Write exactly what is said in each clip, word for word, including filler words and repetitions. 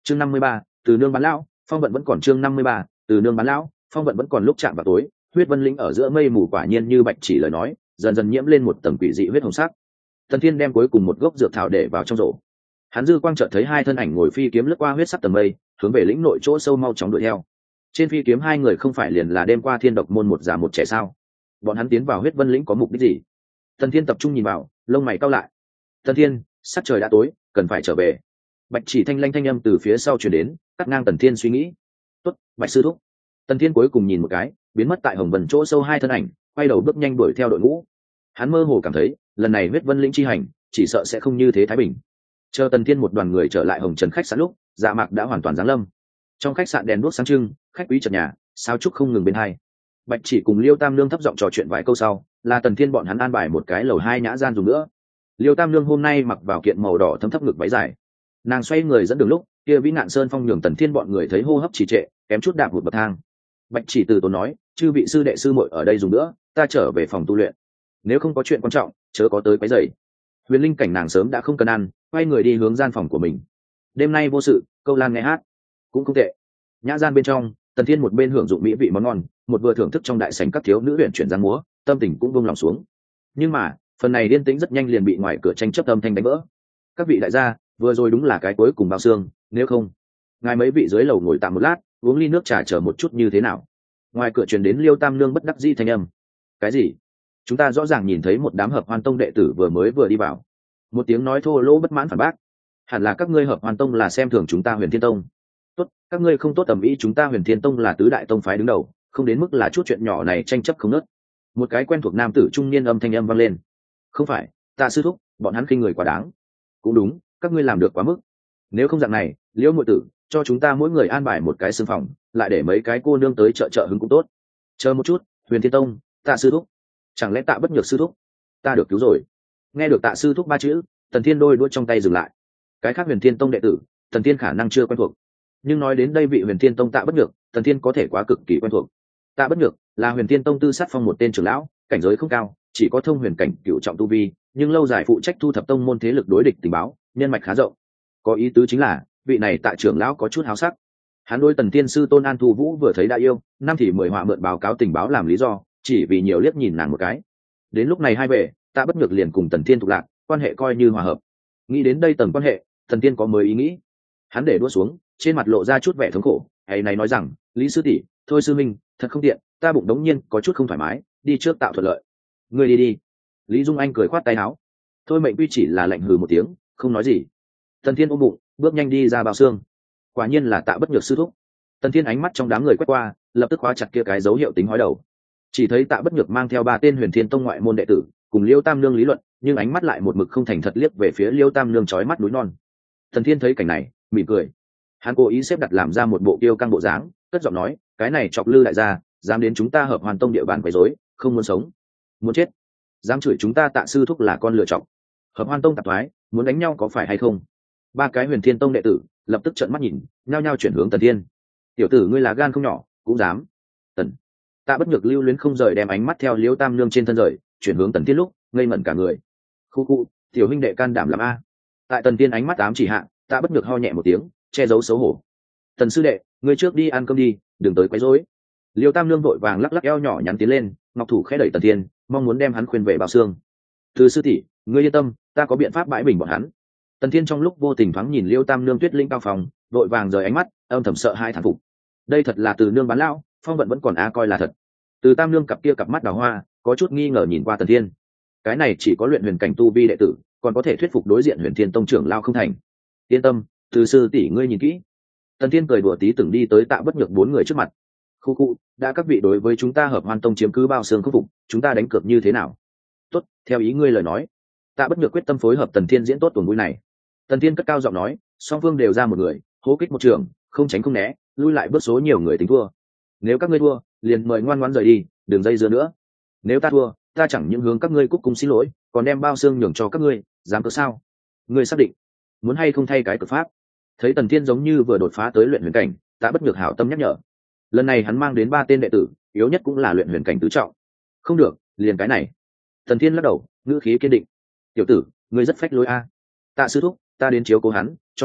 chương năm mươi ba, từ nương bán lão phong vận vẫn còn. chương năm mươi ba, từ nương bán lão phong vận vẫn còn. Lúc chạm vào tối, huyết vân lĩnh ở giữa mây mù quả nhiên như bạch chỉ lời nói, dần dần nhiễm lên một tầng quỷ dị huyết hồng sắc. Tần Thiên đem cuối cùng một gốc dược thảo để vào trong rổ. Hắn dư quang chợt thấy hai thân ảnh ngồi phi kiếm lướt qua huyết sắc tầng mây, hướng về lĩnh nội chỗ sâu mau chóng đuổi theo. Trên phi kiếm hai người không phải liền là đêm qua thiên độc môn một già một trẻ sao? Bọn hắn tiến vào huyết vân lĩnh có mục đích gì? Tần Thiên tập trung nhìn vào, lông mày cau lại. Tần Thiên, sắc trời đã tối, cần phải trở về. Bạch chỉ thanh lanh thanh âm từ phía sau truyền đến, cắt ngang Tần Thiên suy nghĩ. Tốt, Bạch sư thúc. Tần Thiên cuối cùng nhìn một cái, biến mất tại hồng vân chỗ sâu hai thân ảnh, quay đầu bước nhanh đuổi theo đội ngũ. Hắn mơ hồ cảm thấy, lần này huyết vân lĩnh chi hành, chỉ sợ sẽ không như thế thái bình. Chờ Tần Thiên một đoàn người trở lại hồng trần khách sạn lúc, Dạ Mạc đã hoàn toàn giáng lâm. Trong khách sạn đèn đuốc sáng trưng, khách quý chật nhà, sao chúc không ngừng bên hai. Bạch chỉ cùng Liêu Tam Nương thấp giọng trò chuyện vài câu sau, là Tần Thiên bọn hắn an bài một cái lầu hai nhã gian dùng nữa. Liêu Tam Nương hôm nay mặc vào kiện màu đỏ thấm thấp ngực váy dài, nàng xoay người dẫn đường lúc, kia Vĩ Nạn Sơn Phong nhường Tần Thiên bọn người thấy hô hấp trì trệ, kém chút đạp một bậc thang. Bạch chỉ từ tốn nói, chư vị sư đệ sư muội ở đây dùng nữa, ta trở về phòng tu luyện. Nếu không có chuyện quan trọng, chớ có tới quấy rầy. Huyền Linh cảnh nàng sớm đã không cần ăn, quay người đi hướng gian phòng của mình. Đêm nay vô sự, câu lan nghe hát cũng không tệ. Nhã gian bên trong, Tần Thiên một bên hưởng dụng mỹ vị món ngon, một vừa thưởng thức trong đại sảnh các thiếu nữ luyện chuyển giang múa, tâm tình cũng buông lòng xuống. Nhưng mà, phần này điên tĩnh rất nhanh liền bị ngoài cửa tranh chấp âm thanh đánh vỡ. Các vị đại gia, vừa rồi đúng là cái cuối cùng bao xương, nếu không, ngài mấy vị dưới lầu ngồi tạm một lát, uống ly nước trà chờ một chút như thế nào? Ngoài cửa truyền đến Liêu Tam Nương bất đắc dĩ thanh âm. Cái gì? Chúng ta rõ ràng nhìn thấy một đám hợp hoan tông đệ tử vừa mới vừa đi vào. Một tiếng nói thô lỗ bất mãn phản bác. Hẳn là các ngươi hợp hoan tông là xem thường chúng ta Huyền Thiên Tông. Tốt, các ngươi không tốt tầm ý, chúng ta Huyền Thiên Tông là tứ đại tông phái đứng đầu, không đến mức là chút chuyện nhỏ này tranh chấp không nớt. Một cái quen thuộc nam tử trung niên âm thanh âm vang lên. Không phải, Tạ sư thúc, bọn hắn khinh người quá đáng. Cũng đúng, các ngươi làm được quá mức. Nếu không dạng này, Liễu muội tử, cho chúng ta mỗi người an bài một cái xương phòng, lại để mấy cái cô nương tới trợ trợ hứng cũng tốt. Chờ một chút, Huyền Thiên Tông, Tạ sư thúc, chẳng lẽ Tạ Bất Nhược sư thúc? Ta được cứu rồi. Nghe được Tạ sư thúc ba chữ, Tần Thiên đôi đuôi trong tay dừng lại. Cái khác Huyền Thiên Tông đệ tử, Tần Thiên khả năng chưa quen thuộc, nhưng nói đến đây vị Huyền Thiên Tông Tạ Bất Nhược, Tần Thiên có thể quá cực kỳ quen thuộc. Tạ Bất Nhược là Huyền Thiên Tông tư sát phong một tên trưởng lão, cảnh giới không cao, chỉ có thông huyền cảnh cửu trọng tu vi, nhưng lâu dài phụ trách thu thập tông môn thế lực đối địch tình báo, nhân mạch khá rộng. Có ý tứ chính là, vị này Tạ trưởng lão có chút háo sắc. Hắn đối Tần Thiên sư tôn An Thu Vũ vừa thấy đã yêu, năm thì mời họa mượn báo cáo tình báo làm lý do, chỉ vì nhiều liếc nhìn nàng một cái. Đến lúc này hai bề, Tạ Bất Nhược liền cùng Tần Thiên thuộc lạc, quan hệ coi như hòa hợp. Nghĩ đến đây tầng quan hệ, Tần Thiên có mới ý nghĩ. Hắn để đua xuống, trên mặt lộ ra chút vẻ thống khổ, hay này nói rằng, Lý sư tỷ, thôi sư minh, thật không tiện, ta bụng đống nhiên có chút không thoải mái, đi trước tạo thuận lợi. Ngươi đi đi. Lý Dung Anh cười khoát tay áo. Thôi mệnh quy chỉ là lạnh hừ một tiếng, không nói gì. Tần Thiên ôm bụng, bước nhanh đi ra bao xương. Quả nhiên là Tạ Bất Nhược sư thúc. Tần Thiên ánh mắt trong đám người quét qua, lập tức khóa chặt kia cái dấu hiệu tính hói đầu. Chỉ thấy Tạ Bất Nhược mang theo ba tên Huyền Thiên Tông ngoại môn đệ tử, cùng Liêu Tam Nương lý luận, nhưng ánh mắt lại một mực không thành thật liếc về phía Liêu Tam Nương chói mắt núi non. Tần Thiên thấy cảnh này, mỉm cười. Hắn cố ý xếp đặt làm ra một bộ kiêu căng bộ dáng, cất giọng nói, cái này chọc lư đại gia, dám đến chúng ta Hợp Hoàn Tông địa bàn quấy rối, không muốn sống, muốn chết. Dám chửi chúng ta Tạ sư thúc là con lựa chọc. Hợp Hoàn Tông tạp thoái, muốn đánh nhau có phải hay không? Ba cái Huyền Thiên Tông đệ tử lập tức trợn mắt nhìn, nhao nhao chuyển hướng Tần Thiên. Tiểu tử ngươi là gan không nhỏ, cũng dám. Tần Tạ Bất Nhược lưu luyến không rời đem ánh mắt theo Liêu Tam Nương trên thân rời, chuyển hướng Tần Thiên lúc, ngây ngẩn cả người. Khu khu, tiểu huynh đệ can đảm làm a. Tại Tần Thiên ánh mắt ám chỉ hạ, Tạ Bất Nhược ho nhẹ một tiếng, che giấu xấu hổ. Tần sư đệ, ngươi trước đi ăn cơm đi, đừng tới quấy rối. Liêu Tam Nương vội vàng lắc lắc eo nhỏ nhắn tiến lên, ngọc thủ khẽ đẩy Tần Thiên, mong muốn đem hắn khuyên về bao xương. Từ sư tỷ, ngươi yên tâm, ta có biện pháp bãi bình bọn hắn. Tần Thiên trong lúc vô tình thoáng nhìn Liêu Tam Nương tuyết linh cao phòng, vội vàng rời ánh mắt, âm thầm sợ hai thản phục. Đây thật là Từ nương bán lão, phong vận vẫn còn a coi là thật. Từ Tam Nương cặp kia cặp mắt đào hoa, có chút nghi ngờ nhìn qua Tần Thiên. Cái này chỉ có luyện huyền cảnh tu vi đệ tử, còn có thể thuyết phục đối diện Huyền Thiên Tông trưởng lao không thành. Yên tâm, Từ sư tỷ ngươi nhìn kỹ. Tần Thiên cười đùa tí từng đi tới Tạ Bất Nhược bốn người trước mặt. Khu khu, đã các vị đối với chúng ta Hợp Hoan Tông chiếm cứ bao xương khắc phục, chúng ta đánh cược như thế nào? Tốt, theo ý ngươi lời nói. Tạ Bất Nhược quyết tâm phối hợp Tần Thiên diễn tốt tuần vui này. Tần Thiên cất cao giọng nói, song phương đều ra một người, hô kích một trường, không tránh không né, lui lại bước số nhiều người tính thua. Nếu các ngươi thua, liền mời ngoan ngoãn rời đi, đừng dây dưa nữa. Nếu ta thua, ta chẳng những hướng các ngươi cúc cung xin lỗi, còn đem bao xương nhường cho các ngươi, dám cớ sao? Ngươi xác định, muốn hay không thay cái cực pháp? Thấy Tần Thiên giống như vừa đột phá tới luyện huyền cảnh, Tạ Bất Nhược hảo tâm nhắc nhở. Lần này hắn mang đến ba tên đệ tử, yếu nhất cũng là luyện huyền cảnh tứ trọng. Không được, liền cái này. Tần Thiên lắc đầu, ngữ khí kiên định. Tiểu tử, ngươi rất phách lối a. Tạ sư thúc, ta đến chiếu cố hắn, cho hắn biết,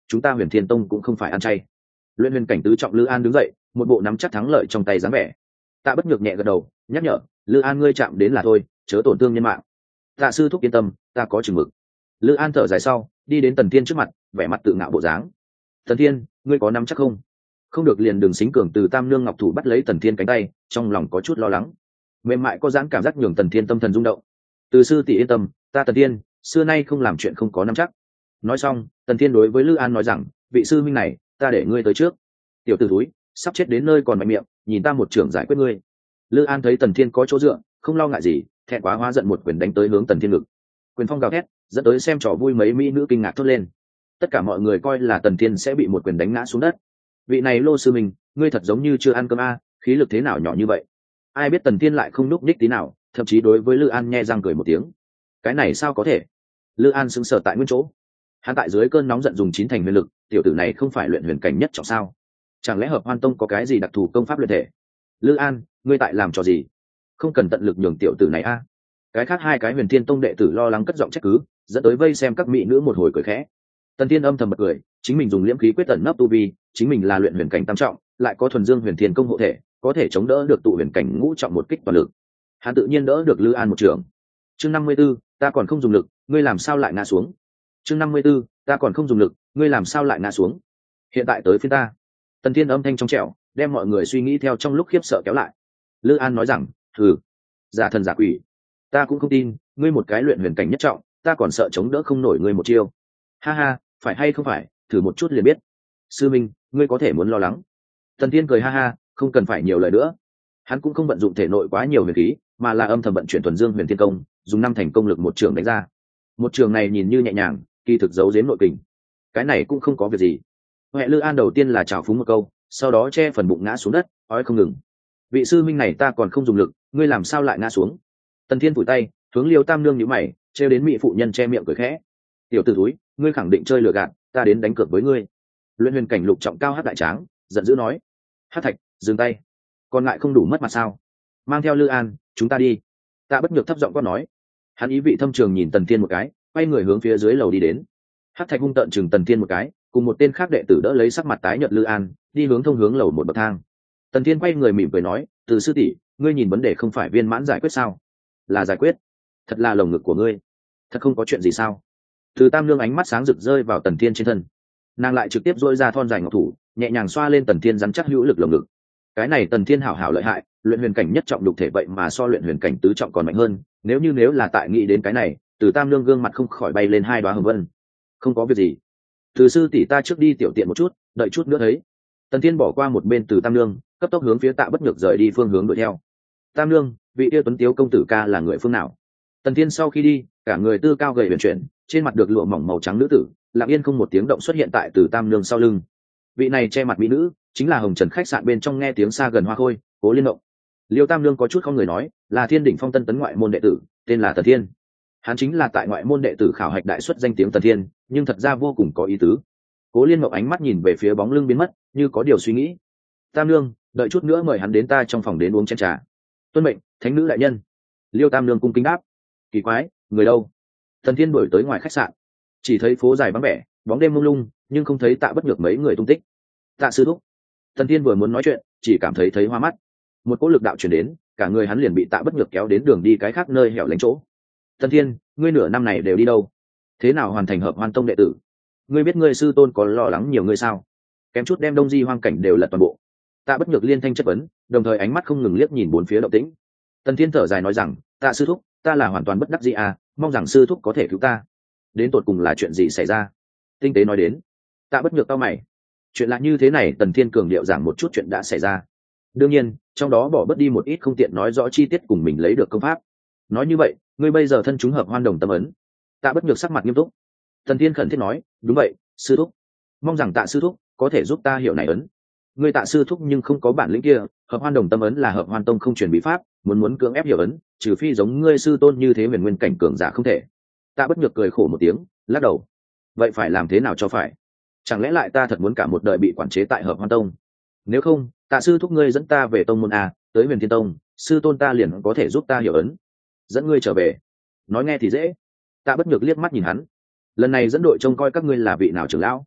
chúng ta huyền thiên tông cũng không phải ăn chay. Luyện huyền cảnh tứ trọng Lư An đứng dậy, một bộ nắm chắc thắng lợi trong tay dáng vẻ. Tạ Bất Nhược nhẹ gật đầu, nhắc nhở, Lư An ngươi chạm đến là thôi, chớ tổn thương nhân mạng. Tạ sư thúc yên tâm, ta có chừng mực. Lư An thở dài sau, đi đến Tần Thiên trước mặt, vẻ mặt tự ngạo bộ dáng. Tần Thiên, ngươi có nắm chắc không? Không được liền đừng xính cường. Từ Tam Nương ngọc thủ bắt lấy Tần Thiên cánh tay, trong lòng có chút lo lắng. Mềm mại có giãn cảm giác nhường Tần Thiên tâm thần rung động. Từ sư tỷ yên tâm, ta Tần Thiên xưa nay không làm chuyện không có nắm chắc. Nói xong, Tần Thiên đối với Lư An nói rằng, vị sư minh này, ta để ngươi tới trước. Tiểu tử thúi, sắp chết đến nơi còn mạnh miệng, nhìn ta một trưởng giải quyết ngươi. Lư An thấy Tần Thiên có chỗ dựa, không lo ngại gì, thẹn quá hóa giận một quyền đánh tới hướng Tần Thiên ngực. Quyền phong gào thét, dẫn tới xem trò vui mấy mỹ nữ kinh ngạc thốt lên. Tất cả mọi người coi là Tần Thiên sẽ bị một quyền đánh ngã xuống đất. Vị này Lô sư mình, ngươi thật giống như chưa ăn cơm a, khí lực thế nào nhỏ như vậy? Ai biết Tần Thiên lại không núp ních tí nào, thậm chí đối với Lư An nhe răng cười một tiếng. Cái này sao có thể? Lư An sững sờ tại nguyên chỗ. Hắn tại dưới cơn nóng giận dùng chín thành huyền lực, tiểu tử này không phải luyện huyền cảnh nhất trọng sao? Chẳng lẽ Hợp Hoan Tông có cái gì đặc thù công pháp luyện thể? Lư An, ngươi tại làm trò gì? Không cần tận lực nhường tiểu tử này a. Cái khác hai cái Huyền Thiên Tông đệ tử lo lắng cất giọng trách cứ, dẫn tới vây xem các mỹ nữ một hồi cười khẽ. Tần Thiên âm thầm bật cười, chính mình dùng liễm khí quyết tận nấp tu vi, chính mình là luyện huyền cảnh tam trọng, lại có thuần dương huyền thiên công hộ thể, có thể chống đỡ được tụ huyền cảnh ngũ trọng một kích toàn lực. Hắn tự nhiên đỡ được Lư An một trường. Chương năm mươi 54, ta còn không dùng lực, ngươi làm sao lại ngã xuống? Chương năm mươi 54, ta còn không dùng lực, ngươi làm sao lại ngã xuống? Hiện tại tới phiên ta. Tần Thiên âm thanh trong trẻo, đem mọi người suy nghĩ theo trong lúc khiếp sợ kéo lại. Lư An nói rằng, thử, giả thần giả quỷ, ta cũng không tin, ngươi một cái luyện huyền cảnh nhất trọng, ta còn sợ chống đỡ không nổi ngươi một chiêu. Ha ha, phải hay không phải, thử một chút liền biết. Sư minh, ngươi có thể muốn lo lắng. Tần Thiên cười ha ha, không cần phải nhiều lời nữa. Hắn cũng không vận dụng thể nội quá nhiều huyền khí, mà là âm thầm vận chuyển thuần dương huyền thiên công, dùng năm thành công lực một trường đánh ra. Một trường này nhìn như nhẹ nhàng, kỳ thực giấu giếm nội kình. Cái này cũng không có việc gì. Huệ Lư An đầu tiên là chào phúng một câu, sau đó che phần bụng ngã xuống đất, ói không ngừng. Vị sư minh này ta còn không dùng lực, ngươi làm sao lại ngã xuống? Tần Thiên phủi tay, hướng Liêu Tam Nương nhíu mày, trêu đến mỹ phụ nhân che miệng cười khẽ. Tiểu tử thúi, ngươi khẳng định chơi lừa gạt, ta đến đánh cược với ngươi. Luyện huyền cảnh lục trọng cao hát đại tráng, giận dữ nói. Hát Thạch, dừng tay. Còn lại không đủ mất mặt sao? Mang theo Lư An, chúng ta đi. Tạ Bất Nhược thấp giọng quát nói. Hắn ý vị thâm trường nhìn Tần Thiên một cái, quay người hướng phía dưới lầu đi đến. Hát Thạch hung tợn chừng Tần Thiên một cái, cùng một tên khác đệ tử đỡ lấy sắc mặt tái nhợt Lư An, đi hướng thông hướng lầu một bậc thang. Tần Thiên quay người mỉm cười nói, từ sư tỷ, ngươi nhìn vấn đề không phải viên mãn giải quyết sao? Là giải quyết. Thật là lồng ngực của ngươi. Thật không có chuyện gì sao? Từ Tam Nương ánh mắt sáng rực rơi vào Tần Thiên trên thân, nàng lại trực tiếp dỗi ra thon dài ngọc thủ, nhẹ nhàng xoa lên Tần Thiên rắn chắc hữu lực lồng ngực. Cái này Tần Thiên hảo hảo lợi hại, luyện huyền cảnh nhất trọng đục thể vậy mà so luyện huyền cảnh tứ trọng còn mạnh hơn. Nếu như nếu là tại nghĩ đến cái này, Từ Tam Nương gương mặt không khỏi bay lên hai đoá hồng vân. Không có việc gì. Từ sư tỷ ta trước đi tiểu tiện một chút, đợi chút nữa thấy. Tần Thiên bỏ qua một bên Từ Tam Nương, cấp tốc hướng phía Tạ Bất Nhược rời đi phương hướng đuổi theo. Tam Nương, vị yêu tuấn tiếu công tử ca là người phương nào? Tần Thiên sau khi đi, cả người tư cao gầy huyền chuyển, trên mặt được lụa mỏng màu trắng nữ tử, lặng yên không một tiếng động xuất hiện tại Từ Tam Nương sau lưng. Vị này che mặt mỹ nữ, chính là Hồng Trần khách sạn bên trong nghe tiếng xa gần Hoa Khôi, Cố Liên Động. Liêu Tam Nương có chút không người nói, là Thiên Đỉnh Phong Tân tấn ngoại môn đệ tử, tên là Tần Thiên. Hắn chính là tại ngoại môn đệ tử khảo hạch đại xuất danh tiếng Tần Thiên, nhưng thật ra vô cùng có ý tứ. Cố Liên Mộng ánh mắt nhìn về phía bóng lưng biến mất, như có điều suy nghĩ. Tam Nương, đợi chút nữa mời hắn đến ta trong phòng đến uống chén trà. Tuân mệnh, thánh nữ đại nhân. Liêu Tam Nương cung kính đáp. Kỳ quái, người đâu? Tần Thiên đuổi tới ngoài khách sạn, chỉ thấy phố dài vắng vẻ, bóng đêm mông lung, nhưng không thấy Tạ Bất Nhược mấy người tung tích. Tạ sư thúc. Tần Thiên vừa muốn nói chuyện, chỉ cảm thấy thấy hoa mắt. Một cỗ lực đạo truyền đến, cả người hắn liền bị Tạ Bất Nhược kéo đến đường đi cái khác nơi hẻo lánh chỗ. Tần Thiên, ngươi nửa năm này đều đi đâu? Thế nào hoàn thành Hợp Hoan Tông đệ tử? Ngươi biết ngươi sư tôn có lo lắng nhiều ngươi sao? Kém chút đem Đông Di hoang cảnh đều lật toàn bộ. Tạ Bất Nhược liên thanh chất vấn, đồng thời ánh mắt không ngừng liếc nhìn bốn phía động tĩnh. Tần Thiên thở dài nói rằng, Tạ sư thúc, ta là hoàn toàn bất đắc dĩ à, mong rằng sư thúc có thể cứu ta. Đến tột cùng là chuyện gì xảy ra? Tinh tế nói đến. Tạ Bất Nhược cau mày. Chuyện lạ như thế này, Tần Thiên cường điệu giảng một chút chuyện đã xảy ra. Đương nhiên, trong đó bỏ bớt đi một ít không tiện nói rõ chi tiết cùng mình lấy được công pháp. Nói như vậy, ngươi bây giờ thân chúng Hợp Hoan Đồng tâm ấn. Tạ Bất Nhược sắc mặt nghiêm túc. Tần Thiên khẩn thiết nói, đúng vậy, sư thúc. Mong rằng Tạ sư thúc có thể giúp ta hiểu này ấn. Ngươi Tạ sư thúc nhưng không có bản lĩnh kia, Hợp Hoan Đồng tâm ấn là Hợp Hoan Tông không truyền bí pháp, muốn muốn cưỡng ép hiểu ấn, trừ phi giống ngươi sư tôn như thế huyền nguyên cảnh cường giả không thể. Tạ Bất Nhược cười khổ một tiếng, lắc đầu. Vậy phải làm thế nào cho phải? Chẳng lẽ lại ta thật muốn cả một đời bị quản chế tại Hợp Hoan Tông? Nếu không, Tạ sư thúc ngươi dẫn ta về tông môn a, tới Huyền Thiên Tông, sư tôn ta liền có thể giúp ta hiểu ấn. Dẫn ngươi trở về. Nói nghe thì dễ. Tạ Bất Nhược liếc mắt nhìn hắn. Lần này dẫn đội trông coi các ngươi là vị nào trưởng lão?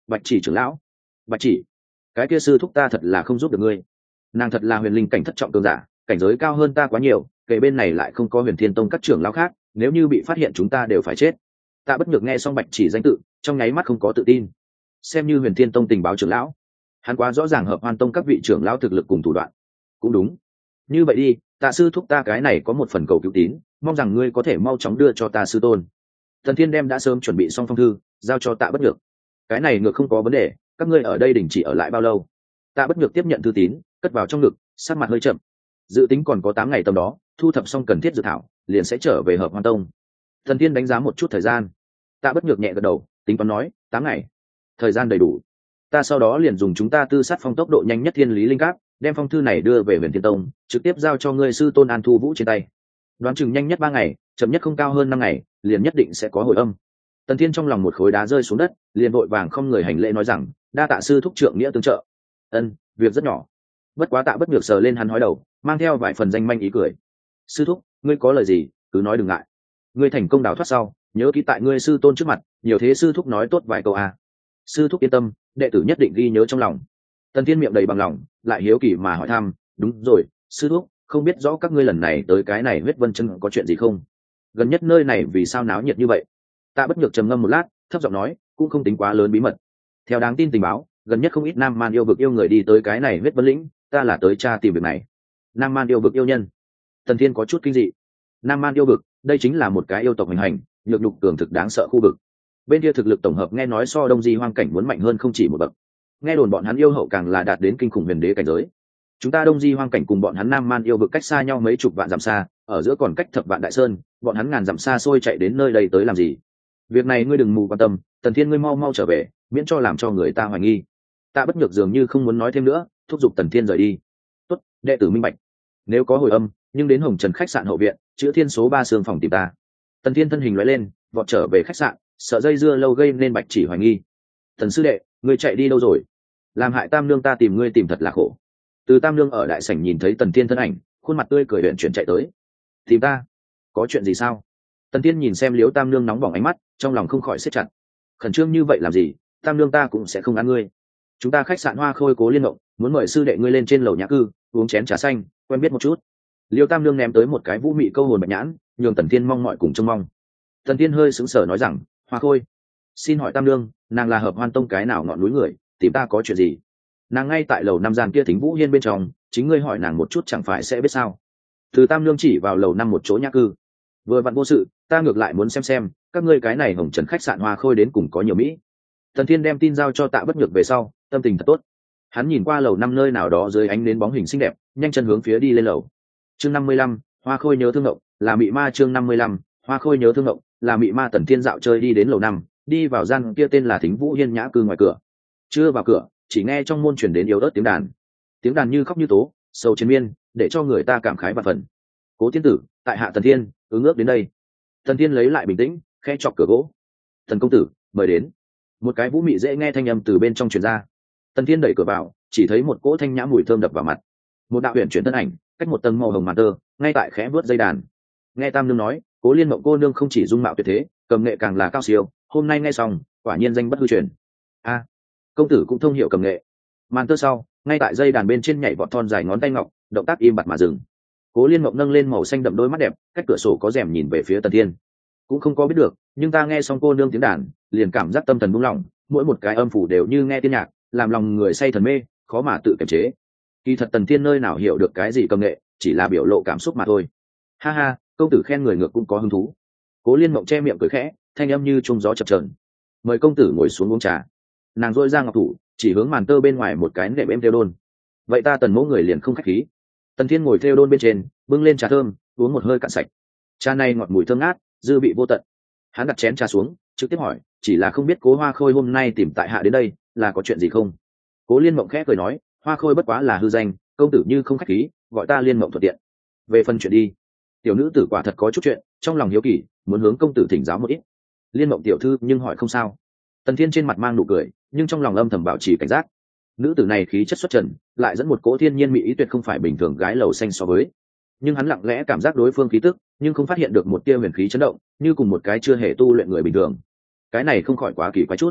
Bạch chỉ trưởng lão. Bạch chỉ, cái kia sư thúc ta thật là không giúp được ngươi. Nàng thật là huyền linh cảnh thất trọng cường giả, cảnh giới cao hơn ta quá nhiều, kể bên này lại không có huyền thiên tông các trưởng lão khác, nếu như bị phát hiện chúng ta đều phải chết. Tạ Bất Nhược nghe xong Bạch chỉ danh tự, trong nháy mắt không có tự tin. Xem như huyền thiên tông tình báo trưởng lão, hắn quá rõ ràng Hợp Hoan tông các vị trưởng lão thực lực cùng thủ đoạn. Cũng đúng, như vậy đi, Tạ sư thúc ta cái này có một phần cầu cứu tín, mong rằng ngươi có thể mau chóng đưa cho ta sư tôn. Thần Thiên đem đã sớm chuẩn bị xong phong thư, giao cho Tạ Bất Nhược. Cái này ngược không có vấn đề, các ngươi ở đây đình chỉ ở lại bao lâu? Tạ Bất Nhược tiếp nhận thư tín, cất vào trong ngực, sắc mặt hơi chậm. Dự tính còn có tám ngày tầm đó, thu thập xong cần thiết dự thảo, liền sẽ trở về Hợp Hoan tông. Thần Thiên đánh giá một chút thời gian. Tạ Bất Nhược nhẹ gật đầu, tính toán nói, tám ngày, thời gian đầy đủ. Ta sau đó liền dùng chúng ta tư sát phong tốc độ nhanh nhất thiên lý linh cáp, đem phong thư này đưa về Huyền Thiên tông, trực tiếp giao cho ngươi sư tôn An Thu Vũ trên tay. Đoán chừng nhanh nhất ba ngày, chậm nhất không cao hơn năm ngày, liền nhất định sẽ có hồi âm. Tần Thiên trong lòng một khối đá rơi xuống đất, liền vội vàng không người hành lễ nói rằng, đa tạ sư thúc trượng nghĩa tương trợ. Ân, việc rất nhỏ. Bất quá Tạ Bất Nhược sờ lên hắn hói đầu, mang theo vài phần danh manh ý cười. Sư thúc, ngươi có lời gì, cứ nói đừng ngại. Ngươi thành công đào thoát sau, nhớ kỹ tại ngươi sư tôn trước mặt, nhiều thế sư thúc nói tốt vài câu à. Sư thúc yên tâm, đệ tử nhất định ghi nhớ trong lòng. Tần Thiên miệng đầy bằng lòng, lại hiếu kỳ mà hỏi thăm, đúng rồi, sư thúc, không biết rõ các ngươi lần này tới cái này huyết vân chân có chuyện gì không? Gần nhất nơi này vì sao náo nhiệt như vậy? Tạ Bất Nhược trầm ngâm một lát, thấp giọng nói, cũng không tính quá lớn bí mật. Theo đáng tin tình báo, gần nhất không ít nam man yêu vực yêu người đi tới cái này huyết vân lĩnh, ta là tới tra tìm việc này. Nam man yêu vực yêu nhân. Tần Thiên có chút kinh dị. Nam man yêu vực, đây chính là một cái yêu tộc hành hành, nhược nhục cường thực đáng sợ khu vực. Bên kia thực lực tổng hợp nghe nói so Đông Di hoang cảnh muốn mạnh hơn không chỉ một bậc. Nghe đồn bọn hắn yêu hậu càng là đạt đến kinh khủng huyền đế cảnh giới. Chúng ta Đông Di hoang cảnh cùng bọn hắn Nam man yêu vực cách xa nhau mấy chục vạn dặm xa, ở giữa còn cách thập vạn đại sơn, bọn hắn ngàn dặm xa xôi chạy đến nơi đây tới làm gì? Việc này ngươi đừng mù quan tâm, Tần Thiên ngươi mau mau trở về, miễn cho làm cho người ta hoài nghi. Tạ Bất Nhược dường như không muốn nói thêm nữa, thúc giục Tần Thiên rời đi. Tốt, đệ tử minh bạch. Nếu có hồi âm, nhưng đến Hồng Trần khách sạn hậu viện, chữ Thiên số ba xương phòng tìm ta. Tần Thiên thân hình lóe lên, vọt trở về khách sạn, sợ dây dưa lâu gây nên Bạch Chỉ hoài nghi. Thần sư đệ, ngươi chạy đi đâu rồi? Làm hại Tam Nương ta tìm ngươi tìm thật là khổ. Từ Tam Nương ở đại sảnh nhìn thấy Tần Thiên thân ảnh, khuôn mặt tươi cười huyền chuyển chạy tới. Tìm ta? Có chuyện gì sao? Tần Thiên nhìn xem Liễu Tam Nương nóng bỏng ánh mắt, trong lòng không khỏi siết chặt. Khẩn trương như vậy làm gì? Tam Nương ta cũng sẽ không ăn ngươi. Chúng ta khách sạn Hoa Khôi Cố Liên Ngộng, muốn mời sư đệ ngươi lên trên lầu nhã cư, uống chén trà xanh, quen biết một chút. Liễu Tam Nương ném tới một cái vũ mị câu hồn bạch nhãn, nhường Tần Thiên mong mọi cùng trông mong. Tần Thiên hơi sững sờ nói rằng, Hoa Khôi, xin hỏi Tam Nương, nàng là Hợp Hoan tông cái nào ngọn núi người, tìm ta có chuyện gì? Nàng ngay tại lầu năm gian kia Thính Vũ Hiên bên trong, chính ngươi hỏi nàng một chút chẳng phải sẽ biết sao? Từ Tam Nương chỉ vào lầu năm một chỗ nhã cư. Vừa vặn vô sự, ta ngược lại muốn xem xem các ngươi cái này Hồng Trần khách sạn Hoa Khôi đến cùng có nhiều mỹ. Tần Thiên đem tin giao cho Tạ Bất Nhược về sau, tâm tình thật tốt. Hắn nhìn qua lầu năm nơi nào đó dưới ánh nến bóng hình xinh đẹp, nhanh chân hướng phía đi lên lầu. Chương năm mươi lăm, Hoa Khôi nhớ thương ngộng, là mị ma. Chương năm mươi lăm, Hoa Khôi nhớ thương ngộng, là mị ma. Tần Thiên dạo chơi đi đến lầu năm, đi vào gian kia tên là Thính Vũ Hiên nhã cư ngoài cửa. Chưa vào cửa, chỉ nghe trong môn truyền đến yếu ớt tiếng đàn. Tiếng đàn như khóc như tố, sâu chiến miên, để cho người ta cảm khái vạn phần. Cố tiên tử, tại hạ Tần Thiên, ứng ước đến đây. Tần Thiên lấy lại bình tĩnh, khẽ chọc cửa gỗ. Tần công tử, mời đến. Một cái vũ mị dễ nghe thanh âm từ bên trong truyền ra. Tần Thiên đẩy cửa vào, chỉ thấy một cỗ thanh nhã mùi thơm đập vào mặt. Một đạo huyền chuyển thân ảnh, cách một tầng màu hồng màn tơ, ngay tại khẽ vớt dây đàn. Nghe Tam Nương nói, Cố Liên Mộng cô nương không chỉ dung mạo tuyệt thế, cầm nghệ càng là cao siêu, hôm nay nghe xong, quả nhiên danh bất hư truyền. A, công tử cũng thông hiểu cầm nghệ. Màn tơ sau, ngay tại dây đàn bên trên nhảy vọt thon dài ngón tay ngọc, động tác im bặt mà dừng. Cố Liên Mộng nâng lên màu xanh đậm đôi mắt đẹp, cách cửa sổ có rèm nhìn về phía Tần Thiên. Cũng không có biết được, nhưng ta nghe xong cô nương tiếng đàn, liền cảm giác tâm thần buông lỏng, mỗi một cái âm phủ đều như nghe tiên nhạc, làm lòng người say thần mê, khó mà tự kiềm chế. Kỳ thật Tần Thiên nơi nào hiểu được cái gì cầm nghệ, chỉ là biểu lộ cảm xúc mà thôi. Ha ha, công tử khen người ngược cũng có hứng thú. Cố Liên Mộng che miệng cười khẽ, thanh âm như trung gió chập chờn. Mời công tử ngồi xuống uống trà. Nàng dội ra ngọc thủ, chỉ hướng màn tơ bên ngoài một cái nệm em theo đôn. Vậy ta Tần mỗ người liền không khách khí. Tần Thiên ngồi theo đôn bên trên, bưng lên trà thơm, uống một hơi cạn sạch. Trà này ngọt mùi thơm ngát, dư vị vô tận. Hắn đặt chén trà xuống, trực tiếp hỏi, chỉ là không biết Cố Hoa Khôi hôm nay tìm tại hạ đến đây, là có chuyện gì không? Cố Liên Mộng khẽ cười nói, Hoa Khôi bất quá là hư danh, công tử như không khách khí, gọi ta Liên Mộng thuận tiện. Về phần chuyện đi, tiểu nữ tử quả thật có chút chuyện, trong lòng hiếu kỳ, muốn hướng công tử thỉnh giáo một ít. Liên Mộng tiểu thư nhưng hỏi không sao. Tần Thiên trên mặt mang nụ cười, nhưng trong lòng âm thầm bảo trì cảnh giác. Nữ tử này khí chất xuất trần, lại dẫn một cỗ thiên nhiên mỹ ý tuyệt không phải bình thường gái lầu xanh so với. Nhưng hắn lặng lẽ cảm giác đối phương khí tức, nhưng không phát hiện được một tia huyền khí chấn động, như cùng một cái chưa hề tu luyện người bình thường. Cái này không khỏi quá kỳ quái chút.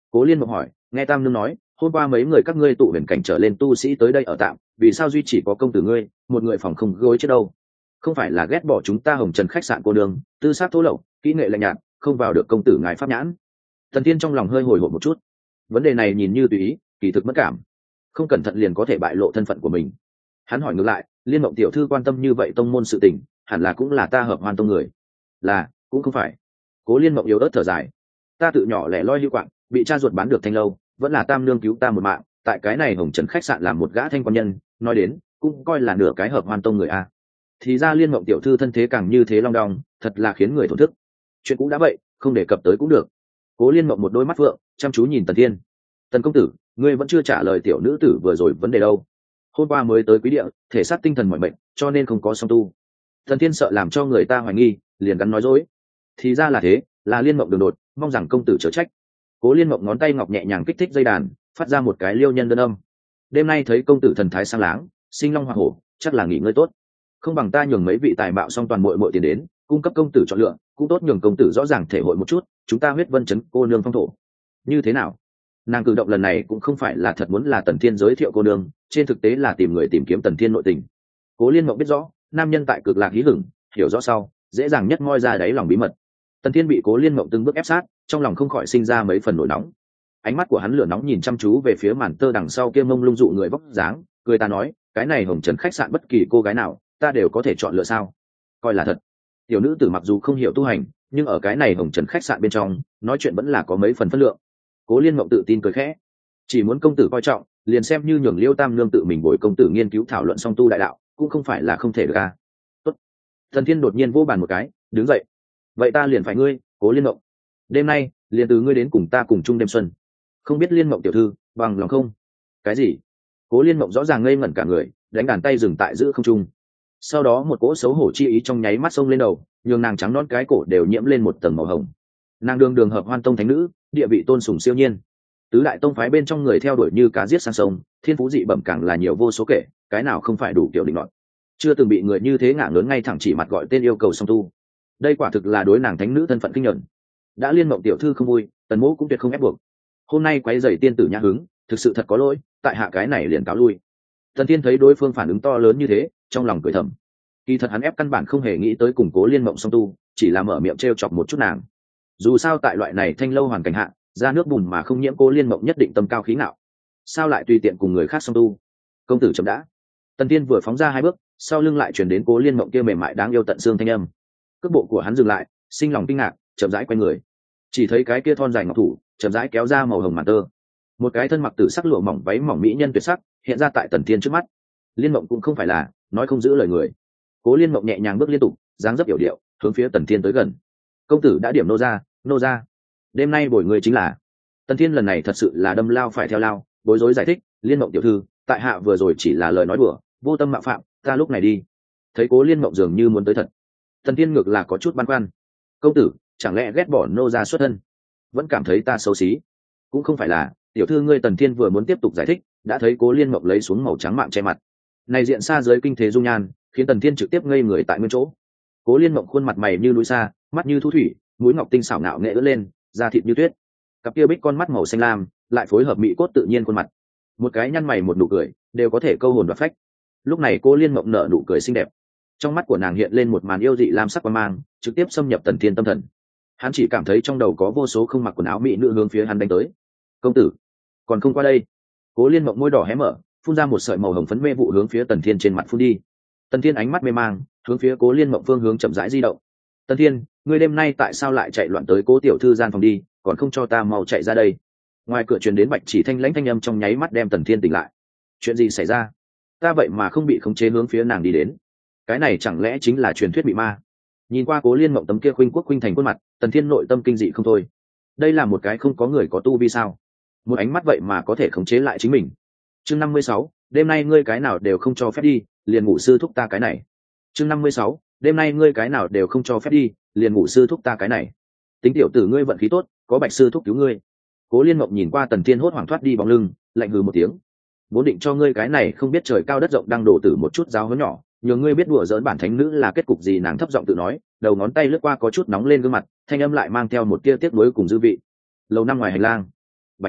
Cố Liên Mộng hỏi, nghe Tam Nương nói hôm qua mấy người các ngươi tụ huyền cảnh trở lên tu sĩ tới đây ở tạm, vì sao duy chỉ có công tử ngươi một người phòng không gối chứ đâu? Không phải là ghét bỏ chúng ta Hồng Trần khách sạn cô đường tư sát thô lậu, kỹ nghệ lạnh nhạt, không vào được công tử ngài pháp nhãn? Thần Thiên trong lòng hơi hồi hộp một chút, vấn đề này nhìn như tùy ý, kỳ thực mất cảm, không cẩn thận liền có thể bại lộ thân phận của mình. Hắn hỏi ngược lại, Liên Mộng tiểu thư quan tâm như vậy tông môn sự tình, hẳn là cũng là ta Hợp Hoan tông người? Là, cũng không phải. Cố Liên Mộng yếu ớt thở dài, ta tự nhỏ lẻ loi hữu quạng, bị cha ruột bán được thanh lâu, vẫn là Tam Nương cứu ta một mạng, tại cái này Hồng Trần khách sạn làm một gã thanh quan nhân, nói đến cũng coi là nửa cái Hợp Hoan tông người a. Thì ra Liên Mộng tiểu thư thân thế càng như thế long đong, thật là khiến người thổn thức. Chuyện cũ đã vậy, không đề cập tới cũng được. Cố Liên Mộng một đôi mắt phượng chăm chú nhìn Tần Thiên. Tần công tử, ngươi vẫn chưa trả lời tiểu nữ tử vừa rồi vấn đề đâu. Hôm qua mới tới quý địa, thể xác tinh thần mọi bệnh, cho nên không có song tu. Tần Thiên sợ làm cho người ta hoài nghi, liền gắn nói dối. Thì ra là thế, là Liên Mộng đường đột, mong rằng công tử chớ trách. Cố Liên Mộng ngón tay ngọc nhẹ nhàng kích thích dây đàn, phát ra một cái liêu nhân đơn âm. Đêm nay thấy công tử thần thái sang láng, sinh long hoa hổ, chắc là nghỉ ngơi tốt. Không bằng ta nhường mấy vị tài mạo xong toàn muội muội tiền đến, cung cấp công tử chọn lựa, cũng tốt nhường công tử rõ ràng thể hội một chút chúng ta Huyết Vân trấn cô nương phong thổ. Như thế nào? Nàng cử động lần này cũng không phải là thật muốn là Tần Thiên giới thiệu cô nương, trên thực tế là tìm người tìm kiếm Tần Thiên nội tình. Cố Liên Mộng biết rõ, nam nhân tại cực lạc hí hửng, hiểu rõ sau, dễ dàng nhất moi ra đáy lòng bí mật. Tần Thiên bị Cố Liên Mộng từng bước ép sát, trong lòng không khỏi sinh ra mấy phần nổi nóng. Ánh mắt của hắn lửa nóng nhìn chăm chú về phía màn tơ đằng sau kia mông lung dụ người vóc dáng, cười ta nói, cái này Hồng Trần khách sạn bất kỳ cô gái nào, ta đều có thể chọn lựa sao? Coi là thật. Tiểu nữ tử mặc dù không hiểu tu hành, nhưng ở cái này Hồng Trần khách sạn bên trong, nói chuyện vẫn là có mấy phần phân lượng. Cố Liên Mộng tự tin cười khẽ, chỉ muốn công tử coi trọng, liền xem như nhường Liêu Tam Nương tự mình bồi công tử nghiên cứu thảo luận song tu đại đạo, cũng không phải là không thể được à? Tốt. Thần Thiên đột nhiên vô bàn một cái, đứng dậy. Vậy ta liền phải ngươi, Cố Liên Mộng. Đêm nay, liền từ ngươi đến cùng ta cùng chung đêm xuân. Không biết Liên Mộng tiểu thư bằng lòng không? Cái gì? Cố Liên Mộng rõ ràng ngây ngẩn cả người, đánh đàn tay dừng tại giữa không trung. Sau đó một cỗ xấu hổ chi ý trong nháy mắt xông lên đầu, nhường nàng trắng nõn cái cổ đều nhiễm lên một tầng màu hồng. Nàng đường đường Hợp Hoan tông thánh nữ, địa vị tôn sùng siêu nhiên, tứ đại tông phái bên trong người theo đuổi như cá giết sang sông, thiên phú dị bẩm càng là nhiều vô số kể, cái nào không phải đủ kiểu định luận. Chưa từng bị người như thế ngả lớn ngay thẳng chỉ mặt gọi tên yêu cầu song tu. Đây quả thực là đối nàng thánh nữ thân phận kinh nhận. Đã Liên Mộng tiểu thư không vui, Tần Mỗ cũng tuyệt không ép buộc. Hôm nay quấy rầy tiên tử nhã hứng, thực sự thật có lỗi, tại hạ cái này liền cáo lui. Tần Thiên thấy đối phương phản ứng to lớn như thế, trong lòng cười thầm. Kỳ thật hắn ép căn bản không hề nghĩ tới củng Cố Liên Mộng song tu, chỉ là mở miệng trêu chọc một chút nàng. Dù sao tại loại này thanh lâu hoàn cảnh hạ, ra nước bùn mà không nhiễm Cố Liên Mộng nhất định tâm cao khí ngạo. Sao lại tùy tiện cùng người khác song tu? Công tử chậm đã. Tần Thiên vừa phóng ra hai bước, sau lưng lại truyền đến Cố Liên Mộng kia mềm mại đáng yêu tận xương thanh âm. Cước bộ của hắn dừng lại, sinh lòng kinh ngạc, chậm rãi quay người. Chỉ thấy cái kia thon dài ngọc thủ, chậm rãi kéo ra màu hồng màn tơ. Một cái thân mặc tử sắc lụa mỏng váy mỏng mỹ nhân tuyệt sắc, hiện ra tại Tần Thiên trước mắt. Liên Mộng cũng không phải là nói không giữ lời người. Cố Liên Mộng nhẹ nhàng bước liên tục, dáng dấp yểu điệu, hướng phía Tần Thiên tới gần. Công tử đã điểm nô ra, nô ra. Đêm nay bồi người chính là. Tần Thiên lần này thật sự là đâm lao phải theo lao, bối rối giải thích, Liên Mộng tiểu thư, tại hạ vừa rồi chỉ là lời nói đùa, vô tâm mạo phạm, ta lúc này đi. Thấy Cố Liên Mộng dường như muốn tới thật, Tần Thiên ngược là có chút băn khoăn. Công tử, chẳng lẽ ghét bỏ nô ra xuất thân, vẫn cảm thấy ta xấu xí? Cũng không phải là, tiểu thư ngươi. Tần Thiên vừa muốn tiếp tục giải thích, đã thấy Cố Liên Mộng lấy xuống màu trắng mạng che mặt. Này diện xa dưới kinh thế dung nhan, khiến Tần Thiên trực tiếp ngây người tại nguyên chỗ. Cố Liên Mộng khuôn mặt mày như núi xa, mắt như thu thủy, mũi ngọc tinh xảo ngạo nghệ ưỡn lên, da thịt như tuyết. Cặp kia bích con mắt màu xanh lam, lại phối hợp mỹ cốt tự nhiên khuôn mặt. Một cái nhăn mày một nụ cười, đều có thể câu hồn đoạt phách. Lúc này Cố Liên Mộng nở nụ cười xinh đẹp. Trong mắt của nàng hiện lên một màn yêu dị lam sắc quang mang, trực tiếp xâm nhập Tần Thiên tâm thần. Hắn chỉ cảm thấy trong đầu có vô số không mặc quần áo mỹ nữ hướng phía hắn đánh tới. Công tử, còn không qua đây. Cố Liên Mộng môi đỏ hé mở, phun ra một sợi màu hồng phấn mê vụ hướng phía Tần Thiên trên mặt phun đi. Tần Thiên ánh mắt mê mang, hướng phía Cố Liên Mộng phương hướng chậm rãi di động. Tần Thiên, ngươi đêm nay tại sao lại chạy loạn tới Cố tiểu thư gian phòng đi, còn không cho ta mau chạy ra đây? Ngoài cửa truyền đến Bạch Chỉ thanh lãnh thanh âm trong nháy mắt đem Tần Thiên tỉnh lại. Chuyện gì xảy ra? Ta vậy mà không bị khống chế hướng phía nàng đi đến. Cái này chẳng lẽ chính là truyền thuyết bị ma? Nhìn qua Cố Liên Mộng tấm kia khuynh quốc khuynh thành khuôn mặt, Tần Thiên nội tâm kinh dị không thôi. Đây là một cái không có người có tu vi sao? Một ánh mắt vậy mà có thể khống chế lại chính mình. Chương năm mươi sáu, đêm nay ngươi cái nào đều không cho phép đi, liền ngủ sư thúc ta cái này. Chương năm mươi sáu, đêm nay ngươi cái nào đều không cho phép đi, liền ngủ sư thúc ta cái này. Tính tiểu tử ngươi vận khí tốt, có Bạch sư thúc cứu ngươi. Cố Liên Mộng nhìn qua Tần Thiên hốt hoảng thoát đi bóng lưng, lạnh hừ một tiếng. Vốn định cho ngươi cái này không biết trời cao đất rộng đang đổ tử một chút giáo huấn nhỏ, nhờ ngươi biết đùa giỡn bản thánh nữ là kết cục gì. Nàng thấp giọng tự nói, đầu ngón tay lướt qua có chút nóng lên gương mặt, thanh âm lại mang theo một tia tiếc nuối cùng dư vị. Lầu năm ngoài hành lang,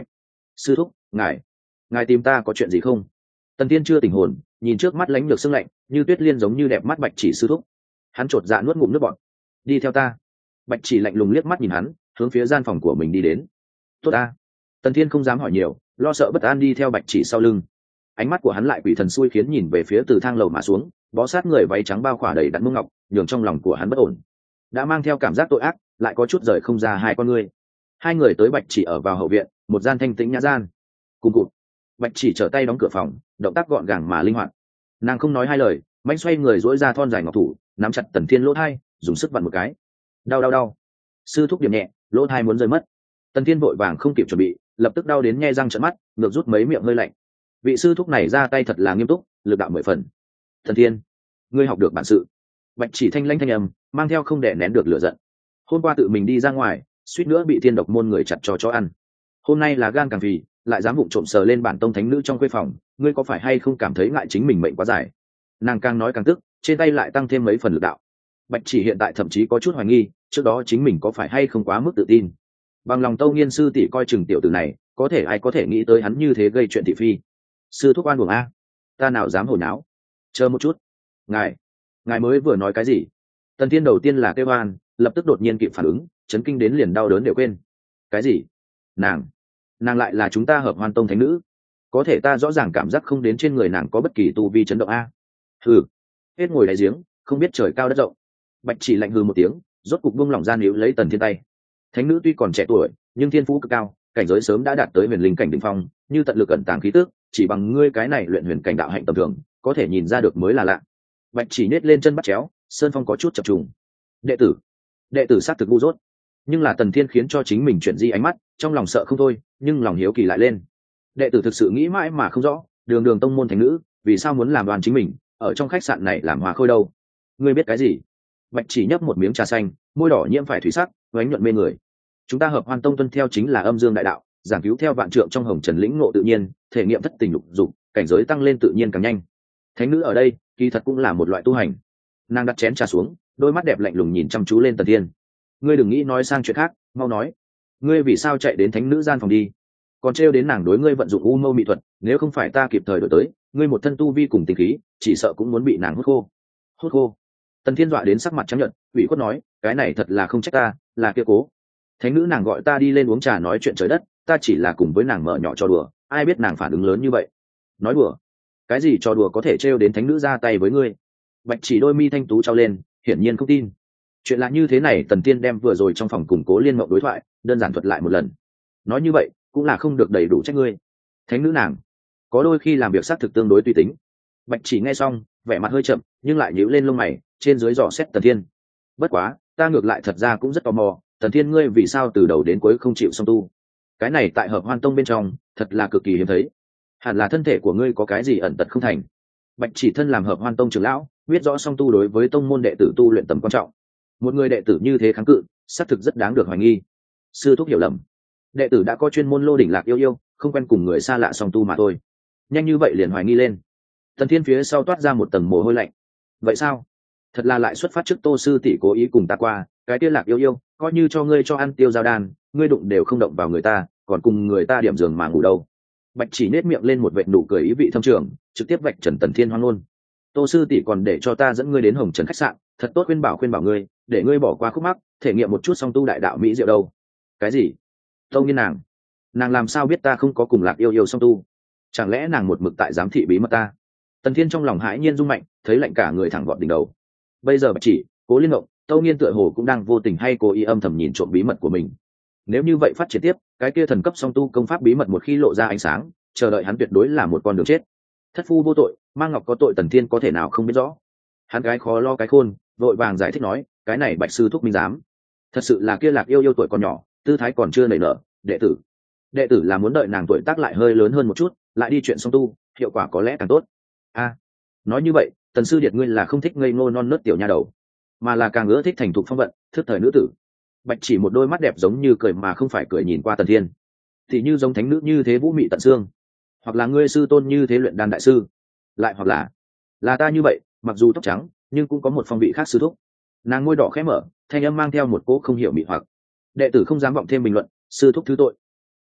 Sư thúc, ngài ngài tìm ta có chuyện gì không? Tần Thiên chưa tỉnh hồn, nhìn trước mắt lánh lược sương lạnh như tuyết liên giống như đẹp mắt Bạch Chỉ sư thúc. Hắn chột dạ nuốt ngụm nước bọt. Đi theo ta. Bạch Chỉ lạnh lùng liếc mắt nhìn hắn, hướng phía gian phòng của mình đi đến. Tốt ta. Tần Thiên không dám hỏi nhiều, lo sợ bất an đi theo Bạch Chỉ sau lưng. Ánh mắt của hắn lại quỷ thần xui khiến nhìn về phía từ thang lầu mà xuống, bó sát người váy trắng bao khỏa đầy đặn mông ngọc, nhường trong lòng của hắn bất ổn. Đã mang theo cảm giác tội ác, lại có chút rời không ra hai con người. Hai người tới Bạch Chỉ ở vào hậu viện, một gian thanh tĩnh nhã gian. Cùng cụt. Bạch Chỉ trở tay đóng cửa phòng, động tác gọn gàng mà linh hoạt. Nàng không nói hai lời, mạnh xoay người duỗi ra thon dài ngọc thủ, nắm chặt Tần Thiên lỗ thai, dùng sức vặn một cái. Đau đau đau. Sư thúc điểm nhẹ, lỗ thai muốn rơi mất. Tần Thiên vội vàng không kịp chuẩn bị, lập tức đau đến nhe răng trợn mắt, ngược rút mấy miệng hơi lạnh. Vị sư thúc này ra tay thật là nghiêm túc, lực đạo mười phần. Tần Thiên, ngươi học được bản sự. Bạch Chỉ thanh lãnh thanh âm, mang theo không đè nén được lửa giận. Hôm qua tự mình đi ra ngoài, suýt nữa bị thiên độc môn người chặt cho chó ăn. Hôm nay là gan càng phì, lại dám vụng trộm sờ lên bản tông thánh nữ trong khuê phòng, ngươi có phải hay không cảm thấy ngại chính mình mệnh quá dài? Nàng càng nói càng tức, trên tay lại tăng thêm mấy phần lực đạo. Bạch Chỉ hiện tại thậm chí có chút hoài nghi, trước đó chính mình có phải hay không quá mức tự tin. Bằng lòng Tâu Nghiên sư tỷ coi chừng tiểu tử này, có thể ai có thể nghĩ tới hắn như thế gây chuyện thị phi. Sư thúc oan uổng a, ta nào dám hồi náo. Chờ một chút, ngài ngài mới vừa nói cái gì? Tần Thiên đầu tiên là kêu oan, lập tức đột nhiên kịp phản ứng, chấn kinh đến liền đau đớn đều quên. Cái gì? Nàng nàng lại là chúng ta Hợp Hoan tông thánh nữ, có thể ta rõ ràng cảm giác không đến trên người nàng có bất kỳ tu vi chấn động a. Hừ, hết ngồi đáy giếng, không biết trời cao đất rộng. Bạch Chỉ lạnh hừ một tiếng, rốt cục buông lỏng ra níu lấy Tần Thiên tay. Thánh nữ tuy còn trẻ tuổi, nhưng thiên phú cực cao, cảnh giới sớm đã đạt tới huyền linh cảnh đỉnh phong, như tận lực ẩn tàng khí tức, chỉ bằng ngươi cái này luyện huyền cảnh đạo hạnh tầm thường, có thể nhìn ra được mới là lạ. Bạch Chỉ nết lên chân bắt chéo, sơn phong có chút chập trùng. Đệ tử, đệ tử sát thực ngu dốt, nhưng là Tần Thiên khiến cho chính mình chuyển di ánh mắt, trong lòng sợ không thôi, nhưng lòng hiếu kỳ lại lên. Đệ tử thực sự nghĩ mãi mà không rõ, đường đường tông môn thánh nữ, vì sao muốn làm đoàn chính mình, ở trong khách sạn này làm hòa khôi đâu? Ngươi biết cái gì? Bạch Chỉ nhấp một miếng trà xanh, môi đỏ nhiễm phải thủy sắc, ánh nhuận mê người. Chúng ta Hợp Hoan tông tuân theo chính là âm dương đại đạo, giảng cứu theo vạn trượng trong hồng trần lĩnh ngộ tự nhiên, thể nghiệm thất tình lục dục, cảnh giới tăng lên tự nhiên càng nhanh. Thánh nữ ở đây, kỳ thật cũng là một loại tu hành. Nàng đặt chén trà xuống, đôi mắt đẹp lạnh lùng nhìn chăm chú lên Tần Thiên. Ngươi đừng nghĩ nói sang chuyện khác, mau nói, ngươi vì sao chạy đến thánh nữ gian phòng đi? Còn trêu đến nàng đối ngươi vận dụng u mâu mỹ thuật, nếu không phải ta kịp thời đổi tới, ngươi một thân tu vi cùng tình khí, chỉ sợ cũng muốn bị nàng hút khô. Hút khô? Tần Thiên dọa đến sắc mặt trắng nhợt, ủy khuất nói, cái này thật là không trách ta, là kia cố. Thánh nữ nàng gọi ta đi lên uống trà nói chuyện trời đất, ta chỉ là cùng với nàng mở nhỏ trò đùa, ai biết nàng phản ứng lớn như vậy. Nói đùa? Cái gì trò đùa có thể trêu đến thánh nữ ra tay với ngươi? Bạch Chỉ đôi mi thanh tú trao lên, hiển nhiên không tin. Chuyện là như thế này, Tần Tiên đem vừa rồi trong phòng củng cố liên mộng đối thoại đơn giản thuật lại một lần. Nói như vậy cũng là không được đầy đủ trách ngươi. Thánh nữ nàng có đôi khi làm việc xác thực tương đối tùy tính. Bạch Chỉ nghe xong, vẻ mặt hơi chậm, nhưng lại nhíu lên lông mày, trên dưới dò xét Tần Thiên. Bất quá, ta ngược lại thật ra cũng rất tò mò, Tần Thiên ngươi vì sao từ đầu đến cuối không chịu song tu? Cái này tại Hợp Hoan tông bên trong, thật là cực kỳ hiếm thấy. Hẳn là thân thể của ngươi có cái gì ẩn tật không thành. Bạch Chỉ thân làm Hợp Hoan tông trưởng lão, biết rõ song tu đối với tông môn đệ tử tu luyện tầm quan trọng. Một người đệ tử như thế kháng cự, xác thực rất đáng được hoài nghi. Sư thúc hiểu lầm, đệ tử đã có chuyên môn lô đỉnh lạc yêu yêu, không quen cùng người xa lạ song tu mà thôi. Nhanh như vậy liền hoài nghi lên. Tần Thiên phía sau toát ra một tầng mồ hôi lạnh. Vậy sao? Thật là lại xuất phát trước Tô sư tỷ cố ý cùng ta qua, cái tiên lạc yêu yêu, coi như cho ngươi cho ăn tiêu giao đan, ngươi đụng đều không động vào người ta, còn cùng người ta điểm giường mà ngủ đâu. Bạch Chỉ nết miệng lên một vệt nụ cười ý vị thâm trường, trực tiếp vạch trần Tần Thiên hoang ngôn. Tô sư tỷ còn để cho ta dẫn ngươi đến Hồng Trần khách sạn, thật tốt khuyên bảo khuyên bảo ngươi, để ngươi bỏ qua khúc mắc, thể nghiệm một chút song tu đại đạo mỹ diệu đâu. Cái gì? Tâu Nghiên nàng nàng làm sao biết ta không có cùng lạc yêu yêu song tu? Chẳng lẽ nàng một mực tại giám thị bí mật ta? Tần Thiên trong lòng hãi nhiên rung mạnh, thấy lạnh cả người thẳng gọn đỉnh đầu. Bây giờ Bạch Chỉ, Cố Liên Ngộng, Tâu Nghiên tựa hồ cũng đang vô tình hay cố ý âm thầm nhìn trộm bí mật của mình. Nếu như vậy phát triển tiếp, cái kia thần cấp song tu công pháp bí mật một khi lộ ra ánh sáng, chờ đợi hắn tuyệt đối là một con đường chết. Thất phu vô tội, mang ngọc có tội, Tần Thiên có thể nào không biết rõ. Hắn gái khó lo cái khôn, vội vàng giải thích nói, cái này Bạch sư thúc minh giám, thật sự là kia lạc yêu yêu tuổi còn nhỏ, tư thái còn chưa nảy nở, đệ tử đệ tử là muốn đợi nàng tuổi tác lại hơi lớn hơn một chút, lại đi chuyện song tu, hiệu quả có lẽ càng tốt. A, nói như vậy, Tần sư điệt ngươi là không thích ngây ngô non nớt tiểu nha đầu, mà là càng ưa thích thành thục phong vận, thức thời nữ tử. Bạch Chỉ một đôi mắt đẹp giống như cười mà không phải cười nhìn qua Tần Thiên, thì như giống thánh nữ như thế vũ mị tận xương, hoặc là ngươi sư tôn như thế luyện đan đại sư, lại hoặc là là ta như vậy, mặc dù tóc trắng nhưng cũng có một phong vị khác sư thúc. Nàng môi đỏ khẽ mở, thanh âm mang theo một cỗ không hiểu mị hoặc. Đệ tử không dám vọng thêm bình luận, sư thúc thứ tội.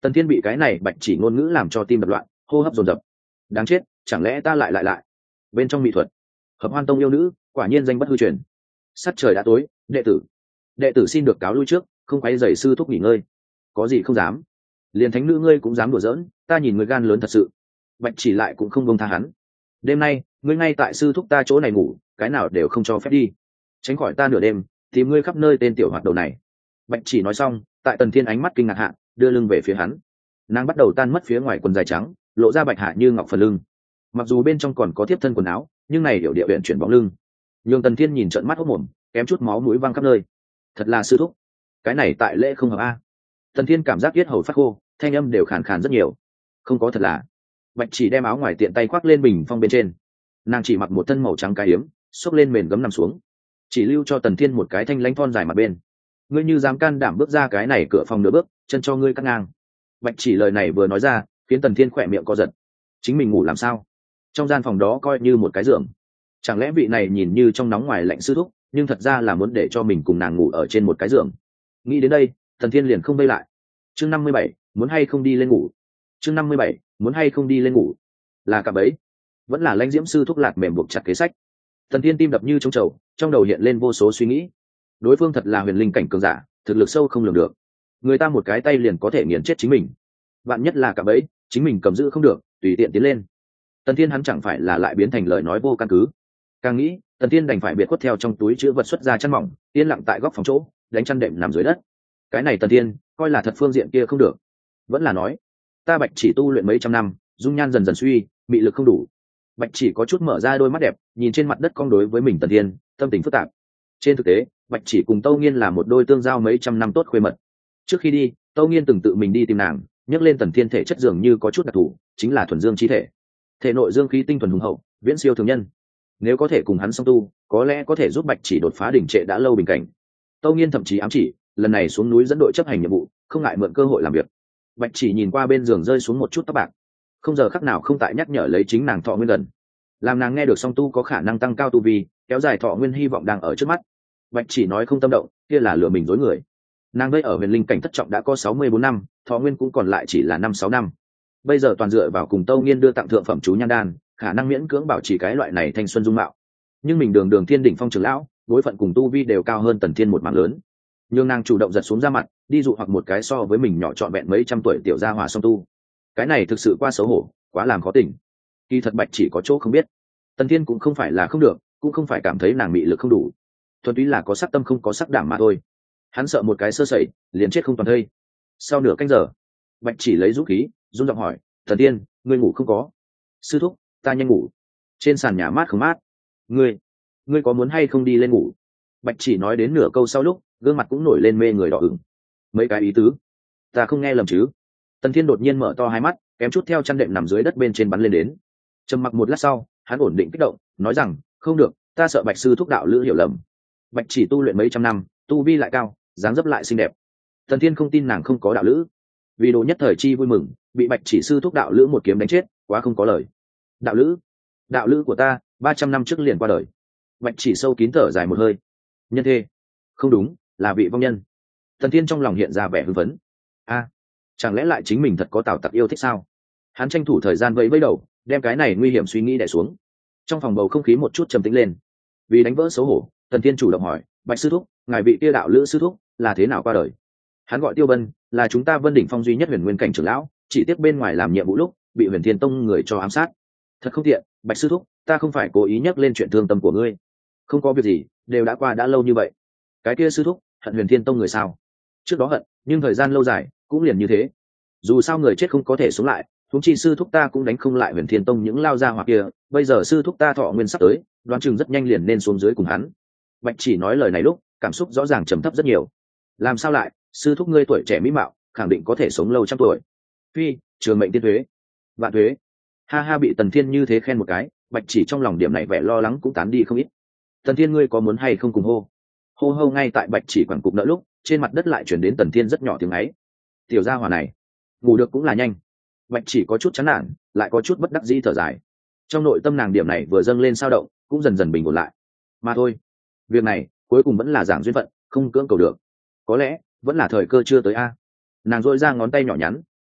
Tần Thiên bị cái này bạch chỉ ngôn ngữ làm cho tim đập loạn, hô hấp dồn dập. Đáng chết, chẳng lẽ ta lại lại lại bên trong mỹ thuật hợp hoan tông yêu nữ, quả nhiên danh bất hư truyền. Sắc trời đã tối, đệ tử đệ tử xin được cáo lui trước, không quấy rầy sư thúc nghỉ ngơi. Có gì không dám, liền thánh nữ ngươi cũng dám đùa giỡn, ta nhìn ngươi gan lớn thật sự. Bạch chỉ lại cũng không buông tha hắn. Đêm nay ngươi ngay tại sư thúc ta chỗ này ngủ, cái nào đều không cho phép đi, tránh khỏi ta nửa đêm tìm ngươi khắp nơi tên tiểu hoạt đầu này. Bạch chỉ nói xong, tại Tần Thiên ánh mắt kinh ngạc hạ, đưa lưng về phía hắn. Nàng bắt đầu tan mất phía ngoài quần dài trắng, lộ ra bạch hạ như ngọc phần lưng. Mặc dù bên trong còn có tiếp thân quần áo, nhưng này hiểu địa huyện chuyển bóng lưng, nhường Tần Thiên nhìn trợn mắt hốc mồm, kém chút máu mũi văng khắp nơi. Thật là sư thúc, cái này tại lễ không hợp a. Tần Thiên cảm giác yết hầu phát khô, thanh âm đều khàn khàn rất nhiều. Không có thật là. Bạch chỉ đem áo ngoài tiện tay khoác lên bình phong bên trên, nàng chỉ mặc một thân màu trắng cái hiếm, xốc lên mền gấm nằm xuống, chỉ lưu cho Tần Thiên một cái thanh lãnh thon dài mặt bên. Ngươi như dám can đảm bước ra cái này cửa phòng nửa bước, chân cho ngươi cắt ngang. Bạch chỉ lời này vừa nói ra, khiến Tần Thiên khỏe miệng co giật. Chính mình ngủ làm sao? Trong gian phòng đó coi như một cái giường, chẳng lẽ vị này nhìn như trong nóng ngoài lạnh sư thúc, nhưng thật ra là muốn để cho mình cùng nàng ngủ ở trên một cái giường. Nghĩ đến đây, Tần Thiên liền không vây lại. Chương năm mươi bảy, muốn hay không đi lên ngủ. Chương năm mươi bảy, muốn hay không đi lên ngủ. Là cả bấy, vẫn là lãnh diễm sư thúc lạt mềm buộc chặt kế sách. Tần Thiên tim đập như trống trầu, trong đầu hiện lên vô số suy nghĩ. Đối phương thật là huyền linh cảnh cường giả, thực lực sâu không lường được, người ta một cái tay liền có thể nghiền chết chính mình. Vạn nhất là cả bấy, chính mình cầm giữ không được, tùy tiện tiến lên, Tần Thiên hắn chẳng phải là lại biến thành lời nói vô căn cứ. Càng nghĩ, Tần Thiên đành phải biệt khuất theo trong túi chứa vật xuất ra chăn mỏng, yên lặng tại góc phòng chỗ, đánh chăn đệm nằm dưới đất. Cái này Tần Thiên coi là thật phương diện kia không được, vẫn là nói ta Bạch chỉ tu luyện mấy trăm năm, dung nhan dần dần suy, mị lực không đủ. Bạch chỉ có chút mở ra đôi mắt đẹp, nhìn trên mặt đất cong đối với mình Tần Thiên, tâm tình phức tạp. Trên thực tế, Bạch chỉ cùng Tâu Nghiên là một đôi tương giao mấy trăm năm tốt khuê mật. Trước khi đi, Tâu Nghiên từng tự mình đi tìm nàng, nhắc lên Tần Thiên thể chất dường như có chút đặc thù, chính là thuần dương chi thể, thể nội dương khí tinh thuần hùng hậu, viễn siêu thường nhân. Nếu có thể cùng hắn song tu, có lẽ có thể giúp Bạch chỉ đột phá đỉnh trệ đã lâu bình cảnh. Tâu Nghiên thậm chí ám chỉ, lần này xuống núi dẫn đội chấp hành nhiệm vụ, không ngại mượn cơ hội làm việc. Bạch chỉ nhìn qua bên giường rơi xuống một chút tóc bạc, không giờ khắc nào không tại nhắc nhở lấy chính nàng thọ nguyên gần, làm nàng nghe được song tu có khả năng tăng cao tu vi, kéo dài thọ nguyên hy vọng đang ở trước mắt. Bạch chỉ nói không tâm động, kia là lừa mình dối người. Nàng đây ở huyền linh cảnh thất trọng đã có sáu mươi bốn năm, thọ nguyên cũng còn lại chỉ là năm sáu năm. Bây giờ toàn dựa vào cùng Tâu Nghiên đưa tặng thượng phẩm chú nhan đan, khả năng miễn cưỡng bảo trì cái loại này thanh xuân dung mạo. Nhưng mình đường đường thiên đỉnh phong trưởng lão, đối phận cùng tu vi đều cao hơn Tần Thiên một mảng lớn. Nhưng nàng chủ động giật xuống ra mặt, đi dụ hoặc một cái so với mình nhỏ trọn vẹn mấy trăm tuổi tiểu gia hòa song tu. Cái này thực sự quá xấu hổ, quá làm khó tình. Kỳ thật Bạch chỉ có chỗ không biết, Tần Thiên cũng không phải là không được, cũng không phải cảm thấy nàng mị lực không đủ, thuần túy là có sắc tâm không có sắc đảm mà thôi. Hắn sợ một cái sơ sẩy, liền chết không toàn thây. Sau nửa canh giờ, Bạch chỉ lấy dũng khí, run giọng hỏi, Tần Thiên, ngươi ngủ không có? Sư thúc, ta nhanh ngủ. Trên sàn nhà mát không mát? Ngươi, ngươi có muốn hay không đi lên ngủ? Bạch chỉ nói đến nửa câu sau lúc, gương mặt cũng nổi lên mê người đỏ ửng. Mấy cái ý tứ, ta không nghe lầm chứ? Tần Thiên đột nhiên mở to hai mắt, kém chút theo chăn đệm nằm dưới đất bên trên bắn lên đến. Trầm mặc một lát sau, hắn ổn định kích động, nói rằng, không được, ta sợ Bạch sư thúc đạo lữ hiểu lầm. Bạch chỉ tu luyện mấy trăm năm, tu vi lại cao, dáng dấp lại xinh đẹp. Tần Thiên không tin nàng không có đạo lữ, vì đồ nhất thời chi vui mừng, bị Bạch chỉ sư thúc đạo lữ một kiếm đánh chết, quá không có lời. Đạo lữ, đạo lữ của ta, ba trăm năm trước liền qua đời. Bạch chỉ sâu kín thở dài một hơi. Nhân thê, không đúng, là vị vong nhân. Tần Thiên trong lòng hiện ra vẻ hưng phấn. A, chẳng lẽ lại chính mình thật có Tào Tặc yêu thích sao? Hắn tranh thủ thời gian vẫy vẫy đầu, đem cái này nguy hiểm suy nghĩ đè xuống. Trong phòng bầu không khí một chút trầm tĩnh lên. Vì đánh vỡ xấu hổ, Tần Thiên chủ động hỏi, Bạch sư thúc, ngài vị kia đạo lữ sư thúc là thế nào qua đời? Hắn gọi Tiêu Bân, là chúng ta Vân đỉnh phong duy nhất huyền nguyên cảnh trưởng lão, chỉ tiếp bên ngoài làm nhiệm vụ lúc bị Huyền Thiên Tông người cho ám sát. Thật không tiện, Bạch sư thúc, ta không phải cố ý nhắc lên chuyện thương tâm của ngươi. Không có việc gì, đều đã qua đã lâu như vậy. Cái kia sư thúc hận Huyền Thiên Tông người sao? Trước đó hận, nhưng thời gian lâu dài cũng liền như thế. Dù sao người chết không có thể sống lại, huống chi sư thúc ta cũng đánh không lại Huyền Thiên Tông những lao ra hoặc kia. Bây giờ sư thúc ta thọ nguyên sắp tới, đoán chừng rất nhanh liền nên xuống dưới cùng hắn. Bạch chỉ nói lời này lúc, cảm xúc rõ ràng trầm thấp rất nhiều. Làm sao lại, sư thúc ngươi tuổi trẻ mỹ mạo, khẳng định có thể sống lâu trăm tuổi. Phi, trường mệnh tiên thuế, vạn thuế. Ha ha, bị Tần Thiên như thế khen một cái, Bạch chỉ trong lòng điểm này vẻ lo lắng cũng tán đi không ít. Tần Thiên ngươi có muốn hay không cùng hô? Hô hô ngay tại Bạch chỉ quẳng cục nợ lúc, trên mặt đất lại chuyển đến Tần Thiên rất nhỏ tiếng ấy. Tiểu gia hỏa này, ngủ được cũng là nhanh. Bạch chỉ có chút chán nản, lại có chút bất đắc dĩ thở dài. Trong nội tâm nàng điểm này vừa dâng lên sao động, cũng dần dần bình ổn lại. Mà thôi, việc này cuối cùng vẫn là giảng duyên phận, không cưỡng cầu được. Có lẽ vẫn là thời cơ chưa tới a. Nàng dội ra ngón tay nhỏ nhắn,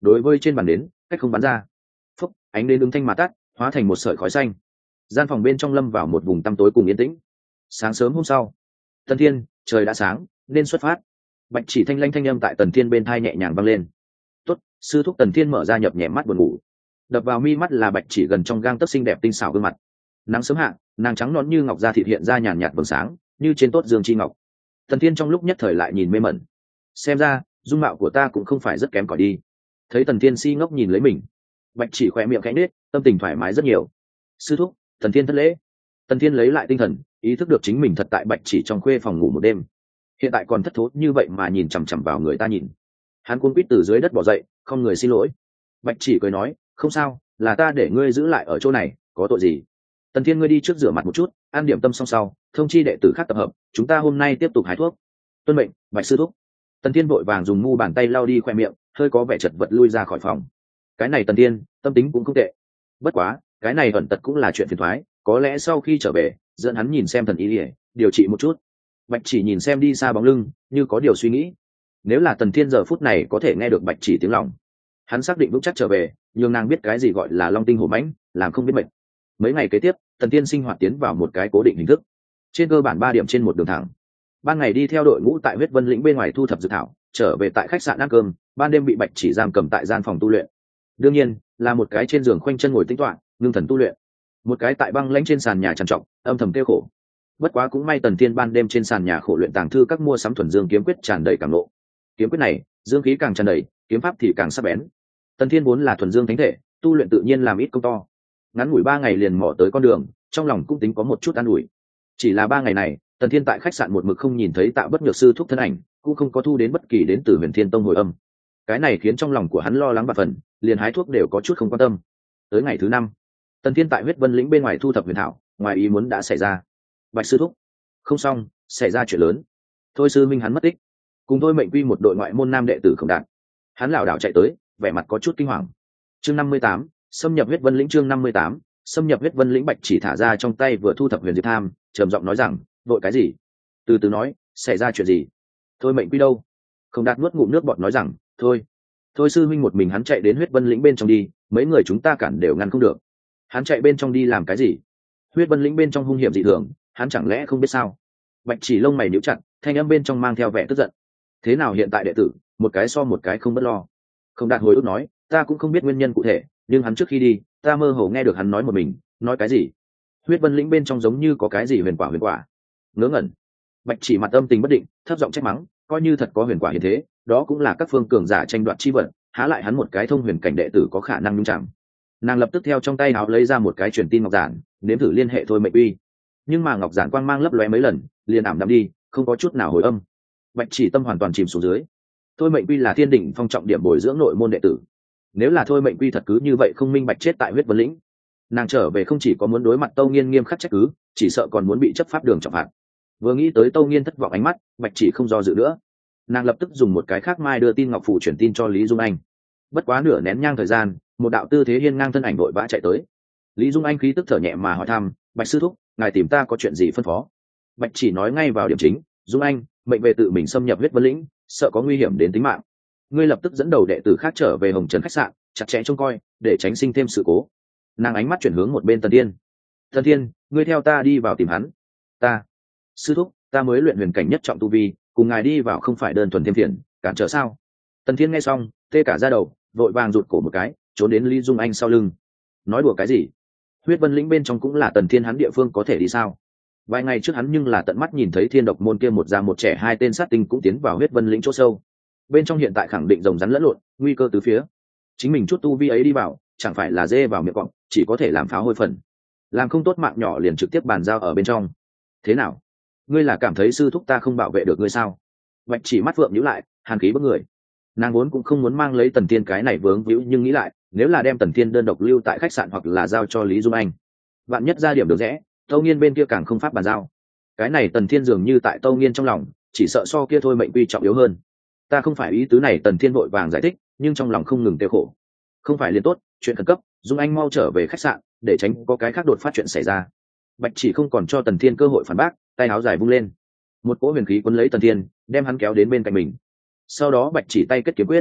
đối với trên bàn đến cách không bắn ra. Phúc, ánh đến ứng thanh mà tắt, hóa thành một sợi khói xanh. Gian phòng bên trong lâm vào một vùng tăm tối cùng yên tĩnh. Sáng sớm hôm sau, Tần Thiên, trời đã sáng nên xuất phát. Bạch Chỉ thanh lanh thanh âm tại Tần Thiên bên thai nhẹ nhàng vang lên. Tốt, sư thúc. Tần Thiên mở ra nhập nhẹ mắt buồn ngủ. Đập vào mi mắt là Bạch Chỉ gần trong gang tấc xinh đẹp tinh xảo gương mặt. Nắng sớm hạ, nàng trắng nõn như ngọc da thịt hiện ra nhàn nhạt vầng sáng, như trên tốt dương chi ngọc. Tần Thiên trong lúc nhất thời lại nhìn mê mẩn. Xem ra, dung mạo của ta cũng không phải rất kém cỏi đi. Thấy Tần Thiên si ngốc nhìn lấy mình, Bạch Chỉ khỏe miệng khẽ nết, tâm tình thoải mái rất nhiều. Sư thúc. Tần Thiên thất lễ. Tần Thiên lấy lại tinh thần, ý thức được chính mình thật tại Bạch Chỉ trong khuê phòng ngủ một đêm, hiện tại còn thất thố như vậy mà nhìn chằm chằm vào người ta nhìn. Hắn cuống quýt từ dưới đất bỏ dậy, không người xin lỗi. Bạch Chỉ cười nói, không sao, là ta để ngươi giữ lại ở chỗ này, có tội gì? Tần Thiên, ngươi đi trước rửa mặt một chút, ăn điểm tâm xong sau thông chi đệ tử khác tập hợp, chúng ta hôm nay tiếp tục hái thuốc. Tuân mệnh, Bạch sư thúc. Tần Thiên vội vàng dùng mu bàn tay lau đi khoe miệng, hơi có vẻ chật vật lui ra khỏi phòng. Cái này Tần Thiên, tâm tính cũng không tệ. Bất quá, cái này ẩn tật cũng là chuyện phiền toái, có lẽ sau khi trở về, dẫn hắn nhìn xem thần y để điều trị một chút. Bạch Chỉ nhìn xem đi xa bóng lưng, như có điều suy nghĩ. Nếu là Tần Thiên giờ phút này có thể nghe được Bạch Chỉ tiếng lòng, hắn xác định vững chắc trở về, nhường nàng biết cái gì gọi là long tinh hổ mãnh, làm không biết mệt. Mấy ngày kế tiếp, Tần Thiên sinh hoạt tiến vào một cái cố định hình thức, trên cơ bản ba điểm trên một đường thẳng. Ban ngày đi theo đội ngũ tại huyết vân lĩnh bên ngoài thu thập dược thảo, trở về tại khách sạn ăn cơm, ban đêm bị Bạch Chỉ giam cầm tại gian phòng tu luyện. Đương nhiên, là một cái trên giường khoanh chân ngồi tĩnh tọa, ngưng thần tu luyện, một cái tại băng lãnh trên sàn nhà trằn trọc, âm thầm kêu khổ. Bất quá cũng may Tần Thiên ban đêm trên sàn nhà khổ luyện tàng thư các mua sắm thuần dương kiếm quyết tràn đầy cảm nộ. Kiếm quyết này, dương khí càng tràn đầy, kiếm pháp thì càng sắc bén. Tần Thiên vốn là thuần dương thánh thể, tu luyện tự nhiên làm ít công to. Ngắn ngủi ba ngày liền mò tới con đường, trong lòng cũng tính có một chút an ủi. Chỉ là ba ngày này, Tần Thiên tại khách sạn một mực không nhìn thấy Tạo Bất Nhược sư thúc thân ảnh, cũng không có thu đến bất kỳ đến từ Huyền Thiên Tông hồi âm. Cái này khiến trong lòng của hắn lo lắng bạt phần, liền hái thuốc đều có chút không quan tâm. Tới ngày thứ năm, Tần Thiên tại huyết vân lĩnh bên ngoài thu thập huyền thảo, ngoài ý muốn đã xảy ra. Bạch sư thúc, không xong, xảy ra chuyện lớn. Thôi sư minh hắn mất tích, cùng Thôi Mệnh Quy một đội ngoại môn nam đệ tử Khổng Đạt. Hắn lảo đảo chạy tới, vẻ mặt có chút kinh hoàng. Chương năm mươi tám, xâm nhập huyết vân lĩnh. Chương năm mươi tám, xâm nhập huyết vân lĩnh. Bạch Chỉ thả ra trong tay vừa thu thập huyền diệp tham, trầm giọng nói rằng, vội cái gì? Từ từ nói, xảy ra chuyện gì? Thôi Mệnh Quy đâu? Khổng Đạt nuốt ngụm nước bọt nói rằng, thôi, thôi sư minh một mình hắn chạy đến huyết vân lĩnh bên trong đi, mấy người chúng ta cản đều ngăn không được. Hắn chạy bên trong đi làm cái gì? Huyết vân lĩnh bên trong hung hiểm dị thường, hắn chẳng lẽ không biết sao? Bạch Chỉ lông mày nhíu chặt, thanh âm bên trong mang theo vẻ tức giận. Thế nào hiện tại đệ tử, một cái so một cái không bất lo. Không Đạt hồi ức nói, ta cũng không biết nguyên nhân cụ thể, nhưng hắn trước khi đi, ta mơ hồ nghe được hắn nói một mình, nói cái gì? Huyết vân lĩnh bên trong giống như có cái gì huyền quả huyền quả. Ngớ ngẩn. Bạch Chỉ mặt âm tình bất định, thấp giọng trách mắng, coi như thật có huyền quả hiện thế, đó cũng là các phương cường giả tranh đoạt chi vật, há lại hắn một cái thông huyền cảnh đệ tử có khả năng nhúng chạm. Nàng lập tức theo trong tay áo lấy ra một cái truyền tin ngọc giản, nếm thử liên hệ Thôi Mệnh Uy, nhưng mà ngọc giản quang mang lấp lóe mấy lần, liền ảm đạm đi, không có chút nào hồi âm. Bạch Chỉ tâm hoàn toàn chìm xuống dưới. Thôi Mệnh Uy là thiên đỉnh phong trọng điểm bồi dưỡng nội môn đệ tử, nếu là Thôi Mệnh Uy thật cứ như vậy không minh bạch chết tại huyết vân lĩnh, nàng trở về không chỉ có muốn đối mặt Tâu Nghiên nghiêm khắc trách cứ, chỉ sợ còn muốn bị chấp pháp đường trọng phạt. Vừa nghĩ tới Tâu Nghiên thất vọng ánh mắt, Bạch Chỉ không do dự nữa, nàng lập tức dùng một cái khác mai đưa tin ngọc phủ chuyển tin cho Lý Dung Anh. Bất quá nửa nén nhang thời gian, một đạo tư thế hiên ngang thân ảnh vội vã chạy tới. Lý Dung Anh khí tức thở nhẹ mà hỏi thăm, Bạch sư thúc, ngài tìm ta có chuyện gì phân phó? Bạch Chỉ nói ngay vào điểm chính, Dung Anh, mệnh về tự mình xâm nhập huyết vân lĩnh, sợ có nguy hiểm đến tính mạng, ngươi lập tức dẫn đầu đệ tử khác trở về Hồng Trần khách sạn, chặt chẽ trông coi, để tránh sinh thêm sự cố. Nàng ánh mắt chuyển hướng một bên Tần Thiên. Tần Thiên, ngươi theo ta đi vào tìm hắn. Ta, sư thúc, ta mới luyện huyền cảnh nhất trọng tu vi, cùng ngài đi vào không phải đơn thuần thêm phiền, cản trở sao? Tần Thiên nghe xong, tê cả da đầu, vội vàng rụt cổ một cái, trốn đến Lý Dung Anh sau lưng. Nói đùa cái gì? Huyết vân lĩnh bên trong cũng là Tần Thiên hắn địa phương có thể đi sao? Vài ngày trước hắn nhưng là tận mắt nhìn thấy thiên độc môn kia một già một trẻ hai tên sát tinh cũng tiến vào huyết vân lĩnh chỗ sâu. Bên trong hiện tại khẳng định rồng rắn lẫn lộn, nguy cơ từ phía. Chính mình chút tu vi ấy đi vào, chẳng phải là dê vào miệng cọp, chỉ có thể làm pháo hôi phần. Làm không tốt mạng nhỏ liền trực tiếp bàn giao ở bên trong. Thế nào? Ngươi là cảm thấy sư thúc ta không bảo vệ được ngươi sao? Bạch Chỉ mắt phượng nhíu lại, hàn khí bức người. Nàng vốn cũng không muốn mang lấy Tần Thiên cái này vướng víu, nhưng nghĩ lại, nếu là đem Tần Thiên đơn độc lưu tại khách sạn hoặc là giao cho Lý Dung Anh, vạn nhất ra điểm được rẽ, Tâu Nghiên bên kia càng không pháp bàn giao. Cái này Tần Thiên dường như tại Tâu Nghiên trong lòng, chỉ sợ so kia Thôi Mệnh Quy trọng yếu hơn. Ta không phải ý tứ này, Tần Thiên vội vàng giải thích, nhưng trong lòng không ngừng tiêu khổ. Không phải liền tốt, chuyện khẩn cấp, Dung Anh mau trở về khách sạn, để tránh có cái khác đột phát chuyện xảy ra. Bạch Chỉ không còn cho Tần Thiên cơ hội phản bác, tay áo dài vung lên, một cỗ huyền khí cuốn lấy Tần Thiên, đem hắn kéo đến bên cạnh mình. Sau đó Bạch Chỉ tay kết kiếm quyết,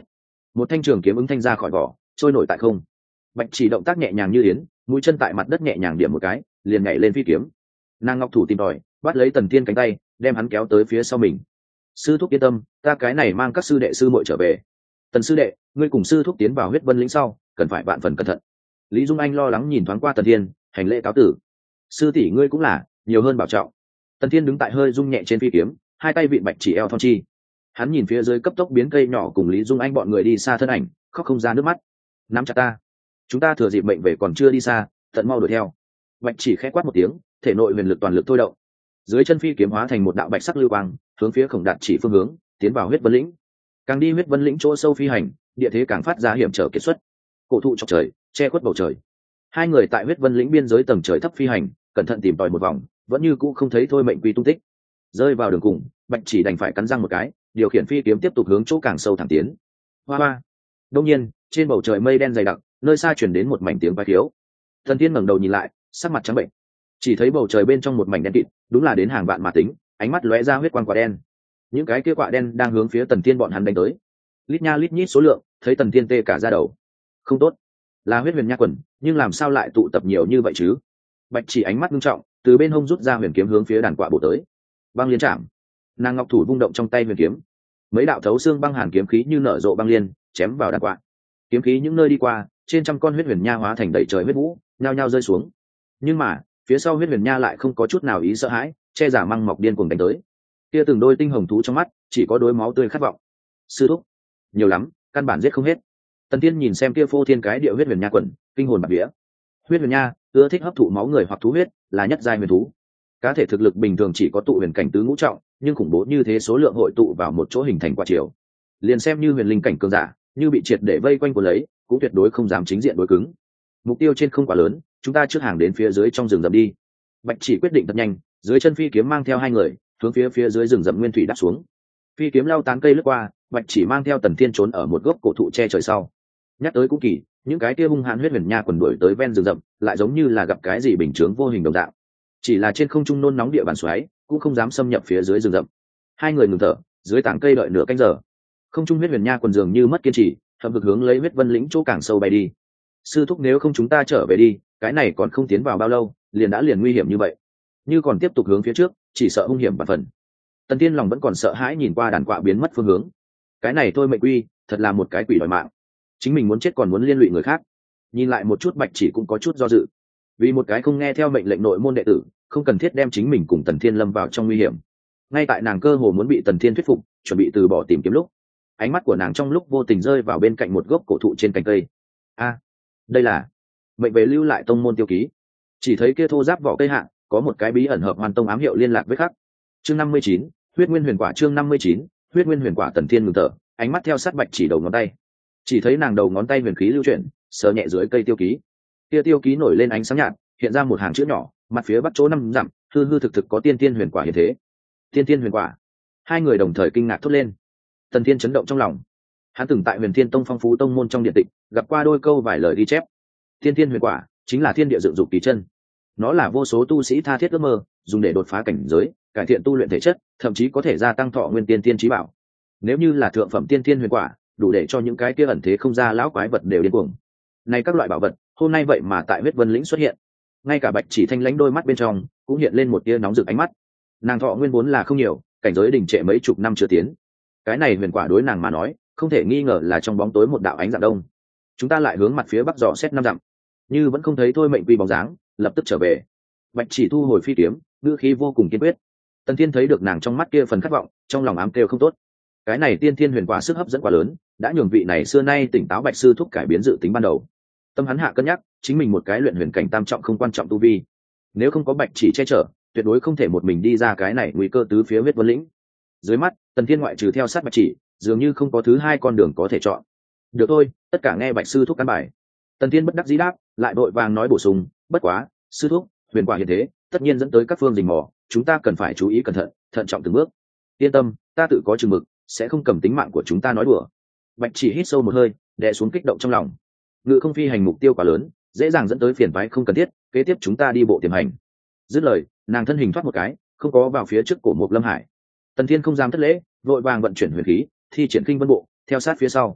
một thanh trường kiếm ứng thanh ra khỏi vỏ, trôi nổi tại không. Bạch chỉ động tác nhẹ nhàng như yến, mũi chân tại mặt đất nhẹ nhàng điểm một cái, liền nhảy lên phi kiếm. Nàng ngọc thủ tìm tòi, bắt lấy Tần Thiên cánh tay, đem hắn kéo tới phía sau mình. Sư thúc yên tâm, ta cái này mang các sư đệ sư muội trở về. Tần sư đệ, ngươi cùng sư thúc tiến vào huyết vân lĩnh sau, cần phải vạn phần cẩn thận. Lý Dung Anh lo lắng nhìn thoáng qua Tần Thiên, hành lễ cáo tử. Sư tỷ ngươi cũng là, nhiều hơn bảo trọng. Tần Thiên đứng tại hơi rung nhẹ trên phi kiếm, hai tay vịn bạch chỉ eo thon chi. Hắn nhìn phía dưới cấp tốc biến cây nhỏ cùng Lý Dung Anh bọn người đi xa thân ảnh, khóc không ra nước mắt. Nắm chặt ta, chúng ta thừa dịp mệnh về còn chưa đi xa, tận mau đuổi theo. Bạch chỉ khẽ quát một tiếng, thể nội huyền lực toàn lực thôi động. Dưới chân phi kiếm hóa thành một đạo bạch sắc lưu quang, hướng phía Khổng Đạt chỉ phương hướng, tiến vào huyết vân lĩnh. Càng đi huyết vân lĩnh chỗ sâu phi hành, địa thế càng phát ra hiểm trở kiệt xuất. Cổ thụ chọc trời, che khuất bầu trời. Hai người tại huyết vân lĩnh biên giới tầng trời thấp phi hành, cẩn thận tìm tòi một vòng, vẫn như cũ không thấy thôi mệnh quy tung tích. Rơi vào đường cùng, Bạch chỉ đành phải cắn răng một cái, điều khiển phi kiếm tiếp tục hướng chỗ càng sâu thẳng tiến. Hoa hoa. Đông nhiên, trên bầu trời mây đen dày đặc, nơi xa truyền đến một mảnh tiếng vái khiếu. Thần Thiên ngẩng đầu nhìn lại, sắc mặt trắng bệnh. Chỉ thấy bầu trời bên trong một mảnh đen kịt, đúng là đến hàng vạn mà tính, ánh mắt lóe ra huyết quang quả đen. Những cái kia quạ đen đang hướng phía Tần Thiên bọn hắn đánh tới. Lít nha lít nhít số lượng, thấy Tần Thiên tê cả da đầu. Không tốt, là huyết huyền nha quần, nhưng làm sao lại tụ tập nhiều như vậy chứ? Bạch chỉ ánh mắt nghiêm trọng, từ bên hông rút ra huyền kiếm hướng phía đàn quạ bổ tới. Băng liên chạm. Nàng ngọc thủ vung động trong tay huyền kiếm, mấy đạo thấu xương băng hàn kiếm khí như nở rộ băng liên, chém vào đàn quạ. Kiếm khí những nơi đi qua, trên trăm con huyết huyền nha hóa thành đầy trời huyết vũ, nhao nhao rơi xuống. Nhưng mà, phía sau huyết huyền nha lại không có chút nào ý sợ hãi, che giả măng mọc điên cuồng đánh tới. Kia từng đôi tinh hồng thú trong mắt, chỉ có đôi máu tươi khát vọng. Sư thúc, nhiều lắm, căn bản giết không hết. Tần Tiên nhìn xem kia phô thiên cái địa huyết huyền nha quần, kinh hồn bạt vía. Huyết huyền nha ưa thích hấp thụ máu người hoặc thú huyết, là nhất giai huyền thú. Cá thể thực lực bình thường chỉ có tụ huyền cảnh tứ ngũ trọng, nhưng khủng bố như thế số lượng hội tụ vào một chỗ hình thành quả chiều. Liền xem như huyền linh cảnh cường giả, như bị triệt để vây quanh của lấy, cũng tuyệt đối không dám chính diện đối cứng. Mục tiêu trên không quá lớn, chúng ta trước hàng đến phía dưới trong rừng rậm đi. Bạch chỉ quyết định thật nhanh, dưới chân phi kiếm mang theo hai người, hướng phía phía dưới rừng rậm nguyên thủy đáp xuống. Phi kiếm lao tán cây lướt qua, Bạch chỉ mang theo Tần Thiên trốn ở một gốc cổ thụ che trời sau. Nhắc tới cũng kỳ, những cái kia hung hãn huyết huyền nha quần đuổi tới ven rừng rậm, lại giống như là gặp cái gì bình chướng vô hình đồng dạng. Chỉ là trên không trung nôn nóng địa bàn xoáy, cũng không dám xâm nhập phía dưới rừng rậm. Hai người ngừng thở, dưới tảng cây đợi nửa canh giờ. Không trung huyết huyền nha quần dường như mất kiên trì, hậm hực hướng lấy huyết vân lĩnh chỗ càng sâu bay đi. Sư thúc, nếu không chúng ta trở về đi, cái này còn không tiến vào bao lâu, liền đã liền nguy hiểm như vậy. Như còn tiếp tục hướng phía trước, chỉ sợ hung hiểm và phần. Tần Thiên lòng vẫn còn sợ hãi nhìn qua đàn quạ biến mất phương hướng. Cái này thôi mệnh quy, thật là một cái quỷ đòi mạng. Chính mình muốn chết còn muốn liên lụy người khác. Nhìn lại một chút Bạch chỉ cũng có chút do dự. Vì một cái không nghe theo mệnh lệnh nội môn đệ tử, không cần thiết đem chính mình cùng Tần Thiên lâm vào trong nguy hiểm. Ngay tại nàng cơ hồ muốn bị Tần Thiên thuyết phục, chuẩn bị từ bỏ tìm kiếm lúc, ánh mắt của nàng trong lúc vô tình rơi vào bên cạnh một gốc cổ thụ trên cành cây. A, đây là mệnh về lưu lại tông môn tiêu ký. Chỉ thấy kia thô giáp vỏ cây hạ có một cái bí ẩn hợp hoàn tông ám hiệu liên lạc với khắc. Chương năm mươi chín, huyết nguyên huyền quả. Chương năm mươi chín, huyết nguyên huyền quả. Tần Thiên ngừng thở, ánh mắt theo sát Bạch chỉ đầu ngón tay. Chỉ thấy nàng đầu ngón tay huyền khí lưu chuyển, sờ nhẹ dưới cây tiêu ký. Kia tiêu ký nổi lên ánh sáng nhạt, hiện ra một hàng chữ nhỏ, mặt phía bắc chỗ năm dặm, hư hư thực thực có tiên tiên huyền quả hiện thế. Tiên tiên huyền quả. Hai người đồng thời kinh ngạc thốt lên. Tần Thiên chấn động trong lòng. Hắn từng tại Huyền Thiên Tông phong phú tông môn trong điện tịch, gặp qua đôi câu vài lời ghi chép. Tiên tiên huyền quả chính là thiên địa dựng dục kỳ chân. Nó là vô số tu sĩ tha thiết ước mơ, dùng để đột phá cảnh giới, cải thiện tu luyện thể chất, thậm chí có thể gia tăng thọ nguyên tiên tiên chí bảo. Nếu như là thượng phẩm tiên tiên huyền quả, đủ để cho những cái kia ẩn thế không ra lão quái vật đều điên cuồng. Này các loại bảo vật, hôm nay vậy mà tại huyết vân lĩnh xuất hiện. Ngay cả Bạch chỉ thanh lãnh đôi mắt bên trong cũng hiện lên một tia nóng rực ánh mắt. Nàng thọ nguyên vốn là không nhiều, cảnh giới đình trệ mấy chục năm chưa tiến. Cái này huyền quả đối nàng mà nói, không thể nghi ngờ là trong bóng tối một đạo ánh dạng đông. Chúng ta lại hướng mặt phía bắc dò xét năm dặm, như vẫn không thấy thôi mệnh quy bóng dáng, lập tức trở về. Bạch chỉ thu hồi phi kiếm, ngữ khí vô cùng kiên quyết. Tần Thiên thấy được nàng trong mắt kia phần khát vọng, trong lòng ám kêu không tốt. Cái này tiên thiên huyền quả sức hấp dẫn quá lớn, đã nhường vị này xưa nay tỉnh táo Bạch sư thúc cải biến dự tính ban đầu. Tâm hắn hạ cân nhắc, chính mình một cái luyện huyền cảnh tam trọng không quan trọng tu vi, nếu không có Bạch chỉ che chở, tuyệt đối không thể một mình đi ra cái này nguy cơ tứ phía huyết vân lĩnh. Dưới mắt, Tần Thiên ngoại trừ theo sát Bạch chỉ, dường như không có thứ hai con đường có thể chọn. Được thôi, tất cả nghe Bạch sư thúc căn bài. Tần Thiên bất đắc dĩ đáp, lại vội vàng nói bổ sung, bất quá, sư thúc, huyền quả hiện thế, tất nhiên dẫn tới các phương rình mò, chúng ta cần phải chú ý cẩn thận, thận trọng từng bước. Yên tâm, ta tự có chừng mực, sẽ không cầm tính mạng của chúng ta nói đùa. Bạch chỉ hít sâu một hơi, đè xuống kích động trong lòng. Ngự không phi hành mục tiêu quá lớn, dễ dàng dẫn tới phiền toái không cần thiết, kế tiếp chúng ta đi bộ tiềm hành. Dứt lời, nàng thân hình thoát một cái, không có vào phía trước cổ Mộc Lâm Hải. Tần Thiên không dám thất lễ, vội vàng vận chuyển huyền khí, thi triển kinh vân bộ, theo sát phía sau.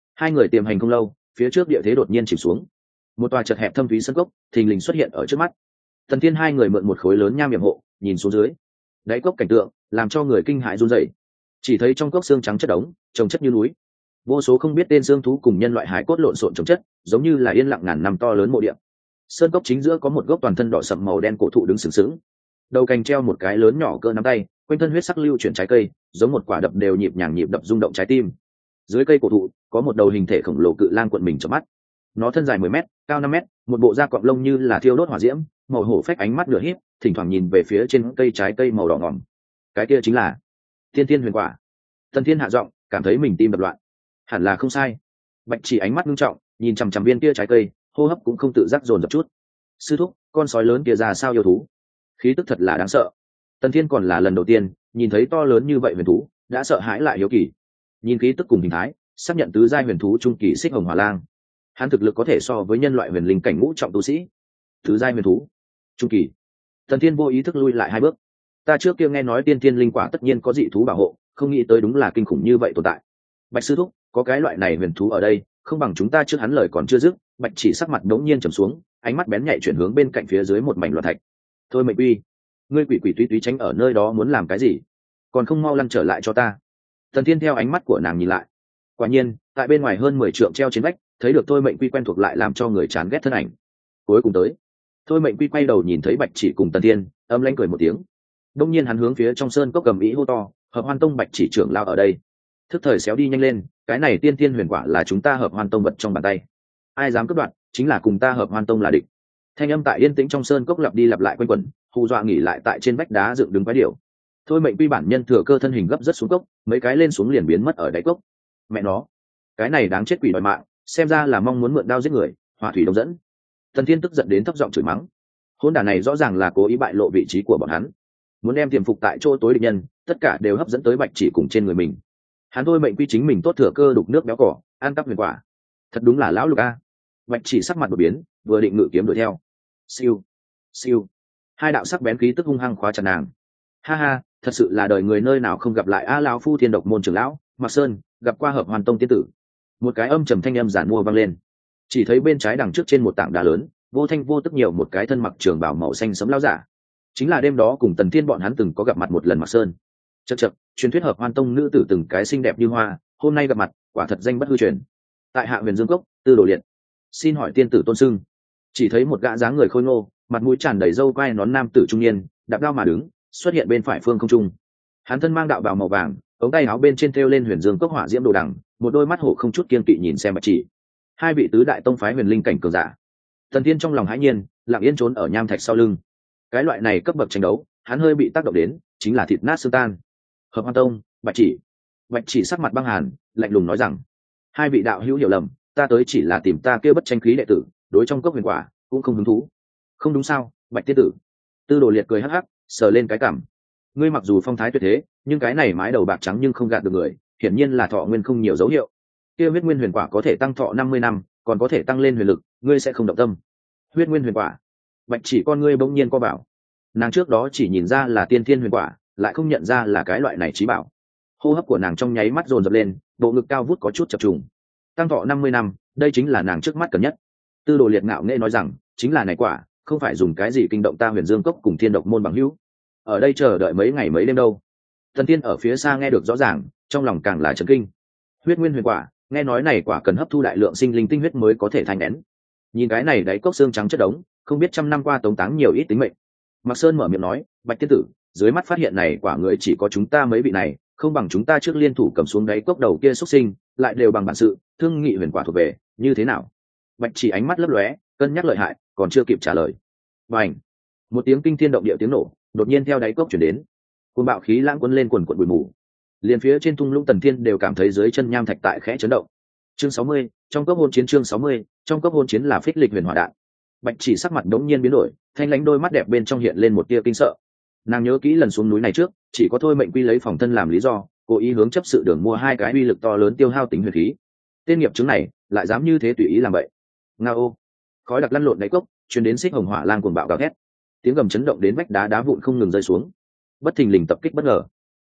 Hai người tiềm hành không lâu, phía trước địa thế đột nhiên chìm xuống, một tòa chật hẹp thâm thúy sân cốc thình lình xuất hiện ở trước mắt. Tần Thiên hai người mượn một khối lớn nham hiểm hộ, nhìn xuống dưới, đáy cốc cảnh tượng làm cho người kinh hãi run rẩy. Chỉ thấy trong cốc xương trắng chất đống, trồng chất như núi, vô số không biết tên xương thú cùng nhân loại hải cốt lộn xộn trồng chất, giống như là yên lặng ngàn năm to lớn mộ địa. Sơn cốc chính giữa có một gốc toàn thân đỏ sậm màu đen cổ thụ đứng sừng sững, đầu cành treo một cái lớn nhỏ cỡ nắm tay, quanh thân huyết sắc lưu chuyển trái cây, giống một quả đập đều nhịp nhàng nhịp đập rung động trái tim. Dưới cây cổ thụ có một đầu hình thể khổng lồ cự lang cuộn mình trong mắt. Nó thân dài mười mét, cao năm mét, một bộ da cọp lông như là thiêu đốt hỏa diễm, màu hổ phách ánh mắt nửa híp, thỉnh thoảng nhìn về phía trên cây trái cây màu đỏ ngòm. Cái kia chính là Tiên Tiên Huyền Quả. Tần Thiên hạ giọng, cảm thấy mình tim đập loạn. Hẳn là không sai. Bạch Chỉ ánh mắt nghiêm trọng, nhìn chằm chằm viên kia trái cây, hô hấp cũng không tự giác dồn dập chút. Sư thúc, con sói lớn kia ra sao yêu thú? Khí tức thật là đáng sợ. Tần Thiên còn là lần đầu tiên nhìn thấy to lớn như vậy huyền thú, đã sợ hãi lại hiếu kỳ. Nhìn khí tức cùng hình thái, xác nhận tứ giai huyền thú trung kỳ Xích Hồng Hỏa Lang. Hắn thực lực có thể so với nhân loại huyền linh cảnh ngũ trọng tu sĩ. Tứ giai huyền thú trung kỳ. Tần Thiên vô ý thức lui lại hai bước. Ta trước kia nghe nói tiên tiên linh quả tất nhiên có dị thú bảo hộ, không nghĩ tới đúng là kinh khủng như vậy tồn tại. Bạch sư thúc, có cái loại này huyền thú ở đây, không bằng chúng ta trước hắn lời còn chưa dứt, Bạch Chỉ sắc mặt đống nhiên trầm xuống, ánh mắt bén nhạy chuyển hướng bên cạnh phía dưới một mảnh loạn thạch. Thôi Mệnh Uy, ngươi quỷ quỷ túy túy tránh ở nơi đó muốn làm cái gì? Còn không mau lăn trở lại cho ta. Tần Thiên theo ánh mắt của nàng nhìn lại. Quả nhiên, tại bên ngoài hơn mười trượng treo trên vách, thấy được Thôi Mệnh Quy quen thuộc lại làm cho người chán ghét thân ảnh. Cuối cùng tới, Thôi Mệnh Quy quay đầu nhìn thấy Bạch Chỉ cùng Tần Thiên, âm lãnh cười một tiếng. Đông nhiên hắn hướng phía trong sơn cốc cầm ý hô to, Hợp Hoan Tông Bạch Chỉ trưởng lao ở đây. Thức thời xéo đi nhanh lên, cái này tiên tiên huyền quả là chúng ta Hợp Hoan Tông vật trong bàn tay. Ai dám cướp đoạt, chính là cùng ta Hợp Hoan Tông là địch. Thanh âm tại yên tĩnh trong sơn cốc lặp đi lặp lại quanh quẩn, hù dọa nghỉ lại tại trên vách đá dựng đứng quái điểu. Thôi Mệnh Quy bản nhân thừa cơ thân hình gấp rất xuống cốc, mấy cái lên xuống liền biến mất ở đáy cốc. Mẹ nó, cái này đáng chết quỷ đòi mạng, xem ra là mong muốn mượn đao giết người, hỏa thủy đông dẫn. Tần Thiên tức giận đến thấp giọng chửi mắng. Hôn đản này rõ ràng là cố ý bại lộ vị trí của bọn hắn, muốn đem tiềm phục tại chỗ tối địch nhân, tất cả đều hấp dẫn tới Bạch Chỉ cùng trên người mình. Hắn Thôi Mệnh Quy chính mình tốt thừa cơ đục nước béo cỏ, ăn cắp huyền quả, thật đúng là lão lục a. Bạch Chỉ sắc mặt đột biến, vừa định ngự kiếm đuổi theo. Siêu, siêu, hai đạo sắc bén khí tức hung hăng khóa chặt nàng. Ha ha, thật sự là đời người nơi nào không gặp lại a lão phu Thiên Độc môn trưởng lão Mạc Sơn, gặp qua Hợp Hoàn Tông tiên tử. Một cái âm trầm thanh âm giản mua vang lên. Chỉ thấy bên trái đằng trước trên một tảng đá lớn, vô thanh vô tức nhiều một cái thân mặc trường bào màu xanh sẫm lão giả. Chính là đêm đó cùng Tần Thiên bọn hắn từng có gặp mặt một lần Mạc Sơn. Chậc chậc, truyền thuyết Hợp Hoan Tông nữ tử từng cái xinh đẹp như hoa, hôm nay gặp mặt, quả thật danh bất hư truyền. Tại Hạ Huyền Dương Cốc, Tư Đồ Liệt, xin hỏi tiên tử tôn xưng. Chỉ thấy một gã dáng người khôi ngô, mặt mũi tràn đầy râu quai nón nam tử trung niên, đạp đao mà đứng, xuất hiện bên phải phương không trung. Hắn thân mang đạo bào màu vàng, ống tay áo bên trên thêu lên Huyền Dương Cốc hỏa diễm đồ đằng, một đôi mắt hổ không chút kiên kỵ nhìn xem Bạch Chỉ. Hai vị tứ đại tông phái huyền linh cảnh cường giả. Thần Thiên trong lòng hãi nhiên, lặng yên trốn ở nham thạch sau lưng. Cái loại này cấp bậc tranh đấu, hắn hơi bị tác động đến, chính là thịt nát xương tan. Hợp Hoan Tông, Bạch Chỉ. Bạch Chỉ sắc mặt băng hàn, lạnh lùng nói rằng: hai vị đạo hữu hiểu lầm, ta tới chỉ là tìm ta kia bất tranh khí đệ tử, đối trong cốc huyền quả cũng không hứng thú. Không đúng sao, Bạch tiên tử? Tư Đồ Liệt cười hắc hắc, sờ lên cái cằm. Ngươi mặc dù phong thái tuyệt thế, nhưng cái này mái đầu bạc trắng nhưng không gạt được người, hiển nhiên là thọ nguyên không nhiều dấu hiệu. Kia huyết nguyên huyền quả có thể tăng thọ năm mươi năm, còn có thể tăng lên huyền lực, ngươi sẽ không động tâm. Huyết nguyên huyền quả? Bạch Chỉ con ngươi bỗng nhiên co bảo. Nàng trước đó chỉ nhìn ra là tiên thiên huyền quả, lại không nhận ra là cái loại này trí bảo. Hô hấp của nàng trong nháy mắt dồn dập lên, bộ ngực cao vút có chút chập trùng. Tăng thọ năm mươi năm, đây chính là nàng trước mắt cần nhất. Tư Đồ Liệt ngạo nghễ nói rằng, chính là này quả, không phải dùng cái gì kinh động ta Huyền Dương Cốc cùng Thiên Độc môn bằng hữu. Ở đây chờ đợi mấy ngày mấy đêm đâu. Thần Tiên ở phía xa nghe được rõ ràng, trong lòng càng là chấn kinh. Huyết nguyên huyền quả, nghe nói này quả cần hấp thu đại lượng sinh linh tinh huyết mới có thể thành nén. Nhìn cái này đáy cốc xương trắng chất đống, không biết trăm năm qua tống táng nhiều ít tính mệnh. Mạc Sơn mở miệng nói, Bạch tiên tử, dưới mắt phát hiện này quả người chỉ có chúng ta mấy vị này, không bằng chúng ta trước liên thủ cầm xuống đáy cốc đầu kia xuất sinh, lại đều bằng bản sự, thương nghị huyền quả thuộc về, như thế nào? Bạch Chỉ ánh mắt lấp lóe, cân nhắc lợi hại, còn chưa kịp trả lời. Bành! Một tiếng kinh thiên động địa tiếng nổ, đột nhiên theo đáy cốc chuyển đến. Cuồng bạo khí lãng cuốn lên quần quần bụi mù. Liền phía trên thung lũng Tần Thiên đều cảm thấy dưới chân nham thạch tại khẽ chấn động. Chương sáu mươi, trong cốc hôn chiến chương sáu mươi, trong cốc hôn chiến là phích lịch huyền hỏa đạn. Bạch Chỉ sắc mặt đống nhiên biến đổi, thanh lãnh đôi mắt đẹp bên trong hiện lên một tia kinh sợ. Nàng nhớ kỹ lần xuống núi này trước, chỉ có Thôi Mệnh Quy lấy phòng thân làm lý do, cố ý hướng chấp sự đường mua hai cái uy lực to lớn tiêu hao tính huyền khí. Tên nghiệp chứng này lại dám như thế tùy ý làm vậy. Ngao! Khói đặc lăn lộn đáy cốc, truyền đến Xích Hồng Hỏa Lang cuồng bạo gào thét. Tiếng gầm chấn động đến vách đá đá vụn không ngừng rơi xuống. Bất thình lình tập kích bất ngờ.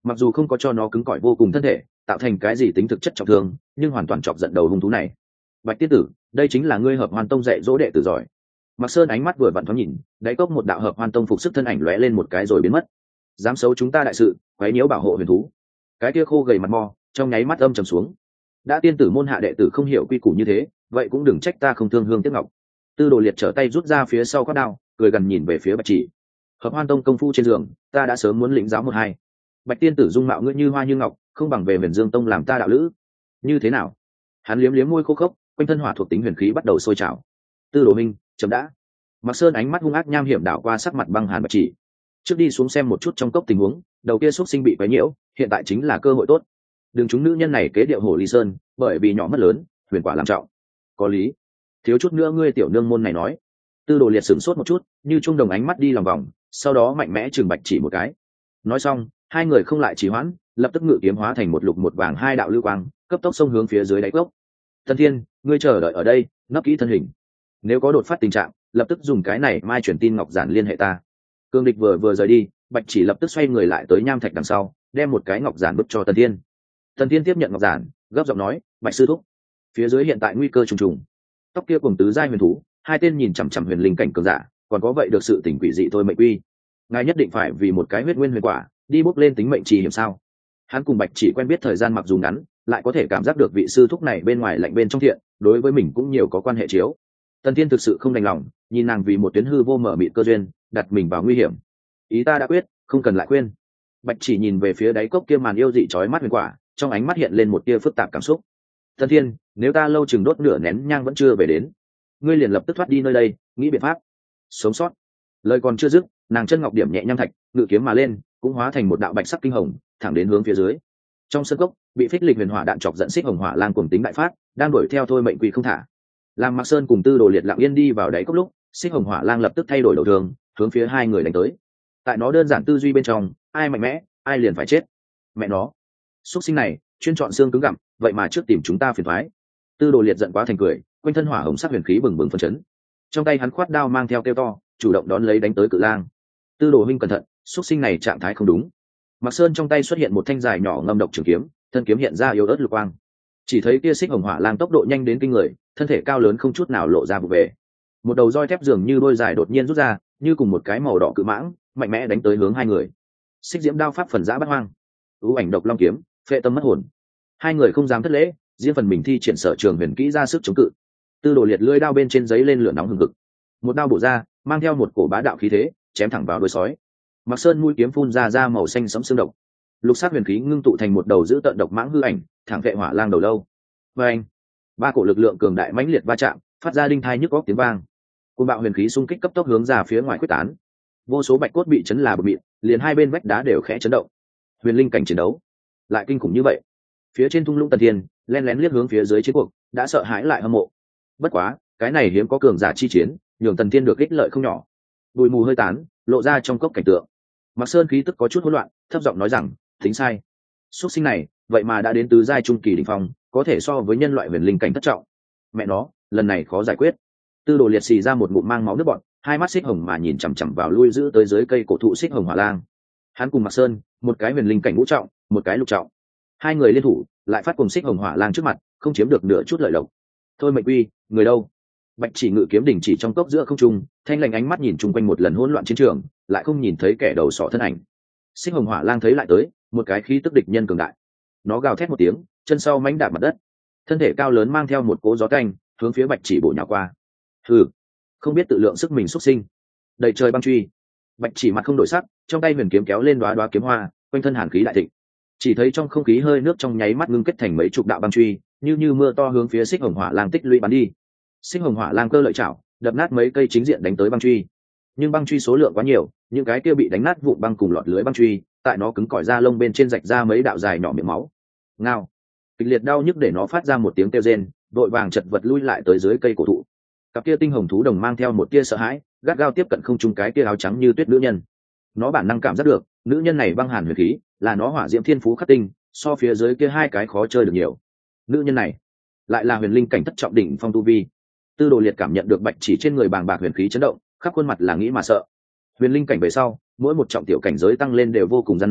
mặc dù không có cho nó cứng cỏi vô cùng thân thể tạo thành cái gì tính thực chất trọng thương, nhưng hoàn toàn chọc giận đầu hung thú này. Bạch tiên tử, đây chính là ngươi Hợp Hoan Tông dạy dỗ đệ tử giỏi. Mạc Sơn ánh mắt vừa vặn thoáng nhìn, đáy cốc một đạo Hợp Hoan Tông phục sức thân ảnh lóe lên một cái rồi biến mất. Dám xấu chúng ta đại sự, quấy nhiễu bảo hộ huyền thú. Cái kia khô gầy mặt mò trong nháy mắt âm trầm xuống. Đã tiên tử môn hạ đệ tử không hiểu quy củ như thế, vậy cũng đừng trách ta không thương hương tiếc ngọc. Tư Đồ Liệt trở tay rút ra phía sau quát đao, cười gần nhìn về phía Bạch Chỉ. Hợp Hoan Tông công phu trên giường, ta đã sớm muốn lĩnh giáo một hai. Bạch tiên tử dung mạo ngươi như hoa như ngọc, không bằng về Huyền Dương Tông làm ta đạo lữ. Như thế nào? Hắn liếm liếm môi khô khốc, quanh thân hỏa thuộc tính huyền khí bắt đầu sôi trào. Tư Đồ Minh, chấm đã. Mạc Sơn ánh mắt hung ác nham hiểm đảo qua sắc mặt băng hàn Bạch Chỉ. Trước đi xuống xem một chút trong cốc tình huống, đầu kia xuất sinh bị quấy nhiễu, hiện tại chính là cơ hội tốt. Đừng chúng nữ nhân này kế điệu hồ ly sơn, bởi vì nhỏ mất lớn, huyền quả làm trọng. Có lý. Thiếu chút nữa ngươi tiểu nương môn này nói. Tư Đồ Liệt sửng sốt một chút, như trung đồng ánh mắt đi lòng vòng, sau đó mạnh mẽ chừng Bạch Chỉ một cái. Nói xong, hai người không lại trì hoãn, lập tức ngự kiếm hóa thành một lục một vàng hai đạo lưu quang, cấp tốc xông hướng phía dưới đáy cốc. Tân Thiên, ngươi chờ đợi ở đây, nấp kỹ thân hình. Nếu có đột phát tình trạng, lập tức dùng cái này mai chuyển tin ngọc giản liên hệ ta. Cương Địch vừa vừa rời đi, Bạch Chỉ lập tức xoay người lại tới nham thạch đằng sau, đem một cái ngọc giản bức cho Tần Thiên. Tần Thiên tiếp nhận ngọc giản, gấp giọng nói, Bạch sư thúc, phía dưới hiện tại nguy cơ trùng trùng. Tóc kia cùng tứ giai huyền thú, hai tên nhìn chằm chằm huyền linh cảnh cường giả, còn có vậy được sự tình quỷ dị thôi mệnh quy. Ngài nhất định phải vì một cái huyết nguyên huyền quả, đi bốc lên tính mệnh trì hiểm sao? Hắn cùng Bạch Chỉ quen biết thời gian mặc dù ngắn, lại có thể cảm giác được vị sư thúc này bên ngoài lạnh bên trong thiện, đối với mình cũng nhiều có quan hệ chiếu. Tần Thiên thực sự không đành lòng, nhìn nàng vì một tuyến hư vô mở mịt cơ duyên, đặt mình vào nguy hiểm. Ý ta đã quyết, không cần lại khuyên. Bạch Chỉ nhìn về phía đáy cốc kia màn yêu dị chói mắt huyền quả, trong ánh mắt hiện lên một tia phức tạp cảm xúc. Tần Thiên, nếu ta lâu chừng đốt nửa nén nhang vẫn chưa về đến, ngươi liền lập tức thoát đi nơi đây, nghĩ biện pháp sống sót. Lời còn chưa dứt, nàng chân ngọc điểm nhẹ nham thạch, ngự kiếm mà lên, cũng hóa thành một đạo bạch sắc kinh hồng, thẳng đến hướng phía dưới. Trong sân cốc, bị phích lịch huyền hỏa đạn chọc giận xích hồng hỏa lang cuồng tính đại phát, đang đuổi theo thôi mệnh quỷ không thả. Làm Mạc Sơn cùng Tư Đồ Liệt lặng yên đi vào đáy cốc lúc, xích hồng hỏa lang lập tức thay đổi đầu đường, hướng phía hai người đánh tới. Tại nó đơn giản tư duy bên trong, ai mạnh mẽ, ai liền phải chết. Mẹ nó, xuất sinh này, chuyên chọn xương cứng gặm, vậy mà trước tìm chúng ta phiền toái. Tư Đồ Liệt giận quá thành cười, quanh thân hỏa hồng sắc huyền khí bừng bừng phấn chấn. Trong tay hắn khoát đao mang theo kêu to, chủ động đón lấy đánh tới cự lang. Tư Đồ huynh cẩn thận, xuất sinh này trạng thái không đúng. Mạc Sơn trong tay xuất hiện một thanh dài nhỏ ngâm độc trường kiếm, thân kiếm hiện ra yếu ớt lục quang. Chỉ thấy kia xích hồng hỏa lang tốc độ nhanh đến kinh người, thân thể cao lớn không chút nào lộ ra vụ về. Một đầu roi thép dường như đôi dài đột nhiên rút ra, như cùng một cái màu đỏ cự mãng, mạnh mẽ đánh tới hướng hai người. Xích diễm đao pháp phần giã bát hoang, ưu ảnh độc long kiếm, phệ tâm mất hồn. Hai người không dám thất lễ, riêng phần mình thi triển sở trường huyền kỹ ra sức chống cự. Tư Đồ Liệt lưỡi đao bên trên giấy lên lửa nóng hừng hực, một đao bổ ra, mang theo một cổ bá đạo khí thế, chém thẳng vào đuôi sói. Mạc Sơn mũi kiếm phun ra ra màu xanh sẫm xương độc, lục sắc huyền khí ngưng tụ thành một đầu dữ tợn độc mãng hư ảnh, thẳng vệ hỏa lang đầu lâu. Và anh, ba cổ lực lượng cường đại mãnh liệt va chạm, phát ra đinh thai nhức óc tiếng vang. Cơn bạo huyền khí xung kích cấp tốc hướng ra phía ngoài quyết tán, vô số bạch cốt bị chấn là bụi mịn, liền hai bên vách đá đều khẽ chấn động. Huyền linh cảnh chiến đấu lại kinh khủng như vậy. Phía trên thung lũng Tần Thiên lén lén liếc hướng phía dưới chiến cuộc, đã sợ hãi lại hâm mộ. Bất quá, cái này hiếm có cường giả chi chiến, nhường Tần Thiên được ích lợi không nhỏ. Bụi mù hơi tán, lộ ra trong cốc cảnh tượng. Mạc Sơn khí tức có chút hỗn loạn, thấp giọng nói rằng, tính sai. Xuất sinh này, vậy mà đã đến tứ giai trung kỳ đỉnh phong, có thể so với nhân loại huyền linh cảnh thất trọng. Mẹ nó, lần này khó giải quyết. Tư Đồ Liệt xì ra một ngụm mang máu nước bọt, hai mắt xích hồng mà nhìn chằm chằm vào lui giữ tới dưới cây cổ thụ xích hồng hỏa lang. Hắn cùng Mạc Sơn, một cái huyền linh cảnh ngũ trọng, một cái lục trọng. Hai người liên thủ, lại phát cùng xích hồng hỏa lang trước mặt, không chiếm được nửa chút lợi lộc. Thôi mệnh quy, người đâu? Bạch Chỉ ngự kiếm đỉnh chỉ trong cốc giữa không trung, thanh lành ánh mắt nhìn chung quanh một lần hỗn loạn chiến trường, lại không nhìn thấy kẻ đầu sỏ thân ảnh. Xích hồng hỏa lang thấy lại tới, một cái khí tức địch nhân cường đại. Nó gào thét một tiếng, chân sau mãnh đạp mặt đất, thân thể cao lớn mang theo một cỗ gió canh, hướng phía Bạch Chỉ bổ nhào qua. Hừ, không biết tự lượng sức mình xuất sinh. Đầy trời băng truy. Bạch Chỉ mặt không đổi sắc, trong tay huyền kiếm kéo lên đóa đóa kiếm hoa, quanh thân hàn khí đại thịnh. Chỉ thấy trong không khí hơi nước trong nháy mắt ngưng kết thành mấy chục đạo băng truy, như như mưa to hướng phía xích hồng hỏa lang tích lũy bắn đi. Xích hồng hỏa lang cơ lợi chảo, đập nát mấy cây chính diện đánh tới băng truy. Nhưng băng truy số lượng quá nhiều, những cái kia bị đánh nát vụn băng cùng lọt lưới băng truy, tại nó cứng cỏi da lông bên trên rạch ra mấy đạo dài nhỏ miệng máu. Ngao, kịch liệt đau nhức để nó phát ra một tiếng kêu rên, vội vàng chật vật lui lại tới dưới cây cổ thụ. Cặp kia tinh hồng thú đồng mang theo một tia sợ hãi, gắt gao tiếp cận không trung cái kia áo trắng như tuyết nữ nhân. Nó bản năng cảm giác được, nữ nhân này băng hàn huyền khí, là nó hỏa diễm thiên phú khắc tinh, so phía dưới kia hai cái khó chơi được nhiều. Nữ nhân này lại là huyền linh cảnh thất trọng đỉnh phong tu vi. Tư Đồ Liệt cảm nhận được Bạch Chỉ trên người bàng bạc huyền khí chấn động, khắp khuôn mặt là nghĩ mà sợ. Huyền linh cảnh về sau, mỗi một trọng tiểu cảnh giới tăng lên đều vô cùng gian nan,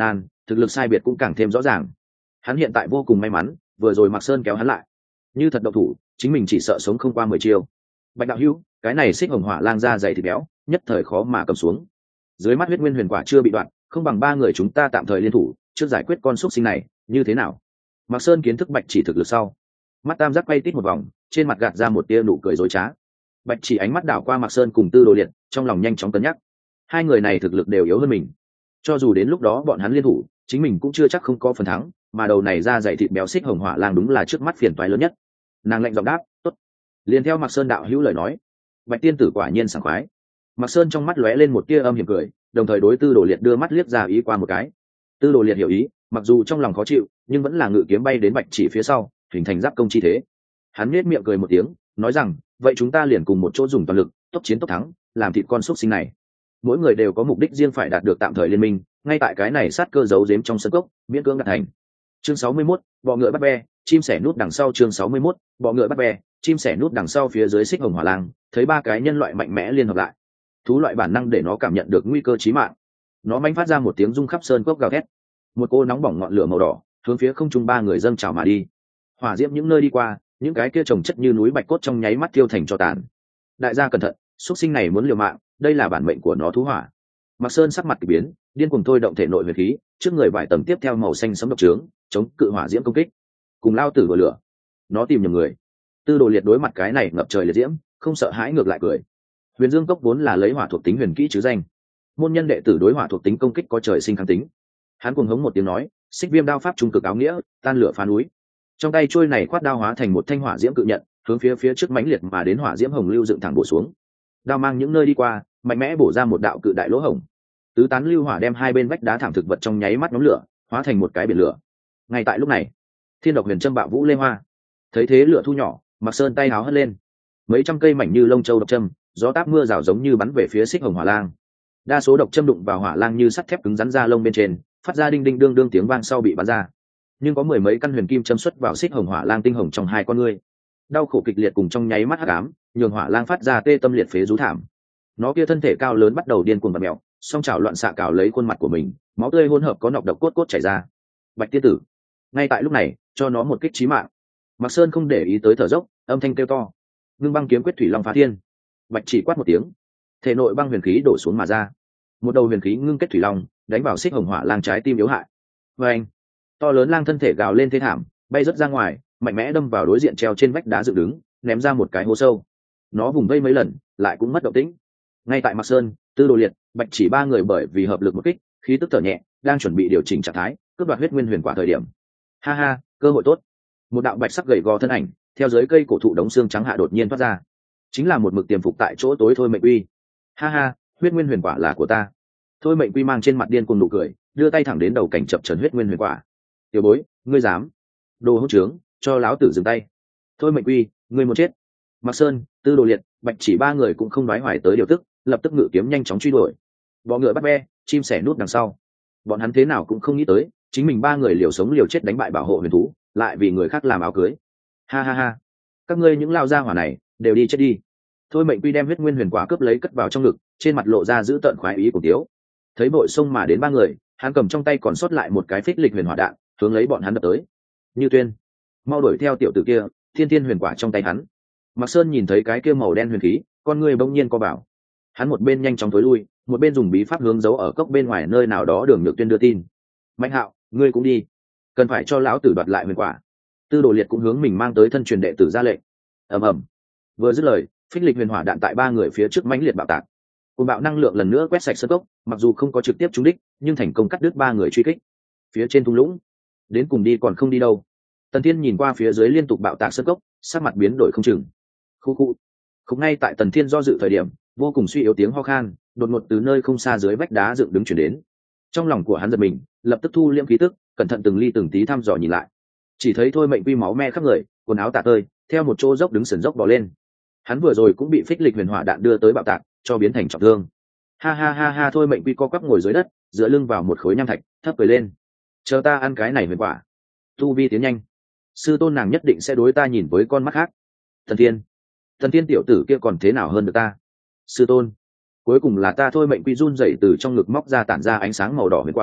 thực lực sai biệt cũng càng thêm rõ ràng. Hắn hiện tại vô cùng may mắn, vừa rồi Mạc Sơn kéo hắn lại, như thật động thủ chính mình chỉ sợ sống không qua mười chiêu. Bạch đạo hữu, cái này xích hồng hỏa lang ra dày thịt béo, nhất thời khó mà cầm xuống. Dưới mắt huyết nguyên huyền quả chưa bị đoạn, không bằng ba người chúng ta tạm thời liên thủ trước giải quyết con xúc sinh này, như thế nào? Mạc Sơn kiến thức Bạch Chỉ thực lực sau, mắt tam giác quay tít một vòng, trên mặt gạt ra một tia nụ cười dối trá. Bạch Chỉ ánh mắt đảo qua Mạc Sơn cùng Tư Đồ Liệt, trong lòng nhanh chóng cân nhắc. Hai người này thực lực đều yếu hơn mình, cho dù đến lúc đó bọn hắn liên thủ, chính mình cũng chưa chắc không có phần thắng, mà đầu này ra dày thịt béo xích hồng hỏa lang đúng là trước mắt phiền toái lớn nhất. Nàng lạnh giọng đáp, tốt. Liền theo Mạc Sơn đạo hữu lời nói. Bạch tiên tử quả nhiên sảng khoái. Mạc Sơn trong mắt lóe lên một tia âm hiểm cười, đồng thời đối Tư Đồ Liệt đưa mắt liếc ra ý qua một cái. Tư Đồ Liệt hiểu ý, mặc dù trong lòng khó chịu, nhưng vẫn là ngự kiếm bay đến Bạch Chỉ phía sau, hình thành giáp công chi thế. Hắn nhếch miệng cười một tiếng, nói rằng, vậy chúng ta liền cùng một chỗ dùng toàn lực, tốc chiến tốc thắng, làm thịt con xúc sinh này. Mỗi người đều có mục đích riêng phải đạt được tạm thời liên minh, ngay tại cái này sát cơ giấu giếm trong sân cốc, miễn cưỡng đạt thành. Chương sáu mươi mốt, bọ ngựa bắt be, chim sẻ nút đằng sau. Chương sáu mươi mốt, bọ ngựa bắt be, chim sẻ nút đằng sau. Phía dưới xích hồng hỏa lang thấy ba cái nhân loại mạnh mẽ liên hợp lại, thú loại bản năng để nó cảm nhận được nguy cơ chí mạng. Nó manh phát ra một tiếng rung khắp sơn cốc gào thét, một cô nóng bỏng ngọn lửa màu đỏ hướng phía không trung ba người dâng trào mà đi. Hỏa diễm những nơi đi qua, những cái kia trồng chất như núi bạch cốt trong nháy mắt tiêu thành tro tàn. Đại gia cẩn thận, xúc sinh này muốn liều mạng, đây là bản mệnh của nó thú hỏa. Mạc Sơn sắc mặt kỳ biến, điên cuồng thôi động thể nội huyền khí, trước người vải tầng tiếp theo màu xanh sẫm độc trướng, chống cự hỏa diễm công kích. Cùng lao tử vừa lửa, nó tìm nhầm người. Tư Đồ Liệt đối mặt cái này ngập trời liệt diễm, không sợ hãi ngược lại cười. Huyền Dương Cốc vốn là lấy hỏa thuộc tính huyền kỹ chứ danh, môn nhân đệ tử đối hỏa thuộc tính công kích có trời sinh kháng tính. Hắn cuồng hống một tiếng nói, xích viêm đao pháp trung cực áo nghĩa, tan lửa phá núi. Trong tay trôi này khoát đao hóa thành một thanh hỏa diễm cự nhận, hướng phía phía trước mãnh liệt mà đến hỏa diễm hồng lưu dựng thẳng bổ xuống. Đao mang những nơi đi qua, mạnh mẽ bổ ra một đạo cự đại lỗ hổng. Tứ tán lưu hỏa đem hai bên vách đá thảm thực vật trong nháy mắt nhóm lửa, hóa thành một cái biển lửa. Ngay tại lúc này, thiên độc huyền châm bạo vũ lê hoa, thấy thế lửa thu nhỏ, Mạc Sơn tay háo hất lên, mấy trăm cây mảnh như lông châu độc châm, gió táp mưa rào giống như bắn về phía xích hồng hỏa lang. Đa số độc châm đụng vào hỏa lang như sắt thép cứng rắn ra lông bên trên, phát ra đinh đinh đương đương tiếng vang sau bị bắn ra. Nhưng có mười mấy căn huyền kim châm xuất vào xích hồng hỏa lang tinh hồng trong hai con ngươi. Đau khổ kịch liệt cùng trong nháy mắt hắc ám, nhường hỏa lang phát ra tê tâm liệt phế rú thảm. Nó kia thân thể cao lớn bắt đầu điên cuồng bật mèo, song chảo loạn xạ cào lấy khuôn mặt của mình, máu tươi hỗn hợp có nọc độc cốt cốt chảy ra. Bạch tiên tử, ngay tại lúc này, cho nó một kích chí mạng. Mạc Sơn không để ý tới thở dốc, âm thanh kêu to, ngưng băng kiếm quyết thủy long phá thiên. Bạch Chỉ quát một tiếng, thể nội băng huyền khí đổ xuống mà ra, một đầu huyền khí ngưng kết thủy long đánh vào xích hồng hỏa lang trái tim yếu hại. Và anh, to lớn lang thân thể gào lên thê thảm, bay rớt ra ngoài, mạnh mẽ đâm vào đối diện treo trên vách đá dựng đứng, ném ra một cái hố sâu. Nó vùng vây mấy lần, lại cũng mất động tĩnh. Ngay tại Mạc Sơn, Tư Đồ Liệt, Bạch Chỉ ba người bởi vì hợp lực một kích, khí tức thở nhẹ, đang chuẩn bị điều chỉnh trạng thái, cướp đoạt huyết nguyên huyền quả thời điểm. Ha ha, cơ hội tốt. Một đạo bạch sắc gầy gò thân ảnh, theo dưới cây cổ thụ đống xương trắng hạ đột nhiên thoát ra. Chính là một mực tiềm phục tại chỗ tối Thôi Mệnh Uy. Ha ha, huyết nguyên huyền quả là của ta. Thôi Mệnh Uy mang trên mặt điên cuồng nụ cười, đưa tay thẳng đến đầu cảnh chập trần huyết nguyên huyền quả. Tiểu bối, ngươi dám? Đồ hỗn trướng, cho láo tử dừng tay. Thôi Mệnh Uy, ngươi muốn chết. Mạc Sơn, Tư Đồ Liệt, Bạch Chỉ ba người cũng không đoái hoài tới điều tức, lập tức ngự kiếm nhanh chóng truy đuổi. Bọ ngựa bắt be, chim sẻ nút đằng sau. Bọn hắn thế nào cũng không nghĩ tới, chính mình ba người liều sống liều chết đánh bại bảo hộ huyền thú, lại vì người khác làm áo cưới. Ha ha ha, các ngươi những lao gia hỏa này, đều đi chết đi. Thôi Mệnh Quy đem huyết nguyên huyền quả cướp lấy cất vào trong ngực, trên mặt lộ ra giữ tợn khoái ý của tiếu. Thấy bội xông mà đến ba người, hắn cầm trong tay còn sót lại một cái phích lịch huyền hỏa đạn, hướng lấy bọn hắn đập tới. Như Tuyên, mau đuổi theo tiểu tử kia, thiên thiên huyền quả trong tay hắn. Mạc Sơn nhìn thấy cái kia màu đen huyền khí, con người bỗng nhiên co bảo. Hắn một bên nhanh chóng tối lui, một bên dùng bí pháp hướng giấu ở cốc bên ngoài nơi nào đó Đường Nhược Tuyên đưa tin. Mạnh Hạo, ngươi cũng đi, cần phải cho lão tử đoạt lại huyền quả. Tư Đồ Liệt cũng hướng mình mang tới thân truyền đệ tử ra lệnh. Ầm ầm, vừa dứt lời, phích lịch huyền hỏa đạn tại ba người phía trước mãnh liệt bạo tạc, cùng bạo năng lượng lần nữa quét sạch sân cốc, mặc dù không có trực tiếp trúng đích, nhưng thành công cắt đứt ba người truy kích. Phía trên thung lũng, đến cùng đi còn không đi đâu. Tần Thiên nhìn qua phía dưới liên tục bạo tạc sân cốc, sắc mặt biến đổi không chừng. Khu khu, không ngay tại Tần Thiên do dự thời điểm, vô cùng suy yếu tiếng ho khan đột ngột từ nơi không xa dưới vách đá dựng đứng chuyển đến. Trong lòng của hắn giật mình, lập tức thu liễm khí tức, cẩn thận từng ly từng tí thăm dò nhìn lại. Chỉ thấy Thôi Mệnh Quy máu me khắp người, quần áo tả tơi, theo một chỗ dốc đứng sườn dốc bò lên. Hắn vừa rồi cũng bị phích lịch huyền hỏa đạn đưa tới bạo tạc, cho biến thành trọng thương. Ha ha ha ha, Thôi Mệnh Quy co quắp ngồi dưới đất, dựa lưng vào một khối nham thạch, thấp cười lên. Chờ ta ăn cái này huyền quả, tu vi tiến nhanh, sư tôn nàng nhất định sẽ đối ta nhìn với con mắt khác. Thần Thiên, Thần Thiên tiểu tử kia còn thế nào hơn được ta? Sư tôn, cuối cùng là ta. Thôi Mệnh Quy run rẩy từ trong ngực móc ra tản ra ánh sáng màu đỏ huyền quả,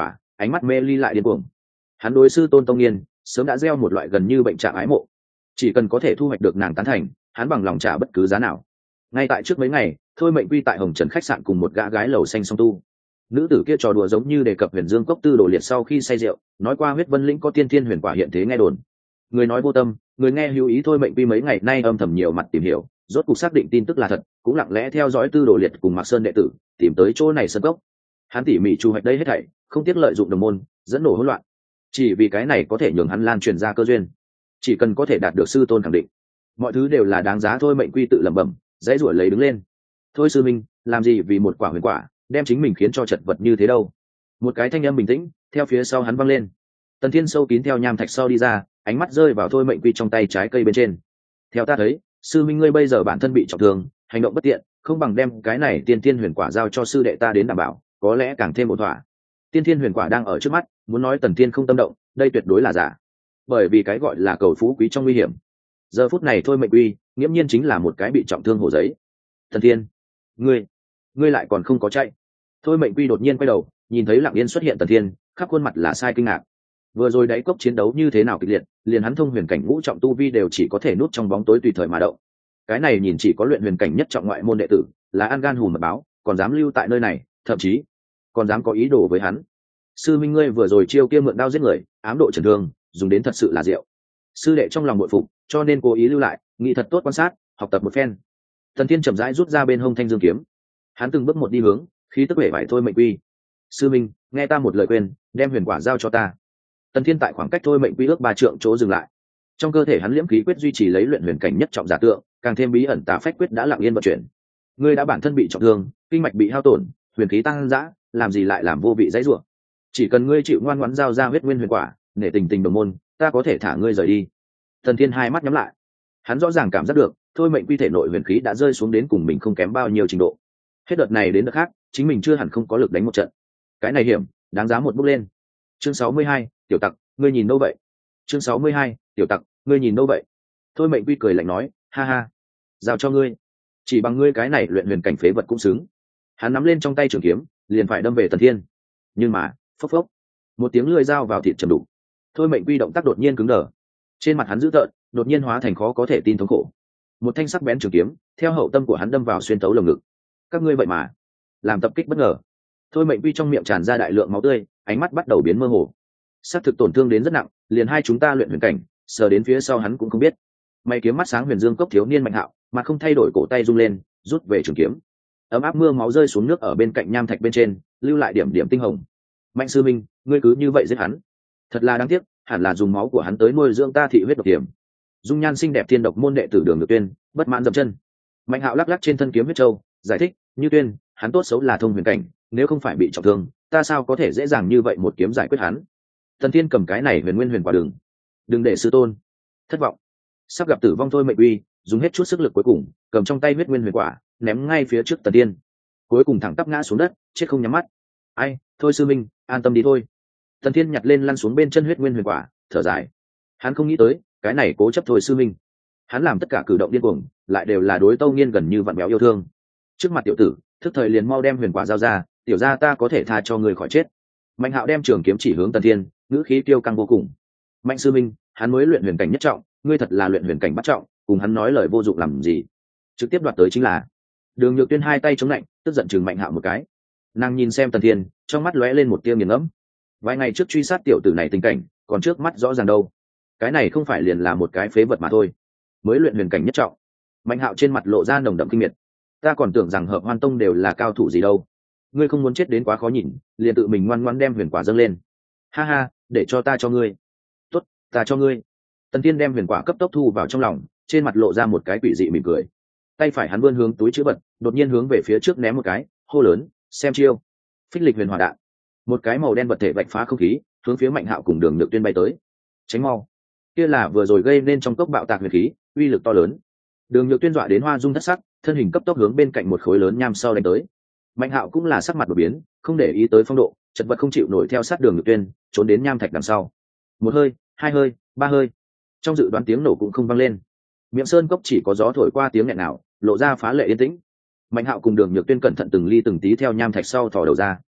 ánh mắt mê ly lại điên cuồng. Hắn đối sư tôn Tông Nghiên sớm đã gieo một loại gần như bệnh trạng ái mộ, chỉ cần có thể thu hoạch được nàng tán thành, hắn bằng lòng trả bất cứ giá nào. Ngay tại trước mấy ngày, Thôi Mệnh Quy tại Hồng Trần khách sạn cùng một gã gái lầu xanh song tu. Nữ tử kia trò đùa giống như đề cập Huyền Dương cốc tư đồ liệt sau khi say rượu, nói qua huyết vân lĩnh có tiên thiên huyền quả hiện thế nghe đồn. Người nói vô tâm, người nghe hữu ý. Thôi Mệnh Quy mấy ngày nay âm thầm nhiều mặt tìm hiểu, rốt cuộc xác định tin tức là thật, cũng lặng lẽ theo dõi tư đồ liệt cùng Mạc Sơn đệ tử, tìm tới chỗ này sân cốc. Hắn tỉ mỉ chu hoạch đây hết thảy, không tiếc lợi dụng đồng môn, dẫn nổ hỗn loạn, chỉ vì cái này có thể nhường hắn lan truyền ra cơ duyên. Chỉ cần có thể đạt được sư tôn khẳng định, mọi thứ đều là đáng giá. Thôi Mệnh Quy tự lẩm bẩm, dãy ruổi lấy đứng lên. Thôi sư minh, làm gì vì một quả huyền quả đem chính mình khiến cho chật vật như thế đâu? Một cái thanh âm bình tĩnh theo phía sau hắn vang lên. Tần Thiên sâu kín theo nham thạch sau đi ra, ánh mắt rơi vào Thôi Mệnh Quy trong tay trái cây bên trên. Theo ta thấy, sư minh ngươi bây giờ bản thân bị trọng thương, hành động bất tiện, không bằng đem cái này tiên thiên huyền quả giao cho sư đệ ta đến đảm bảo, có lẽ càng thêm ổn thỏa. Tiên thiên huyền quả đang ở trước mắt, muốn nói Tần Thiên không tâm động, đây tuyệt đối là giả. Bởi vì cái gọi là cầu phú quý trong nguy hiểm. Giờ phút này Thôi Mệnh Quy nghiễm nhiên chính là một cái bị trọng thương hổ giấy. Tần Thiên, ngươi ngươi lại còn không có chạy. Thôi Mệnh Quy đột nhiên quay đầu, nhìn thấy lặng yên xuất hiện Tần Thiên, khắp khuôn mặt là sai kinh ngạc. Vừa rồi đáy cốc chiến đấu như thế nào kịch liệt, liền hắn thông huyền cảnh ngũ trọng tu vi đều chỉ có thể núp trong bóng tối tùy thời mà động. Cái này nhìn chỉ có luyện huyền cảnh nhất trọng ngoại môn đệ tử, là ăn gan hùm mật báo, còn dám lưu tại nơi này, thậm chí còn dám có ý đồ với hắn. Sư minh ngươi vừa rồi chiêu kia mượn đao giết người, ám độ trần thương, dùng đến thật sự là diệu. Sư đệ trong lòng bội phục, cho nên cố ý lưu lại, nghĩ thật tốt quan sát, học tập một phen. Tần Thiên chậm rãi rút ra bên hông thanh dương kiếm, hắn từng bước một đi hướng, khí tức vẻ vải Thôi Mệnh Quy. Sư minh, nghe ta một lời khuyên, đem huyền quả giao cho ta. Tần Thiên tại khoảng cách Thôi Mệnh Quy ước ba trượng chỗ dừng lại. Trong cơ thể hắn liễm khí quyết duy trì lấy luyện huyền cảnh nhất trọng giả tượng, càng thêm bí ẩn tà phách quyết đã lặng yên vận chuyển. Ngươi đã bản thân bị trọng thương, kinh mạch bị hao tổn, huyền khí tăng dã, làm gì lại làm vô vị dãy rủa? Chỉ cần ngươi chịu ngoan ngoãn giao ra huyết nguyên huyền quả, nể tình tình đồng môn, ta có thể thả ngươi rời đi. Tần Thiên hai mắt nhắm lại, hắn rõ ràng cảm giác được, Thôi Mệnh Quy thể nội huyền khí đã rơi xuống đến cùng mình không kém bao nhiêu trình độ. Hết đợt này đến đợt khác, chính mình chưa hẳn không có lực đánh một trận. Cái này hiểm, đáng giá một bước lên. Chương sáu mươi hai, tiểu tặc, ngươi nhìn đâu vậy? Chương sáu mươi hai, tiểu tặc, ngươi nhìn đâu vậy? Thôi Mệnh Quy cười lạnh nói, ha ha, giao cho ngươi, chỉ bằng ngươi cái này luyện huyền cảnh phế vật cũng xứng. Hắn nắm lên trong tay trường kiếm, liền phải đâm về Tần Thiên. Nhưng mà, phốc phốc, một tiếng lưỡi dao vào thịt trầm đục. Thôi Mệnh Quy động tác đột nhiên cứng đờ, trên mặt hắn dữ tợn, đột nhiên hóa thành khó có thể tin thống khổ. Một thanh sắc bén trường kiếm, theo hậu tâm của hắn đâm vào xuyên thấu lồng ngực. Các ngươi vậy mà làm tập kích bất ngờ. Thôi Mệnh Quy trong miệng tràn ra đại lượng máu tươi, ánh mắt bắt đầu biến mơ hồ. Sát thực tổn thương đến rất nặng, liền hai chúng ta luyện huyền cảnh, sờ đến phía sau hắn cũng không biết. Mày kiếm mắt sáng Huyền Dương cốc thiếu niên Mạnh Hạo, mà không thay đổi cổ tay rung lên, rút về trường kiếm. Ấm áp mưa máu rơi xuống nước ở bên cạnh nham thạch bên trên, lưu lại điểm điểm tinh hồng. Mạnh sư minh, ngươi cứ như vậy giết hắn, thật là đáng tiếc, hẳn là dùng máu của hắn tới nuôi dưỡng ta thị huyết độc tiềm. Dung nhan xinh đẹp thiên độc môn đệ tử Đường Nhược Tuyên bất mãn dậm chân. Mạnh Hạo lắc lắc trên thân kiếm huyết châu, giải thích, Như Tuyên, hắn tốt xấu là thông huyền cảnh, nếu không phải bị trọng thương, ta sao có thể dễ dàng như vậy một kiếm giải quyết hắn. Tần Thiên cầm cái này huyền nguyên huyền quả đường, đừng để sư tôn thất vọng. Sắp gặp tử vong Thôi Mệnh Uy dùng hết chút sức lực cuối cùng, cầm trong tay huyết nguyên huyền quả ném ngay phía trước Tần Thiên, cuối cùng thẳng tắp ngã xuống đất, chết không nhắm mắt. Ai, thôi sư minh, an tâm đi thôi. Tần Thiên nhặt lên lăn xuống bên chân huyết nguyên huyền quả, thở dài. Hắn không nghĩ tới, cái này cố chấp thôi sư minh. Hắn làm tất cả cử động điên cuồng, lại đều là đối Tâu Nghiên gần như vặn béo yêu thương. Trước mặt tiểu tử, thức thời liền mau đem huyền quả giao ra, tiểu gia ta có thể tha cho người khỏi chết. Mạnh Hạo đem trường kiếm chỉ hướng Tần Thiên, ngữ khí tiêu căng vô cùng. Mạnh sư minh, hắn mới luyện huyền cảnh nhất trọng, ngươi thật là luyện huyền cảnh bắt trọng, cùng hắn nói lời vô dụng làm gì? Trực tiếp đoạt tới chính là. Đường Nhược Tuyên hai tay chống lạnh, tức giận chừng Mạnh Hạo một cái. Nàng nhìn xem Tần Thiên, trong mắt lóe lên một tia nghiền ngẫm. Vài ngày trước truy sát tiểu tử này tình cảnh, còn trước mắt rõ ràng đâu. Cái này không phải liền là một cái phế vật mà thôi. Mới luyện huyền cảnh nhất trọng. Mạnh Hạo trên mặt lộ ra nồng đậm kinh miệt. Ta còn tưởng rằng Hợp Hoan Tông đều là cao thủ gì đâu. Ngươi không muốn chết đến quá khó nhìn, liền tự mình ngoan ngoãn đem huyền quả dâng lên. Ha ha, để cho ta cho ngươi. Tốt, ta cho ngươi. Tần Thiên đem huyền quả cấp tốc thu vào trong lòng, trên mặt lộ ra một cái quỷ dị mỉm cười. Tay phải hắn vươn hướng túi chữ vật, đột nhiên hướng về phía trước ném một cái, hô lớn, xem chiêu. Phích lịch huyền hỏa đạn. Một cái màu đen vật thể vạch phá không khí, hướng phía Mạnh Hạo cùng Đường Nhược Tuyên bay tới. Tránh mau. Kia là vừa rồi gây nên trong cốc bạo tạc huyền khí, uy lực to lớn. Đường Nhược Tuyên dọa đến hoa dung thất sắc, thân hình cấp tốc hướng bên cạnh một khối lớn nham sau đánh tới. Mạnh Hạo cũng là sắc mặt đổi biến, không để ý tới phong độ, chật vật không chịu nổi theo sát Đường Nhược Tuyên, trốn đến nham thạch đằng sau. Một hơi, hai hơi, ba hơi. Trong dự đoán tiếng nổ cũng không vang lên. Miệng sơn cốc chỉ có gió thổi qua tiếng nghẹn nào, lộ ra phá lệ yên tĩnh. Mạnh Hạo cùng Đường Nhược Tuyên cẩn thận từng ly từng tí theo nham thạch sau thò đầu ra.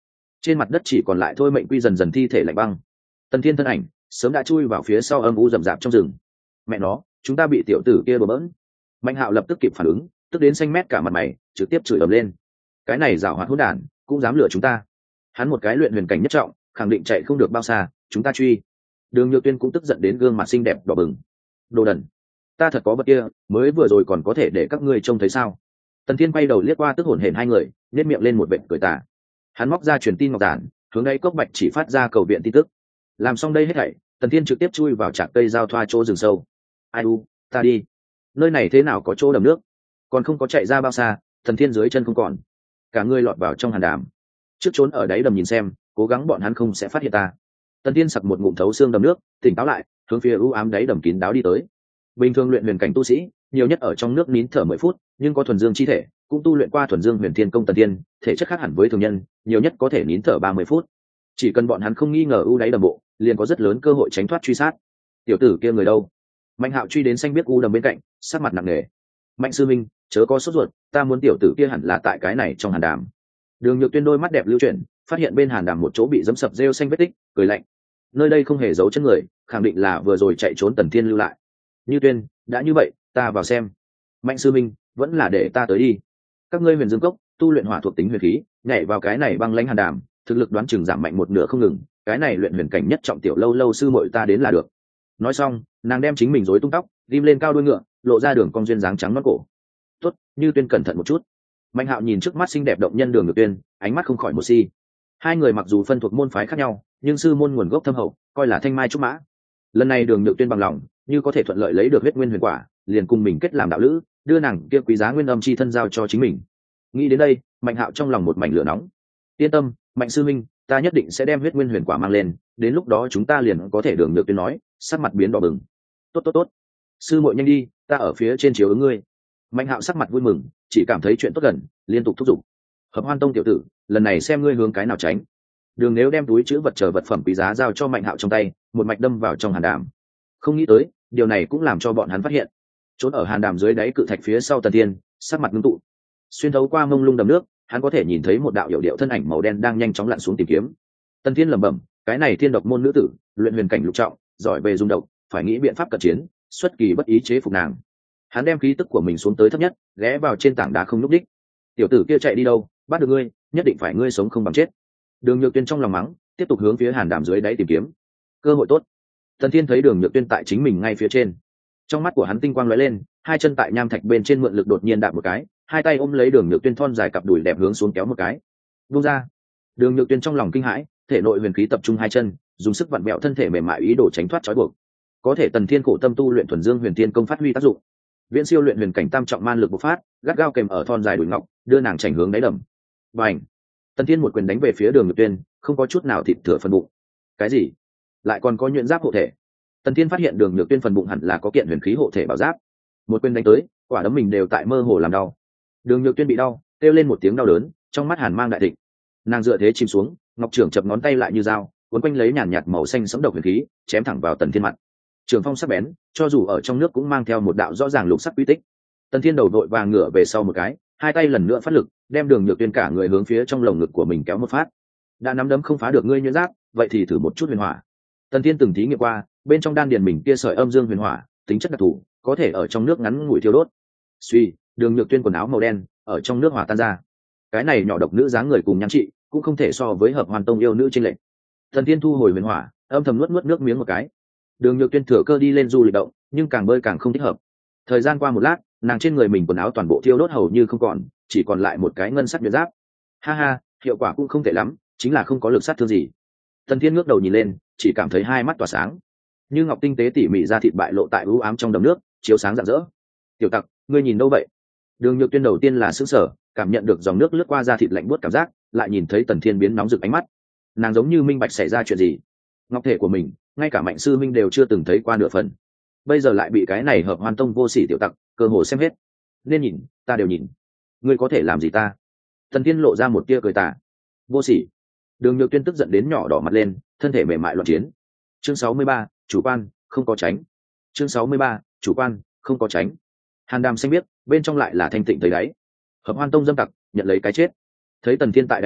trên mặt đất chỉ còn lại thôi mệnh quy dần dần thi thể lạnh băng. Tần thiên thân ảnh sớm đã chui vào phía sau âm u rậm rạp trong rừng. Mẹ nó, chúng ta bị tiểu tử kia bừa bỡn. Mạnh Hạo lập tức kịp phản ứng, tức đến xanh mét cả mặt mày, trực tiếp chửi ầm lên. Cái này giảo hoạt hỗn đản, cũng dám lừa chúng ta. Hắn một cái luyện huyền cảnh nhất trọng, khẳng định chạy không được bao xa, chúng ta truy. Đường Nhược Tuyên cũng tức giận đến gương mặt xinh đẹp đỏ bừng. Đồ đần, ta thật có vật kia, mới vừa rồi còn có thể để các ngươi trông thấy sao? Tần Thiên quay đầu liếc qua tức hổn hển hai người, nhếch miệng lên một vệt cười tà. Hắn móc ra truyền tin ngọc giản, hướng đây cốc bạch chỉ phát ra cầu viện tin tức. Làm xong đây hết thảy, Tần Thiên trực tiếp chui vào trạc cây giao thoa chỗ rừng sâu. Ai u, ta đi. Nơi này thế nào có chỗ đầm nước? Còn không có chạy ra bao xa, Tần Thiên dưới chân không còn, cả người lọt vào trong hàn đàm. Trước trốn ở đáy đầm nhìn xem, cố gắng bọn hắn không sẽ phát hiện ta. Tần Thiên sặc một ngụm thấu xương đầm nước, tỉnh táo lại, hướng phía u ám đáy đầm kín đáo đi tới. Bình thường luyện huyền cảnh tu sĩ, nhiều nhất ở trong nước nín thở mười phút, nhưng có thuần dương chi thể, cũng tu luyện qua thuần dương huyền thiên công Tần Thiên, thể chất khác hẳn với thường nhân, nhiều nhất có thể nín thở ba mươi phút. Chỉ cần bọn hắn không nghi ngờ u đáy đầm bộ, liền có rất lớn cơ hội tránh thoát truy sát. Tiểu tử kia người đâu? Mạnh Hạo truy đến xanh biết u đầm bên cạnh, sắc mặt nặng nề. Mạnh sư minh, chớ có sốt ruột, ta muốn tiểu tử kia hẳn là tại cái này trong hàn đàm. Đường Nhược Tuyên đôi mắt đẹp lưu chuyển, phát hiện bên hàn đàm một chỗ bị dẫm sập rêu xanh vết tích, cười lạnh. Nơi đây không hề giấu chân người, khẳng định là vừa rồi chạy trốn Tần Thiên lưu lại. Như Tuyên, đã như vậy, ta vào xem. Mạnh sư minh, vẫn là để ta tới đi. Các ngươi Huyền Dương Cốc tu luyện hỏa thuộc tính huyền khí, nhảy vào cái này băng lãnh hàn đàm, thực lực đoán chừng giảm mạnh một nửa không ngừng. Cái này luyện huyền cảnh nhất trọng tiểu lâu lâu sư muội ta đến là được. Nói xong, nàng đem chính mình rối tung tóc, ghim lên cao đuôi ngựa, lộ ra đường cong duyên dáng trắng nõn cổ. Tốt, Như Tuyên cẩn thận một chút. Mạnh Hạo nhìn trước mắt xinh đẹp động nhân Đường Nhược Tuyên, ánh mắt không khỏi một si. Hai người mặc dù phân thuộc môn phái khác nhau, nhưng sư môn nguồn gốc thâm hậu, coi là thanh mai trúc mã. Lần này Đường Nhược Tuyên bằng lòng, như có thể thuận lợi lấy được huyết nguyên huyền quả, liền cùng mình kết làm đạo lữ, đưa nàng kia quý giá nguyên âm chi thân giao cho chính mình. Nghĩ đến đây, Mạnh Hạo trong lòng một mảnh lửa nóng. Yên tâm, Mạnh sư minh, ta nhất định sẽ đem huyết nguyên huyền quả mang lên, đến lúc đó chúng ta liền có thể. Đường Nhược Tuyên nói, sắc mặt biến đỏ bừng. Tốt tốt tốt, sư muội nhanh đi, ta ở phía trên chiếu ứng ngươi. Mạnh Hạo sắc mặt vui mừng, chỉ cảm thấy chuyện tốt gần, liên tục thúc giục. Hợp Hoan Tông tiểu tử, lần này xem ngươi hướng cái nào tránh. Đường Nếu đem túi chứa vật chờ vật phẩm quý giá giao cho Mạnh Hạo trong tay, một mạch đâm vào trong hàn đàm. Không nghĩ tới, điều này cũng làm cho bọn hắn phát hiện. Trốn ở hàn đàm dưới đáy cự thạch phía sau Tần Thiên, sắc mặt ngưng tụ. Xuyên thấu qua mông lung đầm nước, hắn có thể nhìn thấy một đạo hiệu điệu thân ảnh màu đen đang nhanh chóng lặn xuống tìm kiếm. Tần Thiên lẩm bẩm, cái này thiên độc môn nữ tử, luyện huyền cảnh lục trọng, giỏi về dung độc, phải nghĩ biện pháp cận chiến, xuất kỳ bất ý chế phục nàng. Hắn đem khí tức của mình xuống tới thấp nhất, ghé vào trên tảng đá không nhúc đích. Tiểu tử kia chạy đi đâu, bắt được ngươi, nhất định phải ngươi sống không bằng chết. Đường Nhược Tuyên trong lòng mắng, tiếp tục hướng phía hàn đàm dưới đáy tìm kiếm. Cơ hội tốt. Tần Thiên thấy Đường Nhược Tuyên tại chính mình ngay phía trên, trong mắt của hắn tinh quang lóe lên, hai chân tại nham thạch bên trên mượn lực đột nhiên đạp một cái, hai tay ôm lấy Đường Nhược Tuyên thon dài cặp đùi đẹp hướng xuống kéo một cái. Buông ra. Đường Nhược Tuyên trong lòng kinh hãi, thể nội huyền khí tập trung hai chân, dùng sức vặn bẹo thân thể mềm mại ý đồ tránh thoát trói buộc. Có thể Tần Thiên khổ tâm tu luyện thuần dương huyền thiên công phát huy tác dụng. Viễn siêu luyện huyền cảnh tam trọng man lực bộc phát, gắt gao kèm ở thon dài đùi ngọc, đưa nàng chảnh hướng đáy đầm. Bành! Tần Thiên một quyền đánh về phía Đường Nhược Tuyên, không có chút nào thịt thừa phần bụng. Cái gì? Lại còn có nhuyễn giáp hộ thể? Tần Thiên phát hiện Đường Nhược Tuyên phần bụng hẳn là có kiện huyền khí hộ thể bảo giáp. Một quyền đánh tới, quả đấm mình đều tại mơ hồ làm đau. Đường Nhược Tuyên bị đau, kêu lên một tiếng đau đớn, trong mắt hàn mang đại thịnh. Nàng dựa thế chìm xuống, ngọc trưởng chập ngón tay lại như dao, cuốn quanh lấy nhàn nhạt màu xanh sẫm độc huyền khí, chém thẳng vào Tần Thiên mặt. Trường phong sắc bén, cho dù ở trong nước cũng mang theo một đạo rõ ràng lục sắc quy tích. Tần Thiên đầu đội vàng ngửa về sau một cái, hai tay lần nữa phát lực, đem Đường Nhược Tuyên cả người hướng phía trong lồng ngực của mình kéo một phát. Đã nắm đấm không phá được ngươi nhuyễn giáp, vậy thì thử một chút huyền hỏa. Tần Thiên từng thí nghiệm qua, bên trong đan điền mình kia sợi âm dương huyền hỏa, tính chất đặc thù, có thể ở trong nước ngắn ngủi thiêu đốt. Suy, Đường Nhược Tuyên quần áo màu đen, ở trong nước hỏa tan ra. Cái này nhỏ độc nữ dáng người cùng nhan trị, cũng không thể so với Hợp Hoàn Tông yêu nữ trên lệnh. Tần Thiên thu hồi huyền hỏa, âm thầm nuốt nuốt nước miếng một cái. Đường Nhược Tuyên thừa cơ đi lên du lịch động, nhưng càng bơi càng không thích hợp. Thời gian qua một lát, nàng trên người mình quần áo toàn bộ thiêu đốt hầu như không còn, chỉ còn lại một cái ngân sắc nhuyễn giáp. Ha ha, hiệu quả cũng không tệ lắm, chính là không có lực sát thương gì. Tần Thiên ngước đầu nhìn lên, chỉ cảm thấy hai mắt tỏa sáng, như ngọc tinh tế tỉ mỉ ra thịt bại lộ tại u ám trong đầm nước, chiếu sáng rạng rỡ. Tiểu tặc, ngươi nhìn đâu vậy? Đường Nhược Tuyên đầu tiên là sững sờ, cảm nhận được dòng nước lướt qua da thịt lạnh buốt cảm giác, lại nhìn thấy Tần Thiên biến nóng rực ánh mắt, nàng giống như minh bạch xảy ra chuyện gì. Ngọc thể của mình, ngay cả Mạnh sư minh đều chưa từng thấy qua nửa phần, bây giờ lại bị cái này Hợp Hoan Tông vô sỉ tiểu tặc cơ hồ xem hết. Nên nhìn, ta đều nhìn. Ngươi có thể làm gì ta? Tần Thiên lộ ra một tia cười tà. Vô sỉ. Đường Nhược Tuyên tức giận đến nhỏ đỏ mặt lên, thân thể mềm mại loạn chiến. Chương sáu mươi ba, chủ quan, không có tránh. Chương sáu mươi ba, chủ quan, không có tránh. Hàn đàm xanh biếc, bên trong lại là thanh tịnh thấy đáy. Hợp Hoan Tông dâm tặc, nhận lấy cái chết. Thấy Tần Thiên tại đáy đầm,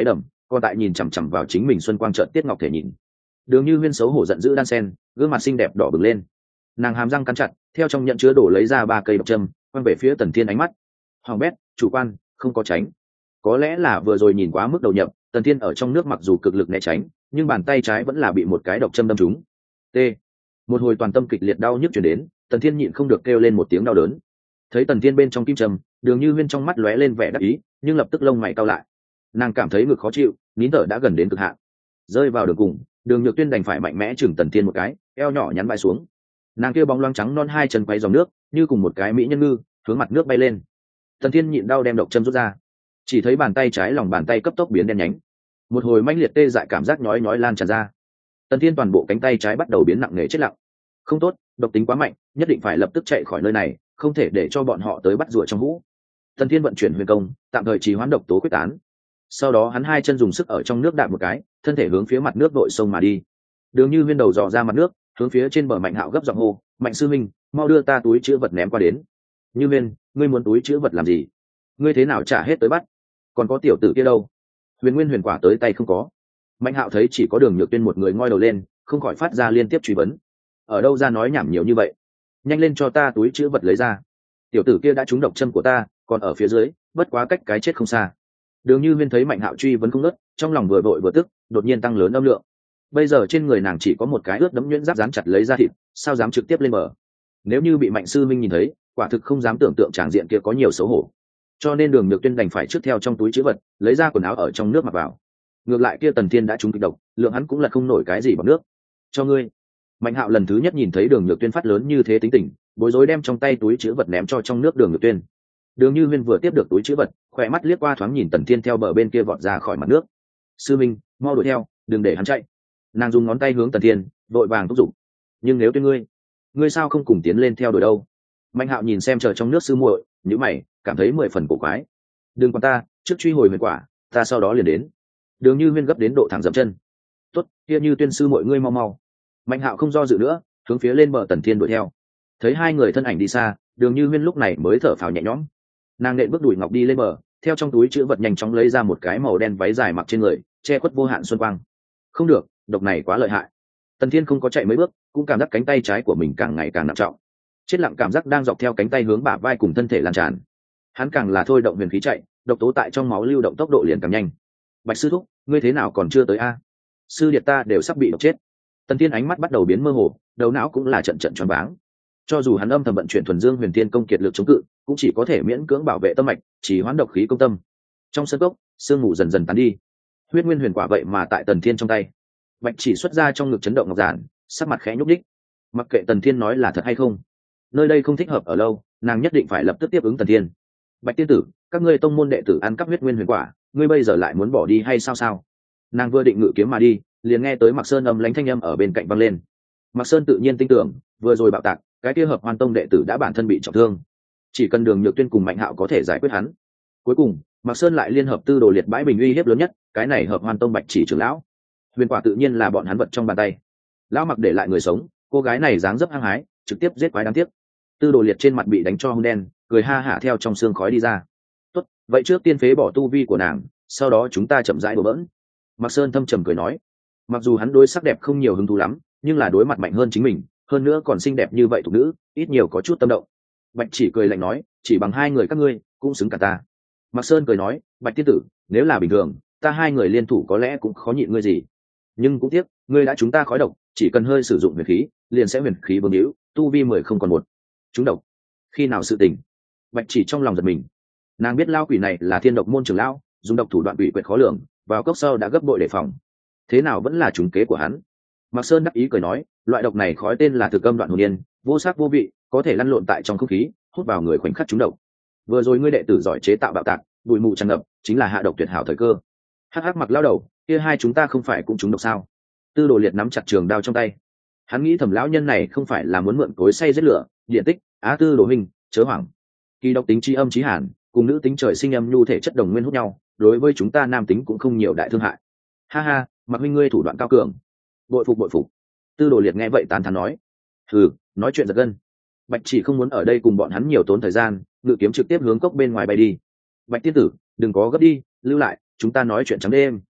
còn tại nhìn chằm chằm vào chính mình xuân quang trợn tiết ngọc thể nhìn. Đường Như Huyên xấu hổ giận dữ đan sen, gương mặt xinh đẹp đỏ bừng lên, nàng hàm răng cắn chặt, theo trong nhận chứa đổ lấy ra ba cây độc châm, quăng về phía Tần Thiên ánh mắt hoàng bét, chủ quan, không có tránh. Có lẽ là vừa rồi nhìn quá mức đầu nhập, Tần Thiên ở trong nước mặc dù cực lực né tránh, nhưng bàn tay trái vẫn là bị một cái độc châm đâm trúng. T. Một hồi toàn tâm kịch liệt đau nhức truyền đến, Tần Thiên nhịn không được kêu lên một tiếng đau đớn. Thấy Tần Thiên bên trong kim châm, Đường Như Huyên trong mắt lóe lên vẻ đắc ý, nhưng lập tức lông mày cau lại. Nàng cảm thấy ngực khó chịu, nín thở đã gần đến cực hạn. Rơi vào đường cùng, Đường Nhược Tuyên đành phải mạnh mẽ chừng Tần Thiên một cái, eo nhỏ nhắn bay xuống. Nàng kia bóng loáng trắng non hai chân quay dòng nước, như cùng một cái mỹ nhân ngư, hướng mặt nước bay lên. Tần Thiên nhịn đau đem độc châm rút ra, chỉ thấy bàn tay trái lòng bàn tay cấp tốc biến đen nhánh, một hồi mãnh liệt tê dại cảm giác nhói nhói lan tràn ra. Tần Thiên toàn bộ cánh tay trái bắt đầu biến nặng nề chết lặng. Không tốt, độc tính quá mạnh, nhất định phải lập tức chạy khỏi nơi này, không thể để cho bọn họ tới bắt rùa trong hũ. Tần Thiên vận chuyển huyền công, tạm thời trì hoãn độc tố quyết tán. Sau đó hắn hai chân dùng sức ở trong nước đạp một cái, thân thể hướng phía mặt nước đội sông mà đi. Đường Như Huyên đầu dò ra mặt nước, hướng phía trên bờ Mạnh Hạo gấp giọng hô, "Mạnh sư minh, mau đưa ta túi chứa vật ném qua đến." "Như Huyên, ngươi muốn túi chứa vật làm gì? Ngươi thế nào trả hết tới bắt? Còn có tiểu tử kia đâu?" Huyền Nguyên huyền quả tới tay không có. Mạnh Hạo thấy chỉ có Đường Nhược Tuyên một người ngoi đầu lên, không khỏi phát ra liên tiếp truy vấn. "Ở đâu ra nói nhảm nhiều như vậy? Nhanh lên cho ta túi chứa vật lấy ra. Tiểu tử kia đã trúng độc châm của ta, còn ở phía dưới, bất quá cách cái chết không xa." Đường Như Huyên thấy Mạnh Hạo truy vấn không ngớt, trong lòng vừa vội vừa tức, đột nhiên tăng lớn âm lượng. Bây giờ trên người nàng chỉ có một cái ướt đẫm nhuyễn giáp dán chặt lấy da thịt, sao dám trực tiếp lên bờ? Nếu như bị Mạnh sư minh nhìn thấy, quả thực không dám tưởng tượng tràng diện kia có nhiều xấu hổ. Cho nên Đường Nhược Tuyên đành phải trước theo trong túi trữ vật, lấy ra quần áo ở trong nước mặc vào. Ngược lại kia Tần Thiên đã trúng kịch độc, lượng hắn cũng là không nổi cái gì bằng nước. "Cho ngươi." Mạnh Hạo lần thứ nhất nhìn thấy Đường Nhược Tuyên phát lớn như thế tính tình, bối rối đem trong tay túi trữ vật ném cho trong nước Đường Nhược Tuyên. Đường Như Huyên vừa tiếp được túi trữ vật, khỏe mắt liếc qua thoáng nhìn Tần Thiên theo bờ bên kia vọt ra khỏi mặt nước. "Sư minh, mau đuổi theo, đừng để hắn chạy." Nàng dùng ngón tay hướng Tần Thiên, vội vàng thúc giục. "Nhưng nếu Tuyên ngươi, ngươi sao không cùng tiến lên theo đuổi đâu?" Mạnh Hạo nhìn xem chờ trong nước sư muội, nhíu mày, cảm thấy mười phần cổ quái. "Đừng quan ta, trước truy hồi huyền quả, ta sau đó liền đến." Đường Như Huyên gấp đến độ thẳng dậm chân. "Tốt, kia Như Tuyên sư muội ngươi mau mau." Mạnh Hạo không do dự nữa, hướng phía lên bờ Tần Thiên đuổi theo. Thấy hai người thân ảnh đi xa, Đường Như Huyên lúc này mới thở phào nhẹ nhõm. Nàng nện bước đùi ngọc đi lên bờ, theo trong túi chữ vật nhanh chóng lấy ra một cái màu đen váy dài mặc trên người, che khuất vô hạn xuân quang. Không được, độc này quá lợi hại. Tần Thiên không có chạy mấy bước, cũng cảm giác cánh tay trái của mình càng ngày càng nặng trọng. Chết lặng cảm giác đang dọc theo cánh tay hướng bả vai cùng thân thể lan tràn. Hắn càng là thôi động huyền khí chạy, độc tố tại trong máu lưu động tốc độ liền càng nhanh. "Bạch sư thúc, ngươi thế nào còn chưa tới a? Sư điệt ta đều sắp bị độc chết." Tần Thiên ánh mắt bắt đầu biến mơ hồ, đầu não cũng là trận trận choáng váng. Cho dù hắn âm thầm vận chuyển thuần dương huyền thiên công kiệt lực chống cự, cũng chỉ có thể miễn cưỡng bảo vệ tâm mạch, chỉ hoán độc khí công tâm. Trong sân cốc, sương mù dần dần tán đi. Huyết nguyên huyền quả vậy mà tại Tần Thiên trong tay. Bạch chỉ xuất ra trong ngực chấn động ngọc giản, sắc mặt khẽ nhúc nhích. Mặc kệ Tần Thiên nói là thật hay không, nơi đây không thích hợp ở lâu, nàng nhất định phải lập tức tiếp ứng Tần Thiên. "Bạch tiên tử, các ngươi tông môn đệ tử ăn cắp huyết nguyên huyền quả, ngươi bây giờ lại muốn bỏ đi hay sao sao?" Nàng vừa định ngự kiếm mà đi, liền nghe tới Mạc Sơn âm lãnh thanh âm ở bên cạnh vang lên. Mạc Sơn tự nhiên tin tưởng, vừa rồi bạo tạc, cái kia hợp hoan tông đệ tử đã bản thân bị trọng thương, chỉ cần Đường Nhược Tuyên cùng Mạnh Hạo có thể giải quyết hắn. Cuối cùng Mạc Sơn lại liên hợp tư đồ liệt bãi bình uy hiếp lớn nhất, cái này hợp hoan tông Bạch chỉ trưởng lão. Huyền quả tự nhiên là bọn hắn vật trong bàn tay. Lão Mặc để lại người sống, cô gái này dáng dấp hăng hái, trực tiếp giết quái đáng tiếc. Tư đồ liệt trên mặt bị đánh cho hung đen, cười ha hả theo trong xương khói đi ra. "Tốt, vậy trước tiên phế bỏ tu vi của nàng, sau đó chúng ta chậm rãi đổ bỡn." Mạc Sơn thâm trầm cười nói. Mặc dù hắn đối sắc đẹp không nhiều hứng thú lắm, nhưng là đối mặt mạnh hơn chính mình, hơn nữa còn xinh đẹp như vậy thuộc nữ, ít nhiều có chút tâm động. Bạch chỉ cười lạnh nói, "Chỉ bằng hai người các ngươi cũng xứng cả ta." Mạc Sơn cười nói, "Bạch tiên tử, nếu là bình thường, ta hai người liên thủ có lẽ cũng khó nhịn ngươi gì, nhưng cũng tiếc, ngươi đã chúng ta khói độc, chỉ cần hơi sử dụng huyền khí, liền sẽ huyền khí bướng hữu, tu vi mười không còn một." Chúng độc? Khi nào sự tình? Bạch chỉ trong lòng giật mình. Nàng biết lao quỷ này là thiên độc môn trưởng lão, dùng độc thủ đoạn quỷ quyệt khó lường, vào cốc sau đã gấp bội đề phòng. Thế nào vẫn là trúng kế của hắn? Mạc Sơn đắc ý cười nói, loại độc này khói tên là thực âm đoạn hồn yên, vô sắc vô vị, có thể lăn lộn tại trong không khí, hút vào người khoảnh khắc trúng độc. Vừa rồi ngươi đệ tử giỏi chế tạo bạo tạc, bụi mù tràn ngập, chính là hạ độc tuyệt hảo thời cơ. Hắc hắc Mặc lao đầu, kia hai chúng ta không phải cũng trúng độc sao? Tư Đồ Liệt nắm chặt trường đao trong tay. Hắn nghĩ thầm lão nhân này không phải là muốn mượn cối xay giết lửa, điện tích, á Tư Đồ huynh, chớ hoảng. Kỳ độc tính chi âm chí hàn, cùng nữ tính trời sinh âm nhu thể chất đồng nguyên hút nhau, đối với chúng ta nam tính cũng không nhiều đại thương hại. Ha ha, Mặc huynh ngươi thủ đoạn cao cường. Bội phục bội phục. Tư Đồ Liệt nghe vậy tán thán nói. Hừ, nói chuyện giật gân. Bạch chỉ không muốn ở đây cùng bọn hắn nhiều tốn thời gian, ngự kiếm trực tiếp hướng cốc bên ngoài bay đi. Bạch tiên tử, đừng có gấp đi, lưu lại, chúng ta nói chuyện trắng đêm.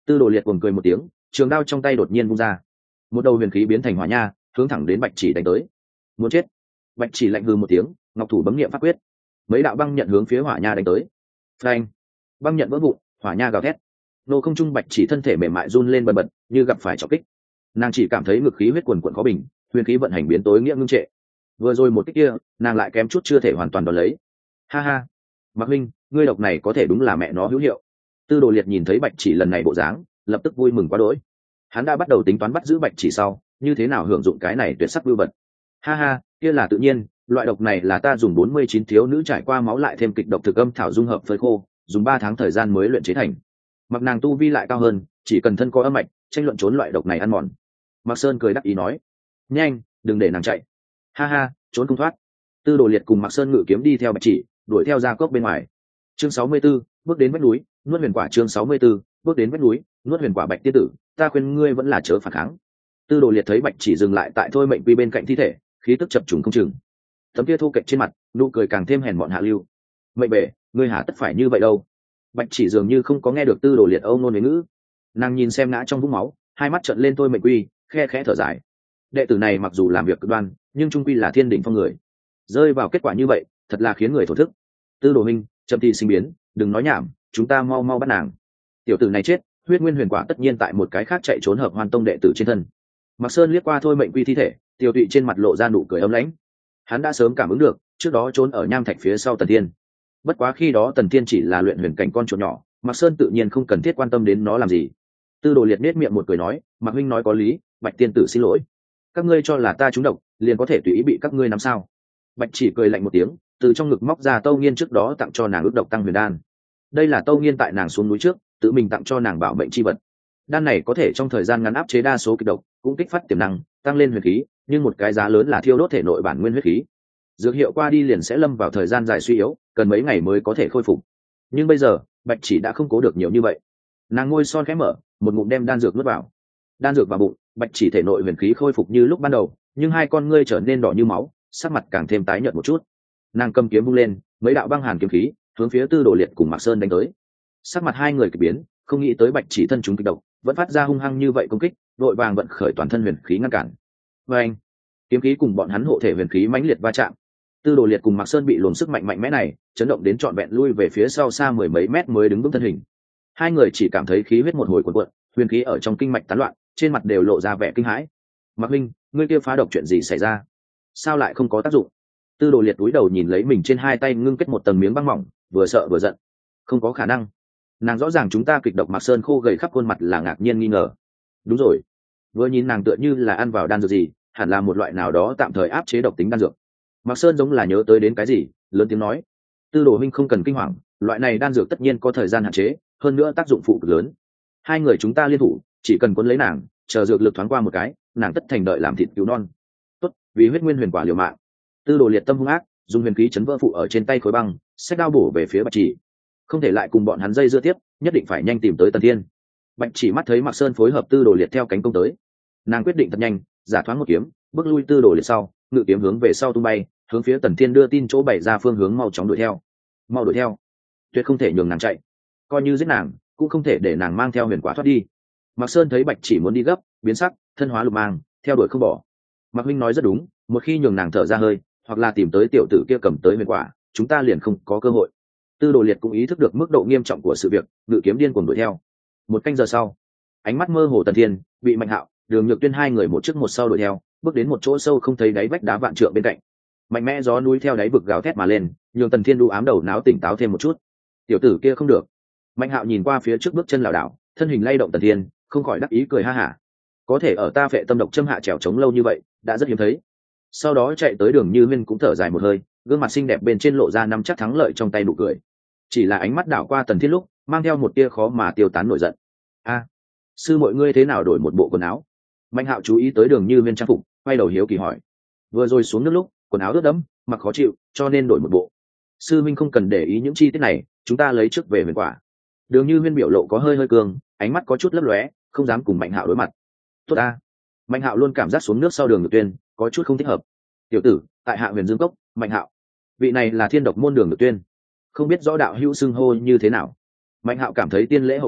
Tư Đồ Liệt cuồng cười một tiếng, trường đao trong tay đột nhiên vung ra, một đầu huyền khí biến thành hỏa nha, hướng thẳng đến Bạch Chỉ đánh tới. Muốn chết! Bạch Chỉ lạnh hừ một tiếng, ngọc thủ bấm niệm pháp quyết, mấy đạo băng nhận hướng phía hỏa nha đánh tới. Phanh! Băng nhận vỡ vụn, hỏa nha gào thét. Nô không trung Bạch Chỉ thân thể mềm mại run lên bần bật, như gặp phải trọng kích. Nàng chỉ cảm thấy ngực khí huyết quần quần khó bình, huyền khí vận hành biến tối nghĩa ngưng trệ. Vừa rồi một kích kia, nàng lại kém chút chưa thể hoàn toàn đón lấy. Ha ha! Mạc huynh, ngươi độc này có thể đúng là mẹ nó hữu hiệu. Tư Đồ Liệt nhìn thấy Bạch Chỉ lần này bộ dáng, lập tức vui mừng quá đỗi. Hắn đã bắt đầu tính toán bắt giữ Bạch Chỉ sau, như thế nào hưởng dụng cái này tuyệt sắc vưu vật. Ha ha, kia là tự nhiên, loại độc này là ta dùng bốn mươi chín thiếu nữ trải qua máu lại thêm kịch độc thực âm thảo dung hợp phơi khô, dùng ba tháng thời gian mới luyện chế thành. Mặc nàng tu vi lại cao hơn, chỉ cần thân có âm mạch, tranh luận trốn loại độc này ăn mòn. Mạc Sơn cười đắc ý nói, nhanh, đừng để nàng chạy. Ha ha, trốn không thoát. Tư Đồ Liệt cùng Mạc Sơn ngự kiếm đi theo Bạch Chỉ, đuổi theo ra cốc bên ngoài. Chương sáu mươi 64, bước đến vách núi, nuốt huyền quả. Chương sáu mươi 64, bước đến vách núi, nuốt huyền quả. Bạch tiên tử, ta khuyên ngươi vẫn là chớ phản kháng. Tư Đồ Liệt thấy Bạch Chỉ dừng lại tại thôi mệnh quy bên cạnh thi thể, khí tức chập trùng không chừng. Tấm kia thu kệch trên mặt, nụ cười càng thêm hèn mọn hạ lưu. Mệnh bể, ngươi hả tất phải như vậy đâu? Bạch Chỉ dường như không có nghe được Tư Đồ Liệt âu nôn huế ngữ, nàng nhìn xem ngã trong vũng máu, hai mắt trợn lên thôi mệnh quy, khe khẽ thở dài. Đệ tử này mặc dù làm việc cực đoan, nhưng trung quy là thiên đỉnh phong người, rơi vào kết quả như vậy, thật là khiến người thổ thức. Tư Đồ huynh, chậm thì sinh biến, đừng nói nhảm, chúng ta mau mau bắt nàng. Tiểu tử này chết, huyết nguyên huyền quả tất nhiên tại một cái khác chạy trốn hợp hoan tông đệ tử trên thân. Mạc Sơn liếc qua thôi mệnh quy thi thể, Tiêu Tụy trên mặt lộ ra nụ cười ấm lãnh. Hắn đã sớm cảm ứng được, trước đó trốn ở nham thạch phía sau Tần Thiên. Bất quá khi đó Tần Thiên chỉ là luyện huyền cảnh con chuột nhỏ, Mạc Sơn tự nhiên không cần thiết quan tâm đến nó làm gì. Tư Đồ Liệt nết miệng một cười nói, Mạc huynh nói có lý, Bạch tiên tử xin lỗi. Các ngươi cho là ta trúng độc, liền có thể tùy ý bị các ngươi nắm sao? Bạch Chỉ cười lạnh một tiếng, từ trong ngực móc ra Tâu Nghiên trước đó tặng cho nàng ước độc tăng huyền đan. Đây là Tâu Nghiên tại nàng xuống núi trước, tự mình tặng cho nàng bảo mệnh chi vật. Đan này có thể trong thời gian ngắn áp chế đa số kịch độc, cũng kích phát tiềm năng, tăng lên huyền khí, nhưng một cái giá lớn là thiêu đốt thể nội bản nguyên huyết khí. Dược hiệu qua đi liền sẽ lâm vào thời gian dài suy yếu, cần mấy ngày mới có thể khôi phục. Nhưng bây giờ, Bạch Chỉ đã không cố được nhiều như vậy. Nàng ngôi son khẽ mở, một ngụm đem đan dược nuốt vào. Đan dược vào bụng, Bạch Chỉ thể nội huyền khí khôi phục như lúc ban đầu, nhưng hai con ngươi trở nên đỏ như máu, sắc mặt càng thêm tái nhợt một chút. Nàng cầm kiếm vung lên, mấy đạo băng hàn kiếm khí hướng phía Tư Đồ Liệt cùng Mạc Sơn đánh tới. Sắc mặt hai người kỳ biến, không nghĩ tới Bạch Chỉ thân chúng kịch độc, vẫn phát ra hung hăng như vậy công kích, đội vàng vận khởi toàn thân huyền khí ngăn cản. Và anh, kiếm khí cùng bọn hắn hộ thể huyền khí mãnh liệt va chạm. Tư Đồ Liệt cùng Mạc Sơn bị luồng sức mạnh mạnh mẽ này chấn động đến trọn vẹn lui về phía sau xa mười mấy mét mới đứng vững thân hình. Hai người chỉ cảm thấy khí huyết một hồi cuộn cuộn, huyền khí ở trong kinh mạch tán loạn, trên mặt đều lộ ra vẻ kinh hãi. Mạc huynh, ngươi kia phá độc chuyện gì xảy ra? Sao lại không có tác dụng? Tư Đồ Liệt cúi đầu nhìn lấy mình trên hai tay ngưng kết một tầng miếng băng mỏng, vừa sợ vừa giận. Không có khả năng. Nàng rõ ràng chúng ta kịch độc Mạc Sơn khô gầy khắp khuôn mặt là ngạc nhiên nghi ngờ. Đúng rồi, vừa nhìn nàng tựa như là ăn vào đan dược gì, hẳn là một loại nào đó tạm thời áp chế độc tính đan dược. Mạc Sơn giống là nhớ tới đến cái gì, lớn tiếng nói, Tư Đồ huynh không cần kinh hoàng, loại này đan dược tất nhiên có thời gian hạn chế, hơn nữa tác dụng phụ cực lớn. Hai người chúng ta liên thủ, chỉ cần cuốn lấy nàng, chờ dược lực thoáng qua một cái, nàng tất thành đợi làm thịt cứu non. Tốt, vì huyết nguyên huyền quả liều mạng. Tư Đồ Liệt tâm hung ác, dùng huyền khí chấn vỡ phụ ở trên tay khối băng, xách đao bổ về phía Bạch Chỉ. Không thể lại cùng bọn hắn dây dưa tiếp, nhất định phải nhanh tìm tới Tần Thiên. Bạch Chỉ mắt thấy Mạc Sơn phối hợp Tư Đồ Liệt theo cánh công tới, nàng quyết định thật nhanh, giả thoáng một kiếm, bước lui Tư Đồ Liệt sau, ngự kiếm hướng về sau tung bay, hướng phía Tần Thiên đưa tin chỗ bày ra phương hướng mau chóng đuổi theo. Mau đuổi theo, tuyệt không thể nhường nàng chạy, coi như giết nàng, cũng không thể để nàng mang theo huyền quả thoát đi. Mạc Sơn thấy Bạch Chỉ muốn đi gấp, biến sắc, thân hóa lục mang, theo đuổi không bỏ. Mạc huynh nói rất đúng, một khi nhường nàng thở ra hơi, hoặc là tìm tới tiểu tử kia cầm tới huyền quả, chúng ta liền không có cơ hội. Tư Đồ Liệt cũng ý thức được mức độ nghiêm trọng của sự việc, ngự kiếm điên cuồng đuổi theo. Một canh giờ sau, ánh mắt mơ hồ Tần Thiên bị Mạnh Hạo, Đường Nhược Tuyên hai người một trước một sau đuổi theo, bước đến một chỗ sâu không thấy đáy vách đá vạn trượng bên cạnh. Mạnh mẽ gió núi theo đáy vực gào thét mà lên, nhường Tần Thiên đu ám đầu não tỉnh táo thêm một chút. Tiểu tử kia không được. Mạnh Hạo nhìn qua phía trước bước chân lảo đảo, thân hình lay động Tần Thiên, không khỏi đắc ý cười ha hả. Có thể ở ta phệ tâm độc châm hạ trèo chống lâu như vậy, đã rất hiếm thấy. Sau đó chạy tới Đường Như Huyên cũng thở dài một hơi, gương mặt xinh đẹp bên trên lộ ra nắm chắc thắng lợi trong tay nụ cười. Chỉ là ánh mắt đảo qua Tần Thiên lúc, mang theo một tia khó mà tiêu tán nổi giận. A, sư mọi ngươi thế nào đổi một bộ quần áo? Mạnh Hạo chú ý tới Đường Như Huyên trang phục, quay đầu hiếu kỳ hỏi. Vừa rồi xuống nước lúc, quần áo ướt đẫm, mặc khó chịu, cho nên đổi một bộ. Sư minh không cần để ý những chi tiết này, chúng ta lấy trước về huyền quả. Đường Như Huyên biểu lộ có hơi hơi cường, ánh mắt có chút lấp lóe, không dám cùng Mạnh Hạo đối mặt. Tốt a. Mạnh Hạo luôn cảm giác xuống nước sau Đường Nhược Tuyên có chút không thích hợp. Tiểu tử, tại Hạ Huyền Dương Cốc, Mạnh Hạo. Vị này là Thiên Độc môn Đường Nhược Tuyên, không biết rõ đạo hữu xưng hô như thế nào. Mạnh Hạo cảm thấy tiên lễ hậu binh,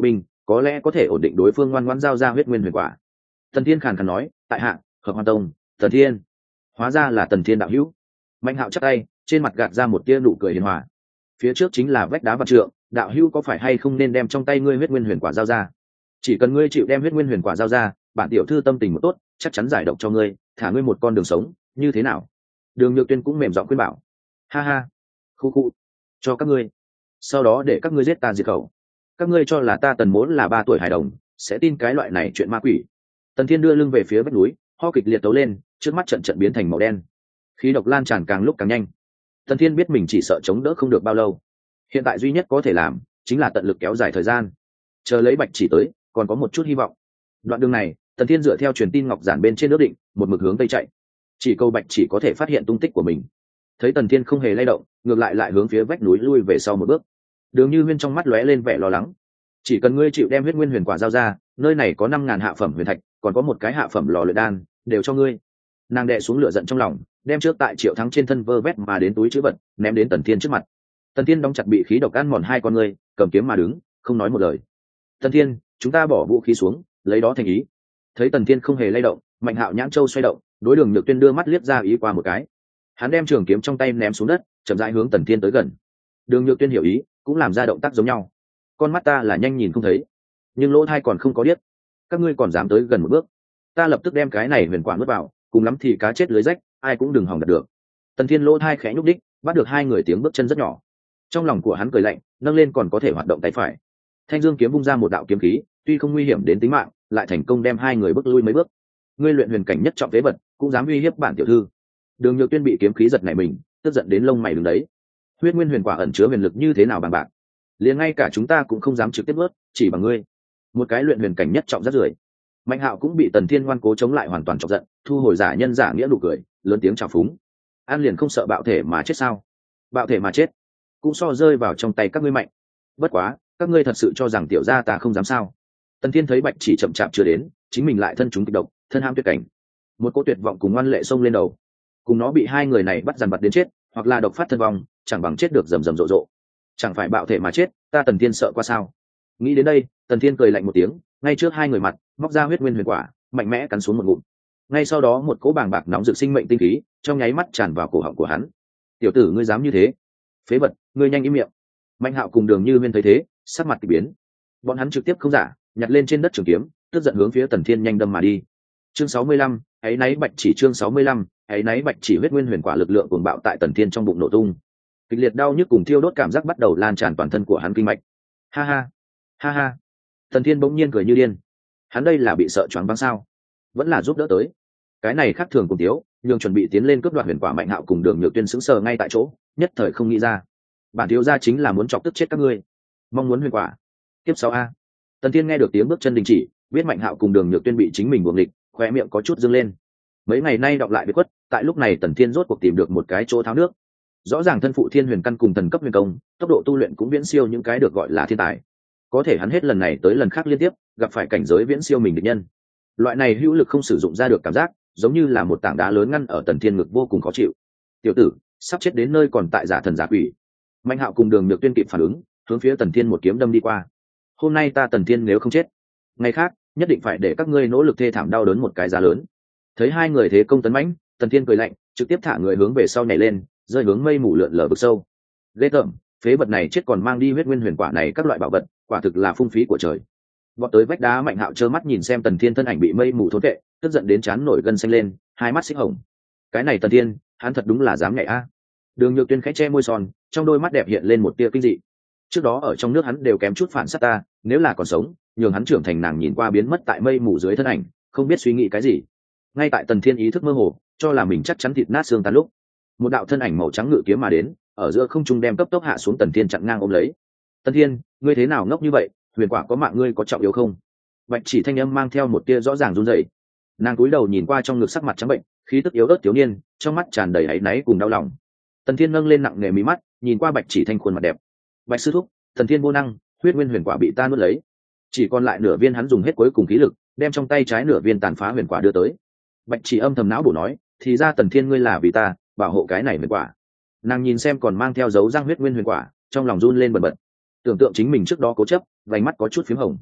có lẽ có thể ổn định đối phương ngoan ngoãn giao ra huyết nguyên huyền quả. Tần Thiên khàn khàn nói, tại hạ Hợp Hoan Tông Tần Thiên. Hóa ra là Tần Thiên đạo hữu. Mạnh Hạo chắp tay, trên mặt gạt ra một tia nụ cười hiền hòa. Phía trước chính là vách đá vạn trượng, đạo hữu có phải hay không nên đem trong tay ngươi huyết nguyên huyền quả giao ra? Chỉ cần ngươi chịu đem huyết nguyên huyền quả giao ra, bản tiểu thư tâm tình một tốt, chắc chắn giải độc cho ngươi, thả ngươi một con đường sống, như thế nào? Đường Nhược Tuyên cũng mềm giọng khuyên bảo. Ha ha, khu khu, cho các ngươi, sau đó để các ngươi giết ta diệt khẩu. Các ngươi cho là ta Tần Mỗ là ba tuổi hài đồng, sẽ tin cái loại này chuyện ma quỷ? Tần Thiên đưa lưng về phía vách núi, ho kịch liệt tấu lên, trước mắt trận trận biến thành màu đen, khí độc lan tràn càng lúc càng nhanh. Tần Thiên biết mình chỉ sợ chống đỡ không được bao lâu, hiện tại duy nhất có thể làm chính là tận lực kéo dài thời gian, chờ lấy Bạch Chỉ tới, còn có một chút hy vọng. Đoạn đường này, Tần Thiên dựa theo truyền tin ngọc giản bên trên ước định, một mực hướng tây chạy, chỉ câu Bạch Chỉ có thể phát hiện tung tích của mình. Thấy Tần Thiên không hề lay động, ngược lại lại hướng phía vách núi lui về sau một bước. Đường Như Huyên trong mắt lóe lên vẻ lo lắng. Chỉ cần ngươi chịu đem huyết nguyên huyền quả giao ra, nơi này có năm ngàn hạ phẩm huyền thạch, còn có một cái hạ phẩm lò luyện đan, đều cho ngươi. Nàng đè xuống lửa giận trong lòng, đem trước tại Triệu Thắng trên thân vơ vét mà đến túi trữ vật ném đến Tần Thiên trước mặt. Tần Thiên đóng chặt bị khí độc ăn mòn hai con ngươi, cầm kiếm mà đứng, không nói một lời. Tần Thiên, chúng ta bỏ vũ khí xuống, lấy đó thành ý. Thấy Tần Thiên không hề lay động, Mạnh Hạo nhãn châu xoay động, đối Đường Nhược Tuyên đưa mắt liếc ra ý qua một cái. Hắn đem trường kiếm trong tay ném xuống đất, chậm rãi hướng Tần Thiên tới gần. Đường Nhược Tuyên hiểu ý, cũng làm ra động tác giống nhau. Con mắt ta là nhanh nhìn không thấy, nhưng lỗ thai còn không có điếc. Các ngươi còn dám tới gần một bước, ta lập tức đem cái này huyền quả nuốt vào, cùng lắm thì cá chết lưới rách, ai cũng đừng hòng đạt được. Tần Thiên lỗ thai khẽ nhúc đích, bắt được hai người tiếng bước chân rất nhỏ. Trong lòng của hắn cười lạnh, nâng lên còn có thể hoạt động tay phải. Thanh Dương kiếm vung ra một đạo kiếm khí, tuy không nguy hiểm đến tính mạng, lại thành công đem hai người bước lui mấy bước. Ngươi luyện huyền cảnh nhất trọng phế vật, cũng dám uy hiếp bản tiểu thư. Đường Nhược Tuyên bị kiếm khí giật nảy mình, tức giận đến lông mày đứng đấy. Huyết nguyên huyền quả ẩn chứa huyền lực như thế nào bằng bạc, liền ngay cả chúng ta cũng không dám trực tiếp vớt, chỉ bằng ngươi, một cái luyện huyền cảnh nhất trọng rất rưởi. Mạnh Hạo cũng bị Tần Thiên ngoan cố chống lại hoàn toàn chọc giận, thu hồi giả nhân giả nghĩa nụ cười, lớn tiếng chào phúng. An liền không sợ bạo thể mà chết sao? Bạo thể mà chết, cũng so rơi vào trong tay các ngươi mạnh. Bất quá, các ngươi thật sự cho rằng tiểu gia ta không dám sao? Tần Thiên thấy Bạch Chỉ chậm chạp chưa đến, chính mình lại thân chúng kịch độc, thân ham tuyệt cảnh. Một cỗ tuyệt vọng cùng ngoan lệ xông lên đầu. Cùng nó bị hai người này bắt dằn vặt đến chết, hoặc là độc phát thân vong, chẳng bằng chết được rầm rầm rộ rộ. Chẳng phải bạo thể mà chết, ta Tần Thiên sợ qua sao? Nghĩ đến đây, Tần Thiên cười lạnh một tiếng, ngay trước hai người mặt, móc ra huyết nguyên huyền quả, mạnh mẽ cắn xuống một ngụm. Ngay sau đó một cỗ bàng bạc nóng rực sinh mệnh tinh khí, trong nháy mắt tràn vào cổ họng của hắn. Tiểu tử ngươi dám như thế? Phế vật, ngươi nhanh im miệng. Mạnh Hạo cùng Đường Như Huyên thấy thế, sắc mặt kỳ biến. Bọn hắn trực tiếp không giả, nhặt lên trên đất trường kiếm, tức giận hướng phía Tần Thiên nhanh đâm mà đi. Chương sáu mươi lăm, ấy náy Bạch Chỉ chương sáu mươi lăm, ấy náy Bạch Chỉ huyết nguyên huyền quả lực lượng cuồng bạo tại Tần Thiên trong bụng nổ tung. Kịch liệt đau nhức cùng thiêu đốt cảm giác bắt đầu lan tràn toàn thân của hắn kinh mạch. Ha ha, ha ha. Tần Thiên bỗng nhiên cười như điên. Hắn đây là bị sợ choáng váng sao? Vẫn là giúp đỡ tới. Cái này khác thường cùng thiếu, nhưng chuẩn bị tiến lên cướp đoạt huyền quả Mạnh Hạo cùng Đường Nhược Tuyên sững sờ ngay tại chỗ, nhất thời không nghĩ ra. Bản thiếu gia chính là muốn chọc tức chết các ngươi. Mong muốn huyền quả. Tiếp sáu a. Tần Thiên nghe được tiếng bước chân đình chỉ, biết Mạnh Hạo cùng Đường Nhược Tuyên bị chính mình buồng địch, khóe miệng có chút dương lên. Mấy ngày nay đọc lại biệt quất, tại lúc này Tần Thiên rốt cuộc tìm được một cái chỗ tháo nước. Rõ ràng thân phụ Thiên Huyền căn cùng thần cấp huyền công, tốc độ tu luyện cũng viễn siêu những cái được gọi là thiên tài. Có thể hắn hết lần này tới lần khác liên tiếp gặp phải cảnh giới viễn siêu mình địch nhân. Loại này hữu lực không sử dụng ra được cảm giác, giống như là một tảng đá lớn ngăn ở Tần Thiên ngực vô cùng khó chịu. Tiểu tử, sắp chết đến nơi còn tại giả thần giả quỷ. Mạnh Hạo cùng Đường Nhược Tuyên kịp phản ứng, hướng phía Tần Thiên một kiếm đâm đi qua. Hôm nay ta Tần Thiên nếu không chết, ngày khác nhất định phải để các ngươi nỗ lực thê thảm đau đớn một cái giá lớn. Thấy hai người thế công tấn mãnh, Tần Thiên cười lạnh, trực tiếp thả người hướng về sau nhảy lên, rơi hướng mây mù lượn lờ vực sâu. Ghê tởm, phế vật này chết còn mang đi huyết nguyên huyền quả này các loại bảo vật, quả thực là phung phí của trời. Vọt tới vách đá Mạnh Hạo trơ mắt nhìn xem Tần Thiên thân ảnh bị mây mù thốn vệ, tức giận đến trán nổi gân xanh lên, hai mắt xích hồng. Cái này Tần Thiên, hắn thật đúng là dám nhảy a. Đường Nhược Tuyên khẽ che môi son, trong đôi mắt đẹp hiện lên một tia kinh dị. Trước đó ở trong nước hắn đều kém chút phản sát ta, nếu là còn sống, nhường hắn trưởng thành nàng nhìn qua biến mất tại mây mù dưới thân ảnh, không biết suy nghĩ cái gì. Ngay tại Tần Thiên ý thức mơ hồ, cho là mình chắc chắn thịt nát xương tan lúc, một đạo thân ảnh màu trắng ngự kiếm mà đến, ở giữa không trung đem cấp tốc hạ xuống Tần Thiên chặn ngang ôm lấy. Tần Thiên, ngươi thế nào ngốc như vậy, huyền quả có mạng ngươi có trọng yếu không? Bạch Chỉ thanh âm mang theo một tia rõ ràng run rẩy. Nàng cúi đầu nhìn qua trong ngực sắc mặt trắng bệnh, khí tức yếu ớt thiếu niên, trong mắt tràn đầy áy náy cùng đau lòng. Tần Thiên nâng lên nặng nề mí mắt, nhìn qua Bạch Chỉ thanh khuôn mặt đẹp. Bạch sư thúc, Tần Thiên vô năng, huyết nguyên huyền quả bị ta nuốt lấy, chỉ còn lại nửa viên, hắn dùng hết cuối cùng khí lực, đem trong tay trái nửa viên tàn phá huyền quả đưa tới. Bạch Chỉ âm thầm não bổ nói, thì ra Tần Thiên ngươi là vì ta bảo hộ cái này huyền quả. Nàng nhìn xem còn mang theo dấu răng huyết nguyên huyền quả, trong lòng run lên bần bật, tưởng tượng chính mình trước đó cố chấp, vành mắt có chút phím hồng.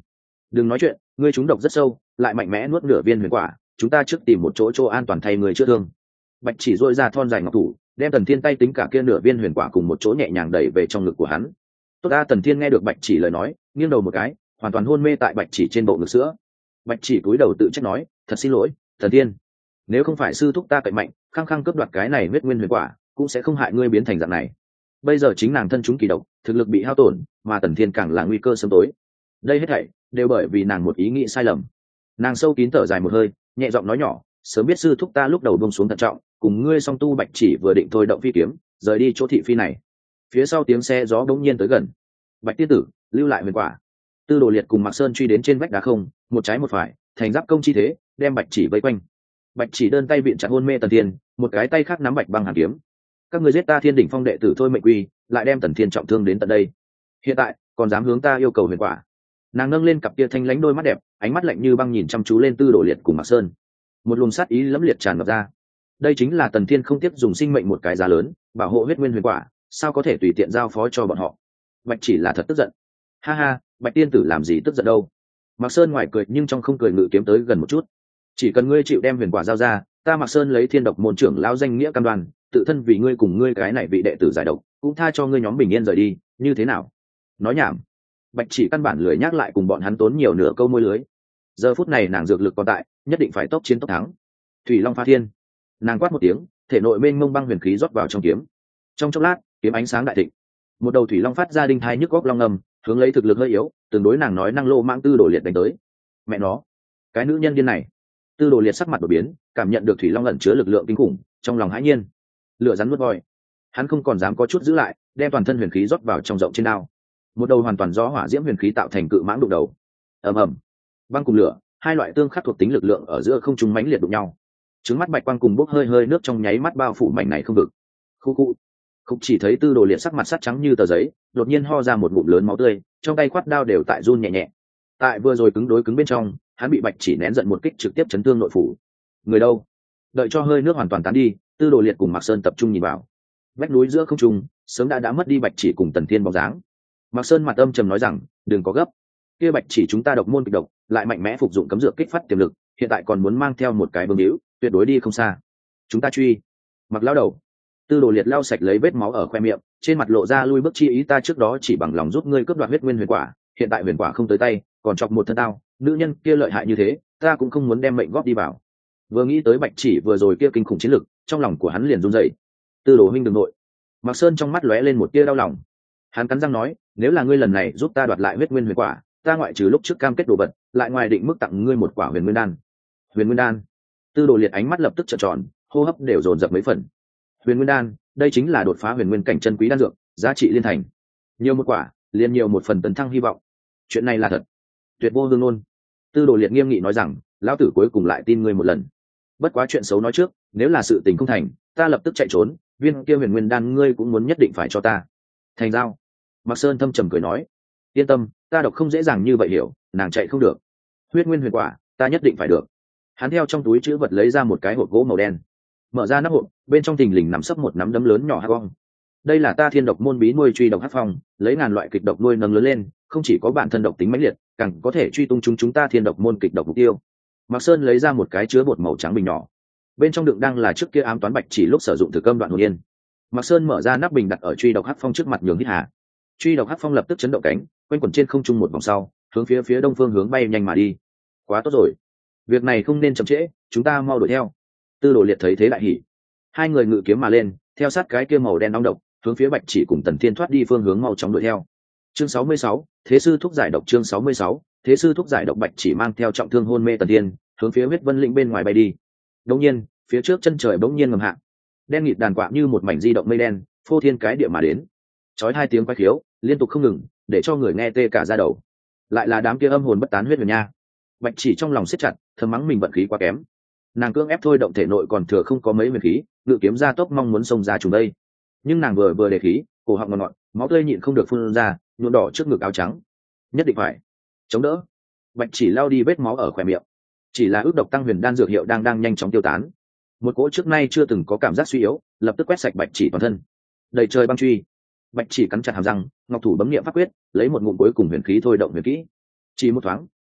đừng nói chuyện, ngươi trúng độc rất sâu, lại mạnh mẽ nuốt nửa viên huyền quả, chúng ta trước tìm một chỗ chỗ an toàn thay người chữa thương. Bạch chỉ dội ra thon dài ngọc thủ, đem Tần Thiên tay tính cả kia nửa viên huyền quả cùng một chỗ nhẹ nhàng đẩy về trong ngực của hắn. Tốt ta. Tần Thiên nghe được Bạch chỉ lời nói, nghiêng đầu một cái, hoàn toàn hôn mê tại Bạch chỉ trên bộ ngực sữa. Bạch chỉ cúi đầu tự trách nói, thật xin lỗi, Tần Thiên, nếu không phải sư thúc ta cậy mạnh, khăng khăng cướp đoạt cái này huyết nguyên huyền quả, cũng sẽ không hại ngươi biến thành dạng này. Bây giờ chính nàng thân chúng kỳ độc, thực lực bị hao tổn, mà Tần Thiên càng là nguy cơ sớm tối. Đây hết thảy đều bởi vì nàng một ý nghĩ sai lầm. Nàng sâu kín thở dài một hơi, nhẹ giọng nói nhỏ, sớm biết sư thúc ta lúc đầu buông xuống thận trọng, cùng ngươi song tu. Bạch chỉ vừa định thôi động phi kiếm rời đi chỗ thị phi này, phía sau tiếng xe gió bỗng nhiên tới gần. Bạch tiên tử, lưu lại huyền quả. Tư Đồ Liệt cùng Mạc Sơn truy đến trên vách đá không, một trái một phải, thành giáp công chi thế, đem Bạch chỉ vây quanh. Bạch chỉ đơn tay viện chặt hôn mê Tần Thiên, một cái tay khác nắm bạch băng hàn kiếm. Các ngươi giết ta Thiên đỉnh phong đệ tử thôi mệnh quy, lại đem Tần Thiên trọng thương đến tận đây, hiện tại còn dám hướng ta yêu cầu huyền quả. Nàng nâng lên cặp kia thanh lãnh đôi mắt đẹp, ánh mắt lạnh như băng nhìn chăm chú lên Tư Đồ Liệt cùng Mạc Sơn. Một luồng sát ý lẫm liệt tràn ngập ra. Đây chính là Tần Thiên không tiếp dùng sinh mệnh một cái giá lớn bảo hộ huyết nguyên huyền quả, sao có thể tùy tiện giao phó cho bọn họ. Bạch chỉ là thật tức giận. Ha ha, Bạch tiên tử làm gì tức giận đâu. Mạc Sơn ngoài cười nhưng trong không cười, ngự kiếm tới gần một chút. Chỉ cần ngươi chịu đem huyền quả giao ra, ta Mạc Sơn lấy Thiên độc môn trưởng lão danh nghĩa cam đoan, tự thân vì ngươi cùng ngươi cái này vị đệ tử giải độc, cũng tha cho ngươi nhóm bình yên rời đi, như thế nào? Nói nhảm. Bạch chỉ căn bản lười nhắc lại cùng bọn hắn tốn nhiều nửa câu môi lưới. Giờ phút này nàng dược lực còn tại, nhất định phải tốc chiến tốc thắng. Thủy Long Phá Thiên. Nàng quát một tiếng, thể nội mênh mông băng huyền khí rót vào trong kiếm. Trong chốc lát, kiếm ánh sáng đại thịnh, một đầu thủy long phát ra đinh thai nhức góc long ngầm, hướng lấy thực lực hơi yếu, tương đối nàng nói năng lô mãng Tư Đồ Liệt đánh tới. Mẹ nó, cái nữ nhân điên này. Tư Đồ Liệt sắc mặt đổi biến, cảm nhận được thủy long ẩn chứa lực lượng kinh khủng, trong lòng hãi nhiên. Lửa rắn nuốt voi, hắn không còn dám có chút giữ lại, đem toàn thân huyền khí rót vào trong rộng trên đao. Một đầu hoàn toàn gió hỏa diễm huyền khí tạo thành cự mãng đụng đầu. Ầm ầm, băng cùng lửa, hai loại tương khắc thuộc tính lực lượng ở giữa không trung mãnh liệt đụng nhau. Trứng mắt bạch quang cùng bốc hơi hơi nước trong nháy mắt bao phủ mảnh này không vực. Khu khu, khúc chỉ thấy Tư Đồ Liệt sắc mặt sắt trắng như tờ giấy, đột nhiên ho ra một ngụm lớn máu tươi, trong tay khoát đao đều tại run nhẹ nhẹ. Tại vừa rồi cứng đối cứng bên trong, hắn bị Bạch chỉ nén giận một kích trực tiếp chấn thương nội phủ. Người đâu? Đợi cho hơi nước hoàn toàn tán đi, Tư Đồ Liệt cùng Mạc Sơn tập trung nhìn vào. Vách núi giữa không trung, sớm đã đã mất đi Bạch chỉ cùng Tần Thiên bóng dáng. Mạc Sơn mặt âm trầm nói rằng, đừng có gấp. Kia Bạch chỉ chúng ta độc môn kịch độc, lại mạnh mẽ phục dụng cấm dược kích phát tiềm lực, hiện tại còn muốn mang theo một cái vương hữu, tuyệt đối đi không xa. Chúng ta truy. Mặc lao đầu. Tư Đồ Liệt lau sạch lấy vết máu ở khoe miệng, trên mặt lộ ra lui bước chi ý, ta trước đó chỉ bằng lòng giúp ngươi cướp đoạt huyết nguyên huyền quả, hiện tại huyền quả không tới tay, còn chọc một thân tao, nữ nhân kia lợi hại như thế, ta cũng không muốn đem mệnh góp đi vào. Vừa nghĩ tới Bạch chỉ vừa rồi kia kinh khủng chiến lực, trong lòng của hắn liền run rẩy. Tư Đồ huynh đừng nội. Mạc Sơn trong mắt lóe lên một tia đau lòng. Hắn cắn răng nói, nếu là ngươi lần này giúp ta đoạt lại huyết nguyên huyền quả, ta ngoại trừ lúc trước cam kết đồ vật, lại ngoài định mức tặng ngươi một quả huyền nguyên đan. Huyền nguyên đan. Tư Đồ Liệt ánh mắt lập tức trợn tròn, hô hấp đều dồn dập mấy phần. Huyền nguyên đan, đây chính là đột phá huyền nguyên cảnh chân quý đan dược, giá trị liên thành. Nhiều một quả, liền nhiều một phần tấn thăng hy vọng. Chuyện này là thật, tuyệt vô hương luôn. Tư Đồ Liệt nghiêm nghị nói rằng, lão tử cuối cùng lại tin ngươi một lần. Bất quá chuyện xấu nói trước, nếu là sự tình không thành, ta lập tức chạy trốn, viên kia huyền nguyên đan ngươi cũng muốn nhất định phải cho ta. Thành giao. Mạc Sơn thâm trầm cười nói, yên tâm, ta độc không dễ dàng như vậy hiểu, nàng chạy không được. Huyết nguyên huyền quả, ta nhất định phải được. Hắn theo trong túi chữ vật lấy ra một cái hộp gỗ màu đen, mở ra nắp hộp, bên trong thình lình nằm sấp một nắm đấm lớn nhỏ hắc phong. Đây là ta Thiên độc môn bí nuôi truy độc hắc phong, lấy ngàn loại kịch độc nuôi nâng lớn lên, không chỉ có bản thân độc tính mãnh liệt, càng có thể truy tung chúng chúng ta Thiên độc môn kịch độc mục tiêu. Mạc Sơn lấy ra một cái chứa bột màu trắng bình nhỏ, bên trong đựng đang là trước kia ám toán Bạch chỉ lúc sử dụng thực âm đoạn hồn yên. Mạc Sơn mở ra nắp bình đặt ở truy độc hắc phong trước mặt nhường hít hà. Truy độc hắc phong lập tức chấn động cánh, quanh quẩn trên không trung một vòng sau, hướng phía phía đông phương hướng bay nhanh mà đi. Quá tốt rồi, việc này không nên chậm trễ, chúng ta mau đuổi theo. Tư Đồ Liệt thấy thế đại hỉ, hai người ngự kiếm mà lên, theo sát cái kia màu đen nóng độc, hướng phía Bạch chỉ cùng Tần Thiên thoát đi phương hướng mau chóng đuổi theo. Chương sáu mươi sáu, thế sư thúc giải độc. Chương sáu mươi sáu, thế sư thúc giải độc. Bạch chỉ mang theo trọng thương hôn mê Tần Thiên, hướng phía huyết vân lĩnh bên ngoài bay đi. Đột nhiên, phía trước chân trời bỗng nhiên ngầm hạ, đen nghịt đàn quạ như một mảnh di động mây đen, phô thiên cái địa mà đến. Chói hai tiếng quái khiếu liên tục không ngừng, để cho người nghe tê cả da đầu. Lại là đám kia âm hồn bất tán huyết huyền nha. Bạch chỉ trong lòng siết chặt, thầm mắng mình vận khí quá kém. Nàng cưỡng ép thôi động thể nội còn thừa không có mấy huyền khí, ngự kiếm ra tốc mong muốn xông ra trùng đây. Nhưng nàng vừa vừa đề khí, cổ họng ngọt ngọt, máu tươi nhịn không được phun ra, nhuộm đỏ trước ngực áo trắng. Nhất định phải chống đỡ. Bạch chỉ lao đi vết máu ở khóe miệng. Chỉ là ước độc tăng huyền đan dược hiệu đang đang nhanh chóng tiêu tán. Một cỗ trước nay chưa từng có cảm giác suy yếu, lập tức quét sạch Bạch chỉ toàn thân. Đầy trời băng truy. Bạch chỉ cắn chặt hàm răng, ngọc thủ bấm niệm pháp quyết, lấy một ngụm cuối cùng huyền khí thôi động huyền kỹ. Chỉ một thoáng,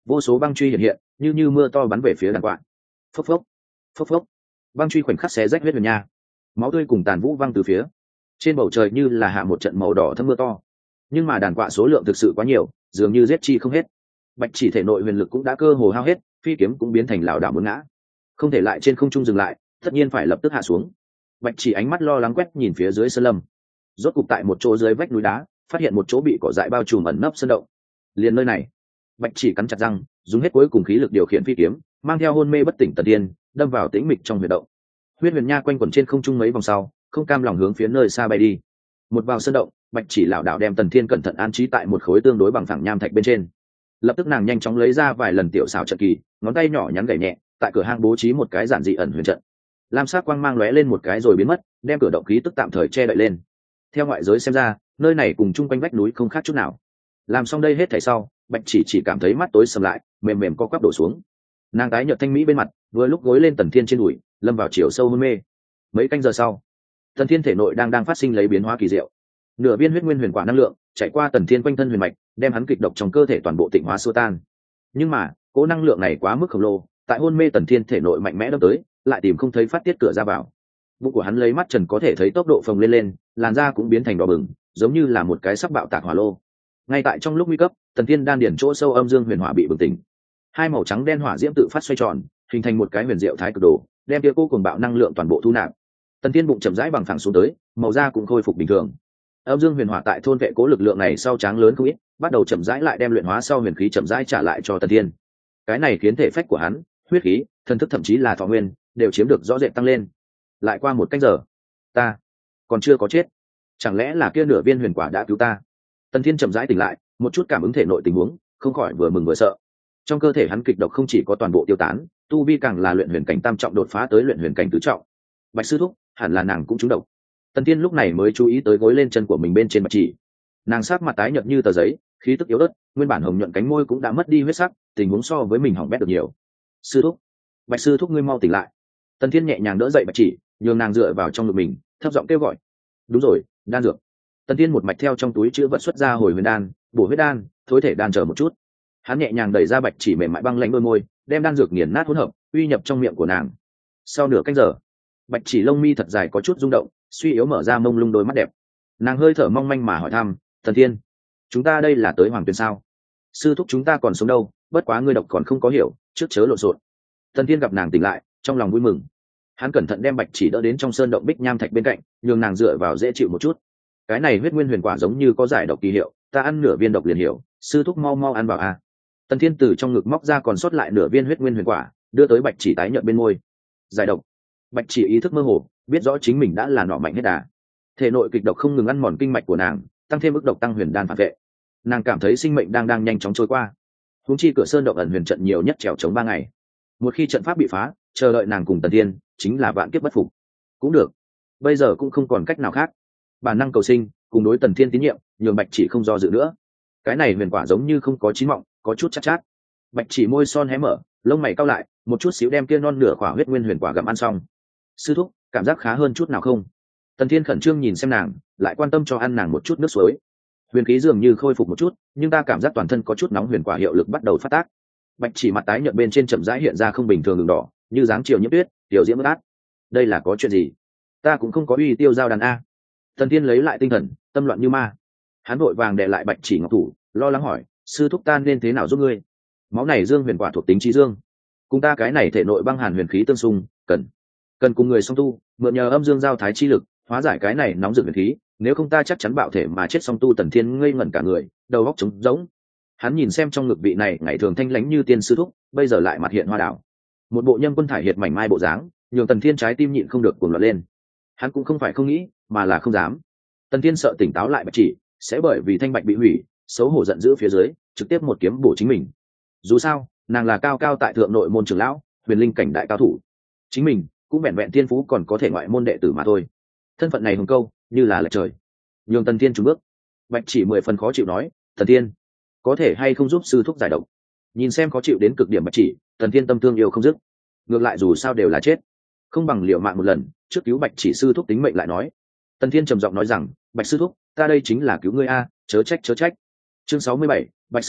vô số băng truy hiện hiện như như mưa to bắn về phía đàn quạ. Phốc phốc phốc phốc, băng truy khoảnh khắc xé rách huyết huyền nha, máu tươi cùng tàn vũ văng từ phía trên bầu trời như là hạ một trận màu đỏ thấm mưa to. Nhưng mà đàn quạ số lượng thực sự quá nhiều, dường như giết chi không hết. Bạch chỉ thể nội huyền lực cũng đã cơ hồ hao hết, phi kiếm cũng biến thành lảo đảo muốn ngã, không thể lại trên không trung dừng lại, tất nhiên phải lập tức hạ xuống. Bạch chỉ ánh mắt lo lắng quét nhìn phía dưới sơn lâm, rốt cục tại một chỗ dưới vách núi đá phát hiện một chỗ bị cỏ dại bao trùm ẩn nấp sơn động. Liền nơi này, Bạch chỉ cắn chặt răng, dùng hết cuối cùng khí lực điều khiển phi kiếm, mang theo hôn mê bất tỉnh Tần Thiên, đâm vào tĩnh mịch trong huyệt động. Huyết huyền nha quanh quẩn trên không trung mấy vòng sau, không cam lòng hướng phía nơi xa bay đi. Một vào sơn động, Bạch chỉ lảo đảo đem Tần Thiên cẩn thận an trí tại một khối tương đối bằng phẳng nham thạch bên trên. Lập tức nàng nhanh chóng lấy ra vài lần tiểu xảo trận kỳ, ngón tay nhỏ nhắn gảy nhẹ, tại cửa hang bố trí một cái giản dị ẩn huyền trận. Lam sắc quang mang lóe lên một cái rồi biến mất, đem cửa động khí tức tạm thời che đậy lên. Theo ngoại giới xem ra, nơi này cùng chung quanh vách núi không khác chút nào. Làm xong đây hết thảy sau, Bạch chỉ chỉ cảm thấy mắt tối sầm lại, mềm mềm co quắp đổ xuống. Nàng tái nhợt thanh mỹ bên mặt, vừa lúc gối lên Tần Thiên trên đùi, lâm vào chiều sâu hôn mê. Mấy canh giờ sau, Tần Thiên thể nội đang đang phát sinh lấy biến hóa kỳ diệu. Nửa viên huyết nguyên huyền quả năng lượng chạy qua Tần Thiên quanh thân huyền mạch, đem hắn kịch độc trong cơ thể toàn bộ tịnh hóa xua tan. Nhưng mà, cỗ năng lượng này quá mức khổng lồ, tại hôn mê Tần Thiên thể nội mạnh mẽ đâm tới, lại tìm không thấy phát tiết cửa ra vào. Bụng của hắn lấy mắt trần có thể thấy tốc độ phồng lên lên, làn da cũng biến thành đỏ bừng, giống như là một cái sắp bạo tạc hỏa lô. Ngay tại trong lúc nguy cấp, Tần Thiên đan điển chỗ sâu âm dương huyền hỏa bị bừng tỉnh, hai màu trắng đen hỏa diễm tự phát xoay tròn, hình thành một cái huyền diệu thái cực đồ, đem kia cô cùng bạo năng lượng toàn bộ thu nạp. Tần Thiên bụng chậm rãi bằng phẳng xuống tới, màu da cũng khôi phục bình thường. Âm dương huyền hỏa tại thôn vệ cố lực lượng này sau tráng lớn không ít, bắt đầu chậm rãi lại đem luyện hóa sau huyền khí chậm rãi trả lại cho Tần Thiên. Cái này khiến thể phách của hắn, huyết khí, thần thức thậm chí là thọ nguyên đều chiếm được rõ rệt tăng lên. Lại qua một canh giờ, ta còn chưa có chết, chẳng lẽ là kia nửa viên huyền quả đã cứu ta? Tần Thiên chậm rãi tỉnh lại, một chút cảm ứng thể nội tình huống, không khỏi vừa mừng vừa sợ. Trong cơ thể hắn kịch độc không chỉ có toàn bộ tiêu tán, tu vi càng là luyện huyền cảnh tam trọng đột phá tới luyện huyền cảnh tứ trọng. Bạch sư thúc, hẳn là nàng cũng trúng độc. Tần Thiên lúc này mới chú ý tới gối lên chân của mình bên trên Bạch chỉ. Nàng sắc mặt tái nhợt như tờ giấy, khí tức yếu ớt, nguyên bản hồng nhuận cánh môi cũng đã mất đi huyết sắc, tình huống so với mình hỏng bét được nhiều. Sư thúc, Bạch sư thúc, ngươi mau tỉnh lại. Tần Thiên nhẹ nhàng đỡ dậy Bạch chỉ, nhường nàng dựa vào trong ngực mình, thấp giọng kêu gọi. Đúng rồi, đan dược. Tần Thiên một mạch theo trong túi chữ vật xuất ra hồi huyền đan, bổ huyết đan, thối thể đan chờ một chút. Hắn nhẹ nhàng đẩy ra Bạch chỉ mềm mại băng lãnh đôi môi, đem đan dược nghiền nát hỗn hợp, uy nhập trong miệng của nàng. Sau nửa canh giờ, Bạch chỉ lông mi thật dài có chút rung động, suy yếu mở ra mông lung đôi mắt đẹp. Nàng hơi thở mong manh mà hỏi thăm, Tần Thiên, chúng ta đây là tới Hoàng Tuyền sao? Sư thúc chúng ta còn sống đâu, bất quá ngươi độc còn không có hiểu, trước chớ lộn xộn. Tần Thiên gặp nàng tỉnh lại, trong lòng vui mừng. Hắn cẩn thận đem Bạch chỉ đỡ đến trong sơn động bích nham thạch bên cạnh, nhường nàng dựa vào dễ chịu một chút. Cái này huyết nguyên huyền quả giống như có giải độc kỳ hiệu, ta ăn nửa viên độc liền hiểu, sư thúc mau mau ăn vào a. À. Tần Thiên từ trong ngực móc ra còn sót lại nửa viên huyết nguyên huyền quả, đưa tới Bạch chỉ tái nhợt bên môi. Giải độc. Bạch chỉ ý thức mơ hồ, biết rõ chính mình đã là nọ mạnh hết đà. Thể nội kịch độc không ngừng ăn mòn kinh mạch của nàng, tăng thêm ức độc tăng huyền đan phản vệ. Nàng cảm thấy sinh mệnh đang đang nhanh chóng trôi qua. Huống chi cửa sơn động ẩn huyền trận nhiều nhất trèo chống ba ngày. Một khi trận pháp bị phá, chờ đợi nàng cùng Tần Thiên chính là vạn kiếp bất phục. Cũng được, bây giờ cũng không còn cách nào khác. Bản năng cầu sinh, cùng đối Tần Thiên tín nhiệm, nhường Bạch chỉ không do dự nữa. Cái này huyền quả giống như không có chín mọng, có chút chát chát. Bạch chỉ môi son hé mở, lông mày cau lại, một chút xíu đem kia non nửa quả huyết nguyên huyền quả gặm ăn xong. Sư thúc, cảm giác khá hơn chút nào không? Tần Thiên khẩn trương nhìn xem nàng, lại quan tâm cho ăn nàng một chút nước suối. Huyền khí dường như khôi phục một chút, nhưng ta cảm giác toàn thân có chút nóng, huyền quả hiệu lực bắt đầu phát tác. Bạch chỉ mặt tái nhợt bên trên chậm rãi hiện ra không bình thường đường đỏ, như dáng chiều nhiễm tuyết, tiểu diễm ướt. Đây là có chuyện gì? Ta cũng không có uy tiêu giao đàn a. Tần Thiên lấy lại tinh thần, tâm loạn như ma. Hắn vội vàng đè lại Bạch chỉ ngọc thủ, lo lắng hỏi, sư thúc ta nên thế nào giúp ngươi? Máu này dương huyền quả thuộc tính trí dương, cùng ta cái này thể nội băng hàn huyền khí tương xung, cần cần cùng người song tu, mượn nhờ âm dương giao thái chi lực, hóa giải cái này nóng rực huyền khí, nếu không ta chắc chắn bạo thể mà chết. Song tu. Tần Thiên ngây ngẩn cả người, đầu óc trống rỗng. Hắn nhìn xem trong ngực vị này ngày thường thanh lãnh như tiên sư thúc, bây giờ lại mặt hiện hoa đảo, một bộ nhân quân thải hiệt mảnh mai bộ dáng, nhường Tần Thiên trái tim nhịn không được cuồng loạn lên. Hắn cũng không phải không nghĩ, mà là không dám. Tần Thiên sợ tỉnh táo lại Bạch chỉ sẽ bởi vì thanh bạch bị hủy, xấu hổ giận dữ phía dưới, trực tiếp một kiếm bổ chính mình. Dù sao, nàng là cao cao tại thượng nội môn trưởng lão, huyền linh cảnh đại cao thủ. Chính mình cũng vẹn vẹn tiên phú còn có thể ngoại môn đệ tử mà thôi. Thân phận này hùng câu, như là lệch trời. Nhường Tần Thiên trùng bước. Bạch chỉ mười phần khó chịu nói, Tần Thiên, có thể hay không giúp sư thúc giải độc? Nhìn xem khó chịu đến cực điểm Bạch chỉ, Tần Thiên tâm thương yêu không dứt. Ngược lại dù sao đều là chết, không bằng liều mạng một lần, trước cứu Bạch chỉ sư thúc tính mệnh lại nói. Tần Thiên trầm giọng nói rằng, Bạch sư thúc, ta đây chính là cứu ngươi a, chớ trách chớ trách. Chương sáu mươi bảy, Bạch sư thúc,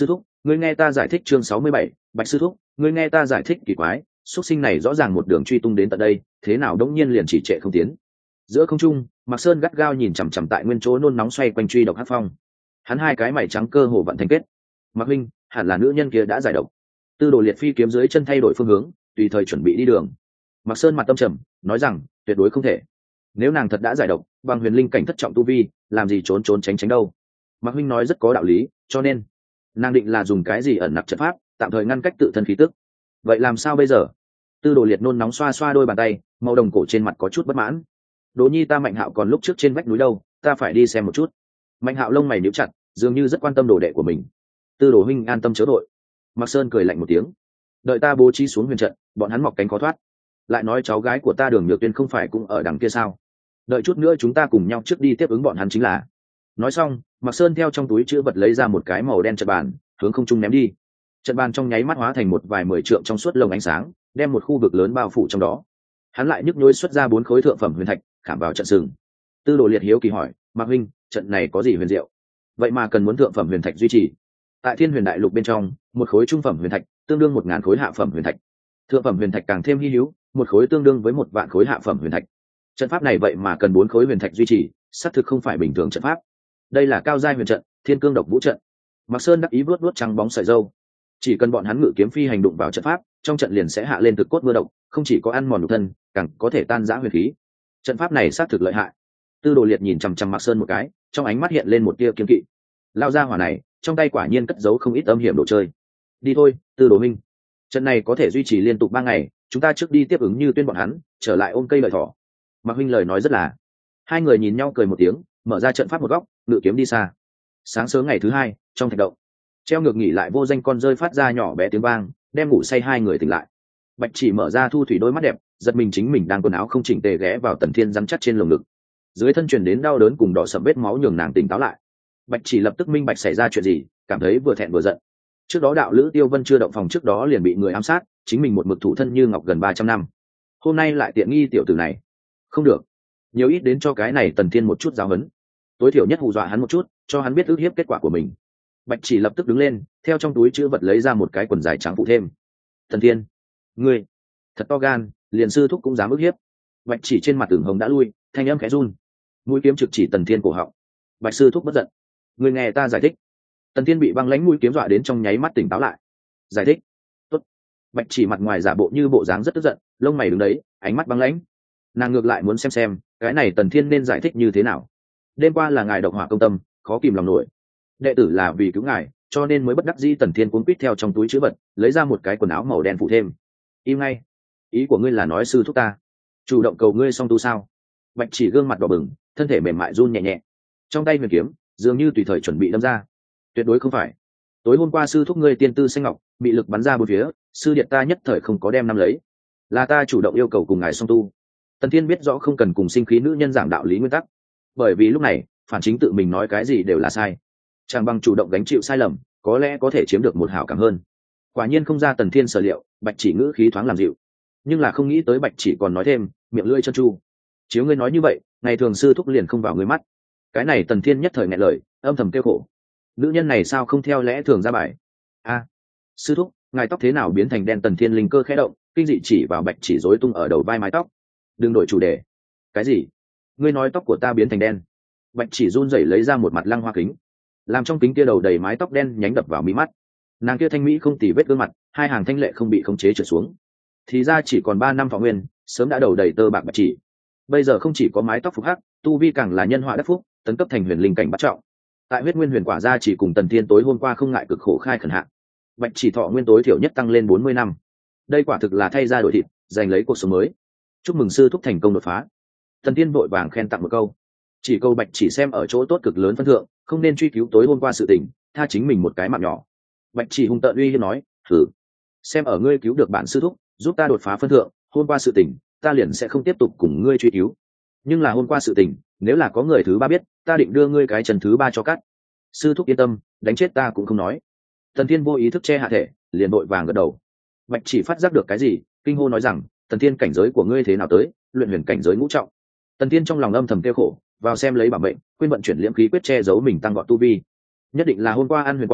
ngươi nghe ta giải thích chương sáu mươi bảy, Bạch sư thúc, ngươi nghe ta giải thích kỳ quái, xuất sinh này rõ ràng một đường truy tung đến tận đây, thế nào đống nhiên liền chỉ trệ không tiến. Giữa không trung, Mạc Sơn gắt gao nhìn chằm chằm tại nguyên chỗ nôn nóng xoay quanh truy độc Hắc Phong. Hắn hai cái mày trắng cơ hồ vận thành kết. Mạc huynh, hẳn là nữ nhân kia đã giải độc. Tư Đồ Liệt phi kiếm dưới chân thay đổi phương hướng, tùy thời chuẩn bị đi đường. Mạc Sơn mặt tâm trầm, nói rằng, tuyệt đối không thể. Nếu nàng thật đã giải độc, bằng huyền linh cảnh thất trọng tu vi, làm gì trốn trốn tránh tránh đâu. Mạc huynh nói rất có đạo lý, cho nên nàng định là dùng cái gì ẩn nặc trận pháp, tạm thời ngăn cách tự thân khí tức. Vậy làm sao bây giờ? Tư Đồ Liệt nôn nóng xoa xoa đôi bàn tay, màu đồng cổ trên mặt có chút bất mãn. Đỗ Nhi ta Mạnh Hạo còn lúc trước trên vách núi đâu, ta phải đi xem một chút. Mạnh Hạo lông mày nhíu chặt, dường như rất quan tâm đồ đệ của mình. Tư Đồ huynh an tâm chớ đội. Mạc Sơn cười lạnh một tiếng, đợi ta bố trí xuống huyền trận, bọn hắn mọc cánh khó thoát. Lại nói cháu gái của ta Đường Nhược Tuyên không phải cũng ở đằng kia sao? Đợi chút nữa chúng ta cùng nhau trước đi tiếp ứng bọn hắn chính là. Nói xong, Mạc Sơn theo trong túi chữ vật lấy ra một cái màu đen trận bàn, hướng không trung ném đi. Trận bàn trong nháy mắt hóa thành một vài mười trượng trong suốt lồng ánh sáng, đem một khu vực lớn bao phủ trong đó. Hắn lại nhức nhối xuất ra bốn khối thượng phẩm huyền thạch, khảm vào trận sừng. Tư Đồ Liệt hiếu kỳ hỏi, Mạc huynh, trận này có gì huyền diệu? Vậy mà cần muốn thượng phẩm huyền thạch duy trì. Tại Thiên Huyền Đại Lục bên trong, một khối trung phẩm huyền thạch tương đương một ngàn khối hạ phẩm huyền thạch. Thượng phẩm huyền thạch càng thêm hy hữu, một khối tương đương với một vạn khối hạ phẩm huyền thạch. Trận pháp này vậy mà cần bốn khối huyền thạch duy trì, xác thực không phải bình thường trận pháp. Đây là cao giai huyền trận, Thiên Cương Độc Vũ trận. Mạc Sơn đắc ý vuốt vuốt trắng bóng sợi râu. Chỉ cần bọn hắn ngự kiếm phi hành đụng vào trận pháp, trong trận liền sẽ hạ lên thực cốt mưa độc, không chỉ có ăn mòn nhục thân, càng có thể tan rã huyền khí. Trận pháp này xác thực lợi hại. Tư Đồ Liệt nhìn chằm chằm Mạc Sơn một cái, trong ánh mắt hiện lên một tia kiêng kỵ. Lao ra hỏa này, trong tay quả nhiên cất giấu không ít âm hiểm đồ chơi. Đi thôi, Tư Đồ huynh. Trận này có thể duy trì liên tục ba ngày, chúng ta trước đi tiếp ứng Như Tuyên bọn hắn, trở lại ôm cây lợi thỏ. Mạc huynh lời nói rất là. Hai người nhìn nhau cười một tiếng, mở ra trận pháp một góc, ngự kiếm đi xa. Sáng sớm ngày thứ hai, trong thạch động, treo ngược nghỉ lại vô danh con rơi phát ra nhỏ bé tiếng vang, đem ngủ say hai người tỉnh lại. Bạch Chỉ mở ra thu thủy đôi mắt đẹp, giật mình chính mình đang quần áo không chỉnh tề ghé vào Tần Thiên rắn chắc trên lồng ngực. Dưới thân truyền đến đau đớn cùng đỏ sẫm vết máu nhường nàng tỉnh táo lại. Bạch Chỉ lập tức minh bạch xảy ra chuyện gì, cảm thấy vừa thẹn vừa giận. Trước đó đạo lữ Tiêu Vân chưa động phòng trước đó liền bị người ám sát, chính mình một mực thủ thân như ngọc gần ba trăm năm. Hôm nay lại tiện nghi tiểu tử này. Không được, nhiều ít đến cho cái này Tần Thiên một chút giáo huấn. Tối thiểu nhất hù dọa hắn một chút, cho hắn biết ước hiếp kết quả của mình. Bạch Chỉ lập tức đứng lên, theo trong túi chữ vật lấy ra một cái quần dài trắng phụ thêm. Tần Thiên, ngươi thật to gan, liền sư thúc cũng dám ước hiếp. Bạch Chỉ trên mặt ửng hồng đã lui, thanh âm khẽ run. Mũi kiếm trực chỉ Tần Thiên cổ họng. Bạch sư thúc bất giận, ngươi nghe ta giải thích. Tần Thiên bị băng lãnh mũi kiếm dọa đến trong nháy mắt tỉnh táo lại. Giải thích. Tốt. Bạch Chỉ mặt ngoài giả bộ như bộ dáng rất tức giận, lông mày đứng đấy, ánh mắt băng lãnh. Nàng ngược lại muốn xem xem cái này Tần Thiên nên giải thích như thế nào. Đêm qua là ngài độc hỏa công tâm, khó kìm lòng nổi. Đệ tử là vì cứu ngài, cho nên mới bất đắc dĩ. Tần Thiên cuốn quýt theo trong túi chữ vật lấy ra một cái quần áo màu đen phụ thêm. Im ngay. Ý của ngươi là nói sư thúc ta chủ động cầu ngươi song tu sao? Bạch Chỉ gương mặt đỏ bừng, thân thể mềm mại run nhẹ nhẹ, trong tay huyền kiếm dường như tùy thời chuẩn bị đâm ra. Tuyệt đối không phải. Tối hôm qua sư thúc ngươi tiên tư xanh ngọc bị lực bắn ra bốn phía, sư điện ta nhất thời không có đem nắm lấy, là ta chủ động yêu cầu cùng ngài song tu. Tần Thiên biết rõ không cần cùng sinh khí nữ nhân giảng đạo lý nguyên tắc, bởi vì lúc này phản chính tự mình nói cái gì đều là sai. Chàng bằng chủ động gánh chịu sai lầm, có lẽ có thể chiếm được một hảo cảm hơn. Quả nhiên không ra Tần Thiên sở liệu, Bạch Chỉ ngữ khí thoáng làm dịu, nhưng là không nghĩ tới Bạch Chỉ còn nói thêm, miệng lưỡi chân chu. Chiếu ngươi nói như vậy, ngày thường sư thúc liền không vào ngươi mắt. Cái này Tần Thiên nhất thời nghẹn lời, âm thầm kêu khổ. Nữ nhân này sao không theo lẽ thường ra bài? A, sư thúc, ngài tóc thế nào biến thành đen? Tần Thiên linh cơ khẽ động, kinh dị chỉ vào Bạch Chỉ rối tung ở đầu vai mái tóc. Đừng đổi chủ đề. Cái gì? Ngươi nói tóc của ta biến thành đen? Bạch Chỉ run rẩy lấy ra một mặt lăng hoa kính, làm trong kính kia đầu đầy mái tóc đen nhánh đập vào mí mắt. Nàng kia thanh mỹ không tì vết gương mặt, hai hàng thanh lệ không bị khống chế trượt xuống. Thì ra chỉ còn ba năm thọ nguyên, sớm đã đầu đầy tơ bạc. Bạch Chỉ bây giờ không chỉ có mái tóc phục hắc, tu vi càng là nhân họa đắc phúc, tấn cấp thành huyền linh cảnh bắt trọng. Tại huyết nguyên huyền quả ra chỉ cùng Tần Thiên tối hôm qua không ngại cực khổ khai khẩn hạn, Bạch Chỉ thọ nguyên tối thiểu nhất tăng lên bốn mươi năm. Đây quả thực là thay ra đổi thịt, giành lấy cuộc sống mới. Chúc mừng sư thúc thành công đột phá. Tần Thiên vội vàng khen tặng một câu, chỉ câu Bạch Chỉ xem ở chỗ tốt cực lớn phân thượng, không nên truy cứu tối hôm qua sự tình, tha chính mình một cái mạng nhỏ. Bạch Chỉ hung tợn uy hiếp nói, thử xem ở ngươi cứu được bản sư thúc, giúp ta đột phá phân thượng, hôm qua sự tình ta liền sẽ không tiếp tục cùng ngươi truy cứu. Nhưng là hôm qua sự tình, nếu là có người thứ ba biết, ta định đưa ngươi cái chân thứ ba cho cắt. Sư thúc yên tâm, đánh chết ta cũng không nói. Tần Thiên vô ý thức che hạ thể, liền đội vàng gật đầu. Bạch Chỉ phát giác được cái gì, kinh hô nói rằng, Tần Thiên cảnh giới của ngươi thế nào tới? Luyện huyền cảnh giới ngũ trọng. Tần Thiên trong lòng âm thầm kêu khổ, vào xem lấy bảo mệnh, quên vận chuyển liễm khí quyết che giấu mình tăng vọt tu vi. Nhất định là hôm qua ăn huyền quả,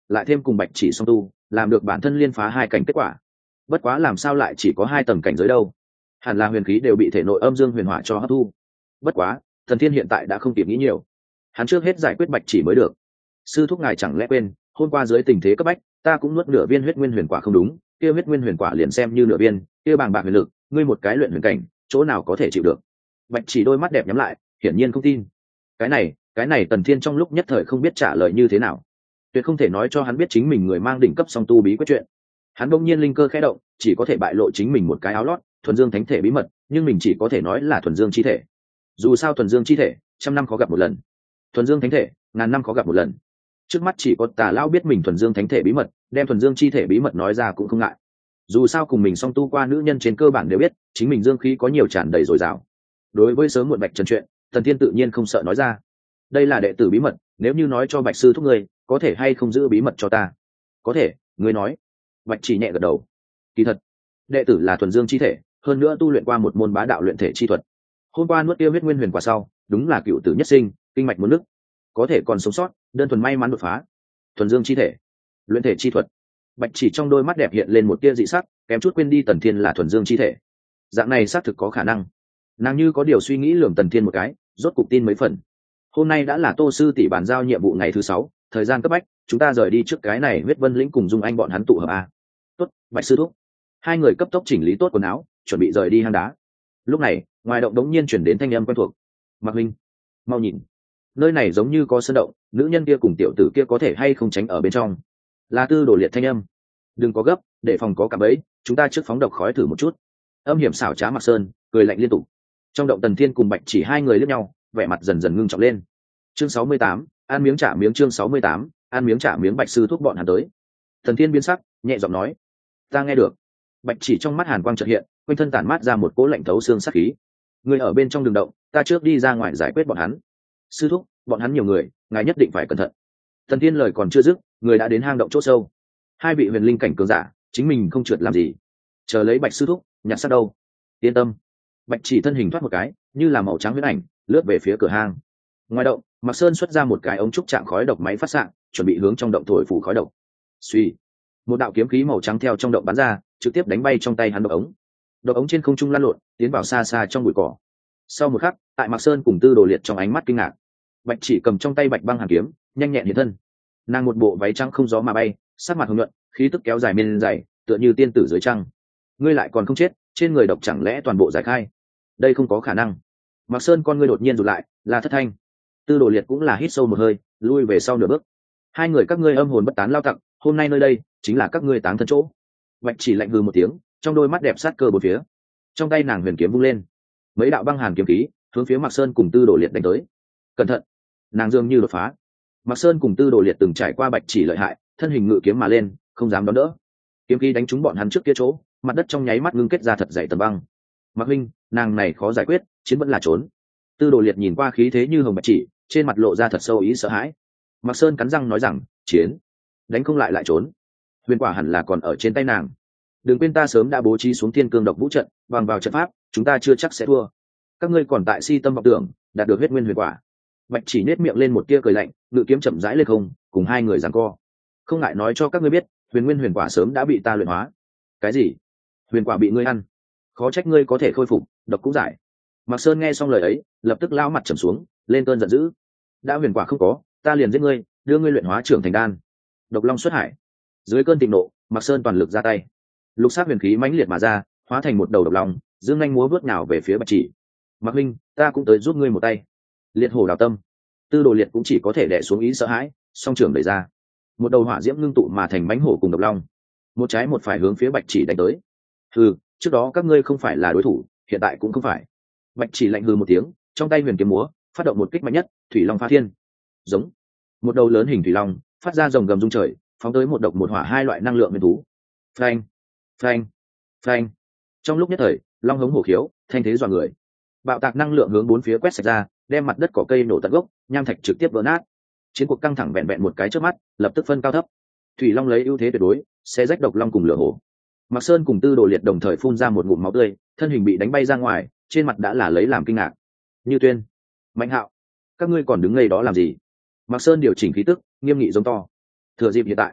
lại thêm cùng bạch chỉ song tu làm được bản thân liên phá hai cảnh kết quả. Bất quá làm sao lại chỉ có hai tầng cảnh giới đâu, hẳn là huyền khí đều bị thể nội âm dương huyền hỏa cho hấp thu. Bất quá Tần Thiên hiện tại đã không kịp nghĩ nhiều, hắn trước hết giải quyết bạch chỉ mới được. Sư thúc ngài chẳng lẽ quên hôm qua dưới tình thế cấp bách ta cũng nuốt nửa viên huyết nguyên huyền quả không đúng? Kia huyết nguyên huyền quả liền xem như nửa viên, kia bàng bạc huyền lực, ngươi một cái luyện huyền cảnh chỗ nào có thể chịu được? Bạch chỉ đôi mắt đẹp nhắm lại, hiển nhiên không tin. Cái này cái này Tần Thiên trong lúc nhất thời không biết trả lời như thế nào, tuyệt không thể nói cho hắn biết chính mình người mang đỉnh cấp song tu bí quyết chuyện. Hắn bỗng nhiên linh cơ khẽ động, chỉ có thể bại lộ chính mình một cái áo lót thuần dương thánh thể bí mật, nhưng mình chỉ có thể nói là thuần dương chi thể. Dù sao thuần dương chi thể trăm năm khó gặp một lần, thuần dương thánh thể ngàn năm khó gặp một lần. Trước mắt chỉ có Tà lão biết mình thuần dương thánh thể bí mật, đem thuần dương chi thể bí mật nói ra cũng không ngại. Dù sao cùng mình song tu qua nữ nhân trên cơ bản đều biết chính mình dương khí có nhiều tràn đầy dồi dào. Đối với sớm muộn bạch trần chuyện, Tần Thiên tự nhiên không sợ nói ra. Đây là đệ tử bí mật, nếu như nói cho bạch sư thúc ngươi, có thể hay không giữ bí mật cho ta? Có thể, ngươi nói. Bạch chỉ nhẹ gật đầu. Kỳ thật đệ tử là thuần dương chi thể, hơn nữa tu luyện qua một môn bá đạo luyện thể chi thuật. Hôm qua nuốt tiêu huyết nguyên huyền quả sau, đúng là cựu tử nhất sinh, kinh mạch muốn nứt, có thể còn sống sót, đơn thuần may mắn đột phá. Thuần dương chi thể, luyện thể chi thuật. Bạch chỉ trong đôi mắt đẹp hiện lên một tia dị sắc, kém chút quên đi Tần Thiên là thuần dương chi thể. Dạng này xác thực có khả năng. Nàng như có điều suy nghĩ lườm Tần Thiên một cái, rốt cục tin mấy phần. Hôm nay đã là Tô sư tỷ bàn giao nhiệm vụ ngày thứ sáu, thời gian cấp bách, chúng ta rời đi trước cái này huyết vân lĩnh cùng Dung Anh bọn hắn tụ hợp a. Tốt, Bạch sư thúc. Hai người cấp tốc chỉnh lý tốt quần áo, chuẩn bị rời đi hang đá. Lúc này ngoài động đống nhiên chuyển đến thanh âm quen thuộc. Mạc huynh, mau nhìn, nơi này giống như có sơn động, nữ nhân kia cùng tiểu tử kia có thể hay không tránh ở bên trong? Là Tư Đồ Liệt thanh âm. Đừng có gấp, để phòng có cạm bẫy, chúng ta trước phóng độc khói thử một chút. Âm hiểm xảo trá Mạc Sơn cười lạnh liên tục. Trong động Tần Thiên cùng Bạch chỉ hai người liếc nhau, vẻ mặt dần dần ngưng trọng lên. Chương sáu mươi tám, ăn miếng trả miếng. Chương sáu mươi tám, ăn miếng trả miếng. Bạch sư thúc bọn hắn tới. Tần Thiên biến sắc, nhẹ giọng nói, ta nghe được. Bạch chỉ trong mắt hàn quang chợt hiện, quanh thân tản mát ra một cỗ lạnh thấu xương sát khí. Người ở bên trong đường động, ta trước đi ra ngoài giải quyết bọn hắn. Sư thúc, bọn hắn nhiều người, ngài nhất định phải cẩn thận. Tần Thiên lời còn chưa dứt, người đã đến hang động chỗ sâu. Hai vị huyền linh cảnh cường giả, chính mình không trượt làm gì, chờ lấy Bạch sư thúc, nhặt xác đâu. Yên tâm. Bạch chỉ thân hình thoát một cái, như là màu trắng huyễn ảnh, lướt về phía cửa hang. Ngoài động, Mạc Sơn xuất ra một cái ống trúc trạng khói độc máy phát xạ, chuẩn bị hướng trong động thổi phủ khói độc. Suy, một đạo kiếm khí màu trắng theo trong động bắn ra, trực tiếp đánh bay trong tay hắn độc ống. Độc ống trên không trung lăn lộn, tiến vào xa xa trong bụi cỏ. Sau một khắc, tại Mạc Sơn cùng Tư Đồ Liệt trong ánh mắt kinh ngạc, Bạch chỉ cầm trong tay Bạch băng hàn kiếm, nhanh nhẹn hiện thân. Nàng một bộ váy trắng không gió mà bay, sắc mặt hồng nhuận, khí tức kéo dài men dày, tựa như tiên tử dưới trăng. Ngươi lại còn không chết, trên người độc chẳng lẽ toàn bộ giải khai? Đây không có khả năng. Mạc Sơn con ngươi đột nhiên rụt lại, là Thất Thanh. Tư Đồ Liệt cũng là hít sâu một hơi, lui về sau nửa bước. Hai người các ngươi âm hồn bất tán lao tặc, hôm nay nơi đây chính là các ngươi táng thân chỗ. Bạch chỉ lạnh hừ một tiếng, trong đôi mắt đẹp sát cơ bốn phía. Trong tay nàng huyền kiếm vung lên, mấy đạo băng hàn kiếm khí hướng phía Mạc Sơn cùng Tư Đồ Liệt đánh tới. Cẩn thận, nàng dường như đột phá. Mạc Sơn cùng Tư Đồ Liệt từng trải qua Bạch chỉ lợi hại, thân hình ngự kiếm mà lên, không dám đón đỡ. Kiếm khí đánh trúng bọn hắn trước kia chỗ, mặt đất trong nháy mắt ngưng kết ra thật dày tầng băng. Mạc huynh, nàng này khó giải quyết, chiến vẫn là trốn. Tư Đồ Liệt nhìn qua khí thế như hồng Bạch chỉ, trên mặt lộ ra thật sâu ý sợ hãi. Mạc Sơn cắn răng nói rằng, chiến, đánh không lại lại trốn. Huyền quả hẳn là còn ở trên tay nàng. Đừng quên ta sớm đã bố trí xuống thiên cương độc vũ trận, bằng vào trận pháp chúng ta chưa chắc sẽ thua. Các ngươi còn tại si tâm vọng tưởng đạt được huyết nguyên huyền quả. Bạch chỉ nết miệng lên một tia cười lạnh, ngự kiếm chậm rãi lên không, cùng hai người giằng co. Không ngại nói cho các ngươi biết, huyền nguyên huyền quả sớm đã bị ta luyện hóa. Cái gì? Huyền quả bị ngươi ăn? Khó trách ngươi có thể khôi phục, độc cũng giải. Mạc Sơn nghe xong lời ấy, lập tức lao mặt trầm xuống, lên cơn giận dữ. Đã huyền quả không có, ta liền giết ngươi, đưa ngươi luyện hóa trưởng thành đan. Độc long xuất hải. Dưới cơn thịnh nộ, Mạc Sơn toàn lực ra tay. Lục sắc huyền khí mãnh liệt mà ra, hóa thành một đầu độc long, dương nhanh múa vớt nào về phía Bạch chỉ. Mạc huynh, ta cũng tới giúp ngươi một tay. Liệt hổ đào tâm. Tư Đồ Liệt cũng chỉ có thể đè xuống ý sợ hãi, song trưởng đẩy ra. Một đầu hỏa diễm ngưng tụ mà thành mãnh hổ cùng độc long, một trái một phải hướng phía Bạch chỉ đánh tới. Hừ, trước đó các ngươi không phải là đối thủ, hiện tại cũng không phải. Bạch chỉ lạnh hừ một tiếng, trong tay huyền kiếm múa, phát động một kích mạnh nhất, thủy long phá thiên. Giống. Một đầu lớn hình thủy long, phát ra rồng gầm rung trời, phóng tới một độc một hỏa hai loại năng lượng nguyên thú. Phanh, phanh, phanh. Trong lúc nhất thời, long hống hổ khiếu, thanh thế dọa người. Bạo tạc năng lượng hướng bốn phía quét sạch ra, đem mặt đất cỏ cây nổ tận gốc, nham thạch trực tiếp vỡ nát. Chiến cuộc căng thẳng vẹn vẹn một cái chớp mắt, lập tức phân cao thấp. Thủy long lấy ưu thế tuyệt đối, xé rách độc long cùng lửa hổ. Mạc Sơn cùng Tư Đồ Liệt đồng thời phun ra một ngụm máu tươi, thân hình bị đánh bay ra ngoài, trên mặt đã là lấy làm kinh ngạc. Như Tuyên, Mạnh Hạo, các ngươi còn đứng ngây đó làm gì? Mạc Sơn điều chỉnh khí tức, nghiêm nghị giống to. Thừa dịp hiện tại,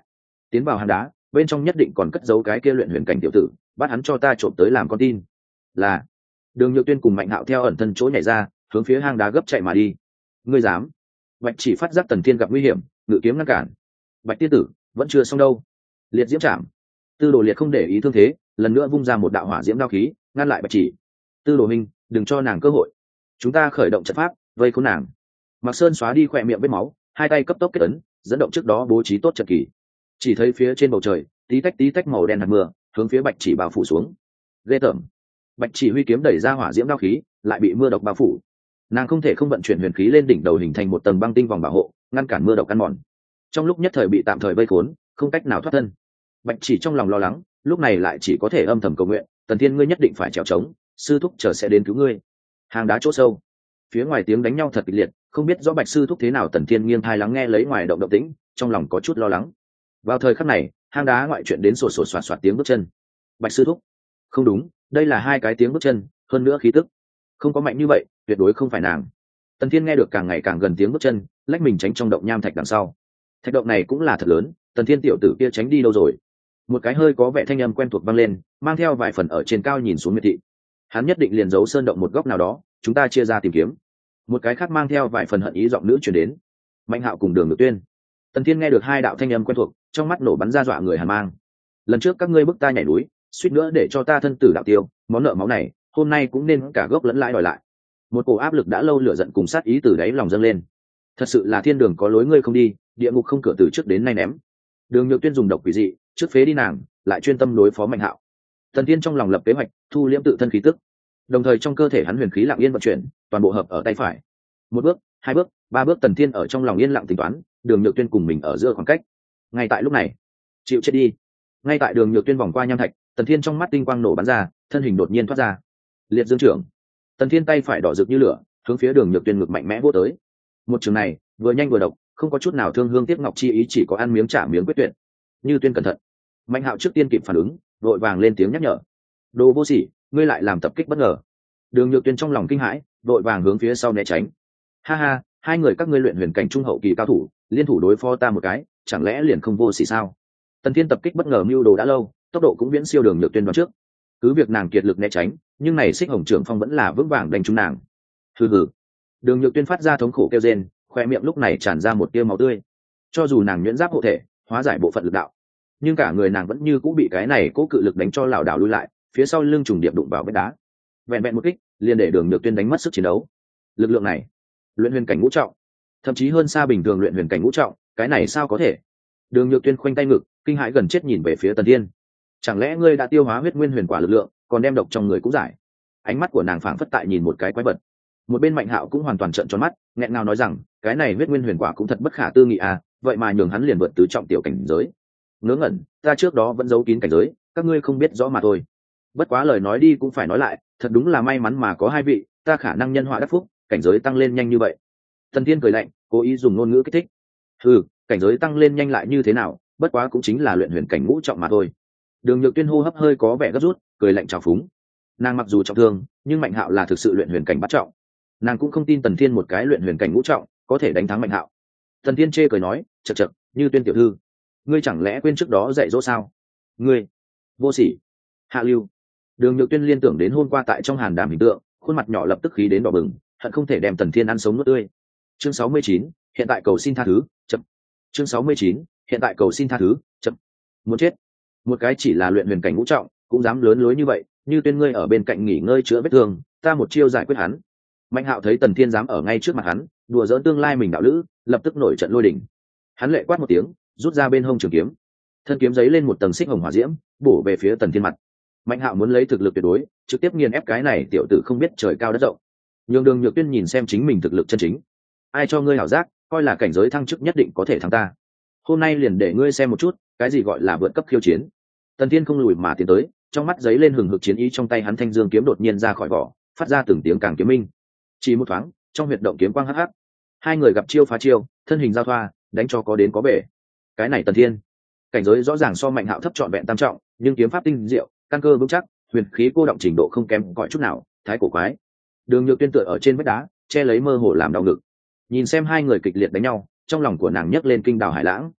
tiến vào hang đá, bên trong nhất định còn cất giấu cái kia luyện huyền cảnh tiểu tử, bắt hắn cho ta trộm tới làm con tin. Là. Đường Nhược Tuyên cùng Mạnh Hạo theo ẩn thân chỗ nhảy ra, hướng phía hang đá gấp chạy mà đi. Ngươi dám? Bạch Chỉ phát giác Tần Thiên gặp nguy hiểm, ngự kiếm ngăn cản. Bạch tiên tử, vẫn chưa xong đâu. Liệt diễm chạm. Tư Đồ Liệt không để ý thương thế, lần nữa vung ra một đạo hỏa diễm đao khí, ngăn lại Bạch Chỉ. Tư Đồ Minh, đừng cho nàng cơ hội. Chúng ta khởi động trận pháp, vây khốn nàng. Mạc Sơn xóa đi khỏe miệng vết máu, hai tay cấp tốc kết ấn, dẫn động trước đó bố trí tốt trận kỳ. Chỉ thấy phía trên bầu trời, tí tách tí tách màu đen hạt mưa, hướng phía Bạch Chỉ bao phủ xuống. Ghê tởm. Bạch Chỉ huy kiếm đẩy ra hỏa diễm đao khí, lại bị mưa độc bao phủ. Nàng không thể không vận chuyển huyền khí lên đỉnh đầu hình thành một tầng băng tinh vòng bảo hộ, ngăn cản mưa độc ăn mòn. Trong lúc nhất thời bị tạm thời vây khốn, không cách nào thoát thân. Bạch Chỉ trong lòng lo lắng, lúc này lại chỉ có thể âm thầm cầu nguyện, Tần Thiên ngươi nhất định phải trèo trống, sư thúc chờ sẽ đến cứu ngươi. Hang đá chỗ sâu, phía ngoài tiếng đánh nhau thật kịch liệt, không biết rõ Bạch sư thúc thế nào. Tần Thiên nghiêng tai lắng nghe lấy ngoài động động tĩnh, trong lòng có chút lo lắng. Vào thời khắc này, hang đá ngoại chuyện đến sột sột soạt soạt tiếng bước chân. Bạch sư thúc, không đúng, đây là hai cái tiếng bước chân, hơn nữa khí tức không có mạnh như vậy, tuyệt đối không phải nàng. Tần Thiên nghe được càng ngày càng gần tiếng bước chân, lách mình tránh trong động nham thạch đằng sau. Thạch động này cũng là thật lớn, Tần Thiên tiểu tử kia tránh đi đâu rồi? Một cái hơi có vẻ thanh âm quen thuộc vang lên, mang theo vài phần ở trên cao nhìn xuống miệt thị. Hắn nhất định liền giấu sơn động một góc nào đó, chúng ta chia ra tìm kiếm. Một cái khác mang theo vài phần hận ý giọng nữ truyền đến. Mạnh Hạo cùng Đường Nhược Tuyên. Tần Thiên nghe được hai đạo thanh âm quen thuộc, trong mắt nổ bắn ra dọa người hàn mang. Lần trước các ngươi bức ta nhảy núi, suýt nữa để cho ta thân tử đạo tiêu, món nợ máu này, hôm nay cũng nên cả gốc lẫn lãi đòi lại. Một cổ áp lực đã lâu lửa giận cùng sát ý từ đáy lòng dâng lên. Thật sự là thiên đường có lối ngươi không đi, địa ngục không cửa từ trước đến nay ném. Đường Nhược Tuyên dùng độc quỷ dị, trước phế đi nàng, lại chuyên tâm đối phó Mạnh Hạo. Tần Thiên trong lòng lập kế hoạch, thu liễm tự thân khí tức, đồng thời trong cơ thể hắn huyền khí lặng yên vận chuyển, toàn bộ hợp ở tay phải. Một bước, hai bước, ba bước, Tần Thiên ở trong lòng yên lặng tính toán, Đường Nhược Tuyên cùng mình ở giữa khoảng cách. Ngay tại lúc này, chịu chết đi. Ngay tại Đường Nhược Tuyên vòng qua nham thạch, Tần Thiên trong mắt tinh quang nổ bắn ra, thân hình đột nhiên thoát ra. Liệt dương trưởng. Tần Thiên tay phải đỏ rực như lửa, hướng phía Đường Nhược Tuyên ngực mạnh mẽ vỗ tới. Một trường này, vừa nhanh vừa độc, không có chút nào thương hương tiếc ngọc chi ý, chỉ có ăn miếng trả miếng quyết tuyệt. Như Tuyên cẩn thận. Mạnh Hạo trước tiên kịp phản ứng, vội vàng lên tiếng nhắc nhở. Đồ vô sỉ, ngươi lại làm tập kích bất ngờ. Đường Nhược Tuyên trong lòng kinh hãi, vội vàng hướng phía sau né tránh. Ha ha, hai người các ngươi luyện huyền cảnh trung hậu kỳ cao thủ, liên thủ đối phó ta một cái, chẳng lẽ liền không vô sỉ sao? Tần Thiên tập kích bất ngờ mưu đồ đã lâu, tốc độ cũng viễn siêu Đường Nhược Tuyên đoán trước. Cứ việc nàng kiệt lực né tránh, nhưng này Xích Hồng trưởng phong vẫn là vững vàng đánh trúng nàng. Hừ hừ. Đường Nhược Tuyên phát ra thống khổ kêu rên, khoe miệng lúc này tràn ra một tia máu tươi. Cho dù nàng nhuyễn giáp hộ thể, hóa giải bộ phận lực đạo, nhưng cả người nàng vẫn như cũng bị cái này cố cự lực đánh cho lảo đảo lui lại, phía sau lưng trùng điệp đụng vào vách đá. Vẹn vẹn một kích, liền để Đường Nhược Tuyên đánh mất sức chiến đấu. Lực lượng này, luyện huyền cảnh ngũ trọng, thậm chí hơn xa bình thường luyện huyền cảnh ngũ trọng, cái này sao có thể? Đường Nhược Tuyên khoanh tay ngực, kinh hãi gần chết nhìn về phía Tần Thiên. Chẳng lẽ ngươi đã tiêu hóa huyết nguyên huyền quả lực lượng, còn đem độc trong người cũng giải? Ánh mắt của nàng phảng phất tại nhìn một cái quái vật. Một bên Mạnh Hạo cũng hoàn toàn trợn tròn mắt, nghẹn ngào nói rằng, cái này huyết nguyên huyền quả cũng thật bất khả tư nghị à, vậy mà nhường hắn liền vượt tứ trọng tiểu cảnh giới. Ngớ ngẩn, ta trước đó vẫn giấu kín cảnh giới, các ngươi không biết rõ mà thôi. Bất quá lời nói đi cũng phải nói lại, thật đúng là may mắn mà có hai vị, ta khả năng nhân họa đắc phúc, cảnh giới tăng lên nhanh như vậy. Tần Thiên cười lạnh, cố ý dùng ngôn ngữ kích thích. Ừ, cảnh giới tăng lên nhanh lại như thế nào, bất quá cũng chính là luyện huyền cảnh ngũ trọng mà thôi. Đường Nhược Tuyên hô hấp hơi có vẻ gấp rút, cười lạnh trào phúng. Nàng mặc dù trọng thương, nhưng Mạnh Hạo là thực sự luyện huyền cảnh bát trọng. Nàng cũng không tin Tần Thiên một cái luyện huyền cảnh ngũ trọng có thể đánh thắng Mạnh Hạo. Tần Thiên chê cười nói, chậc chậc, Như Tuyên tiểu thư, ngươi chẳng lẽ quên trước đó dạy dỗ sao? Ngươi vô sỉ, hạ lưu. Đường Nhược Tuyên liên tưởng đến hôm qua tại trong hàn đàm hình tượng, khuôn mặt nhỏ lập tức khí đến đỏ bừng, hận không thể đem Tần Thiên ăn sống nuốt tươi. Chương sáu mươi chín, hiện tại cầu xin tha thứ, chậm. Chương sáu mươi chín, hiện tại cầu xin tha thứ, chậm. Muốn chết. Một cái chỉ là luyện huyền cảnh ngũ trọng, cũng dám lớn lối như vậy, Như Tuyên ngươi ở bên cạnh nghỉ ngơi chữa vết thương, ta một chiêu giải quyết hắn. Mạnh Hạo thấy Tần Thiên dám ở ngay trước mặt hắn, đùa giỡn tương lai mình đạo lữ, lập tức nổi trận lôi đình. Hắn lệ quát một tiếng, rút ra bên hông trường kiếm. Thân kiếm giấy lên một tầng xích hồng hỏa diễm, bổ về phía Tần Thiên mặt. Mạnh Hạo muốn lấy thực lực tuyệt đối, trực tiếp nghiền ép cái này tiểu tử không biết trời cao đất rộng. Nhưng Đường Nhược Tuyên nhìn xem chính mình thực lực chân chính. Ai cho ngươi hảo giác, coi là cảnh giới thăng chức nhất định có thể thắng ta. Hôm nay liền để ngươi xem một chút, cái gì gọi là vượt cấp khiêu chiến. Tần Thiên không lùi mà tiến tới, trong mắt giấy lên hừng hực chiến ý, trong tay hắn thanh dương kiếm đột nhiên ra khỏi vỏ, phát ra từng tiếng càng kiếm minh. Chỉ một thoáng, trong huyệt động kiếm quang hắc hắc, hai người gặp chiêu phá chiêu, thân hình giao thoa, đánh cho có đến có về. Cái này Tần Thiên, cảnh giới rõ ràng so Mạnh Hạo thấp trọn vẹn tam trọng, nhưng kiếm pháp tinh diệu, căn cơ vững chắc, huyền khí cô động trình độ không kém cỏi chút nào, thái cổ quái. Đường Nhược Tuyên tựa ở trên vách đá, che lấy mơ hồ làm đau ngực. Nhìn xem hai người kịch liệt đánh nhau, trong lòng của nàng nhấc lên kinh đào hải lãng.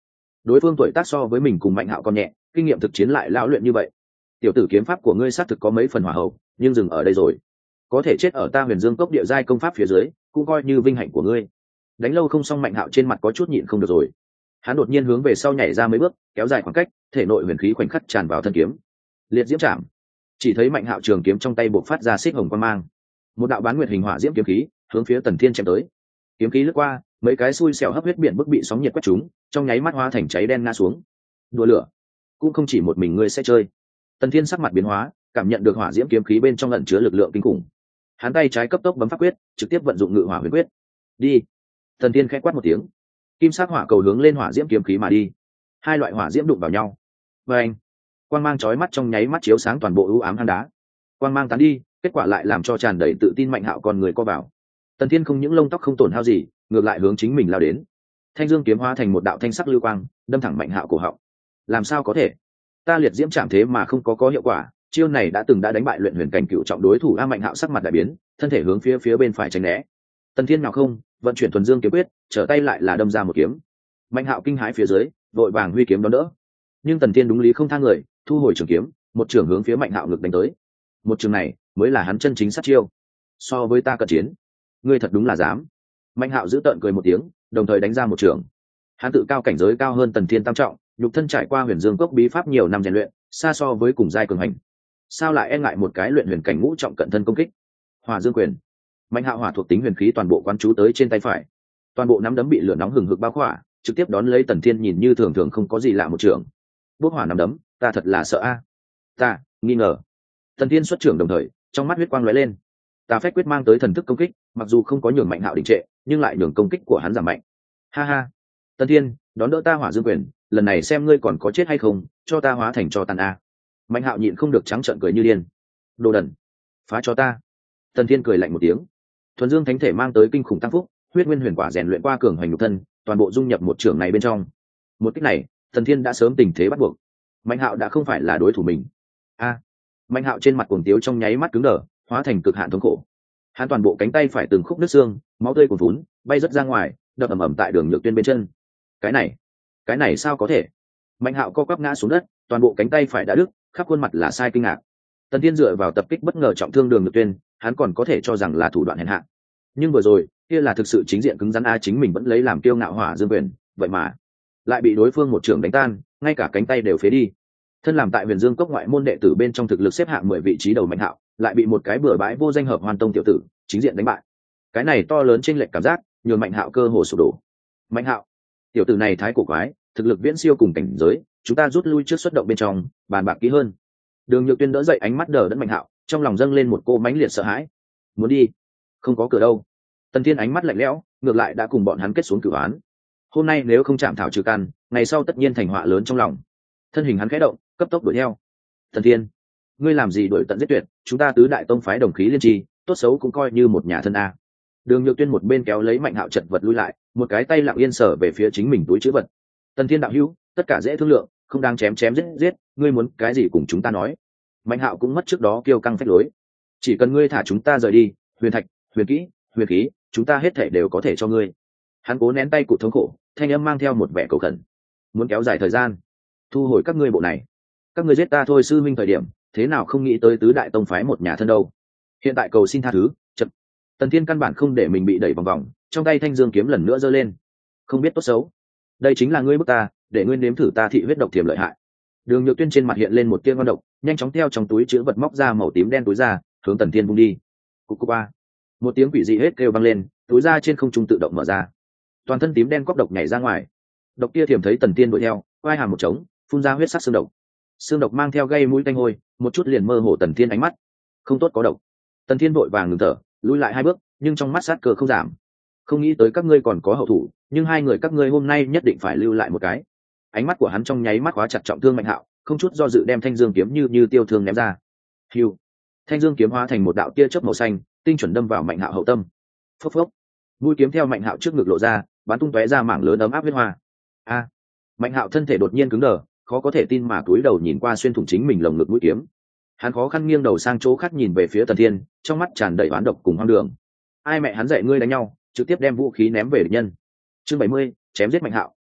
đối phương tuổi tác so với mình cùng Mạnh Hạo còn nhẹ, kinh nghiệm thực chiến lại lão luyện như vậy. Tiểu tử, kiếm pháp của ngươi xác thực có mấy phần hỏa hậu, nhưng dừng ở đây rồi. Có thể chết ở ta Huyền Dương cốc địa giai công pháp phía dưới, cũng coi như vinh hạnh của ngươi. Đánh lâu không xong, Mạnh Hạo trên mặt có chút nhịn không được rồi. Hắn đột nhiên hướng về sau nhảy ra mấy bước, kéo dài khoảng cách, thể nội huyền khí khoảnh khắc tràn vào thân kiếm. Liệt diễm chạm. Chỉ thấy Mạnh Hạo trường kiếm trong tay bộc phát ra xích hồng quang mang, một đạo bán nguyệt hình hỏa diễm kiếm khí hướng phía Tần Thiên chém tới. Kiếm khí lướt qua, mấy cái xui xẻo hấp huyết biển bức bị sóng nhiệt quét chúng, trong nháy mắt hóa thành cháy đen ngã xuống. Đùa lửa, cũng không chỉ một mình ngươi sẽ chơi. Tần Thiên sắc mặt biến hóa, cảm nhận được hỏa diễm kiếm khí bên trong ẩn chứa lực lượng kinh khủng. Hắn tay trái cấp tốc bấm pháp quyết, trực tiếp vận dụng ngự hỏa huyền quyết. Đi. Tần Thiên khẽ quát một tiếng, kim sắc hỏa cầu hướng lên hỏa diễm kiếm khí mà đi. Hai loại hỏa diễm đụng vào nhau. Và anh, quang mang chói mắt trong nháy mắt chiếu sáng toàn bộ u ám hang đá. Quang mang tán đi, kết quả lại làm cho tràn đầy tự tin Mạnh Hạo con người co vào. Tần Thiên không những lông tóc không tổn hao gì, ngược lại hướng chính mình lao đến. Thanh dương kiếm hóa thành một đạo thanh sắc lưu quang, đâm thẳng Mạnh Hạo cổ họng. Làm sao có thể? Ta liệt diễm chạm thế mà không có có hiệu quả, chiêu này đã từng đã đánh bại luyện huyền cảnh cựu trọng đối thủ a. Mạnh Hạo sắc mặt đại biến, thân thể hướng phía phía bên phải tránh né. Tần Thiên nào không, vận chuyển thuần dương kiếm quyết, trở tay lại là đâm ra một kiếm. Mạnh Hạo kinh hãi phía dưới, vội vàng huy kiếm đón đỡ. Nhưng Tần Thiên đúng lý không tha người, thu hồi trường kiếm, một trường hướng phía Mạnh Hạo ngực đánh tới. Một trường này mới là hắn chân chính sát chiêu. So với ta cận chiến, ngươi thật đúng là dám. Mạnh Hạo giữ tợn cười một tiếng, đồng thời đánh ra một trường. Hắn tự cao cảnh giới cao hơn Tần Thiên tam trọng, nhục thân trải qua Huyền Dương cốc bí pháp nhiều năm rèn luyện, xa so với cùng giai cường hành. Sao lại e ngại một cái luyện huyền cảnh ngũ trọng cận thân công kích? Hỏa Dương quyền. Mạnh Hạo hỏa thuộc tính huyền khí toàn bộ quán chú tới trên tay phải, toàn bộ nắm đấm bị lửa nóng hừng hực bao khỏa, trực tiếp đón lấy Tần Thiên nhìn như thường thường không có gì lạ một trường. Bốc hỏa nắm đấm, ta thật là sợ a. Ta nghi ngờ. Tần Thiên xuất trưởng đồng thời, trong mắt huyết quang lóe lên. Tà phách quyết mang tới thần thức công kích, mặc dù không có nhường Mạnh Hạo đình trệ, nhưng lại nhường công kích của hắn giảm mạnh. Ha ha, Tần Thiên, đón đỡ ta Hỏa Dương quyền, lần này xem ngươi còn có chết hay không, cho ta hóa thành cho tàn a. Mạnh Hạo nhịn không được trắng trợn cười như điên. Đồ đần, phá cho ta. Tần Thiên cười lạnh một tiếng. Thuần Dương thánh thể mang tới kinh khủng tăng phúc, huyết nguyên huyền quả rèn luyện qua cường hoành nhục thân, toàn bộ dung nhập một trường này bên trong. Một kích này, Tần Thiên đã sớm tình thế bắt buộc. Mạnh Hạo đã không phải là đối thủ mình. A. Mạnh Hạo trên mặt cuồng tiếu trong nháy mắt cứng đờ, hóa thành cực hạn thống khổ. Hắn toàn bộ cánh tay phải từng khúc nứt xương, máu tươi cuồn vún, bay rất ra ngoài, đập ầm ầm tại Đường Nhược Tuyên bên chân. Cái này, cái này sao có thể? Mạnh Hạo co quắp ngã xuống đất, toàn bộ cánh tay phải đã đứt, khắp khuôn mặt là sai kinh ngạc. Tần Thiên dựa vào tập kích bất ngờ trọng thương Đường Nhược Tuyên, hắn còn có thể cho rằng là thủ đoạn hèn hạ. Nhưng vừa rồi, kia là thực sự chính diện cứng rắn a, chính mình vẫn lấy làm kiêu ngạo Hỏa Dương quyền, vậy mà lại bị đối phương một trường đánh tan, ngay cả cánh tay đều phế đi. Thân làm tại Huyền Dương cốc ngoại môn đệ tử bên trong thực lực xếp hạng mười vị trí đầu Mạnh Hạo, lại bị một cái bừa bãi vô danh Hợp Hoan Tông tiểu tử chính diện đánh bại. Cái này to lớn chênh lệch cảm giác, nhường Mạnh Hạo cơ hồ sụp đổ. Mạnh Hạo, tiểu tử này thái cổ quái, thực lực viễn siêu cùng cảnh giới, chúng ta rút lui trước xuất động bên trong, bàn bạc kỹ hơn. Đường Nhược Tuyên đỡ dậy ánh mắt đờ đẫn Mạnh Hạo, trong lòng dâng lên một cô mãnh liệt sợ hãi. Muốn đi? Không có cửa đâu. Tần Thiên ánh mắt lạnh lẽo, ngược lại đã cùng bọn hắn kết xuống cửu án. Hôm nay nếu không chạm thảo trừ căn, ngày sau tất nhiên thành họa lớn trong lòng. Thân hình hắn khẽ động, cấp tốc đuổi theo. Tần Thiên, ngươi làm gì đuổi tận giết tuyệt, chúng ta tứ đại tông phái đồng khí liên tri, tốt xấu cũng coi như một nhà thân a. Đường Nhược Tuyên một bên kéo lấy Mạnh Hạo chật vật lui lại, một cái tay lặng yên sở về phía chính mình túi trữ vật. Tần Thiên đạo hữu, tất cả dễ thương lượng, không đang chém chém giết giết, ngươi muốn cái gì cùng chúng ta nói. Mạnh Hạo cũng mất trước đó kiêu căng phách lối. Chỉ cần ngươi thả chúng ta rời đi, huyền thạch, huyền kỹ, huyền khí, chúng ta hết thể đều có thể cho ngươi. Hắn cố nén tay cụt thống khổ, thanh âm mang theo một vẻ cầu khẩn. Muốn kéo dài thời gian, thu hồi các ngươi bộ này. Các ngươi giết ta thôi sư minh thời điểm, thế nào không nghĩ tới tứ đại tông phái một nhà thân đâu. Hiện tại cầu xin tha thứ, chậm. Tần Thiên căn bản không để mình bị đẩy vòng vòng, trong tay thanh dương kiếm lần nữa giơ lên. Không biết tốt xấu, đây chính là ngươi bức ta, để ngươi nếm thử ta thị huyết độc thiểm lợi hại. Đường Nhược Tuyên trên mặt hiện lên một tia ngon độc, nhanh chóng theo trong túi chứa vật móc ra màu tím đen túi ra, hướng Tần Thiên vung đi. Cục cục ba. Một tiếng quỷ dị hết kêu vang lên, túi ra trên không trung tự động mở ra. Toàn thân tím đen cóc độc nhảy ra ngoài. Độc kia thiểm thấy Tần Thiên đuổi theo, vai hàm một trống, phun ra huyết sắc xương độc. Xương độc mang theo gây mũi tanh hôi, một chút liền mơ hồ Tần Thiên ánh mắt. Không tốt có độc. Tần Thiên vội vàng ngừng thở, lùi lại hai bước, nhưng trong mắt sát cơ không giảm. Không nghĩ tới các ngươi còn có hậu thủ, nhưng hai người các ngươi hôm nay nhất định phải lưu lại một cái. Ánh mắt của hắn trong nháy mắt khóa chặt trọng thương Mạnh Hạo, không chút do dự đem thanh dương kiếm như như tiêu thương ném ra. Hưu. Thanh dương kiếm hóa thành một đạo tia chớp màu xanh, tinh chuẩn đâm vào Mạnh Hạo hậu tâm. Phốc phốc. Mũi kiếm theo Mạnh Hạo trước ngực lộ ra, bắn tung tóe ra mảng lớn ấm áp huyết hoa. A. Mạnh Hạo thân thể đột nhiên cứng đờ, khó có thể tin mà cúi đầu nhìn qua xuyên thủng chính mình lồng ngực mũi kiếm. Hắn khó khăn nghiêng đầu sang chỗ khác nhìn về phía Tần Thiên, trong mắt tràn đầy oán độc cùng hoang đường. Ai mẹ hắn dạy ngươi đánh nhau, trực tiếp đem vũ khí ném về địch nhân. Chương bảy mươi, chém giết Mạnh Hạo,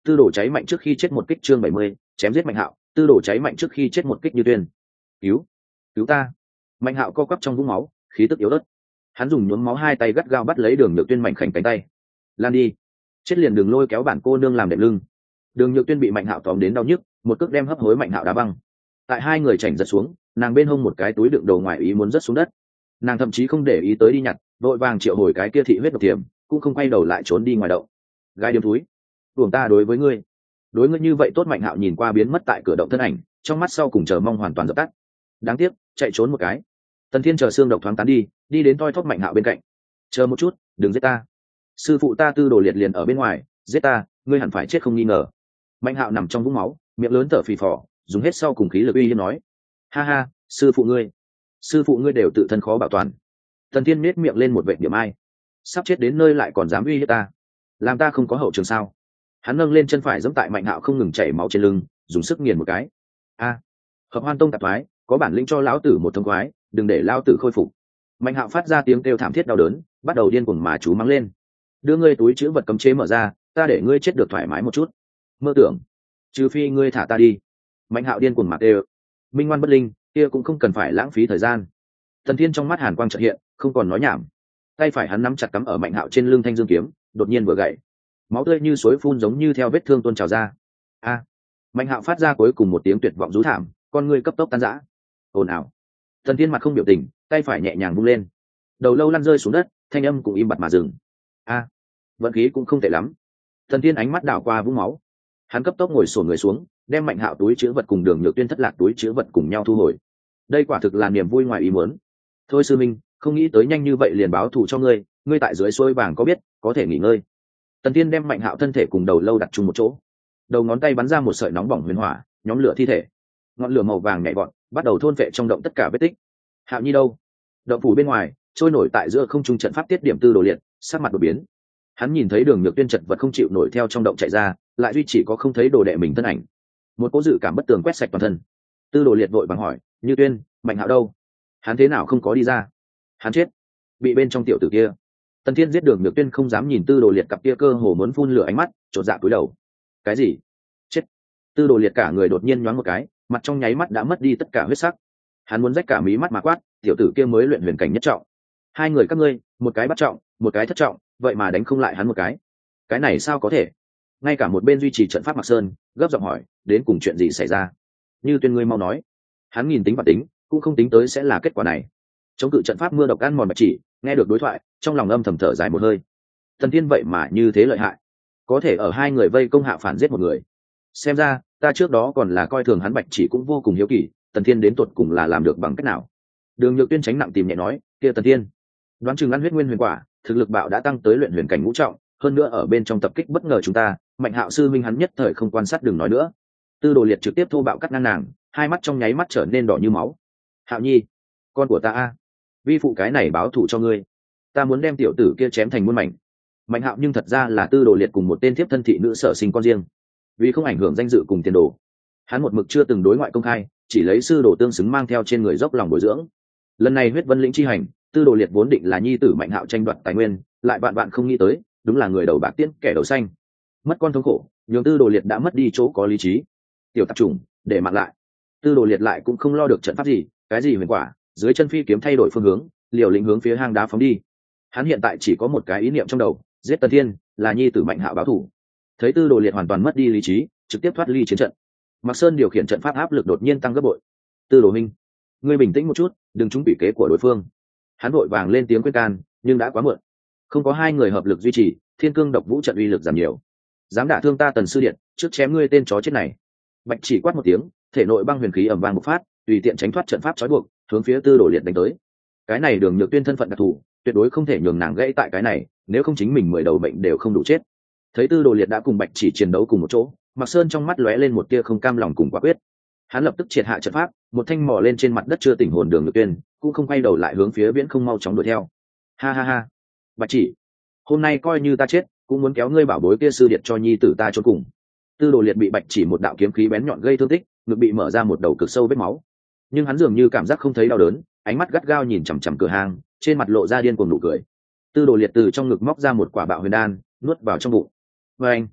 tư đồ cháy mạnh trước khi chết một kích chương bảy mươi, chém giết Mạnh Hạo, tư đồ cháy mạnh trước khi chết một kích Như Tuyên. Cứu, cứu ta. Mạnh Hạo co quắp trong vũng máu, khí tức yếu ớt. Hắn dùng nhuốm máu hai tay gắt gao bắt lấy Đường Nhược Tuyên mảnh khảnh cánh tay. Lan đi, chết liền đừng lôi kéo bản cô nương làm đệm lưng. Đường Nhược Tuyên bị Mạnh Hạo tóm đến đau nhức, một cước đem hấp hối Mạnh Hạo đá băng. Tại hai người chảnh giật xuống, nàng bên hông một cái túi đựng đồ ngoài ý muốn rớt xuống đất. Nàng thậm chí không để ý tới đi nhặt, vội vàng triệu hồi cái kia thị huyết độc tiềm, cũng không quay đầu lại trốn đi ngoài động. Gai điếm túi, buồng ta đối với ngươi, đối ngươi như vậy tốt. Mạnh Hạo nhìn qua biến mất tại cửa động thân ảnh, trong mắt sau cùng chờ mong hoàn toàn dập tắt. Đáng tiếc, chạy trốn một cái. Tần Thiên chờ xương độc thoáng tán đi, đi đến toi thóp Mạnh Hạo bên cạnh. Chờ một chút, đừng giết ta. Sư phụ ta Tư Đồ Liệt liền ở bên ngoài, giết ta, ngươi hẳn phải chết không nghi ngờ. Mạnh Hạo nằm trong vũng máu, miệng lớn thở phì phò, dùng hết sau cùng khí lực uy hiếp nói: ha ha, sư phụ ngươi, sư phụ ngươi đều tự thân khó bảo toàn. Tần Thiên nết miệng lên một vệt điểm ai, sắp chết đến nơi lại còn dám uy hiếp ta, làm ta không có hậu trường sao? Hắn nâng lên chân phải giẫm tại Mạnh Hạo không ngừng chảy máu trên lưng, dùng sức nghiền một cái. A, Hợp Hoan Tông tạp thoái, có bản lĩnh cho lão tử một thông khoái, đừng để lão tử khôi phục. Mạnh Hạo phát ra tiếng kêu thảm thiết đau đớn, bắt đầu điên cuồng mà chú mắng lên: đưa ngươi túi chứa vật cấm chế mở ra, ta để ngươi chết được thoải mái một chút. Mơ tưởng, trừ phi ngươi thả ta đi. Mạnh Hạo điên cuồng mà kêu. Minh ngoan bất linh, kia cũng không cần phải lãng phí thời gian. Thần Thiên trong mắt hàn quang chợt hiện, không còn nói nhảm. Tay phải hắn nắm chặt cắm ở Mạnh Hạo trên lưng thanh dương kiếm, đột nhiên vừa gậy, máu tươi như suối phun giống như theo vết thương tuôn trào ra. A! Mạnh Hạo phát ra cuối cùng một tiếng tuyệt vọng rú thảm, con ngươi cấp tốc tan rã. Ồn ào. Thần Thiên mặt không biểu tình, tay phải nhẹ nhàng vung lên, đầu lâu lăn rơi xuống đất, thanh âm cũng im bặt mà dừng. A! Vận khí cũng không tệ lắm. Thần Thiên ánh mắt đảo qua vũng máu, hắn cấp tốc ngồi xổm người xuống, đem Mạnh Hạo túi chứa vật cùng Đường Nhược Tuyên thất lạc túi chứa vật cùng nhau thu hồi. Đây quả thực là niềm vui ngoài ý muốn. Thôi sư minh, không nghĩ tới nhanh như vậy liền báo thù cho ngươi, ngươi tại dưới suối vàng có biết, có thể nghỉ ngơi. Tần Tiên đem Mạnh Hạo thân thể cùng đầu lâu đặt chung một chỗ, đầu ngón tay bắn ra một sợi nóng bỏng huyền hỏa, nhóm lửa thi thể. Ngọn lửa màu vàng nhảy vọt, bắt đầu thôn phệ trong động tất cả vết tích. Hạo Nhi đâu? Động phủ bên ngoài, trôi nổi tại giữa không trung trận pháp tiết điểm Tư Đồ Liệt, sắc mặt đột biến. Hắn nhìn thấy Đường Nhược Tuyên chật vật không chịu nổi theo trong động chạy ra, lại duy chỉ có không thấy đồ đệ mình thân ảnh. Một cỗ dự cảm bất tường quét sạch toàn thân. Tư Đồ Liệt vội vàng hỏi: Như Tuyên, Mạnh Hạo đâu? Hắn thế nào không có đi ra? Hắn chết, bị bên trong tiểu tử kia. Tần Thiên giết Đường Nhược Tuyên không dám nhìn Tư Đồ Liệt cặp kia cơ hồ muốn phun lửa ánh mắt, chột dạ cúi đầu. Cái gì? Chết! Tư Đồ Liệt cả người đột nhiên nhoáng một cái, mặt trong nháy mắt đã mất đi tất cả huyết sắc. Hắn muốn rách cả mí mắt mà quát: tiểu tử kia mới luyện huyền cảnh nhất trọng, hai người các ngươi, một cái bắt trọng, một cái thất trọng, vậy mà đánh không lại hắn một cái. Cái này sao có thể? Ngay cả một bên duy trì trận pháp Mạc Sơn gấp giọng hỏi: đến cùng chuyện gì xảy ra? Như Tuyên, ngươi mau nói. Hắn nhìn tính và tính, cũng không tính tới sẽ là kết quả này. Chống cự trận pháp mưa độc ăn mòn Bạch Chỉ, nghe được đối thoại, trong lòng âm thầm thở dài một hơi. Thần Thiên vậy mà như thế lợi hại, có thể ở hai người vây công hạ phản giết một người. Xem ra ta trước đó còn là coi thường hắn. Bạch Chỉ cũng vô cùng hiếu kỳ, Tần Thiên đến tuột cùng là làm được bằng cách nào. Đường Nhược Tuyên tránh nặng tìm nhẹ nói: kia Tần Thiên, đoán chừng ăn huyết nguyên huyền quả, thực lực bạo đã tăng tới luyện huyền cảnh ngũ trọng, hơn nữa ở bên trong tập kích bất ngờ chúng ta, Mạnh Hạo sư minh hắn nhất thời không quan sát, đừng nói nữa. Tư Đồ Liệt trực tiếp thô bạo cắt ngang nàng, hai mắt trong nháy mắt trở nên đỏ như máu. Hạo Nhi, con của ta a, vi phụ cái này báo thù cho ngươi, ta muốn đem tiểu tử kia chém thành muôn mảnh. Mạnh Hạo nhưng thật ra là Tư Đồ Liệt cùng một tên thiếp thân thị nữ sở sinh con riêng, vì không ảnh hưởng danh dự cùng tiền đồ, hắn một mực chưa từng đối ngoại công khai, chỉ lấy sư đồ tương xứng mang theo trên người dốc lòng bồi dưỡng. Lần này huyết vân lĩnh chi hành, Tư Đồ Liệt vốn định là nhi tử Mạnh Hạo tranh đoạt tài nguyên, lại bạn bạn không nghĩ tới, đúng là người đầu bạc tiễn kẻ đầu xanh. Mất con thống khổ, nhường Tư Đồ Liệt đã mất đi chỗ có lý trí. Tiểu tạp chủng, để mạng lại. Tư Đồ Liệt lại cũng không lo được trận pháp gì, cái gì huyền quả, dưới chân phi kiếm thay đổi phương hướng, liều lĩnh hướng phía hang đá phóng đi. Hắn hiện tại chỉ có một cái ý niệm trong đầu: giết Tần Thiên, là nhi tử Mạnh Hạo báo thù. Thấy Tư Đồ Liệt hoàn toàn mất đi lý trí, trực tiếp thoát ly chiến trận, Mạc Sơn điều khiển trận pháp áp lực đột nhiên tăng gấp bội. Tư Đồ Minh, ngươi bình tĩnh một chút, đừng trúng bị kế của đối phương. Hắn vội vàng lên tiếng khuyên can, nhưng đã quá muộn. Không có hai người hợp lực duy trì, Thiên Cương Độc Vũ trận uy lực giảm nhiều. Dám đả thương ta Tần sư điện, trước chém ngươi tên chó chết này. Bạch Chỉ quát một tiếng, thể nội băng huyền khí ầm vang bộc phát, tùy tiện tránh thoát trận pháp trói buộc, hướng phía Tư Đồ Liệt đánh tới. Cái này Đường Nhược Tuyên thân phận đặc thù, tuyệt đối không thể nhường nàng gãy tại cái này, nếu không chính mình mười đầu bệnh đều không đủ chết. Thấy Tư Đồ Liệt đã cùng Bạch Chỉ chiến đấu cùng một chỗ, Mạc Sơn trong mắt lóe lên một tia không cam lòng cùng quả quyết. Hắn lập tức triệt hạ trận pháp, một thanh mò lên trên mặt đất chưa tỉnh hồn Đường Nhược Tuyên, cũng không quay đầu lại hướng phía viễn không mau chóng đuổi theo. Ha ha ha, Bạch Chỉ, hôm nay coi như ta chết, cũng muốn kéo ngươi bảo bối kia sư điện cho nhi tử ta chôn cùng. Tư Đồ Liệt bị Bạch Chỉ một đạo kiếm khí bén nhọn gây thương tích, ngực bị mở ra một đầu cực sâu vết máu, nhưng hắn dường như cảm giác không thấy đau đớn, ánh mắt gắt gao nhìn chằm chằm cửa hàng, trên mặt lộ ra điên cuồng nụ cười. Tư Đồ Liệt từ trong ngực móc ra một quả bạo huyền đan, nuốt vào trong bụng. Và anh,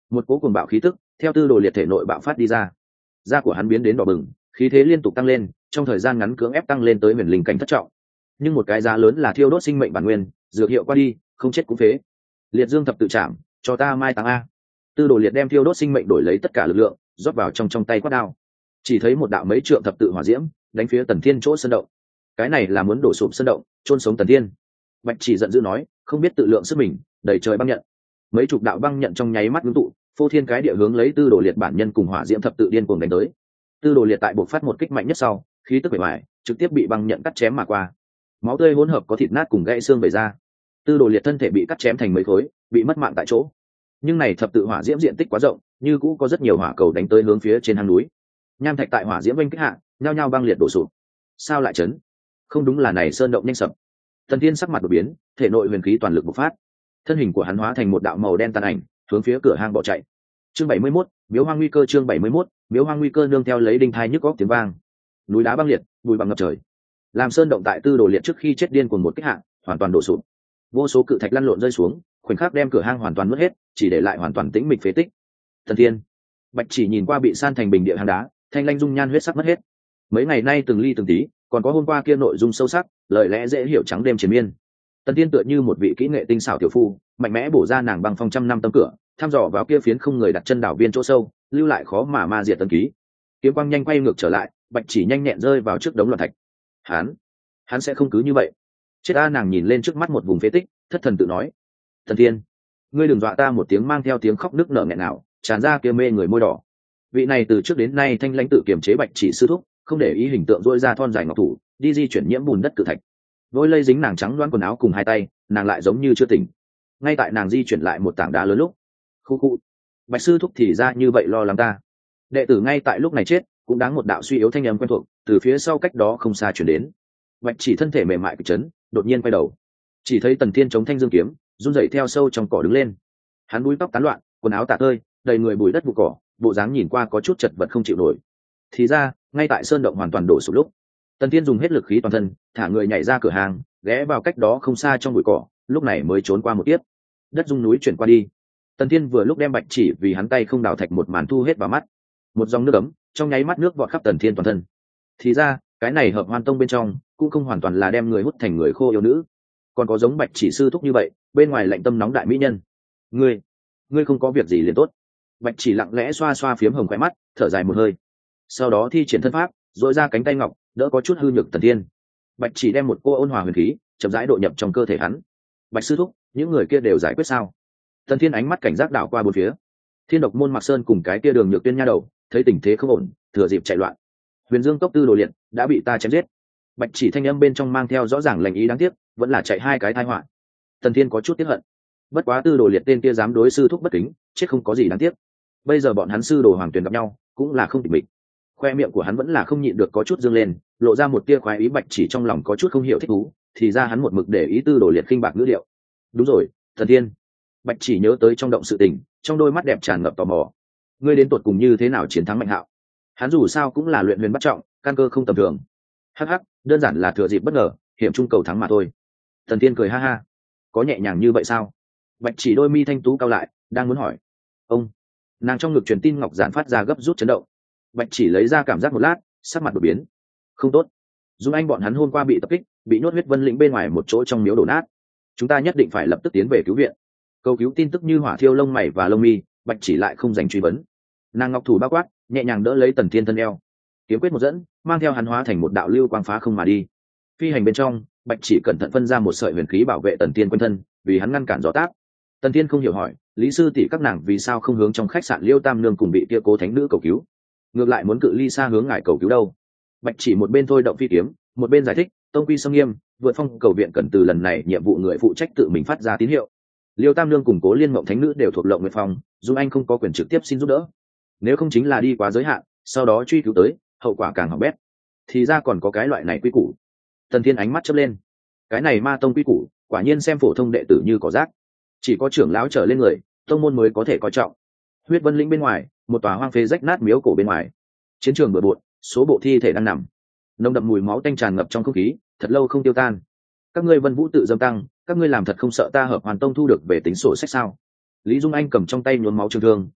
một cố cuồng bạo khí tức theo tư đồ liệt thể nội bạo phát đi ra, da của hắn biến đến đỏ bừng, khí thế liên tục tăng lên, trong thời gian ngắn cưỡng ép tăng lên tới huyền linh cảnh thất trọng. Nhưng một cái giá lớn là thiêu đốt sinh mệnh bản nguyên, dược hiệu qua đi không chết cũng phế. Liệt dương thập tự chạm, cho ta mai táng a. Tư đồ liệt đem thiêu đốt sinh mệnh đổi lấy tất cả lực lượng rót vào trong trong tay quát đao, chỉ thấy một đạo mấy trượng thập tự hỏa diễm đánh phía Tần Thiên chỗ sơn động. Cái này là muốn đổ sụp sơn động, chôn sống Tần Thiên. Bạch Chỉ giận dữ nói, không biết tự lượng sức mình, đẩy trời băng nhận. Mấy chục đạo băng nhận trong nháy mắt ngưng tụ, phô thiên cái địa hướng lấy tư đồ liệt bản nhân cùng hỏa diễm thập tự điên cuồng đánh tới. Tư đồ liệt tại buộc phát một kích mạnh nhất sau, khí tức bề ngoài trực tiếp bị băng nhận cắt chém mà qua, máu tươi hỗn hợp có thịt nát cùng gãy xương bể ra. Tư đồ liệt thân thể bị cắt chém thành mấy khối, bị mất mạng tại chỗ. Nhưng này thập tự hỏa diễm diện tích quá rộng, như cũ có rất nhiều hỏa cầu đánh tới hướng phía trên hang núi. Nham thạch tại hỏa diễm vây kích hạ, nhao nhao băng liệt đổ sụp. Sao lại chấn? Không đúng là này sơn động nhanh sập. Tần Thiên sắc mặt đột biến, thể nội huyền khí toàn lực bộc phát, thân hình của hắn hóa thành một đạo màu đen tàn ảnh, hướng phía cửa hang bỏ chạy. Chương bảy mươi mốt, Miếu Hoang nguy cơ. Chương bảy mươi mốt, Miếu Hoang nguy cơ nương theo lấy đinh thai nhức góc tiếng vang. Núi đá băng liệt, bụi bằng ngập trời. Làm sơn động tại tư đồ liệt trước khi chết điên cuồng một kích hạ, hoàn toàn đổ sụp. Vô số cự thạch lăn lộn rơi xuống, khoảnh khắc đem cửa hang hoàn toàn mất hết, chỉ để lại hoàn toàn tĩnh mịch phế tích. Thần Thiên, Bạch Chỉ nhìn qua bị san thành bình địa hang đá, thanh lanh dung nhan huyết sắc mất hết. Mấy ngày nay từng ly từng tí, còn có hôm qua kia nội dung sâu sắc, lời lẽ dễ hiểu trắng đêm triền miên. Tần Thiên tựa như một vị kỹ nghệ tinh xảo tiểu phu, mạnh mẽ bổ ra nàng băng phong trăm năm tấm cửa, thăm dò vào kia phiến không người đặt chân đảo viên chỗ sâu, lưu lại khó mà ma diệt tân ký. Kiếm quang nhanh quay ngược trở lại, Bạch Chỉ nhanh nhẹn rơi vào trước đống loạn thạch. Hắn, hắn sẽ không cứ như vậy. Chết a. Nàng nhìn lên trước mắt một vùng phế tích, thất thần tự nói. Thần Thiên, ngươi đừng dọa ta. Một tiếng mang theo tiếng khóc nức nở nghẹn nào tràn ra kia mê người môi đỏ. Vị này từ trước đến nay thanh lãnh tự kiềm chế Bạch Chỉ sư thúc, không để ý hình tượng dỗi ra thon dài ngọc thủ, đi di chuyển nhiễm bùn đất cự thạch. Vôi lây dính nàng trắng loáng quần áo cùng hai tay, nàng lại giống như chưa tỉnh. Ngay tại nàng di chuyển lại một tảng đá lớn lúc, khu khu, Bạch sư thúc thì ra như vậy lo lắng ta. Đệ tử ngay tại lúc này chết, cũng đáng một đạo suy yếu thanh âm quen thuộc từ phía sau cách đó không xa chuyển đến. Bạch Chỉ thân thể mềm mại kịch chấn, đột nhiên quay đầu, chỉ thấy Tần Thiên chống thanh dương kiếm, run rẩy theo sâu trong cỏ đứng lên. Hắn búi tóc tán loạn, quần áo tả tơi, đầy người bụi đất vụ cỏ, bộ dáng nhìn qua có chút chật vật không chịu nổi. Thì ra, ngay tại sơn động hoàn toàn đổ sụp lúc, Tần Thiên dùng hết lực khí toàn thân, thả người nhảy ra cửa hàng, ghé vào cách đó không xa trong bụi cỏ, lúc này mới trốn qua một tiếp. Đất rung núi chuyển qua đi. Tần Thiên vừa lúc đem Bạch Chỉ vì hắn tay không đào thạch một màn thu hết vào mắt. Một dòng nước ấm, trong nháy mắt nước vọt khắp Tần Thiên toàn thân. Thì ra, cái này Hợp Hoan Tông bên trong, cũng không hoàn toàn là đem người hút thành người khô yêu nữ, còn có giống Bạch Chỉ sư thúc như vậy, bên ngoài lạnh tâm nóng đại mỹ nhân. Ngươi, ngươi không có việc gì liền tốt. Bạch Chỉ lặng lẽ xoa xoa phiếm hồng khóe mắt, thở dài một hơi. Sau đó thi triển thân pháp, dội ra cánh tay ngọc, đỡ có chút hư nhược Tần Thiên. Bạch Chỉ đem một cô ôn hòa huyền khí chậm rãi độ nhập trong cơ thể hắn. Bạch sư thúc, những người kia đều giải quyết sao? Tần Thiên ánh mắt cảnh giác đảo qua bốn phía. Thiên Độc Môn Mạc Sơn cùng cái kia Đường Nhược Tuyên nha đầu, thấy tình thế không ổn, thừa dịp chạy loạn. Huyền Dương Cốc Tư Đồ Liệt đã bị ta chém giết. Bạch Chỉ thanh âm bên trong mang theo rõ ràng lệnh ý đáng tiếc, vẫn là chạy hai cái tai họa. Tần Thiên có chút tiếc hận. Bất quá Tư Đồ Liệt tên kia dám đối sư thúc bất kính, chết không có gì đáng tiếc. Bây giờ bọn hắn sư đồ Hoàng Tuyền gặp nhau, cũng là không tịch mịch. Khoe miệng của hắn vẫn là không nhịn được có chút dương lên, lộ ra một tia khoái ý. Bạch Chỉ trong lòng có chút không hiểu thích thú, thì ra hắn một mực để ý Tư Đồ Liệt khinh bạc ngữ điệu. Đúng rồi, Thần Thiên. Bạch Chỉ nhớ tới trong động sự tình, trong đôi mắt đẹp tràn ngập tò mò. Ngươi đến tuột cùng như thế nào chiến thắng Mạnh Hạo? Hắn dù sao cũng là luyện huyền bắt trọng, căn cơ không tầm thường. Hắc hắc, đơn giản là thừa dịp bất ngờ, hiểm trung cầu thắng mà thôi. Thần Thiên cười ha ha. Có nhẹ nhàng như vậy sao? Bạch Chỉ đôi mi thanh tú cao lại, đang muốn hỏi. Ông. Nàng trong ngực truyền tin ngọc giản phát ra gấp rút chấn động. Bạch Chỉ lấy ra cảm giác một lát, sắc mặt đột biến. Không tốt. Dung Anh bọn hắn hôm qua bị tập kích, bị nhốt huyết vân lĩnh bên ngoài một chỗ trong miếu đổ nát. Chúng ta nhất định phải lập tức tiến về cứu viện. Cầu cứu tin tức như hỏa thiêu lông mày và lông mi, Bạch Chỉ lại không dành truy vấn. Nàng ngọc thủ bao quát, nhẹ nhàng đỡ lấy Tần Thiên thân eo, kiếm quyết một dẫn, mang theo hắn hóa thành một đạo lưu quang phá không mà đi. Phi hành bên trong, Bạch Chỉ cẩn thận phân ra một sợi huyền khí bảo vệ Tần Thiên quanh thân, vì hắn ngăn cản gió táp. Tần Thiên không hiểu hỏi, lý sư tỷ các nàng vì sao không hướng trong khách sạn Liêu Tam Nương cùng vị kia cố thánh nữ cầu cứu, ngược lại muốn cự ly xa hướng ngài cầu cứu đâu? Bạch Chỉ một bên thôi động phi kiếm, một bên giải thích, tông quy sông nghiêm, vượt phong cầu viện cần từ lần này nhiệm vụ người phụ trách tự mình phát ra tín hiệu. Liêu Tam Nương cùng Cố Liên Mộng thánh nữ đều thuộc Lộng Nguyệt Phong, Dung Anh không có quyền trực tiếp xin giúp đỡ. Nếu không chính là đi quá giới hạn, sau đó truy cứu tới, hậu quả càng hỏng bét. Thì ra còn có cái loại này quy củ. Tần Thiên ánh mắt chớp lên. Cái này ma tông quy củ, quả nhiên xem phổ thông đệ tử như cỏ rác. Chỉ có trưởng lão trở lên người, tông môn mới có thể coi trọng. Huyết Vân Lĩnh bên ngoài, một tòa hoang phế rách nát miếu cổ bên ngoài. Chiến trường bừa bộn, số bộ thi thể đang nằm. Nồng đậm mùi máu tanh tràn ngập trong không khí, thật lâu không tiêu tan. Các ngươi Vân Vũ tự dâng tăng, các ngươi làm thật không sợ ta Hợp Hoàn Tông thu được về tính sổ sách sao? Lý Dung Anh cầm trong tay nhuốm máu trường thương,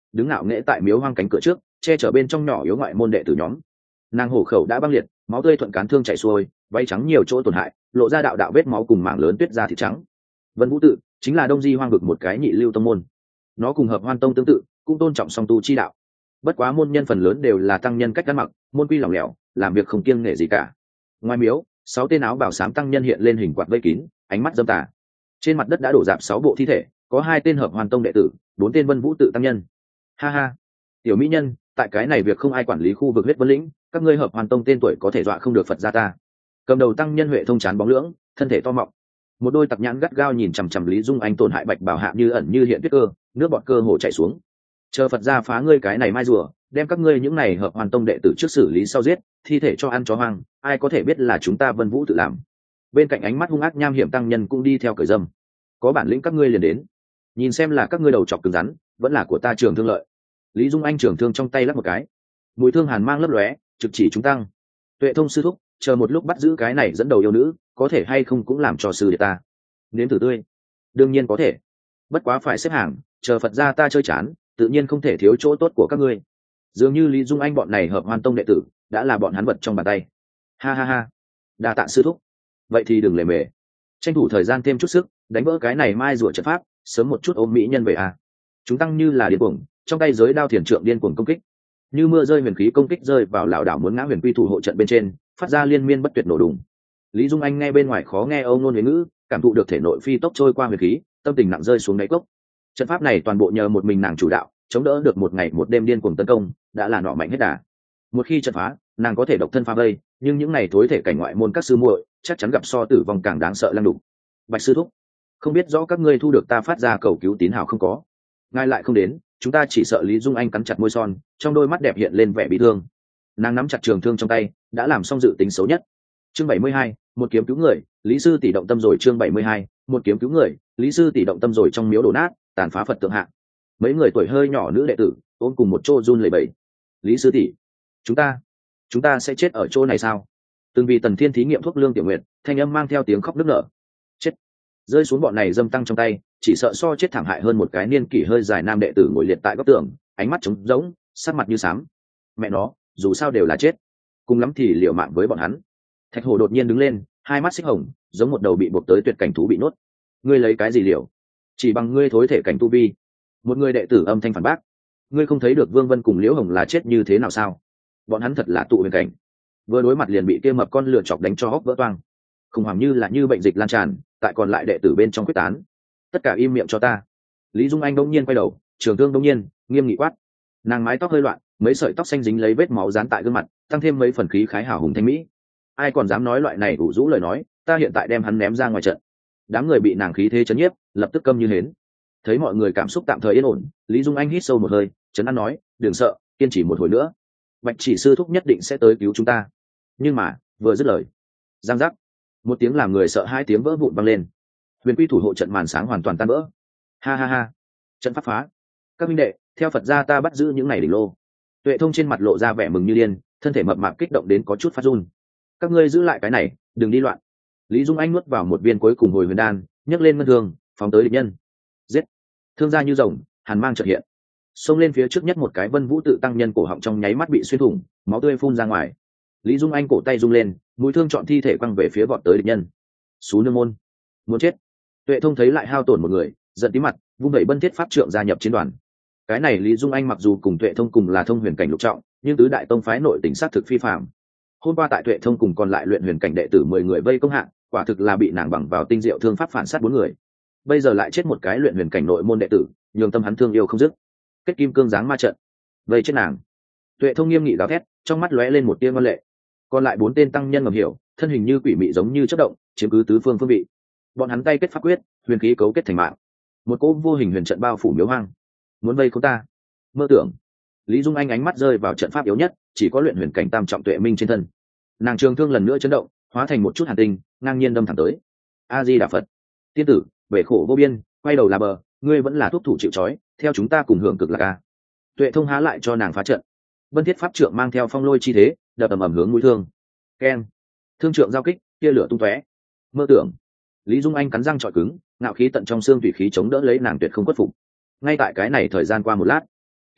đứng ngạo nghễ tại miếu hoang cánh cửa trước, che chở bên trong nhỏ yếu ngoại môn đệ tử nhóm. Nàng hổ khẩu đã băng liệt, máu tươi thuận cán thương chảy xuôi, váy trắng nhiều chỗ tổn hại, lộ ra đạo đạo vết máu cùng mảng lớn tuyết da thịt trắng. Vân Vũ tự chính là đông di hoang vực một cái nhị lưu tông môn, nó cùng Hợp Hoan tông tương tự, cũng tôn trọng song tu chi đạo. Bất quá môn nhân phần lớn đều là tăng nhân cách ăn mặc, môn quy lỏng lẻo, làm việc không kiêng nể gì cả. Ngoài miếu, sáu tên áo bảo xám tăng nhân hiện lên hình quạt vây kín, ánh mắt dâm tà. Trên mặt đất đã đổ rạp sáu bộ thi thể, có hai tên Hợp Hoan tông đệ tử, bốn tên Vân Vũ tự tăng nhân. Ha ha, tiểu mỹ nhân, tại cái này việc không ai quản lý khu vực huyết vân lĩnh, các ngươi Hợp Hoan tông tên tuổi có thể dọa không được Phật gia ta. Cầm đầu tăng nhân Huệ thông chán bóng lưỡng, thân thể to mọng, một đôi tặc nhãn gắt gao nhìn chằm chằm Lý Dung Anh tổn hại bạch bảo hạ như ẩn như hiện tuyết cơ, nước bọt cơ hồ chảy xuống. Chờ Phật gia phá ngươi cái này mai rùa, đem các ngươi những này Hợp Hoan tông đệ tử trước xử lý sau giết, thi thể cho ăn chó hoang, ai có thể biết là chúng ta Vân Vũ tự làm. Bên cạnh ánh mắt hung ác nham hiểm tăng nhân cũng đi theo cởi dâm. Có bản lĩnh các ngươi liền đến, nhìn xem là các ngươi đầu chọc cứng rắn, vẫn là của ta Trường Thương Lợi. Lý Dung Anh trường thương trong tay lắc một cái, mũi thương hàn mang lấp lóe, trực chỉ chúng tăng. Tuệ thông sư thúc, chờ một lúc bắt giữ cái này dẫn đầu yêu nữ, có thể hay không cũng làm cho sư đệ ta nếm thử tươi. Đương nhiên có thể, bất quá phải xếp hàng, chờ Phật gia ta chơi chán, tự nhiên không thể thiếu chỗ tốt của các ngươi. Dường như Lý Dung Anh bọn này Hợp Hoan tông đệ tử đã là bọn hắn vật trong bàn tay. Ha ha ha, đa tạ sư thúc. Vậy thì đừng lề mề, tranh thủ thời gian thêm chút sức, đánh vỡ cái này mai rùa trận pháp, sớm một chút ôm mỹ nhân về à. Chúng tăng như là điên cuồng, trong tay giới đao thiền trượng điên cuồng công kích, như mưa rơi huyền khí công kích rơi vào lão đảo muốn ngã huyền quy thủ hộ trận bên trên, phát ra liên miên bất tuyệt nổ đùng. Lý Dung Anh nghe bên ngoài khó nghe âu ngôn huế ngữ, cảm thụ được thể nội phi tốc trôi qua huyền khí, tâm tình nặng rơi xuống đáy cốc. Trận pháp này toàn bộ nhờ một mình nàng chủ đạo, chống đỡ được một ngày một đêm điên cuồng tấn công, đã là nọ mạnh hết đà. Một khi trận phá, nàng có thể độc thân phá vây, nhưng những này thối thể cảnh ngoại môn các sư muội chắc chắn gặp so tử vong càng đáng sợ lăng đục. Bạch sư thúc, không biết rõ các ngươi thu được ta phát ra cầu cứu tín hào không có, ngài lại không đến, chúng ta chỉ sợ. Lý Dung Anh cắn chặt môi son, trong đôi mắt đẹp hiện lên vẻ bị thương. Nàng nắm chặt trường thương trong tay, đã làm xong dự tính xấu nhất. Chương bảy mươi hai, một kiếm cứu người, Lý sư tỷ động tâm rồi. Chương bảy mươi hai, một kiếm cứu người, Lý sư tỷ động tâm rồi. Trong miếu đổ nát, tàn phá Phật tượng hạ, mấy người tuổi hơi nhỏ nữ đệ tử ôm cùng một chỗ run lẩy bẩy. Lý sư tỷ, chúng ta, chúng ta sẽ chết ở chỗ này sao? Từng vì Tần Thiên thí nghiệm thuốc lương tiểu nguyện, thanh âm mang theo tiếng khóc nức nở. Chết, rơi xuống bọn này dâm tăng trong tay, chỉ sợ so chết thảm hại hơn. Một cái niên kỷ hơi dài nam đệ tử ngồi liệt tại góc tường, ánh mắt trống rỗng, sắc mặt như xám. Mẹ nó, dù sao đều là chết, cùng lắm thì liều mạng với bọn hắn. Thạch Hổ đột nhiên đứng lên, hai mắt xích hồng, giống một đầu bị buộc tới tuyệt cảnh thú bị nuốt. Ngươi lấy cái gì liều? Chỉ bằng ngươi thối thể cảnh tu vi. Một người đệ tử âm thanh phản bác. Ngươi không thấy được Vương Vân cùng Liễu Hồng là chết như thế nào sao? Bọn hắn thật là tụ huyền cảnh, vừa đối mặt liền bị kia mập con lừa chọc đánh cho hốc vỡ toang. Khủng hoảng như là như bệnh dịch lan tràn, tại còn lại đệ tử bên trong quyết tán. Tất cả im miệng cho ta. Lý Dung Anh đông nhiên quay đầu, trường thương đông nhiên nghiêm nghị quát. Nàng mái tóc hơi loạn, mấy sợi tóc xanh dính lấy vết máu dán tại gương mặt, tăng thêm mấy phần khí khái hào hùng thanh mỹ. Ai còn dám nói loại này ủ rũ lời nói, ta hiện tại đem hắn ném ra ngoài trận. Đám người bị nàng khí thế chấn nhiếp, lập tức câm như hến. Thấy mọi người cảm xúc tạm thời yên ổn, Lý Dung Anh hít sâu một hơi, trấn an nói, đừng sợ, kiên trì một hồi nữa, Bạch Chỉ sư thúc nhất định sẽ tới cứu chúng ta. Nhưng mà vừa dứt lời, giang giác, một tiếng làm người sợ hai tiếng vỡ vụn vang lên, huyền quy thủ hộ trận màn sáng hoàn toàn tan vỡ. Ha ha ha, trận pháp phá. Các minh đệ, theo Phật gia ta bắt giữ những này đỉnh lô. Tuệ Thông trên mặt lộ ra vẻ mừng như điên, thân thể mập mạp kích động đến có chút phát run. Các ngươi giữ lại cái này, đừng đi loạn. Lý Dung Anh nuốt vào một viên cuối cùng hồi huyền đan, nhấc lên ngân thương, phóng tới địch nhân. Giết! Thương ra như rồng, hàn mang chợt hiện, xông lên phía trước nhất một cái Vân Vũ tự tăng nhân cổ họng trong nháy mắt bị xuyên thủng, máu tươi phun ra ngoài. Lý Dung Anh cổ tay rung lên, mũi thương chọn thi thể quăng về phía vọt tới địch nhân. Sú nương môn, muốn chết! Tuệ Thông thấy lại hao tổn một người, giận tí mặt, vung vẩy bân thiết pháp trượng gia nhập chiến đoàn. Cái này Lý Dung Anh mặc dù cùng Tuệ Thông cùng là thông huyền cảnh lục trọng, nhưng tứ đại tông phái nội tình sát thực phi phàm. Hôm qua tại Tuệ Thông cùng còn lại luyện huyền cảnh đệ tử mười người vây công hạng, quả thực là bị nàng bằng vào tinh diệu thương pháp phản sát bốn người. Bây giờ lại chết một cái luyện huyền cảnh nội môn đệ tử, nhường tâm hắn thương yêu không dứt. Kết kim cương giáng ma trận, vây chết nàng. Tuệ Thông nghiêm nghị gào thét, trong mắt lóe lên một tia ngân lệ. Còn lại bốn tên tăng nhân ngầm hiểu, thân hình như quỷ mị giống như chớp động, chiếm cứ tứ phương phương vị. Bọn hắn tay kết pháp quyết, huyền khí cấu kết thành mạng, một cỗ vô hình huyền trận bao phủ miếu hoang. Muốn vây cô ta? Mơ tưởng. Lý Dung Anh ánh mắt rơi vào trận pháp yếu nhất, chỉ có luyện huyền cảnh tam trọng Tuệ Minh trên thân. Nàng trường thương lần nữa chấn động, hóa thành một chút hàn tinh, ngang nhiên đâm thẳng tới. A Di Đà Phật. Tiên tử, bể khổ vô biên, quay đầu là bờ, ngươi vẫn là thuốc thủ chịu trói, theo chúng ta cùng hưởng cực lạc a. Tuệ Thông há lại cho nàng phá trận. Vân Thiết pháp trượng mang theo phong lôi chi thế, đập ầm ầm hướng mũi thương. Keng. Thương trượng giao kích, tia lửa tung tóe. Mơ tưởng. Lý Dung Anh cắn răng trọi cứng, ngạo khí tận trong xương thủy khí chống đỡ lấy nàng tuyệt không khuất phục. Ngay tại cái này thời gian qua một lát,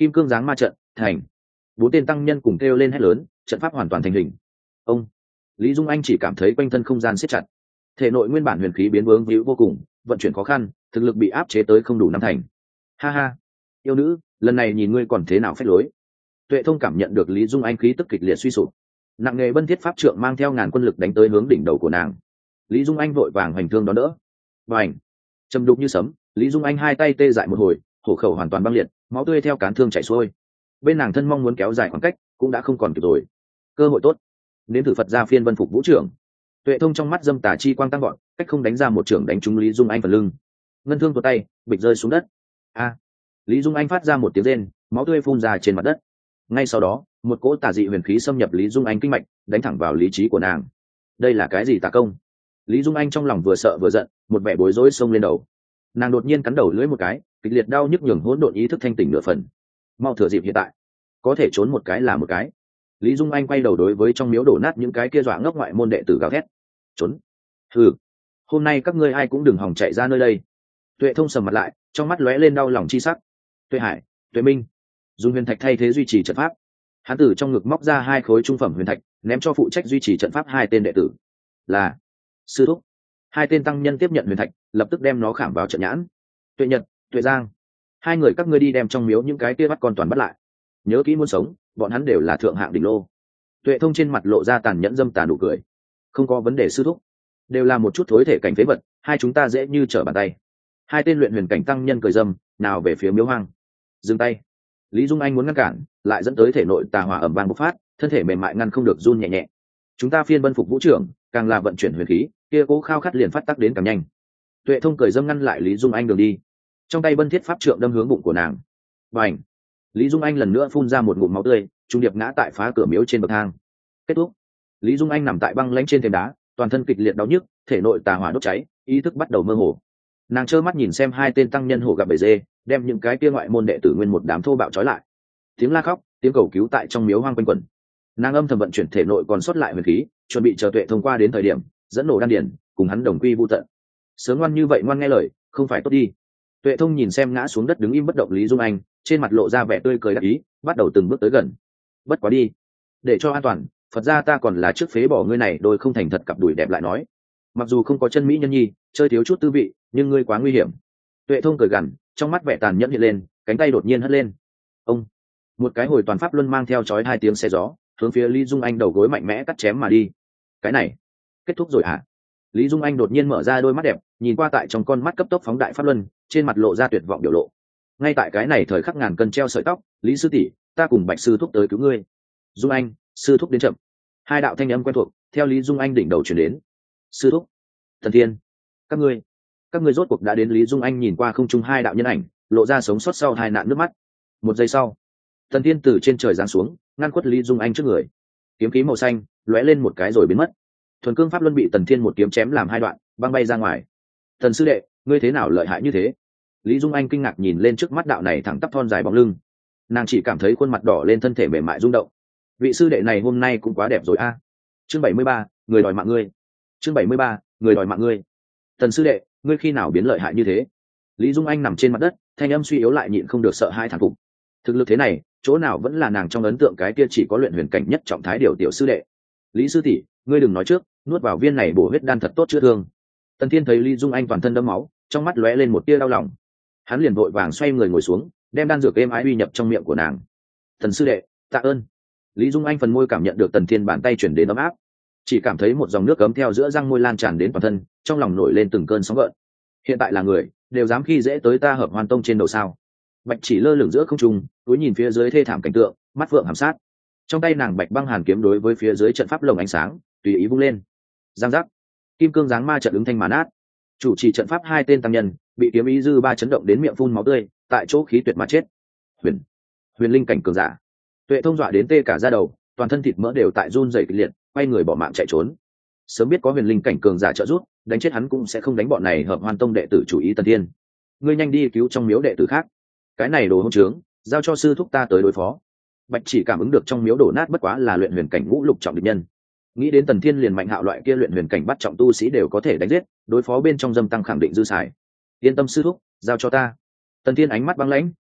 Kim cương giáng ma trận thành. Bốn tên tăng nhân cùng kêu lên hét lớn, trận pháp hoàn toàn thành hình. Ông Lý Dung Anh chỉ cảm thấy quanh thân không gian siết chặt, thể nội nguyên bản huyền khí biến vướng víu vô cùng, vận chuyển khó khăn, thực lực bị áp chế tới không đủ năm thành. Ha ha, yêu nữ, lần này nhìn ngươi còn thế nào phách lối. Tuệ Thông cảm nhận được Lý Dung Anh khí tức kịch liệt suy sụp, nặng nghề bân thiết pháp trượng mang theo ngàn quân lực đánh tới hướng đỉnh đầu của nàng. Lý Dung Anh vội vàng hành thương đón đỡ, và ảnh trầm đục như sấm. Lý Dung Anh hai tay tê dại một hồi, hổ khẩu hoàn toàn băng liệt, máu tươi theo cán thương chảy xuôi. Bên nàng thân mong muốn kéo dài khoảng cách cũng đã không còn kịp rồi. Cơ hội tốt, nếm thử Phật gia phiên vân phục vũ trưởng. Tuệ Thông trong mắt dâm tà chi quang tăng gọn, cách không đánh ra một trưởng đánh trúng Lý Dung Anh phần lưng. Ngân thương tuột tay, bịch rơi xuống đất. A! Lý Dung Anh phát ra một tiếng rên, máu tươi phun ra trên mặt đất. Ngay sau đó, một cỗ tà dị huyền khí xâm nhập Lý Dung Anh kinh mạch, đánh thẳng vào lý trí của nàng. Đây là cái gì tà công? Lý Dung Anh trong lòng vừa sợ vừa giận, một vẻ bối rối xông lên đầu. Nàng đột nhiên cắn đầu lưỡi một cái, kịch liệt đau nhức nhường hỗn độn ý thức thanh tỉnh nửa phần. Mau thừa dịp hiện tại, có thể trốn một cái là một cái. Lý Dung Anh quay đầu đối với trong miếu đổ nát những cái kia dọa ngốc ngoại môn đệ tử gào thét. Trốn! Hừ! Hôm nay các ngươi ai cũng đừng hòng chạy ra nơi đây. Tuệ Thông sầm mặt lại, trong mắt lóe lên đau lòng chi sắc. Tuệ Hải, Tuệ Minh, dùng huyền thạch thay thế duy trì trận pháp. Hắn tử trong ngực móc ra hai khối trung phẩm huyền thạch, ném cho phụ trách duy trì trận pháp hai tên đệ tử. Là sư thúc. Hai tên tăng nhân tiếp nhận huyền thạch, lập tức đem nó khảm vào trận nhãn. Tuệ Nhật, Tuệ Giang, hai người các ngươi đi đem trong miếu những cái kia bắt con toàn bắt lại. Nhớ kỹ muốn sống, bọn hắn đều là thượng hạng đỉnh lô. Tuệ Thông trên mặt lộ ra tàn nhẫn dâm tàn nụ cười. Không có vấn đề sư thúc, đều là một chút thối thể cảnh phế vật, hai chúng ta dễ như trở bàn tay. Hai tên luyện huyền cảnh tăng nhân cười dâm, nào về phía miếu hoang. Dừng tay. Lý Dung Anh muốn ngăn cản, lại dẫn tới thể nội tà hỏa ẩm vang bộc phát, thân thể mềm mại ngăn không được run nhẹ nhẹ. Chúng ta phiên vân phục vũ trưởng, càng là vận chuyển huyền khí, kia cố khao khát liền phát tác đến càng nhanh. Tuệ Thông cười dâm ngăn lại Lý Dung Anh đường đi, trong tay bân thiết pháp trượng đâm hướng bụng của nàng. Bành! Lý Dung Anh lần nữa phun ra một ngụm máu tươi, trung điệp ngã tại phá cửa miếu trên bậc thang. Kết thúc. Lý Dung Anh nằm tại băng lãnh trên thềm đá, toàn thân kịch liệt đau nhức, thể nội tà hỏa đốt cháy, ý thức bắt đầu mơ hồ. Nàng trơ mắt nhìn xem hai tên tăng nhân hổ gặp bầy dê, đem những cái kia ngoại môn đệ tử nguyên một đám thô bạo trói lại. Tiếng la khóc, tiếng cầu cứu tại trong miếu hoang quanh quẩn. Nàng âm thầm vận chuyển thể nội còn sót lại huyền khí, chuẩn bị chờ Tuệ Thông qua đến thời điểm dẫn nổ đan điển, cùng hắn đồng quy vu tận. Sớm ngoan như vậy ngoan nghe lời, không phải tốt đi. Tuệ Thông nhìn xem ngã xuống đất đứng im bất động Lý Dung Anh, trên mặt lộ ra vẻ tươi cười đắc ý, bắt đầu từng bước tới gần. Bất quá đi, để cho an toàn, Phật gia ta còn là trước phế bỏ ngươi này đôi không thành thật cặp đùi đẹp lại nói. Mặc dù không có chân mỹ nhân nhi, chơi thiếu chút tư vị, nhưng ngươi quá nguy hiểm. Tuệ Thông cười gằn, trong mắt vẻ tàn nhẫn hiện lên, cánh tay đột nhiên hất lên. Ông! Một cái hồi toàn pháp luân mang theo chói hai tiếng xe gió, hướng phía Lý Dung Anh đầu gối mạnh mẽ cắt chém mà đi. Cái này, kết thúc rồi hả? Lý Dung Anh đột nhiên mở ra đôi mắt đẹp, nhìn qua tại trong con mắt cấp tốc phóng đại pháp luân, trên mặt lộ ra tuyệt vọng biểu lộ. Ngay tại cái này thời khắc ngàn cân treo sợi tóc, Lý sư tỷ, ta cùng Bạch sư thúc tới cứu ngươi. Dung Anh, sư thúc đến chậm. Hai đạo thanh âm quen thuộc theo Lý Dung Anh đỉnh đầu truyền đến. Sư thúc, Thần Thiên, các ngươi, các ngươi rốt cuộc đã đến. Lý Dung Anh nhìn qua không trung hai đạo nhân ảnh, lộ ra sống sót sau hai nạn nước mắt. Một giây sau, Thần Thiên từ trên trời giáng xuống, ngăn khuất Lý Dung Anh trước người. Kiếm khí màu xanh lóe lên một cái rồi biến mất. Thuần cương pháp luân bị Tần Thiên một kiếm chém làm hai đoạn, băng bay ra ngoài. Thần sư đệ, ngươi thế nào lợi hại như thế? Lý Dung Anh kinh ngạc nhìn lên trước mắt đạo này thẳng tắp thon dài bóng lưng. Nàng chỉ cảm thấy khuôn mặt đỏ lên, thân thể mềm mại rung động. Vị sư đệ này hôm nay cũng quá đẹp rồi a. Chương bảy mươi ba, người đòi mạng ngươi. Chương bảy mươi ba, người đòi mạng ngươi. Thần sư đệ, ngươi khi nào biến lợi hại như thế? Lý Dung Anh nằm trên mặt đất, thanh âm suy yếu lại nhịn không được sợ hai thản phục. Thực lực thế này, chỗ nào vẫn là nàng trong ấn tượng cái kia chỉ có luyện huyền cảnh nhất trọng thái điều tiểu sư đệ. Lý sư tỷ, ngươi đừng nói trước, nuốt vào viên này bổ huyết đan thật tốt chữa thương. Tần Thiên thấy Lý Dung Anh toàn thân đẫm máu, trong mắt lóe lên một tia đau lòng. Hắn liền vội vàng xoay người ngồi xuống, đem đan dược êm ái uy nhập trong miệng của nàng. Thần sư đệ, tạ ơn. Lý Dung Anh phần môi cảm nhận được Tần Thiên bàn tay chuyển đến ấm áp, chỉ cảm thấy một dòng nước cấm theo giữa răng môi lan tràn đến toàn thân, trong lòng nổi lên từng cơn sóng gợn. Hiện tại là người đều dám khi dễ tới ta Hợp Hoan Tông trên đầu sao? Bạch chỉ lơ lửng giữa không trung, túi nhìn phía dưới thê thảm cảnh tượng, mắt vượng hàm sát. Trong tay nàng bạch băng hàn kiếm đối với phía dưới trận pháp lồng ánh sáng tùy ý vung lên. Giang giác, kim cương giáng ma trận ứng thanh mà nát. Chủ trì trận pháp hai tên tăng nhân bị kiếm ý dư ba chấn động đến miệng phun máu tươi, tại chỗ khí tuyệt mà chết. Huyền, huyền linh cảnh cường giả. Tuệ Thông dọa đến tê cả da đầu, toàn thân thịt mỡ đều tại run rẩy kịch liệt, quay người bỏ mạng chạy trốn. Sớm biết có huyền linh cảnh cường giả trợ giúp, đánh chết hắn cũng sẽ không đánh bọn này Hợp Hoan Tông đệ tử chủ ý Tần Thiên. Ngươi nhanh đi cứu trong miếu đệ tử khác, cái này đồ hỗn trướng, giao cho sư thúc ta tới đối phó. Bạch chỉ cảm ứng được trong miếu đổ nát bất quá là luyện huyền cảnh ngũ lục trọng địch nhân, nghĩ đến Tần Thiên liền mạnh hạo loại kia luyện huyền cảnh bắt trọng tu sĩ đều có thể đánh giết, đối phó bên trong dâm tăng khẳng định dư xài. Yên tâm sư thúc, giao cho ta. Tần Thiên ánh mắt băng lãnh,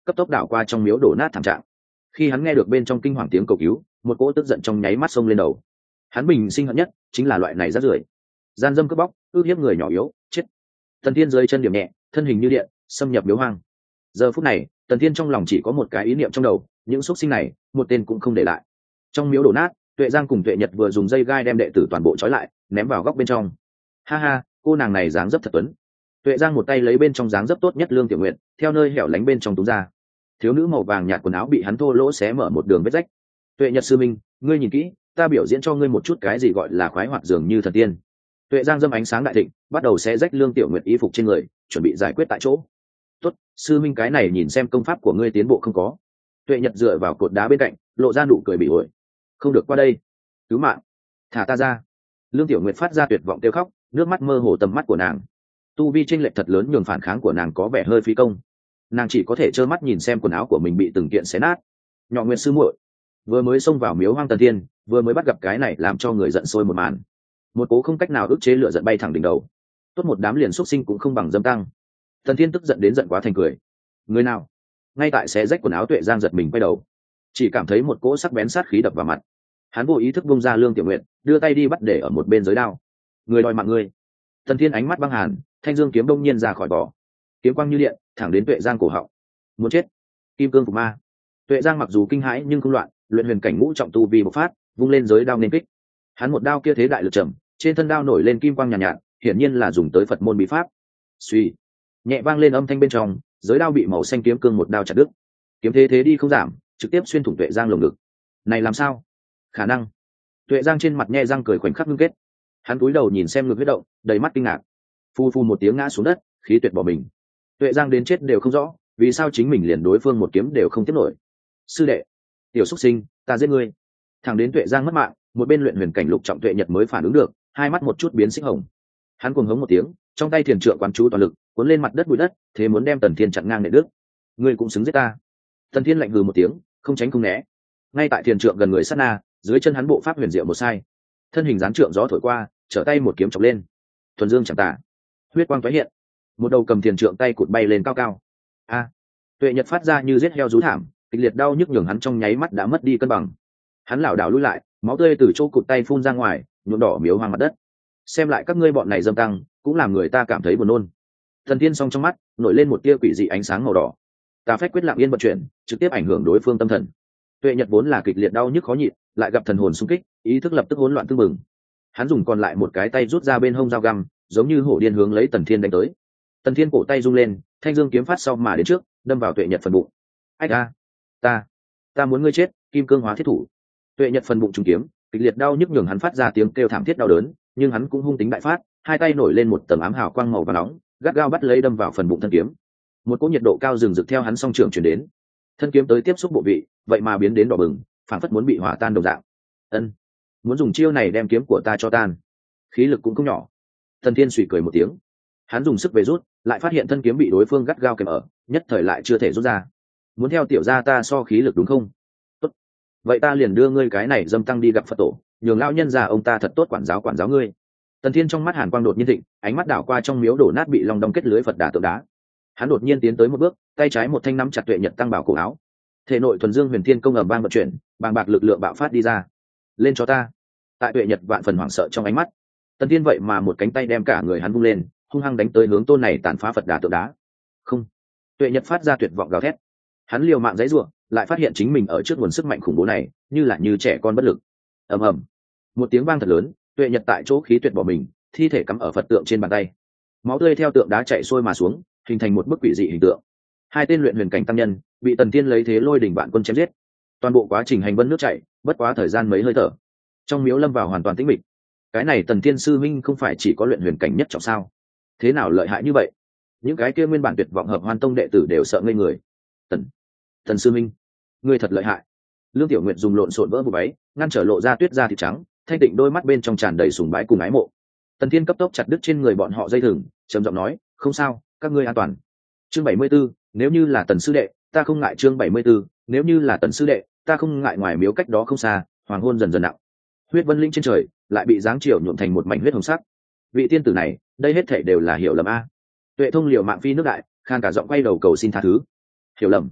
cấp tốc đảo qua trong miếu đổ nát thảm trạng. Khi hắn nghe được bên trong kinh hoàng tiếng cầu cứu, một cỗ tức giận trong nháy mắt xông lên đầu. Hắn bình sinh hận nhất chính là loại này rác rưởi, gian dâm cướp bóc, ước hiếp người nhỏ yếu, chết. Tần Thiên dưới chân điểm nhẹ, thân hình như điện, xâm nhập miếu hoang. Giờ phút này, Tần Thiên trong lòng chỉ có một cái ý niệm trong đầu, những xuất sinh này, một tên cũng không để lại. Trong miếu đổ nát, Tuệ Giang cùng Tuệ Nhật vừa dùng dây gai đem đệ tử toàn bộ trói lại, ném vào góc bên trong. Ha ha, cô nàng này dáng dấp thật tuấn. Tuệ Giang một tay lấy bên trong dáng dấp tốt nhất Lương Tiểu Nguyệt, theo nơi hẻo lánh bên trong túm ra. Thiếu nữ màu vàng nhạt quần áo bị hắn thô lỗ xé mở một đường vết rách. Tuệ Nhật sư minh, ngươi nhìn kỹ, ta biểu diễn cho ngươi một chút cái gì gọi là khoái hoạt dường như thần tiên. Tuệ Giang dâm ánh sáng đại thịnh, bắt đầu xé rách Lương Tiểu Nguyệt y phục trên người, chuẩn bị giải quyết tại chỗ. Tốt, sư minh cái này nhìn xem công pháp của ngươi tiến bộ không có. Tuệ Nhật dựa vào cột đá bên cạnh, lộ ra nụ cười bị ổi. Không được qua đây, cứu mạng, thả ta ra. Lương Tiểu Nguyệt phát ra tuyệt vọng kêu khóc, nước mắt mơ hồ tầm mắt của nàng. Tu vi chênh lệch thật lớn nhường phản kháng của nàng có vẻ hơi phí công. Nàng chỉ có thể trơ mắt nhìn xem quần áo của mình bị từng kiện xé nát. Nhỏ Nguyệt sư muội vừa mới xông vào miếu hoang Tần Thiên, vừa mới bắt gặp cái này làm cho người giận sôi một màn. Một cố không cách nào ức chế lửa giận bay thẳng đỉnh đầu. Tốt một đám liền xuất sinh cũng không bằng dâm tăng. Tần Thiên tức giận đến giận quá thành cười. Người nào? Ngay tại xé rách quần áo Tuệ Giang giật mình quay đầu, chỉ cảm thấy một cỗ sắc bén sát khí đập vào mặt. Hắn vô ý thức bung ra Lương Tiểu Nguyệt, đưa tay đi bắt để ở một bên giới đao. Người đòi mạng ngươi. Tần Thiên ánh mắt băng hàn, thanh dương kiếm đông nhiên ra khỏi vỏ, kiếm quang như điện, thẳng đến Tuệ Giang cổ họng. Muốn chết. Kim cương của ma. Tuệ Giang mặc dù kinh hãi nhưng không loạn, luyện huyền cảnh ngũ trọng tu vi bộc phát, vung lên giới đao nên kích. Hắn một đao kia thế đại lực trầm, trên thân đao nổi lên kim quang nhàn nhạt, nhạt, hiển nhiên là dùng tới Phật môn bí pháp. Suy, nhẹ vang lên âm thanh bên trong, giới đao bị màu xanh kiếm cương một đao chặt đứt. Kiếm thế thế đi không giảm, trực tiếp xuyên thủng Tuệ Giang lồng ngực. Này làm sao? Khả năng. Tuệ Giang trên mặt nhe răng cười khoảnh khắc ngưng kết. Hắn cúi đầu nhìn xem ngực huyết động, đầy mắt kinh ngạc. Phu phu một tiếng ngã xuống đất, khí tuyệt bỏ mình. Tuệ Giang đến chết đều không rõ, vì sao chính mình liền đối phương một kiếm đều không tiếp nổi. Sư đệ, tiểu xuất sinh, ta giết ngươi. Thằng đến Tuệ Giang mất mạng, một bên luyện huyền cảnh lục trọng Tuệ Nhật mới phản ứng được, hai mắt một chút biến xích hồng. Hắn cuồng hống một tiếng, trong tay thiền trượng quán chú toàn lực, cuốn lên mặt đất bụi đất, thế muốn đem Tần Thiên chặn ngang nệ đứt. Ngươi cũng xứng giết ta. Tần Thiên lạnh hừ một tiếng, không tránh không né. Ngay tại thiền trượng gần người sát na, dưới chân hắn bộ pháp huyền diệu một sai, thân hình gián trượng gió thổi qua, trở tay một kiếm chọc lên. Thuần dương chẳng tả, huyết quang tái hiện, một đầu cầm thiền trượng tay cụt bay lên cao cao. A! Tuệ Nhật phát ra như giết heo rú thảm, kịch liệt đau nhức nhường hắn trong nháy mắt đã mất đi cân bằng. Hắn lảo đảo lùi lại, máu tươi từ chỗ cụt tay phun ra ngoài, nhuộm đỏ miếu hoang mặt đất. Xem lại các ngươi bọn này dâm tăng, cũng làm người ta cảm thấy buồn nôn. Thần Thiên song trong mắt nổi lên một tia quỷ dị ánh sáng màu đỏ. Tà phách quyết lặng yên vận chuyển, trực tiếp ảnh hưởng đối phương tâm thần. Tuệ Nhật vốn là kịch liệt đau nhức khó nhịn, lại gặp thần hồn xung kích, ý thức lập tức hỗn loạn tương mừng. Hắn dùng còn lại một cái tay rút ra bên hông dao găm, giống như hổ điên hướng lấy Tần Thiên đánh tới. Tần Thiên cổ tay rung lên, thanh dương kiếm phát sau mà đến trước, đâm vào Tuệ Nhật phần bụng. Ách a, ta, ta muốn ngươi chết, kim cương hóa thiết thủ. Tuệ Nhật phần bụng trúng kiếm, kịch liệt đau nhức nhường hắn phát ra tiếng kêu thảm thiết đau đớn, nhưng hắn cũng hung tính đại phát, hai tay nổi lên một tầng ám hào quang màu vàng nóng, gắt gao bắt lấy đâm vào phần bụng thân kiếm. Một cỗ nhiệt độ cao rừng rực theo hắn song trường truyền đến, thân kiếm tới tiếp xúc bộ vị, vậy mà biến đến đỏ bừng, phản phất muốn bị hỏa tan đồng dạng. Ân, muốn dùng chiêu này đem kiếm của ta cho tan. Khí lực cũng không nhỏ. Thần Thiên suy cười một tiếng, hắn dùng sức về rút, lại phát hiện thân kiếm bị đối phương gắt gao kèm ở, nhất thời lại chưa thể rút ra. Muốn theo tiểu gia ta so khí lực đúng không? Tốt, vậy ta liền đưa ngươi cái này dâm tăng đi gặp Phật tổ, nhường lão nhân già ông ta thật tốt quản giáo quản giáo ngươi. Tần Thiên trong mắt hàn quang đột nhiên thịnh, ánh mắt đảo qua trong miếu đổ nát bị long đong kết lưới Phật đà tượng đá. Hắn đột nhiên tiến tới một bước, tay trái một thanh nắm chặt Tuệ Nhật tăng bảo cổ áo. Thể nội thuần dương huyền thiên công ầm vang vận chuyển, bàng bạc lực lượng bạo phát đi ra. Lên cho ta! Tại Tuệ Nhật vạn phần hoảng sợ trong ánh mắt, Tần Thiên vậy mà một cánh tay đem cả người hắn vung lên, hung hăng đánh tới hướng tôn này tàn phá Phật đà tượng đá. Không! Tuệ Nhật phát ra tuyệt vọng gào thét. Hắn liều mạng giãy giụa, lại phát hiện chính mình ở trước nguồn sức mạnh khủng bố này, như là như trẻ con bất lực. Ầm ầm! Một tiếng vang thật lớn, Tuệ Nhật tại chỗ khí tuyệt bỏ mình, thi thể cắm ở Phật tượng trên bàn tay. Máu tươi theo tượng đá chảy xuôi mà xuống, hình thành một bức quỷ dị hình tượng. Hai tên luyện huyền cảnh tăng nhân bị Tần Thiên lấy thế lôi đỉnh vạn quân chém giết. Toàn bộ quá trình hành vân nước chảy, bất quá thời gian mấy hơi thở, trong miếu lâm vào hoàn toàn tĩnh mịch. Cái này Tần Thiên sư minh không phải chỉ có luyện huyền cảnh nhất trọng sao? Thế nào lợi hại như vậy? Những cái kia nguyên bản tuyệt vọng hợp hoan tông đệ tử đều sợ ngây người. Tần, Tần sư minh, ngươi thật lợi hại. Lương Tiểu Nguyệt dùng lộn xộn vỡ vụ váy, ngăn trở lộ ra tuyết da thịt trắng, thanh tịnh đôi mắt bên trong tràn đầy sùng bái cùng ái mộ. Tần Thiên cấp tốc chặt đứt trên người bọn họ dây thừng, trầm giọng nói, không sao, các ngươi an toàn. Chương bảy mươi 74, nếu như là Tần sư đệ, ta không ngại. Chương bảy mươi 74, nếu như là Tần sư đệ, ta không ngại. Ngoài miếu cách đó không xa, hoàng hôn dần dần nặng. Huyết vân linh trên trời lại bị dáng chiều nhuộm thành một mảnh huyết hồng sắc. Vị tiên tử này, đây hết thảy đều là hiểu lầm a. Tuệ Thông liều mạng phi nước đại, khan cả giọng quay đầu cầu xin tha thứ. Hiểu lầm?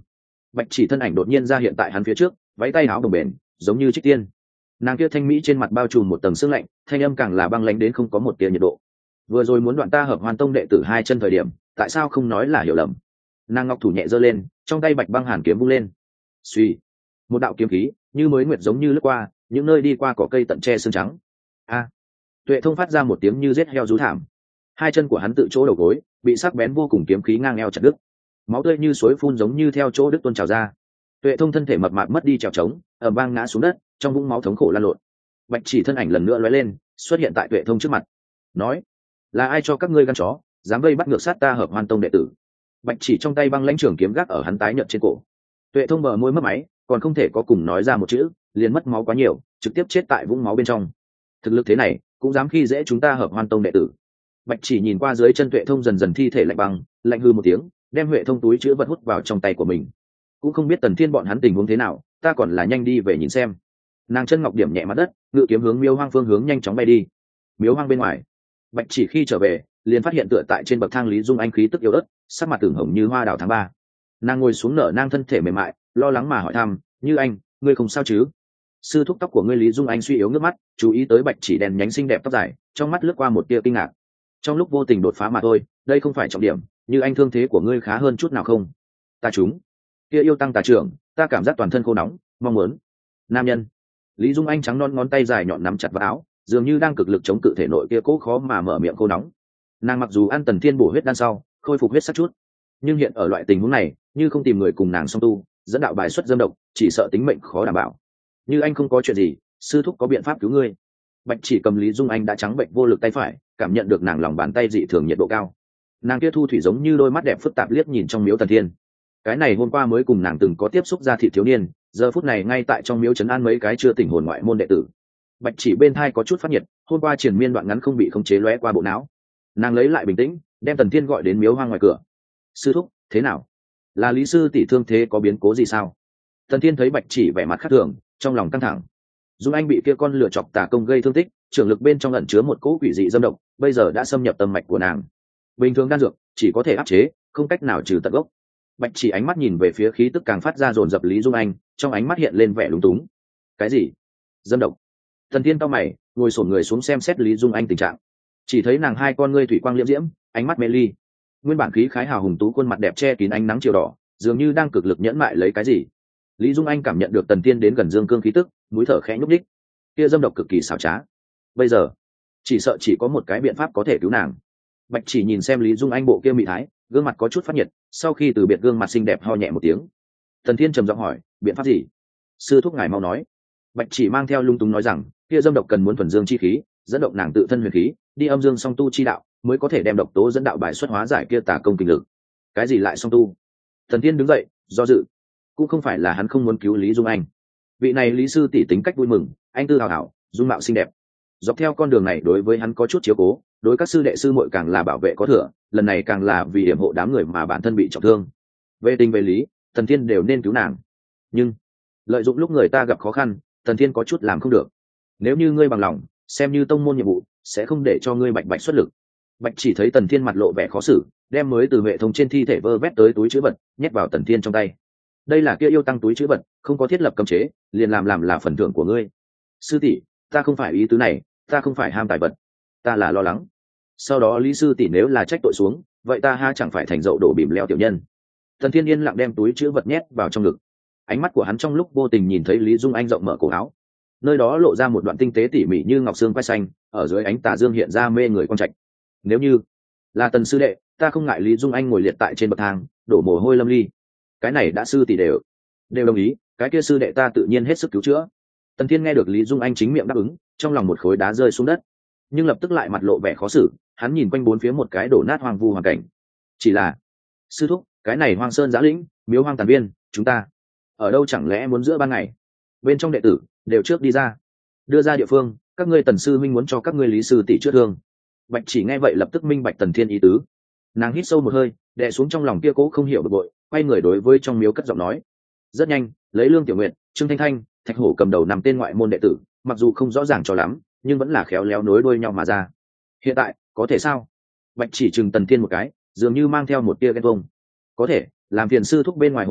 Bạch chỉ thân ảnh đột nhiên ra hiện tại hắn phía trước, váy tay áo đồng bền giống như trích tiên. Nàng kia thanh mỹ trên mặt bao trùm một tầng sương lạnh, thanh âm càng là băng lãnh đến không có một tia nhiệt độ. Vừa rồi muốn đoạn ta Hợp Hoan Tông đệ tử hai chân thời điểm, tại sao không nói là hiểu lầm? Nàng ngọc thủ nhẹ giơ lên, trong tay bạch băng hàn kiếm vung lên. Suy, một đạo kiếm khí như mới nguyệt giống như lướt qua những nơi đi qua cỏ cây tận che xương trắng. A! Tuệ Thông phát ra một tiếng như rết heo rú thảm. Hai chân của hắn tự chỗ đầu gối bị sắc bén vô cùng kiếm khí ngang eo chặt đứt, máu tươi như suối phun giống như theo chỗ đứt tuôn trào ra. Tuệ Thông thân thể mập mạp mất đi trèo trống, ầm vang ngã xuống đất, trong vũng máu thống khổ lan lộn. Bạch chỉ thân ảnh lần nữa lóe lên, xuất hiện tại Tuệ Thông trước mặt, nói: là ai cho các ngươi gan chó dám vây bắt ngược sát ta Hợp Hoan Tông đệ tử? Bạch chỉ trong tay băng lãnh trường kiếm gác ở hắn tái nhợt trên cổ. Tuệ Thông bờ môi mất máy, còn không thể có cùng nói ra một chữ, liền mất máu quá nhiều, trực tiếp chết tại vũng máu bên trong. Thực lực thế này cũng dám khi dễ chúng ta Hợp Hoan Tông đệ tử? Bạch chỉ nhìn qua dưới chân Tuệ Thông dần dần thi thể lạnh băng, lạnh hư một tiếng, đem Huệ Thông túi chứa vật hút vào trong tay của mình. Cũng không biết Tần Thiên bọn hắn tình huống thế nào, ta còn là nhanh đi về nhìn xem. Nàng chân ngọc điểm nhẹ mặt đất, ngự kiếm hướng Miếu Hoang phương hướng nhanh chóng bay đi. Miếu Hoang bên ngoài, Bạch chỉ khi trở về liền phát hiện tựa tại trên bậc thang Lý Dung Anh khí tức yếu ớt, sắc mặt tưởng hồng như hoa đào tháng ba. Nàng ngồi xuống nở nang thân thể mềm mại, lo lắng mà hỏi thăm: Như Anh, ngươi không sao chứ? Sư thúc tóc của ngươi. Lý Dung Anh suy yếu nước mắt, chú ý tới Bạch chỉ đèn nhánh xinh đẹp tóc dài, trong mắt lướt qua một tia kinh ngạc. Trong lúc vô tình đột phá mà thôi, đây không phải trọng điểm. Như Anh, thương thế của ngươi khá hơn chút nào không? Ta chúng kia yêu tăng tà trưởng, ta cảm giác toàn thân khô nóng, mong muốn nam nhân. Lý Dung Anh trắng non ngón tay dài nhọn nắm chặt vào áo, dường như đang cực lực chống cự thể nội kia cố khó mà mở miệng khô nóng. Nàng mặc dù ăn Tần Thiên bổ huyết đan sau khôi phục huyết sắc chút, nhưng hiện ở loại tình huống này, như không tìm người cùng nàng song tu, dẫn đạo bài xuất dâm độc, chỉ sợ tính mệnh khó đảm bảo. Như Anh không có chuyện gì, sư thúc có biện pháp cứu ngươi. Bạch chỉ cầm Lý Dung Anh đã trắng bệnh vô lực tay phải, cảm nhận được nàng lòng bàn tay dị thường nhiệt độ cao. Nàng kia thu thủy giống như đôi mắt đẹp phức tạp liếc nhìn trong miếu Tần Thiên. Cái này hôm qua mới cùng nàng từng có tiếp xúc ra thị thiếu niên, giờ phút này ngay tại trong miếu trấn an mấy cái chưa tỉnh hồn ngoại môn đệ tử. Bạch chỉ bên thai có chút phát nhiệt, hôm qua triển miên đoạn ngắn không bị khống chế lóe qua bộ não. Nàng lấy lại bình tĩnh, đem Tần Thiên gọi đến Miếu Hoang ngoài cửa. Sư thúc, thế nào? Là Lý sư tỷ thương thế có biến cố gì sao? Tần Thiên thấy Bạch chỉ vẻ mặt khác thường, trong lòng căng thẳng. Dung Anh bị kia con lửa chọc tà công gây thương tích, trưởng lực bên trong ẩn chứa một cỗ quỷ dị dâm độc, bây giờ đã xâm nhập tâm mạch của nàng. Bình thường đan dược chỉ có thể áp chế, không cách nào trừ tận gốc. Bạch chỉ ánh mắt nhìn về phía khí tức càng phát ra dồn dập Lý Dung Anh, trong ánh mắt hiện lên vẻ lúng túng. Cái gì? Dâm độc? Tần Thiên cau mày, ngồi xổm người xuống xem xét Lý Dung Anh tình trạng. Chỉ thấy nàng hai con ngươi thủy quang liễm diễm, ánh mắt mê ly. Nguyên bản khí khái hào hùng tú khuôn mặt đẹp che kín ánh nắng chiều đỏ, dường như đang cực lực nhẫn mại lấy cái gì. Lý Dung Anh cảm nhận được Tần Thiên đến gần dương cương khí tức, mũi thở khẽ nhúc nhích. Kia dâm độc cực kỳ xảo trá. Bây giờ, chỉ sợ chỉ có một cái biện pháp có thể cứu nàng. Bạch chỉ nhìn xem Lý Dung Anh bộ kia mị thái, gương mặt có chút phát nhiệt, sau khi từ biệt gương mặt xinh đẹp ho nhẹ một tiếng. Tần Thiên trầm giọng hỏi: biện pháp gì? Sư thúc ngài mau nói. Bạch chỉ mang theo lung túng nói rằng: kia dâm độc cần muốn thuần dương chi khí, dẫn động nàng tự thân huyền khí, đi âm dương song tu chi đạo, mới có thể đem độc tố dẫn đạo bài xuất hóa giải kia tà công kinh lực. Cái gì lại song tu? Tần Thiên đứng dậy, do dự. Cũng không phải là hắn không muốn cứu Lý Dung Anh. Vị này Lý sư tỷ tính cách vui mừng, anh tư hào hảo, dung mạo xinh đẹp. Dọc theo con đường này đối với hắn có chút chiếu cố, đối các sư đệ sư muội càng là bảo vệ có thừa, lần này càng là vì hiểm hộ đám người mà bản thân bị trọng thương. Về tình về lý, Tần Thiên đều nên cứu nàng. Nhưng lợi dụng lúc người ta gặp khó khăn, Tần Thiên có chút làm không được. Nếu như ngươi bằng lòng, xem như tông môn nhiệm vụ, sẽ không để cho ngươi bạch bạch xuất lực. Bạch chỉ thấy Tần Thiên mặt lộ vẻ khó xử, đem mới từ hệ thống trên thi thể vơ vét tới túi trữ vật, nhét vào Tần Thiên trong tay. Đây là kia yêu tăng túi trữ vật, không có thiết lập cấm chế, liền làm làm là phần thưởng của ngươi. Sư tỷ, ta không phải ý tứ này, ta không phải ham tài vật, ta là lo lắng. Sau đó Lý sư tỷ nếu là trách tội xuống, vậy ta ha chẳng phải thành dậu đổ bìm leo tiểu nhân. Tần Thiên yên lặng đem túi trữ vật nhét vào trong ngực. Ánh mắt của hắn trong lúc vô tình nhìn thấy Lý Dung Anh rộng mở cổ áo, nơi đó lộ ra một đoạn tinh tế tỉ mỉ như ngọc xương quai xanh, ở dưới ánh tà dương hiện ra mê người quang trạch. Nếu như là Tần sư đệ, ta không ngại Lý Dung Anh ngồi liệt tại trên bậc thang, đổ mồ hôi lâm ly. Cái này đã sư tỷ đều đều đồng ý, cái kia sư đệ ta tự nhiên hết sức cứu chữa. Tần Thiên nghe được Lý Dung Anh chính miệng đáp ứng, trong lòng một khối đá rơi xuống đất, nhưng lập tức lại mặt lộ vẻ khó xử. Hắn nhìn quanh bốn phía một cái đổ nát hoang vu hoàn cảnh. Chỉ là sư thúc, cái này hoang sơn giã lĩnh, miếu hoang tàn viên, chúng ta ở đâu chẳng lẽ muốn giữa ban ngày? Bên trong đệ tử đều trước đi ra, đưa ra địa phương, các ngươi Tần sư minh muốn cho các ngươi Lý sư tỷ chữa thương. Bạch chỉ nghe vậy lập tức minh bạch Tần Thiên ý tứ. Nàng hít sâu một hơi, đè xuống trong lòng kia cố không hiểu bực bội, quay người đối với trong miếu cất giọng nói. Rất nhanh, lấy Lương Tiểu Nguyện, Trương Thanh Thanh, Thạch Hổ cầm đầu nằm tên ngoại môn đệ tử, mặc dù không rõ ràng cho lắm, nhưng vẫn là khéo léo nối đuôi nhau mà ra. Hiện tại có thể sao? Bạch chỉ chừng Tần Thiên một cái, dường như mang theo một tia ghen tuông. Có thể, làm phiền sư thúc bên ngoài hộ pháp,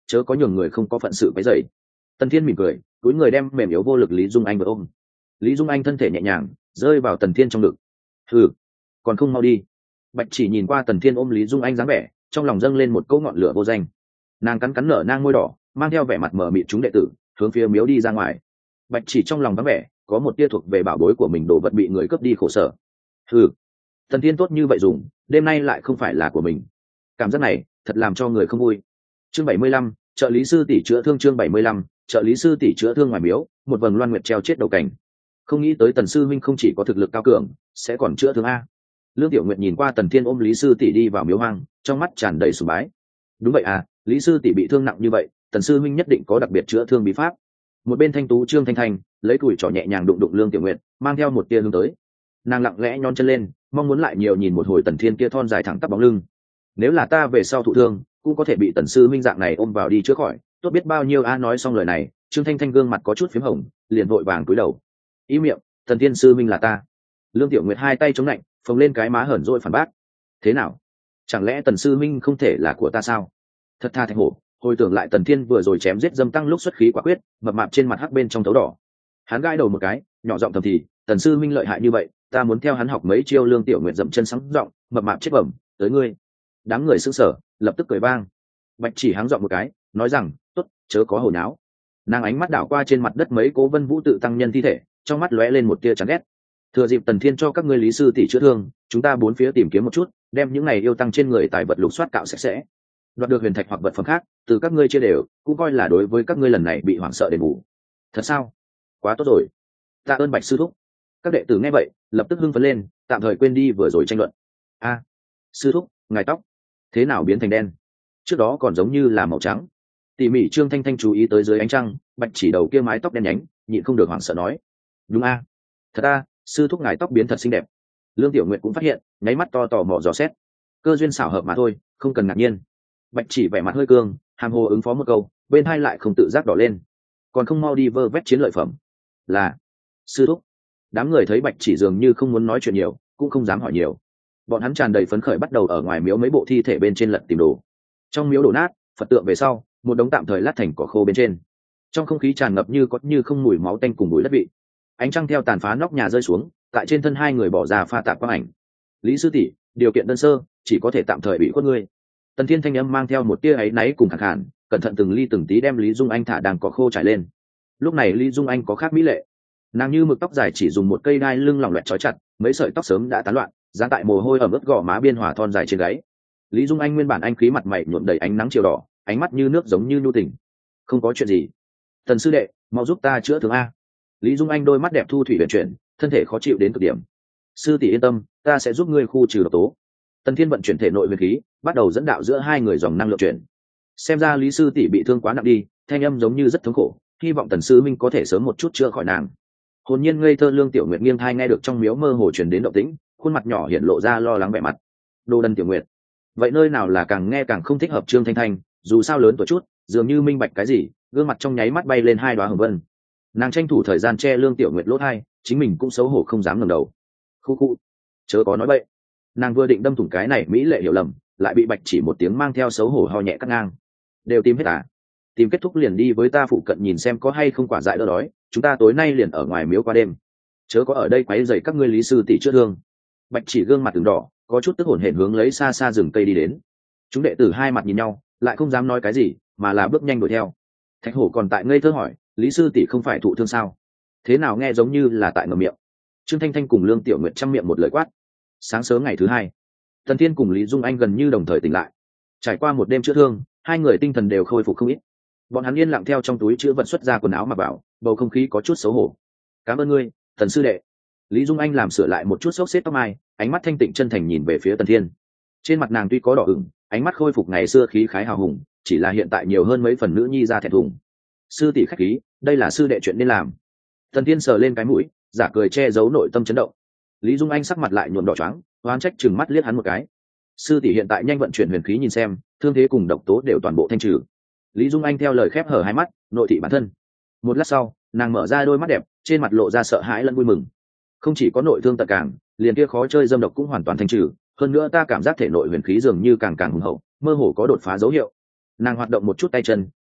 chớ có nhường người không có phận sự quấy rầy. Tần Thiên mỉm cười, cúi người đem mềm yếu vô lực Lý Dung Anh vừa ôm. Lý Dung Anh thân thể nhẹ nhàng rơi vào Tần Thiên trong ngực. Hừ, còn không mau đi. Bạch Chỉ nhìn qua Tần Thiên ôm Lý Dung Anh dáng vẻ, trong lòng dâng lên một cỗ ngọn lửa vô danh. Nàng cắn cắn nở nang môi đỏ, mang theo vẻ mặt mờ mịt chúng đệ tử, hướng phía miếu đi ra ngoài. Bạch Chỉ trong lòng vắng vẻ, có một tia thuộc về bảo bối của mình đồ vật bị người cướp đi khổ sở. Hừ, Tần Thiên tốt như vậy dùng, đêm nay lại không phải là của mình. Cảm giác này thật làm cho người không vui. Chương bảy mươi lăm, trợ lý sư tỷ chữa thương. Chương bảy mươi lăm, trợ lý sư tỷ chữa thương ngoài miếu, một vầng loan nguyệt treo chết đầu cảnh. Không nghĩ tới Tần sư huynh không chỉ có thực lực cao cường, sẽ còn chữa thương a. Lương Tiểu Nguyệt nhìn qua Tần Thiên ôm Lý sư tỷ đi vào miếu hoang, trong mắt tràn đầy sùng bái. Đúng vậy à, Lý sư tỷ bị thương nặng như vậy, Tần sư huynh nhất định có đặc biệt chữa thương bí pháp. Một bên thanh tú Trương Thanh Thanh lấy củi trỏ nhẹ nhàng đụng đụng Lương Tiểu Nguyệt, mang theo một tia hương tới. Nàng lặng lẽ nhón chân lên, mong muốn lại nhiều nhìn một hồi Tần Thiên kia thon dài thẳng tắp bóng lưng. Nếu là ta về sau thụ thương, cũng có thể bị Tần sư huynh dạng này ôm vào đi chữa khỏi, tốt biết bao nhiêu a. Nói xong lời này, Trương Thanh Thanh gương mặt có chút phím hồng, liền vội vàng cúi đầu. Ý miệng, Tần Thiên sư huynh là ta. Lương Tiểu Nguyệt hai tay chống lạnh, phồng lên cái má hởn dội phản bác. Thế nào? Chẳng lẽ Tần sư huynh không thể là của ta sao? Thật tha thạch hổ, hồi tưởng lại Tần Thiên vừa rồi chém giết dâm tăng lúc xuất khí quả quyết, mập mạp trên mặt hắc bên trong tấu đỏ. Hắn gãi đầu một cái, nhỏ giọng thầm thì, Tần sư huynh lợi hại như vậy, ta muốn theo hắn học mấy chiêu. Lương Tiểu Nguyệt dậm chân sắng giọng, mập mạp chết bẩm, tới ngươi. Đám người sững sờ, lập tức cười vang. Bạch Chỉ háng giọng một cái, nói rằng, tốt, chớ có hồ nháo. Nàng ánh mắt đảo qua trên mặt đất mấy cố Vân Vũ tự tăng nhân thi thể, trong mắt lóe lên một tia chán ghét. Thừa dịp Tần Thiên cho các ngươi Lý sư tỷ chữa thương, chúng ta bốn phía tìm kiếm một chút, đem những này yêu tăng trên người tài vật lục soát cạo sạch sẽ. Đoạt được huyền thạch hoặc vật phẩm khác, từ các ngươi chia đều, cũng coi là đối với các ngươi lần này bị hoảng sợ đền bù. Thật sao? Quá tốt rồi. Tạ ơn Bạch sư thúc. Các đệ tử nghe vậy, lập tức hưng phấn lên, tạm thời quên đi vừa rồi tranh luận. A, sư thúc, ngài tóc thế nào biến thành đen? Trước đó còn giống như là màu trắng. Tỉ mỉ Trương Thanh Thanh chú ý tới dưới ánh trăng, Bạch Chỉ đầu kia mái tóc đen nhánh, nhịn không được hoảng sợ nói. Đúng a, thật a, sư thúc ngài tóc biến thật xinh đẹp. Lương Tiểu Nguyệt cũng phát hiện, nháy mắt to tò mò dò xét. Cơ duyên xảo hợp mà thôi, không cần ngạc nhiên. Bạch Chỉ vẻ mặt hơi cương, hàm hồ ứng phó một câu, bên hai lại không tự giác đỏ lên. Còn không mau đi vơ vét chiến lợi phẩm. Là sư thúc. Đám người thấy Bạch Chỉ dường như không muốn nói chuyện nhiều, cũng không dám hỏi nhiều. Bọn hắn tràn đầy phấn khởi bắt đầu ở ngoài miếu mấy bộ thi thể bên trên lật tìm đồ. Trong miếu đổ nát, Phật tượng về sau, một đống tạm thời lát thành cỏ khô bên trên. Trong không khí tràn ngập như có như không mùi máu tanh cùng mùi đất vị. Ánh trăng theo tàn phá nóc nhà rơi xuống, tại trên thân hai người bỏ ra pha tạp quang ảnh. Lý sư tỷ, điều kiện đơn sơ, chỉ có thể tạm thời bị khuất ngươi. Tần Thiên thanh âm mang theo một tia áy náy cùng khẳng hẳn, cẩn thận từng ly từng tí đem Lý Dung Anh thả đàng cỏ khô trải lên. Lúc này Lý Dung Anh có khác mỹ lệ, nàng như mực tóc dài chỉ dùng một cây đai lưng lỏng loẹt trói chặt, mấy sợi tóc sớm đã tán loạn, dán tại mồ hôi ẩm ướt gò má biên hòa thon dài trên gáy. Lý Dung Anh nguyên bản anh khí mặt mày nhuộm đầy ánh nắng chiều đỏ, ánh mắt như nước giống như nhu tình. Không có chuyện gì. Tần sư đệ, mau giúp ta chữa thương a. Lý Dung Anh đôi mắt đẹp thu thủy huyền chuyển, thân thể khó chịu đến cực điểm. Sư tỷ yên tâm, ta sẽ giúp ngươi khu trừ độc tố. Tần Thiên vận chuyển thể nội huyền khí, bắt đầu dẫn đạo giữa hai người dòng năng lượng chuyển. Xem ra Lý sư tỷ bị thương quá nặng đi, thanh âm giống như rất thống khổ, hy vọng Tần sư minh có thể sớm một chút chữa khỏi nàng. Hồn nhiên ngây thơ Lương Tiểu Nguyệt nghiêng tai nghe được trong miếu mơ hồ truyền đến động tĩnh, khuôn mặt nhỏ hiện lộ ra lo lắng vẻ mặt. Đồ Đần Tiểu Nguyệt, vậy nơi nào là càng nghe càng không thích hợp Trương Thanh Thanh, dù sao lớn tuổi chút, dường như minh bạch cái gì, gương mặt trong nháy mắt bay lên hai đóa hồng vân. Nàng tranh thủ thời gian che Lương Tiểu Nguyệt lỗ hai, chính mình cũng xấu hổ không dám ngẩng đầu. Khu khu, chớ có nói bậy. Nàng vừa định đâm thủng cái này mỹ lệ hiểu lầm, lại bị Bạch Chỉ một tiếng mang theo xấu hổ ho nhẹ cắt ngang. Đều tìm hết à? Tìm kết thúc liền đi với ta phụ cận nhìn xem có hay không quả dại đỡ đói, chúng ta tối nay liền ở ngoài miếu qua đêm. Chớ có ở đây quấy rầy các ngươi Lý sư tỷ chữa thương. Bạch Chỉ gương mặt từng đỏ, có chút tức hổn hển hướng lấy xa xa rừng cây đi đến. Chúng đệ tử hai mặt nhìn nhau, lại không dám nói cái gì, mà là bước nhanh đuổi theo. Thạch Hổ còn tại ngây thơ hỏi, Lý sư tỷ không phải thụ thương sao? Thế nào nghe giống như là tại ngậm miệng. Trương Thanh Thanh cùng Lương Tiểu Nguyệt trăm miệng một lời quát. Sáng sớm ngày thứ hai, Tần Thiên cùng Lý Dung Anh gần như đồng thời tỉnh lại. Trải qua một đêm chữa thương, hai người tinh thần đều khôi phục không ít. Bọn hắn yên lặng theo trong túi chứa vật xuất ra quần áo mặc vào, bầu không khí có chút xấu hổ. Cảm ơn ngươi, Tần sư đệ. Lý Dung Anh làm sửa lại một chút xốc xếp tóc mai, ánh mắt thanh tịnh chân thành nhìn về phía Tần Thiên. Trên mặt nàng tuy có đỏ ửng, ánh mắt khôi phục ngày xưa khí khái hào hùng, chỉ là hiện tại nhiều hơn mấy phần nữ nhi ra thẹn thùng. Sư tỷ khách khí, đây là sư đệ chuyện nên làm. Tần Thiên sờ lên cái mũi, giả cười che giấu nội tâm chấn động. Lý Dung Anh sắc mặt lại nhuộm đỏ choáng, oán trách chừng mắt liếc hắn một cái. Sư tỷ hiện tại nhanh vận chuyển huyền khí nhìn xem, thương thế cùng độc tố đều toàn bộ thanh trừ. Lý Dung Anh theo lời khép hở hai mắt, nội thị bản thân. Một lát sau, nàng mở ra đôi mắt đẹp, trên mặt lộ ra sợ hãi lẫn vui mừng. Không chỉ có nội thương tật càng, liền kia khó chơi dâm độc cũng hoàn toàn thanh trừ, hơn nữa ta cảm giác thể nội huyền khí dường như càng càng hùng hậu, mơ hồ có đột phá dấu hiệu. Nàng hoạt động một chút tay chân,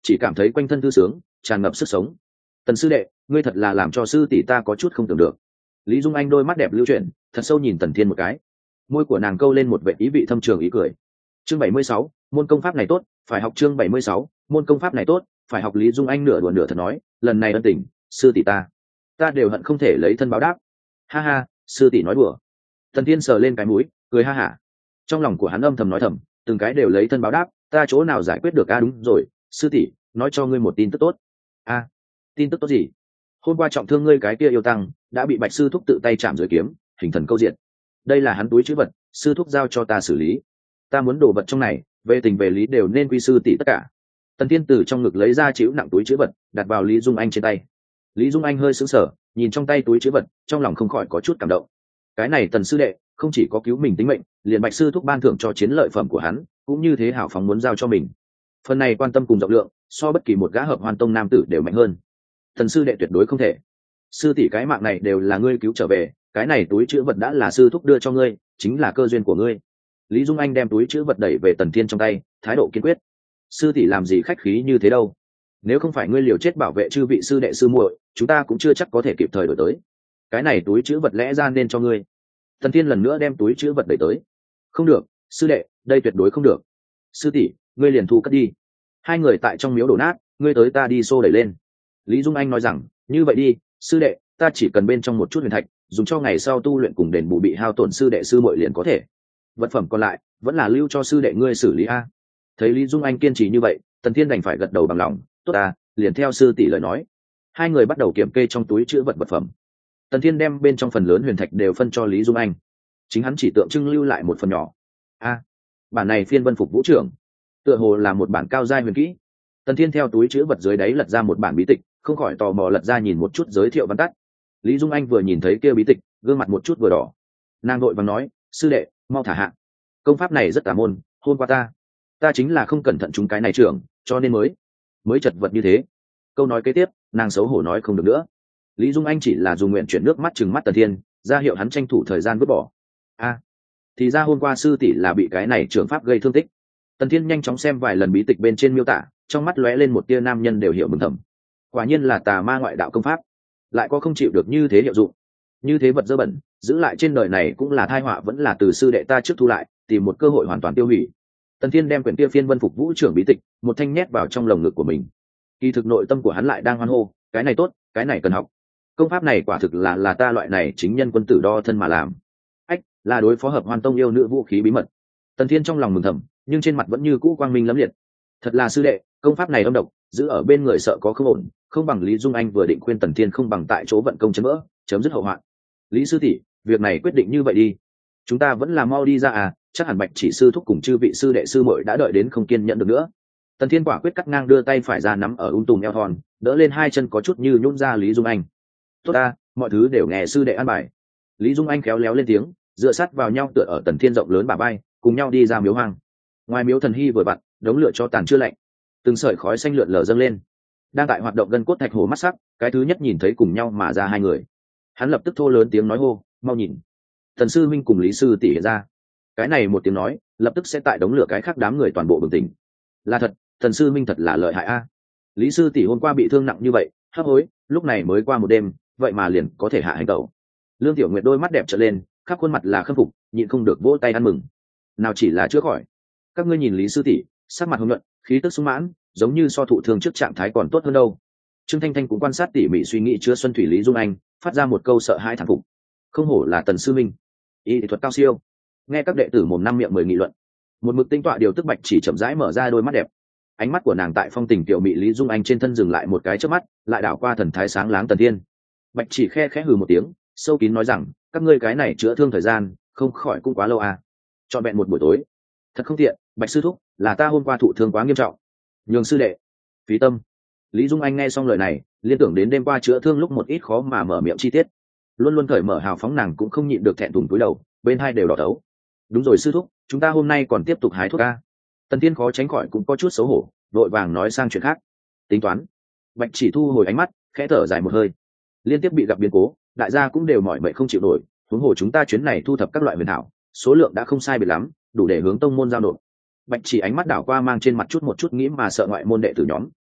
chỉ cảm thấy quanh thân thư sướng tràn ngập sức sống. Tần sư đệ, ngươi thật là làm cho sư tỷ ta có chút không tưởng được. Lý Dung Anh đôi mắt đẹp lưu chuyển, thật sâu nhìn Tần Thiên một cái, môi của nàng câu lên một vệ ý vị thâm trường ý cười. Chương bảy mươi sáu, môn công pháp này tốt, phải học. Chương bảy mươi sáu, môn công pháp này tốt, phải học. Lý Dung Anh nửa đùa nửa thật nói, lần này ân tình, sư tỷ ta, ta đều hận không thể lấy thân báo đáp. Ha ha, sư tỷ nói đùa. Tần Thiên sờ lên cái mũi, cười ha hả. Trong lòng của hắn âm thầm nói thầm, từng cái đều lấy thân báo đáp, ta chỗ nào giải quyết được a? À, đúng rồi, sư tỷ, nói cho ngươi một tin tức tốt. A, à, tin tức tốt gì? Hôm qua trọng thương ngươi cái kia yêu tăng đã bị Bạch sư thúc tự tay chạm dưới kiếm, hình thần câu diện. Đây là hắn túi trữ vật, sư thúc giao cho ta xử lý. Ta muốn đồ vật trong này, về tình về lý đều nên quy sư tỷ tất cả. Tần Thiên từ trong ngực lấy ra chịu nặng túi trữ vật, đặt vào Lý Dung Anh trên tay. Lý Dung Anh hơi sững sờ, nhìn trong tay túi trữ vật, trong lòng không khỏi có chút cảm động. Cái này Tần sư đệ không chỉ có cứu mình tính mệnh, liền Bạch sư thúc ban thưởng cho chiến lợi phẩm của hắn cũng như thế hảo phóng muốn giao cho mình. Phần này quan tâm cùng rộng lượng, so bất kỳ một gã hợp hoàn tông nam tử đều mạnh hơn. Tần sư đệ tuyệt đối không thể. Sư tỷ, cái mạng này đều là ngươi cứu trở về, cái này túi trữ vật đã là sư thúc đưa cho ngươi, chính là cơ duyên của ngươi. Lý Dung Anh đem túi trữ vật đẩy về Tần Thiên trong tay, thái độ kiên quyết. Sư tỷ làm gì khách khí như thế đâu, nếu không phải ngươi liều chết bảo vệ chư vị sư đệ sư muội, chúng ta cũng chưa chắc có thể kịp thời đổi tới. Cái này túi trữ vật lẽ ra nên cho ngươi. Tần Thiên lần nữa đem túi trữ vật đẩy tới. Không được, sư đệ, đây tuyệt đối không được. Sư tỷ, ngươi liền thu cất đi. Hai người tại trong miếu đổ nát, ngươi tới ta đi xô đẩy lên. Lý Dung Anh nói rằng, như vậy đi, sư đệ, ta chỉ cần bên trong một chút huyền thạch, dùng cho ngày sau tu luyện cùng đền bù bị hao tổn sư đệ sư muội liền có thể. Vật phẩm còn lại vẫn là lưu cho sư đệ ngươi xử lý a. Thấy Lý Dung Anh kiên trì như vậy, Tần Thiên đành phải gật đầu bằng lòng, tốt à, liền theo sư tỷ lời nói. Hai người bắt đầu kiểm kê trong túi chứa vật vật phẩm. Tần Thiên đem bên trong phần lớn huyền thạch đều phân cho Lý Dung Anh, chính hắn chỉ tượng trưng lưu lại một phần nhỏ. A, bản này phiên vân phục vũ trưởng, tựa hồ là một bản cao giai huyền kỹ. Tần Thiên theo túi chứa vật dưới đáy lật ra một bản bí tịch, không khỏi tò mò lật ra nhìn một chút giới thiệu văn tắt. Lý Dung Anh vừa nhìn thấy kia bí tịch, gương mặt một chút vừa đỏ. Nàng đội vàng nói, sư đệ, mau thả hạ, công pháp này rất tà môn, hôm qua ta ta chính là không cẩn thận chúng cái này trưởng, cho nên mới mới chật vật như thế. Câu nói kế tiếp, nàng xấu hổ nói không được nữa. Lý Dung Anh chỉ là dùng nguyện chuyển nước mắt trừng mắt Tần Thiên, ra hiệu hắn tranh thủ thời gian vứt bỏ. A, à, thì ra hôm qua sư tỷ là bị cái này trưởng pháp gây thương tích. Tần Thiên nhanh chóng xem vài lần bí tịch bên trên miêu tả, trong mắt lóe lên một tia nam nhân đều hiểu mừng thầm. Quả nhiên là tà ma ngoại đạo công pháp, lại có không chịu được như thế hiệu dụng. Như thế vật dơ bẩn, giữ lại trên đời này cũng là tai họa, vẫn là từ sư đệ ta trước thu lại, tìm một cơ hội hoàn toàn tiêu hủy. Tần Thiên đem quyển kia phiên vân phục vũ trưởng bí tịch một thanh nhét vào trong lồng ngực của mình. Kỳ thực nội tâm của hắn lại đang hoan hô, cái này tốt, cái này cần học. Công pháp này quả thực là là ta loại này chính nhân quân tử đo thân mà làm. Ách, là đối phó hợp hoàn tông yêu nữ vũ khí bí mật. Tần Thiên trong lòng mừng thầm, nhưng trên mặt vẫn như cũ quang minh lẫm liệt. Thật là sư đệ, công pháp này âm độc, giữ ở bên người sợ có không ổn, không bằng Lý Dung Anh vừa định khuyên Tần Thiên không bằng tại chỗ vận công chấn vỡ, chấm dứt hậu hoạn. Lý sư tỷ, việc này quyết định như vậy đi, chúng ta vẫn là mau đi ra à, chắc hẳn Bạch chỉ sư thúc cùng chư vị sư đệ sư muội đã đợi đến không kiên nhẫn được nữa. Tần Thiên quả quyết cắt ngang, đưa tay phải ra nắm ở ung tùm eo thon, đỡ lên hai chân có chút như nhún ra Lý Dung Anh. Tốt ta, mọi thứ đều nghe sư đệ an bài. Lý Dung Anh khéo léo lên tiếng, dựa sát vào nhau tựa ở Tần Thiên rộng lớn bả vai, cùng nhau đi ra miếu hoang. Ngoài miếu thần hy vừa vặn, đống lửa cho tàn chưa lạnh, từng sợi khói xanh lượn lờ dâng lên. Đang tại hoạt động gân cốt thạch hổ mắt sắc, cái thứ nhất nhìn thấy cùng nhau mà ra hai người, hắn lập tức thô lớn tiếng nói hô, mau nhìn, Tần sư minh cùng Lý sư tỷ hiện ra. Cái này một tiếng nói, lập tức sẽ tại đống lửa cái khác đám người toàn bộ bừng tỉnh. Là thật, Tần sư minh thật là lợi hại a. Lý sư tỷ hôm qua bị thương nặng như vậy, hấp hối, lúc này mới qua một đêm, vậy mà liền có thể hạ hành tẩu. Lương Tiểu Nguyệt đôi mắt đẹp trở lên, khắp khuôn mặt là khâm phục, nhịn không được vỗ tay ăn mừng. Nào chỉ là chữa khỏi, các ngươi nhìn Lý sư tỷ, sắc mặt hồng nhuận, khí tức sung mãn, giống như so thụ thương trước trạng thái còn tốt hơn đâu. Trương Thanh Thanh cũng quan sát tỉ mỉ suy nghĩ chứa xuân thủy Lý Dung Anh, phát ra một câu sợ hãi thán phục. Không hổ là Tần sư minh, y thuật cao siêu. Nghe các đệ tử mồm năm miệng mười nghị luận, một mực tinh tọa điều tức Bạch chỉ chậm rãi mở ra đôi mắt đẹp. Ánh mắt của nàng tại phong tình tiểu mị Lý Dung Anh trên thân dừng lại một cái chớp mắt, lại đảo qua thần thái sáng láng Tần Thiên. Bạch chỉ khe khẽ hừ một tiếng, sâu kín nói rằng, các ngươi cái này chữa thương thời gian không khỏi cũng quá lâu à. Chọn vẹn một buổi tối, thật không tiện. Bạch sư thúc, là ta hôm qua thụ thương quá nghiêm trọng, nhường sư đệ phí tâm. Lý Dung Anh nghe xong lời này, liên tưởng đến đêm qua chữa thương lúc một ít khó mà mở miệng chi tiết, luôn luôn cởi mở hào phóng, nàng cũng không nhịn được thẹn thùng cúi đầu, bên hai đều đỏ thấu. Đúng rồi sư thúc, chúng ta hôm nay còn tiếp tục hái thuốc ca. Tần Thiên khó tránh khỏi cũng có chút xấu hổ, vội vàng nói sang chuyện khác. Tính toán. Bạch chỉ thu hồi ánh mắt, khẽ thở dài một hơi. Liên tiếp bị gặp biến cố, đại gia cũng đều mỏi mệt không chịu nổi, huống hồ chúng ta chuyến này thu thập các loại huyền thảo, số lượng đã không sai biệt lắm, đủ để hướng tông môn giao nộp. Bạch chỉ ánh mắt đảo qua mang trên mặt chút một chút nghĩ mà sợ ngoại môn đệ tử nhóm,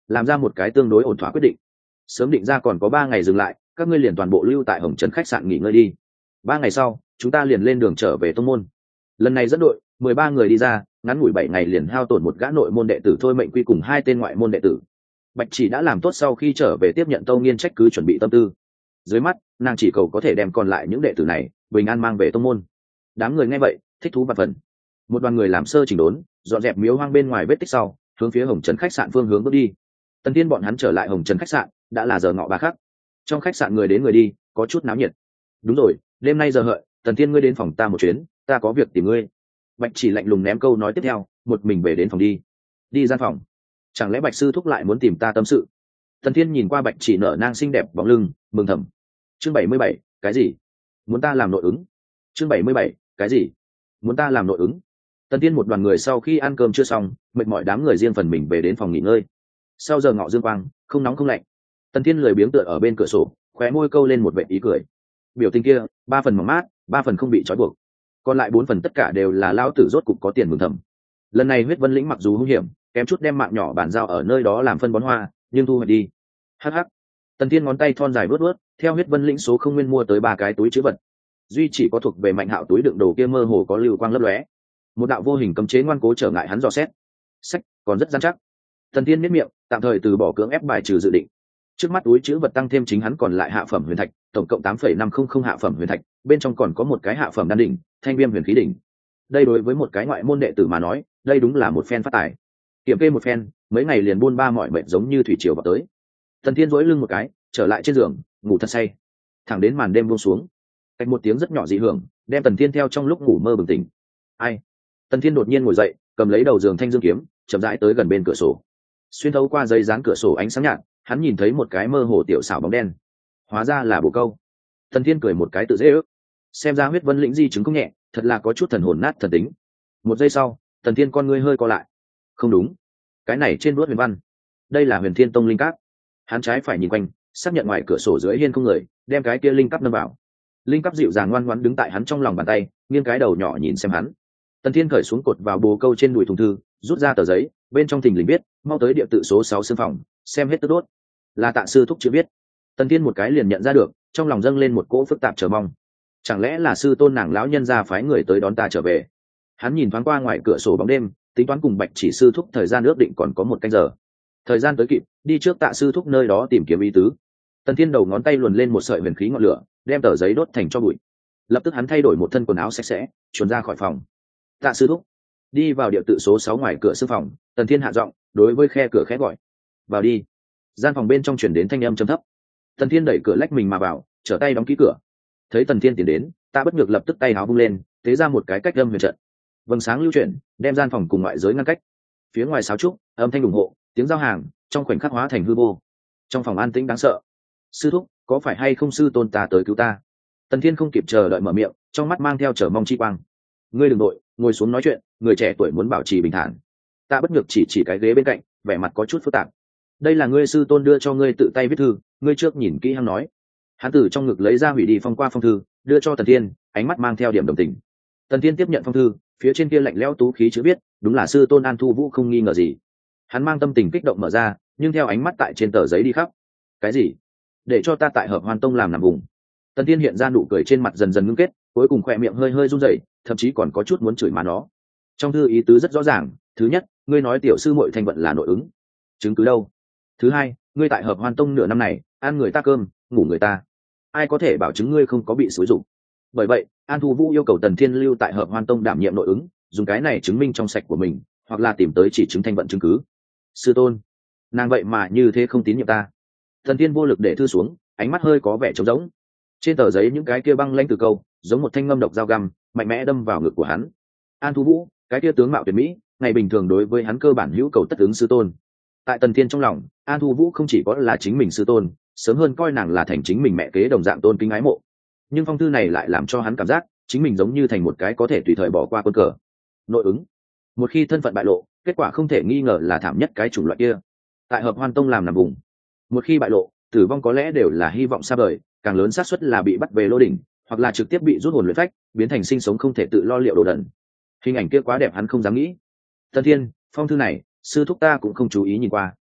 làm ra một cái tương đối ổn thỏa quyết định. Sớm định ra còn có ba ngày dừng lại, các ngươi liền toàn bộ lưu tại Hồng Trần khách sạn nghỉ ngơi đi. Ba ngày sau, chúng ta liền lên đường trở về tông môn. Lần này dẫn đội, mười ba người đi ra, ngắn ngủi bảy ngày liền hao tổn một gã nội môn đệ tử Thôi Mệnh Quy cùng hai tên ngoại môn đệ tử. Bạch Chỉ đã làm tốt sau khi trở về tiếp nhận Tâu Nghiên trách cứ chuẩn bị tâm tư. Dưới mắt, nàng chỉ cầu có thể đem còn lại những đệ tử này bình an mang về tông môn. Đám người nghe vậy, thích thú vạn phần. Một đoàn người làm sơ chỉnh đốn, dọn dẹp miếu hoang bên ngoài vết tích sau, hướng phía Hồng Trần khách sạn phương hướng bước đi. Tần Thiên bọn hắn trở lại Hồng Trần khách sạn, đã là giờ ngọ ba khắc. Trong khách sạn người đến người đi, có chút náo nhiệt. Đúng rồi, đêm nay giờ hợi, Tần Thiên ngươi đến phòng ta một chuyến, ta có việc tìm ngươi. Bạch Chỉ lạnh lùng ném câu nói tiếp theo, một mình về đến phòng đi. Đi gian phòng. Chẳng lẽ Bạch sư thúc lại muốn tìm ta tâm sự? Tần Thiên nhìn qua Bạch Chỉ nở nang xinh đẹp bóng lưng, mừng thầm. Chương bảy mươi bảy, cái gì? Muốn ta làm nội ứng? Chương bảy mươi bảy, cái gì? Muốn ta làm nội ứng? Tần Thiên một đoàn người sau khi ăn cơm chưa xong, mệt mỏi đám người riêng phần mình về đến phòng nghỉ ngơi. Sau giờ ngọ dương quang, không nóng không lạnh. Tần Thiên lười biếng tựa ở bên cửa sổ, khóe môi câu lên một vệt ý cười. Biểu tình kia, ba phần mỏng mát, ba phần không bị trói buộc, còn lại bốn phần tất cả đều là lao tử rốt cục có tiền mừng thầm. Lần này huyết vân lĩnh mặc dù hung hiểm, kém chút đem mạng nhỏ bản giao ở nơi đó làm phân bón hoa, nhưng thu hoạch đi. Hắc hắc. Tần Thiên ngón tay thon dài vớt vớt, theo huyết vân lĩnh số không nguyên mua tới ba cái túi chứa vật, duy chỉ có thuộc về Mạnh Hạo túi đựng đồ kia mơ hồ có lưu quang lấp lóe. Một đạo vô hình cấm chế ngoan cố trở ngại hắn dò xét. Sách còn rất gian chắc. Tần Thiên miết miệng, tạm thời từ bỏ cưỡng ép bài trừ dự định. Trước mắt túi chứa vật tăng thêm chính hắn còn lại hạ phẩm huyền thạch, tổng cộng tám phẩy năm không không hạ phẩm huyền thạch, bên trong còn có một cái hạ phẩm đan đỉnh, thanh viêm huyền khí đỉnh. Đây đối với một cái ngoại môn đệ tử mà nói, đây đúng là một phen phát tài. Kiểm kê một phen, mấy ngày liền buôn ba mọi mệt giống như thủy triều vào tới. Tần Thiên duỗi lưng một cái, trở lại trên giường, ngủ thật say. Thẳng đến màn đêm buông xuống, cách một tiếng rất nhỏ dị hưởng, đem Tần Thiên theo trong lúc ngủ mơ bừng tỉnh. Ai? Tần Thiên đột nhiên ngồi dậy, cầm lấy đầu giường thanh dương kiếm, chậm rãi tới gần bên cửa sổ. Xuyên thấu qua giấy dán cửa sổ ánh sáng nhạt, hắn nhìn thấy một cái mơ hồ tiểu xảo bóng đen. Hóa ra là bồ câu. Tần Thiên cười một cái tự dễ ước. Xem ra huyết vân lĩnh di chứng không nhẹ, thật là có chút thần hồn nát thần tính. Một giây sau, Tần Thiên con ngươi hơi co lại. Không đúng, cái này trên bút huyền văn, đây là Huyền Thiên Tông linh cáp. Hắn trái phải nhìn quanh, xác nhận ngoài cửa sổ dưới hiên không người, đem cái kia linh cáp nâng vào. Linh cáp dịu dàng ngoan ngoãn đứng tại hắn trong lòng bàn tay, nghiêng cái đầu nhỏ nhìn xem hắn. Tần Thiên cởi xuống cột vào bồ câu trên đùi thùng thư, rút ra tờ giấy, bên trong thình lình viết, mau tới địa tự số sáu xương phòng, xem hết tức đốt. Là Tạ sư thúc chữ viết. Tần Thiên một cái liền nhận ra được, trong lòng dâng lên một cỗ phức tạp chờ mong. Chẳng lẽ là sư tôn nàng lão nhân gia phái người tới đón ta trở về? Hắn nhìn thoáng qua ngoài cửa sổ bóng đêm, tính toán cùng Bạch Chỉ sư thúc thời gian ước định còn có một canh giờ. Thời gian tới kịp, đi trước Tạ sư thúc nơi đó tìm kiếm ý tứ. Tần Thiên đầu ngón tay luồn lên một sợi huyền khí ngọn lửa, đem tờ giấy đốt thành tro bụi. Lập tức hắn thay đổi một thân quần áo sạch sẽ, chuồn ra khỏi phòng. Tạ sư thúc. Đi vào địa tự số sáu ngoài cửa sư phòng, Tần Thiên hạ giọng, đối với khe cửa khẽ gọi. Vào đi. Gian phòng bên trong truyền đến thanh âm trầm thấp. Tần Thiên đẩy cửa lách mình mà vào, trở tay đóng kỹ cửa. Thấy Tần Thiên tiến đến, Tạ Bất Nhược lập tức tay áo vung lên, tế ra một cái cách âm huyền trận. Vầng sáng lưu chuyển, đem gian phòng cùng ngoại giới ngăn cách. Phía ngoài sáo trúc, âm thanh ủng hộ, tiếng giao hàng, trong khoảnh khắc hóa thành hư vô. Trong phòng an tĩnh đáng sợ. Sư thúc, có phải hay không sư tôn ta tới cứu ta? Tần Thiên không kịp chờ đợi mở miệng, trong mắt mang theo chờ mong chi quang. Ngươi đừng nội, ngồi xuống nói chuyện, người trẻ tuổi muốn bảo trì bình thản. Tạ Bất Nhược chỉ chỉ cái ghế bên cạnh, vẻ mặt có chút phức tạp. Đây là ngươi sư tôn đưa cho ngươi tự tay viết thư, ngươi trước nhìn kỹ hăng nói. Hắn từ trong ngực lấy ra hủy đi phong qua phong thư, đưa cho Tần Thiên, ánh mắt mang theo điểm đồng tình. Tần Thiên tiếp nhận phong thư, phía trên kia lạnh lẽo tú khí chữ viết, đúng là sư tôn An Thu Vũ không nghi ngờ gì. Hắn mang tâm tình kích động mở ra, nhưng theo ánh mắt tại trên tờ giấy đi khắp. Cái gì? Để cho ta tại Hợp Hoan Tông làm nằm vùng. Tần Thiên hiện ra nụ cười trên mặt dần dần ngưng kết, cuối cùng khỏe miệng hơi hơi run rẩy, thậm chí còn có chút muốn chửi má nó. Trong thư ý tứ rất rõ ràng, thứ nhất, ngươi nói tiểu sư muội Thanh Vận là nội ứng, chứng cứ đâu? Thứ hai, ngươi tại Hợp Hoan Tông nửa năm này, ăn người ta cơm, ngủ người ta, ai có thể bảo chứng ngươi không có bị xúi dụng? Bởi vậy, An Thu Vũ yêu cầu Tần Thiên lưu tại Hợp Hoan Tông đảm nhiệm nội ứng, dùng cái này chứng minh trong sạch của mình, hoặc là tìm tới chỉ chứng Thanh Vận chứng cứ. Sư tôn, nàng vậy mà như thế không tín nhiệm ta. Tần Thiên vô lực để thư xuống, ánh mắt hơi có vẻ trống rỗng. Trên tờ giấy những cái kia băng lãnh từ câu, giống một thanh ngâm độc dao găm, mạnh mẽ đâm vào ngực của hắn. An Thu Vũ, cái kia tướng mạo tuyệt mỹ, ngày bình thường đối với hắn cơ bản hữu cầu tất ứng sư tôn. Tại Tần Thiên trong lòng, An Thu Vũ không chỉ có là chính mình sư tôn, sớm hơn coi nàng là thành chính mình mẹ kế đồng dạng tôn kính ái mộ. Nhưng phong thư này lại làm cho hắn cảm giác chính mình giống như thành một cái có thể tùy thời bỏ qua quân cờ. Nội ứng, một khi thân phận bại lộ, kết quả không thể nghi ngờ là thảm nhất cái chủng loại kia. Tại Hợp Hoan Tông làm nằm vùng, một khi bại lộ, tử vong có lẽ đều là hy vọng xa vời, càng lớn xác suất là bị bắt về lô đỉnh, hoặc là trực tiếp bị rút hồn luyện phách, biến thành sinh sống không thể tự lo liệu đồ đần. Hình ảnh kia quá đẹp hắn không dám nghĩ. Tần Thiên, phong thư này, sư thúc ta cũng không chú ý nhìn qua.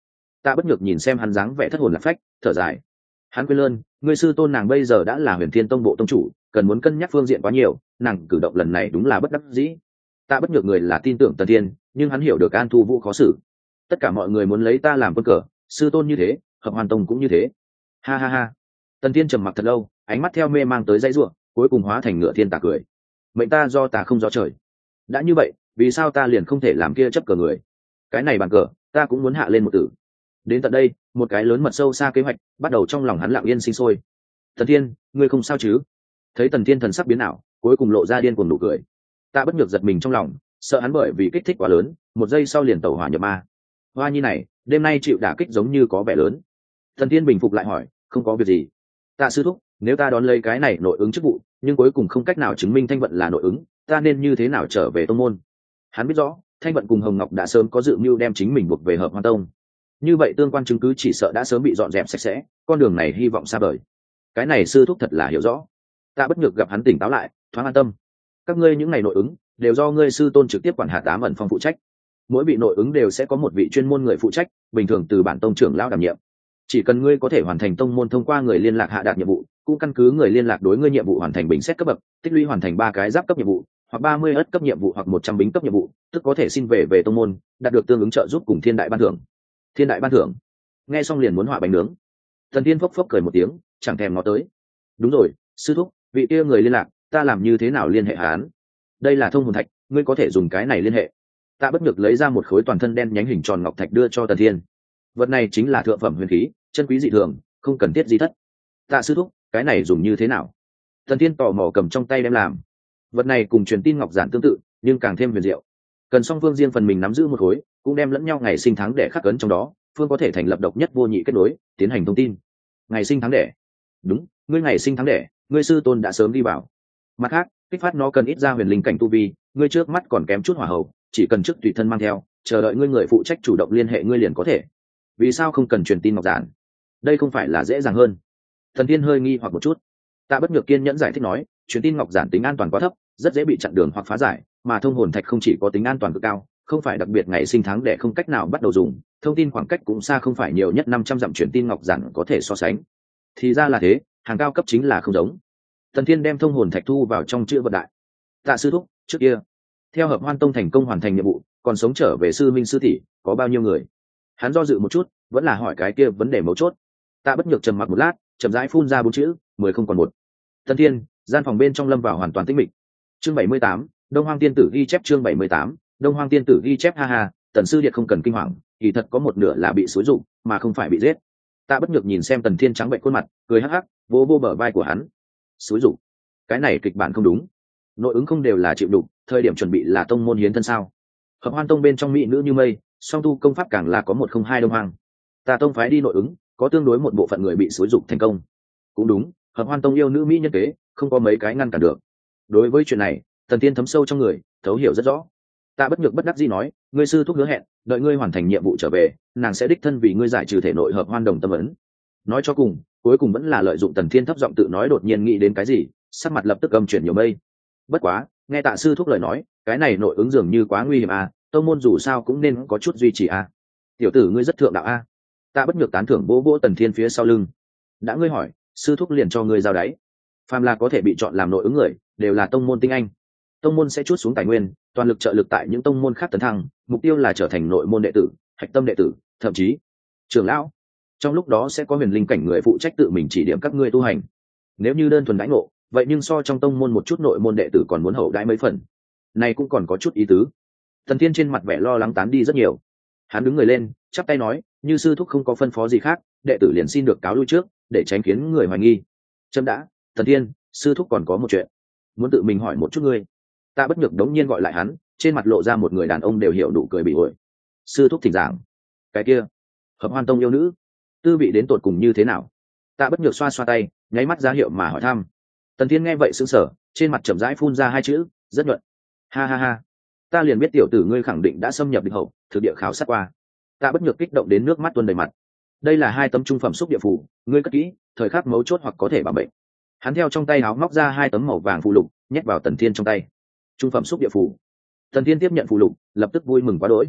Tạ Bất Nhược nhìn xem hắn dáng vẻ thất hồn lạc phách, thở dài. Hắn quên lơn, ngươi sư tôn nàng bây giờ đã là Huyền Thiên Tông bộ tông chủ, cần muốn cân nhắc phương diện quá nhiều, nàng cử động lần này đúng là bất đắc dĩ. Tạ Bất Nhược người là tin tưởng Tần Thiên, nhưng hắn hiểu được An Thu Vũ khó xử. Tất cả mọi người muốn lấy ta làm quân cờ, sư tôn như thế, Hợp Hoan Tông cũng như thế. Ha ha ha. Tần Thiên trầm mặc thật lâu, ánh mắt theo mê mang tới dãy rủa, cuối cùng hóa thành ngựa thiên tà cười. Mệnh ta do ta không do trời. Đã như vậy, vì sao ta liền không thể làm kia chấp cờ người? Cái này bàn cờ, ta cũng muốn hạ lên một tử. Đến tận đây, một cái lớn mật sâu xa kế hoạch bắt đầu trong lòng hắn lặng yên sinh sôi. Tần Thiên, ngươi không sao chứ? Thấy Tần Thiên thần sắc biến ảo, cuối cùng lộ ra điên cuồng nụ cười. Tạ Bất Nhược giật mình trong lòng, sợ hắn bởi vì kích thích quá lớn, một giây sau liền tẩu hỏa nhập ma. Hoa nhi này, đêm nay chịu đả kích giống như có vẻ lớn. Tần Thiên bình phục lại hỏi, không có việc gì. Tạ sư thúc, nếu ta đón lấy cái này nội ứng chức vụ, nhưng cuối cùng không cách nào chứng minh Thanh Vận là nội ứng, ta nên như thế nào trở về tông môn? Hắn biết rõ, Thanh Vận cùng Hồng Ngọc đã sớm có dự mưu đem chính mình buộc về Hợp Hoan Tông. Như vậy tương quan chứng cứ chỉ sợ đã sớm bị dọn dẹp sạch sẽ, con đường này hy vọng xa vời. Cái này sư thúc thật là hiểu rõ. Tạ Bất Nhược gặp hắn tỉnh táo lại, thoáng an tâm. Các ngươi những ngày nội ứng đều do ngươi sư tôn trực tiếp quản hạt Ám Ẩn Phong phụ trách. Mỗi vị nội ứng đều sẽ có một vị chuyên môn người phụ trách, bình thường từ bản tông trưởng lão đảm nhiệm. Chỉ cần ngươi có thể hoàn thành tông môn thông qua người liên lạc hạ đạt nhiệm vụ, cũng căn cứ người liên lạc đối ngươi nhiệm vụ hoàn thành bình xét cấp bậc, tích lũy hoàn thành ba cái giáp cấp nhiệm vụ, hoặc ba mươi ất cấp nhiệm vụ hoặc một trăm bính cấp nhiệm vụ, tức có thể xin về về tông môn, đạt được tương ứng trợ giúp cùng thiên đại ban thưởng. Thiên đại ban thưởng? Nghe xong liền muốn họa bánh nướng. Thần Tiên phốc phốc cười một tiếng, chẳng thèm ngó tới. Đúng rồi, sư thúc, vị kia người liên lạc, ta làm như thế nào liên hệ hắn? Đây là thông hồn thạch, ngươi có thể dùng cái này liên hệ. Tạ Bất Nhược lấy ra một khối toàn thân đen nhánh hình tròn ngọc thạch đưa cho Tần Thiên. Vật này chính là thượng phẩm huyền khí, chân quý dị thường, không cần thiết di thất. Tạ sư thúc, cái này dùng như thế nào? Tần Thiên tò mò cầm trong tay đem làm. Vật này cùng truyền tin ngọc giản tương tự, nhưng càng thêm huyền diệu. Cần song phương riêng phần mình nắm giữ một khối, cũng đem lẫn nhau ngày sinh tháng đẻ khắc ấn trong đó, phương có thể thành lập độc nhất vô nhị kết nối, tiến hành thông tin. Ngày sinh tháng đẻ? Đúng, ngươi ngày sinh tháng đẻ, ngươi sư tôn đã sớm đi bảo. Mặt khác, kích phát nó cần ít ra huyền linh cảnh tu vi, ngươi trước mắt còn kém chút hỏa hậu, chỉ cần trước tùy thân mang theo, chờ đợi ngươi người phụ trách chủ động liên hệ ngươi liền có thể. Vì sao không cần truyền tin ngọc giản? Đây không phải là dễ dàng hơn? Thần Tiên hơi nghi hoặc một chút. Tạ Bất Nhược kiên nhẫn giải thích nói, truyền tin ngọc giản tính an toàn quá thấp, rất dễ bị chặn đường hoặc phá giải, mà thông hồn thạch không chỉ có tính an toàn cực cao, không phải đặc biệt ngày sinh tháng đẻ không cách nào bắt đầu dùng, thông tin khoảng cách cũng xa không phải nhiều nhất năm trăm dặm truyền tin ngọc giản có thể so sánh. Thì ra là thế, hàng cao cấp chính là không giống. Thần Thiên đem thông hồn thạch thu vào trong chữ vật đại. Tạ sư thúc, trước kia theo Hợp Hoan Tông thành công hoàn thành nhiệm vụ, còn sống trở về sư minh sư tỷ có bao nhiêu người? Hắn do dự một chút, vẫn là hỏi cái kia vấn đề mấu chốt. Tạ Bất Nhược trầm mặc một lát, chậm rãi phun ra bốn chữ, mười không còn một. Thần Thiên, gian phòng bên trong lâm vào hoàn toàn tĩnh mịch. Chương bảy mươi tám, Đông Hoang Tiên Tử ghi chép chương bảy mươi tám, Đông Hoang Tiên Tử ghi chép ha ha, Tần sư điệt không cần kinh hoàng, kỳ thật có một nửa là bị xúi dụng, mà không phải bị giết. Tạ Bất Nhược nhìn xem Tần Thiên trắng bệnh khuôn mặt, cười hắc hắc, vỗ vỗ bờ vai của hắn. Xúi dụng? Cái này kịch bản không đúng. Nội ứng không đều là chịu đục, thời điểm chuẩn bị là tông môn hiến thân sao? Hợp Hoan Tông bên trong mỹ nữ như mây, song tu công pháp càng là có một không hai Đông Hoang. Ta tông phái đi nội ứng, có tương đối một bộ phận người bị xúi dục thành công. Cũng đúng, Hợp Hoan Tông yêu nữ mỹ nhân kế, không có mấy cái ngăn cản được. Đối với chuyện này, Tần Thiên thấm sâu trong người, thấu hiểu rất rõ. Tạ Bất Nhược bất đắc dĩ nói, ngươi sư thúc hứa hẹn, đợi ngươi hoàn thành nhiệm vụ trở về, nàng sẽ đích thân vì ngươi giải trừ thể nội hợp hoan đồng tâm ấn. Nói cho cùng, cuối cùng vẫn là lợi dụng Tần Thiên thấp giọng tự nói, đột nhiên nghĩ đến cái gì, sắc mặt lập tức âm chuyển nhiều mây. Bất quá, nghe Tạ sư thúc lời nói, cái này nội ứng dường như quá nguy hiểm à, tông môn dù sao cũng nên có chút duy trì à. Tiểu tử ngươi rất thượng đạo a. Tạ Bất Nhược tán thưởng vỗ vỗ Tần Thiên phía sau lưng. Đã ngươi hỏi, sư thúc liền cho ngươi giao đáy. Phàm là có thể bị chọn làm nội ứng người, đều là tông môn tinh anh. Tông môn sẽ chuốt xuống tài nguyên, toàn lực trợ lực tại những tông môn khác tấn thăng, mục tiêu là trở thành nội môn đệ tử, hạch tâm đệ tử, thậm chí trưởng lão. Trong lúc đó sẽ có huyền linh cảnh người phụ trách tự mình chỉ điểm các ngươi tu hành. Nếu như đơn thuần đãi ngộ, vậy nhưng so trong tông môn một chút nội môn đệ tử còn muốn hậu đãi mấy phần. Này cũng còn có chút ý tứ. Tần Thiên trên mặt vẻ lo lắng tán đi rất nhiều. Hắn đứng người lên, chắp tay nói, như sư thúc không có phân phó gì khác, đệ tử liền xin được cáo lui trước, để tránh khiến người hoài nghi. Chấm đã, Tần Thiên, sư thúc còn có một chuyện, muốn tự mình hỏi một chút ngươi. Tạ Bất Nhược đống nhiên gọi lại hắn, trên mặt lộ ra một người đàn ông đều hiểu nụ cười bị ổi. Sư thúc thỉnh giảng. Cái kia, Hợp Hoan Tông yêu nữ, tư vị đến tột cùng như thế nào? Tạ Bất Nhược xoa xoa tay, nháy mắt ra hiệu mà hỏi thăm. Tần Thiên nghe vậy sững sờ, trên mặt chậm rãi phun ra hai chữ, rất nhuận. Ha ha ha, ta liền biết tiểu tử ngươi khẳng định đã xâm nhập địch hậu, thực địa khảo sát qua. Tạ Bất Nhược kích động đến nước mắt tuôn đầy mặt. Đây là hai tấm trung phẩm xúc địa phù, ngươi cất kỹ, thời khắc mấu chốt hoặc có thể bảo mệnh. Hắn theo trong tay áo móc ra hai tấm màu vàng phù lục, nhét vào Tần Thiên trong tay. Trung phẩm xúc địa phù. Tần Thiên tiếp nhận phù lục, lập tức vui mừng quá đỗi.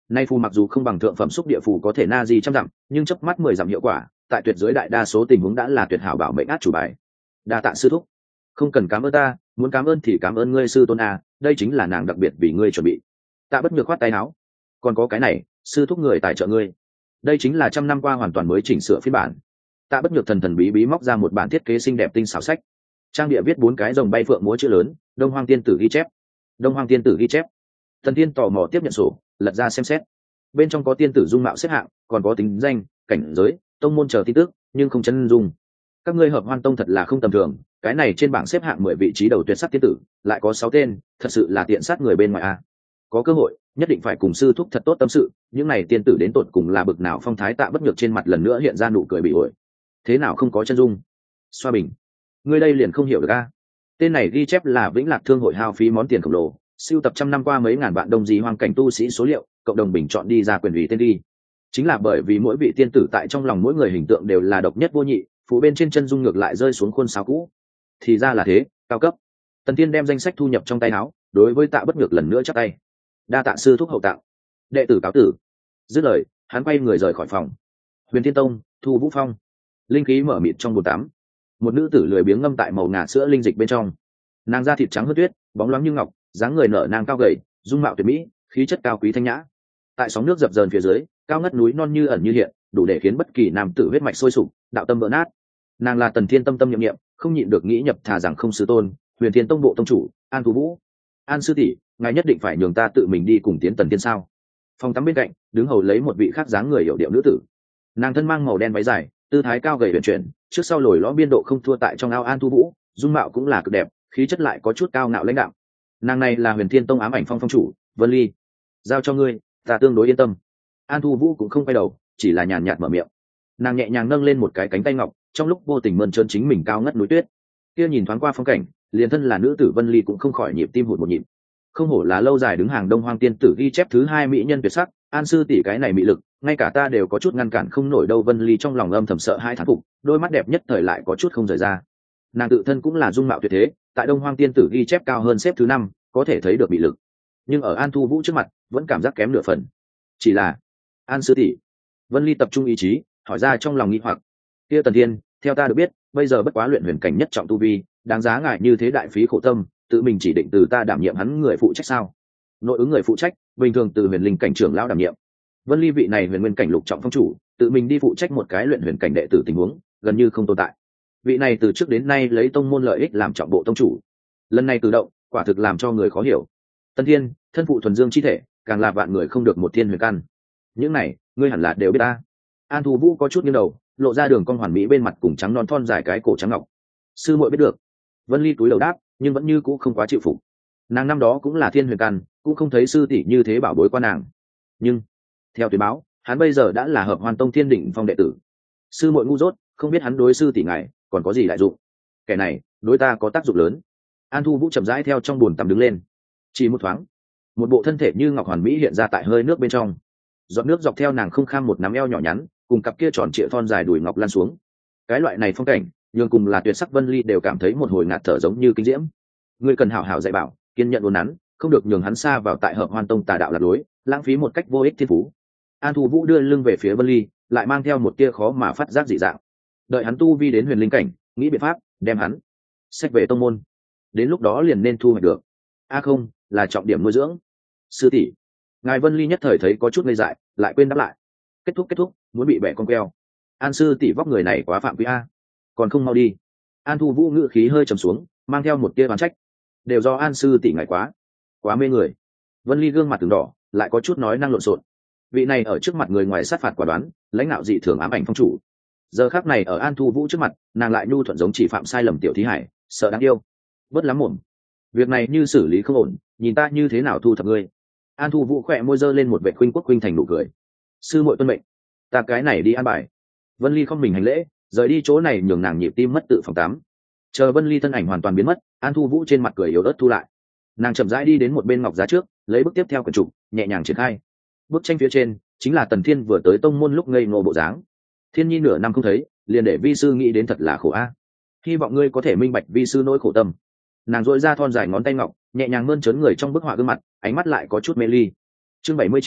Nay phù mặc dù không bằng thượng phẩm xúc địa phù có thể na di trăm dặm, nhưng chớp mắt mười dặm hiệu quả, tại tuyệt dưới đại đa số tình huống đã là tuyệt hảo bảo mệnh át chủ bài. Đa tạ sư thúc. Không cần cảm ơn ta, muốn cảm ơn thì cảm ơn ngươi sư tôn a, đây chính là nàng đặc biệt vì ngươi chuẩn bị. Tạ Bất Nhược khoát tay áo. Còn có cái này, sư thúc người tài trợ ngươi. Đây chính là trăm năm qua hoàn toàn mới chỉnh sửa phiên bản. Tạ Bất Nhược thần thần bí bí móc ra một bản thiết kế xinh đẹp tinh xảo sách. Trang địa viết bốn cái rồng bay phượng múa chữ lớn, Đông Hoang tiên tử ghi chép. Đông Hoang tiên tử ghi chép. Thần Tiên tò mò tiếp nhận sổ, lật ra xem xét. Bên trong có tiên tử dung mạo xếp hạng, còn có tính danh, cảnh giới, tông môn chờ tin tức, nhưng không chân dung. Các ngươi Hợp Hoan tông thật là không tầm thường, cái này trên bảng xếp hạng mười vị trí đầu tuyệt sắc tiên tử, lại có sáu tên, thật sự là tiện sát người bên ngoài a. Có cơ hội, nhất định phải cùng sư thúc thật tốt tâm sự, những này tiên tử đến tột cùng là bực nào phong thái. Tạ Bất Nhược trên mặt lần nữa hiện ra nụ cười bị ổi. Thế nào không có chân dung? Xoa bình, ngươi đây liền không hiểu được a. Tên này ghi chép là Vĩnh Lạc Thương hội hao phí món tiền khổng lồ, siêu tập trăm năm qua mấy ngàn vạn đông di hoang cảnh tu sĩ số liệu, cộng đồng bình chọn đi ra quyền ủy tên đi. Chính là bởi vì mỗi vị tiên tử tại trong lòng mỗi người hình tượng đều là độc nhất vô nhị, phụ bên trên chân dung ngược lại rơi xuống khuôn sáo cũ. Thì ra là thế, cao cấp. Tần Tiên đem danh sách thu nhập trong tay áo, đối với Tạ Bất Nhược lần nữa chắp tay. Đa tạ sư thúc hậu tặng. Đệ tử cáo tử. Dứt lời, hắn quay người rời khỏi phòng. Huyền Thiên Tông, Thu Vũ Phong. Linh khí mở mịt trong bồn tắm. Một nữ tử lười biếng ngâm tại màu ngà sữa linh dịch bên trong. Nàng da thịt trắng hơn tuyết, bóng loáng như ngọc, dáng người nở nang cao gầy, dung mạo tuyệt mỹ, khí chất cao quý thanh nhã. Tại sóng nước dập dờn phía dưới, cao ngất núi non như ẩn như hiện, đủ để khiến bất kỳ nam tử huyết mạch sôi sục, đạo tâm vỡ nát. Nàng là Tần Thiên tâm tâm nhiệm nhiệm, không nhịn được nghĩ nhập thà rằng không sư tôn, Huyền Thiên Tông bộ tông chủ, An Thu Vũ. An sư tỷ, ngài nhất định phải nhường ta tự mình đi cùng tiến Tần Thiên sao? Phòng tắm bên cạnh, đứng hầu lấy một vị khác dáng người hiểu điệu nữ tử. Nàng thân mang màu đen váy dài, tư thái cao gầy huyền chuyển, trước sau lồi lõm biên độ không thua tại trong ao An Thu Vũ, dung mạo cũng là cực đẹp, khí chất lại có chút cao ngạo lãnh đạo. Nàng này là Huyền Thiên Tông ám ảnh phong phong chủ, Vân Ly. Giao cho ngươi, ta tương đối yên tâm. An Thu Vũ cũng không quay đầu, chỉ là nhàn nhạt mở miệng. Nàng nhẹ nhàng nâng lên một cái cánh tay ngọc, trong lúc vô tình mơn trơn chính mình cao ngất núi tuyết. Kia nhìn thoáng qua phong cảnh, liền thân là nữ tử Vân Ly cũng không khỏi nhịp tim hụt một nhịp. Không hổ là lâu dài đứng hàng Đông Hoang tiên tử ghi chép thứ hai mỹ nhân tuyệt sắc, An sư tỷ cái này mỹ lực, ngay cả ta đều có chút ngăn cản không nổi đâu. Vân Ly trong lòng âm thầm sợ hai thán phục, đôi mắt đẹp nhất thời lại có chút không rời ra. Nàng tự thân cũng là dung mạo tuyệt thế, tại Đông Hoang tiên tử ghi chép cao hơn xếp thứ năm, có thể thấy được mỹ lực. Nhưng ở An Thu Vũ trước mặt, vẫn cảm giác kém nửa phần. Chỉ là, An sư tỷ. Vân Ly tập trung ý chí, hỏi ra trong lòng nghi hoặc. Kia Tần Thiên, theo ta được biết, bây giờ bất quá luyện huyền cảnh nhất trọng tu vi, đáng giá ngại như thế đại phí khổ tâm, tự mình chỉ định từ ta đảm nhiệm hắn người phụ trách sao? Nội ứng người phụ trách, bình thường từ huyền linh cảnh trưởng lão đảm nhiệm. Vân Ly vị này huyền nguyên cảnh lục trọng phong chủ, tự mình đi phụ trách một cái luyện huyền cảnh đệ tử tình huống, gần như không tồn tại. Vị này từ trước đến nay lấy tông môn lợi ích làm trọng bộ tông chủ, lần này cử động, quả thực làm cho người khó hiểu. Tần Thiên, thân phụ thuần dương chi thể, càng là vạn người không được một thiên huyền căn. Những này, ngươi hẳn là đều biết ta. An Thu Vũ có chút nghiêng đầu, lộ ra đường cong hoàn mỹ bên mặt cùng trắng non thon dài cái cổ trắng ngọc. Sư muội biết được. Vân Ly túi đầu đáp, nhưng vẫn như cũ không quá chịu phục. Nàng năm đó cũng là thiên huyền căn, cũng không thấy sư tỷ như thế bảo bối qua nàng. Nhưng theo tuyên báo, hắn bây giờ đã là Hợp Hoan tông thiên đỉnh phong đệ tử. Sư muội ngu dốt, không biết hắn đối sư tỷ ngài còn có gì đại dụng. Kẻ này đối ta có tác dụng lớn. An Thu Vũ chậm rãi theo trong bồn tắm đứng lên. Chỉ một thoáng, một bộ thân thể như ngọc hoàn mỹ hiện ra tại hơi nước bên trong. Giọt nước dọc theo nàng không kham một nắm eo nhỏ nhắn, cùng cặp kia tròn trịa thon dài đùi ngọc lan xuống. Cái loại này phong cảnh, nhường cùng là tuyệt sắc Vân Ly đều cảm thấy một hồi ngạt thở giống như kinh diễm. Ngươi cần hảo hảo dạy bảo, kiên nhận uốn nắn, không được nhường hắn xa vào tại Hợp Hoan tông tà đạo lạc lối, lãng phí một cách vô ích thiên phú. An Thu Vũ đưa lưng về phía Vân Ly, lại mang theo một tia khó mà phát giác dị dạng. Đợi hắn tu vi đến huyền linh cảnh, nghĩ biện pháp đem hắn xách về tông môn. Đến lúc đó liền nên thu hoạch được. A không, là trọng điểm nuôi dưỡng. Sư tỷ. Ngài Vân Ly nhất thời thấy có chút ngây dại, lại quên đáp lại. Kết thúc kết thúc, muốn bị bẻ con queo. An sư tỷ vóc người này quá phạm quý a, còn không mau đi. An Thu Vũ ngữ khí hơi trầm xuống, mang theo một tia oán trách. Đều do An sư tỷ ngài quá quá mê người. Vân Ly gương mặt từng đỏ, lại có chút nói năng lộn xộn. Vị này ở trước mặt người ngoài sát phạt quả đoán, lãnh đạo dị thường ám ảnh phong chủ. Giờ khắc này ở An Thu Vũ trước mặt, nàng lại nhu thuận giống chỉ phạm sai lầm tiểu thí hải, sợ đáng yêu. Bớt lắm mồm. Việc này như xử lý không ổn, nhìn ta như thế nào thu thập ngươi. An Thu Vũ khỏe môi giơ lên một vệ khuynh quốc khuynh thành nụ cười. Sư muội tuân mệnh, ta cái này đi an bài. Vân Ly không mình hành lễ, rời đi chỗ này nhường nàng nhịp tim mất tự phòng tắm. Chờ Vân Ly thân ảnh hoàn toàn biến mất, An Thu Vũ trên mặt cười yếu ớt thu lại. Nàng chậm rãi đi đến một bên ngọc giá trước, lấy bức tiếp theo quyển trục, nhẹ nhàng triển khai. Bức tranh phía trên chính là Tần Thiên vừa tới tông môn lúc ngây ngô bộ dáng. Thiên nhi nửa năm không thấy, liền để vi sư nghĩ đến thật là khổ a. Hy vọng ngươi có thể minh bạch vi sư nỗi khổ tâm. Nàng dội ra thon dài ngón tay ngọc, nhẹ nhàng mơn trớn người trong bức họa gương mặt, ánh mắt lại có chút mê ly. Chương bảy mươi chín,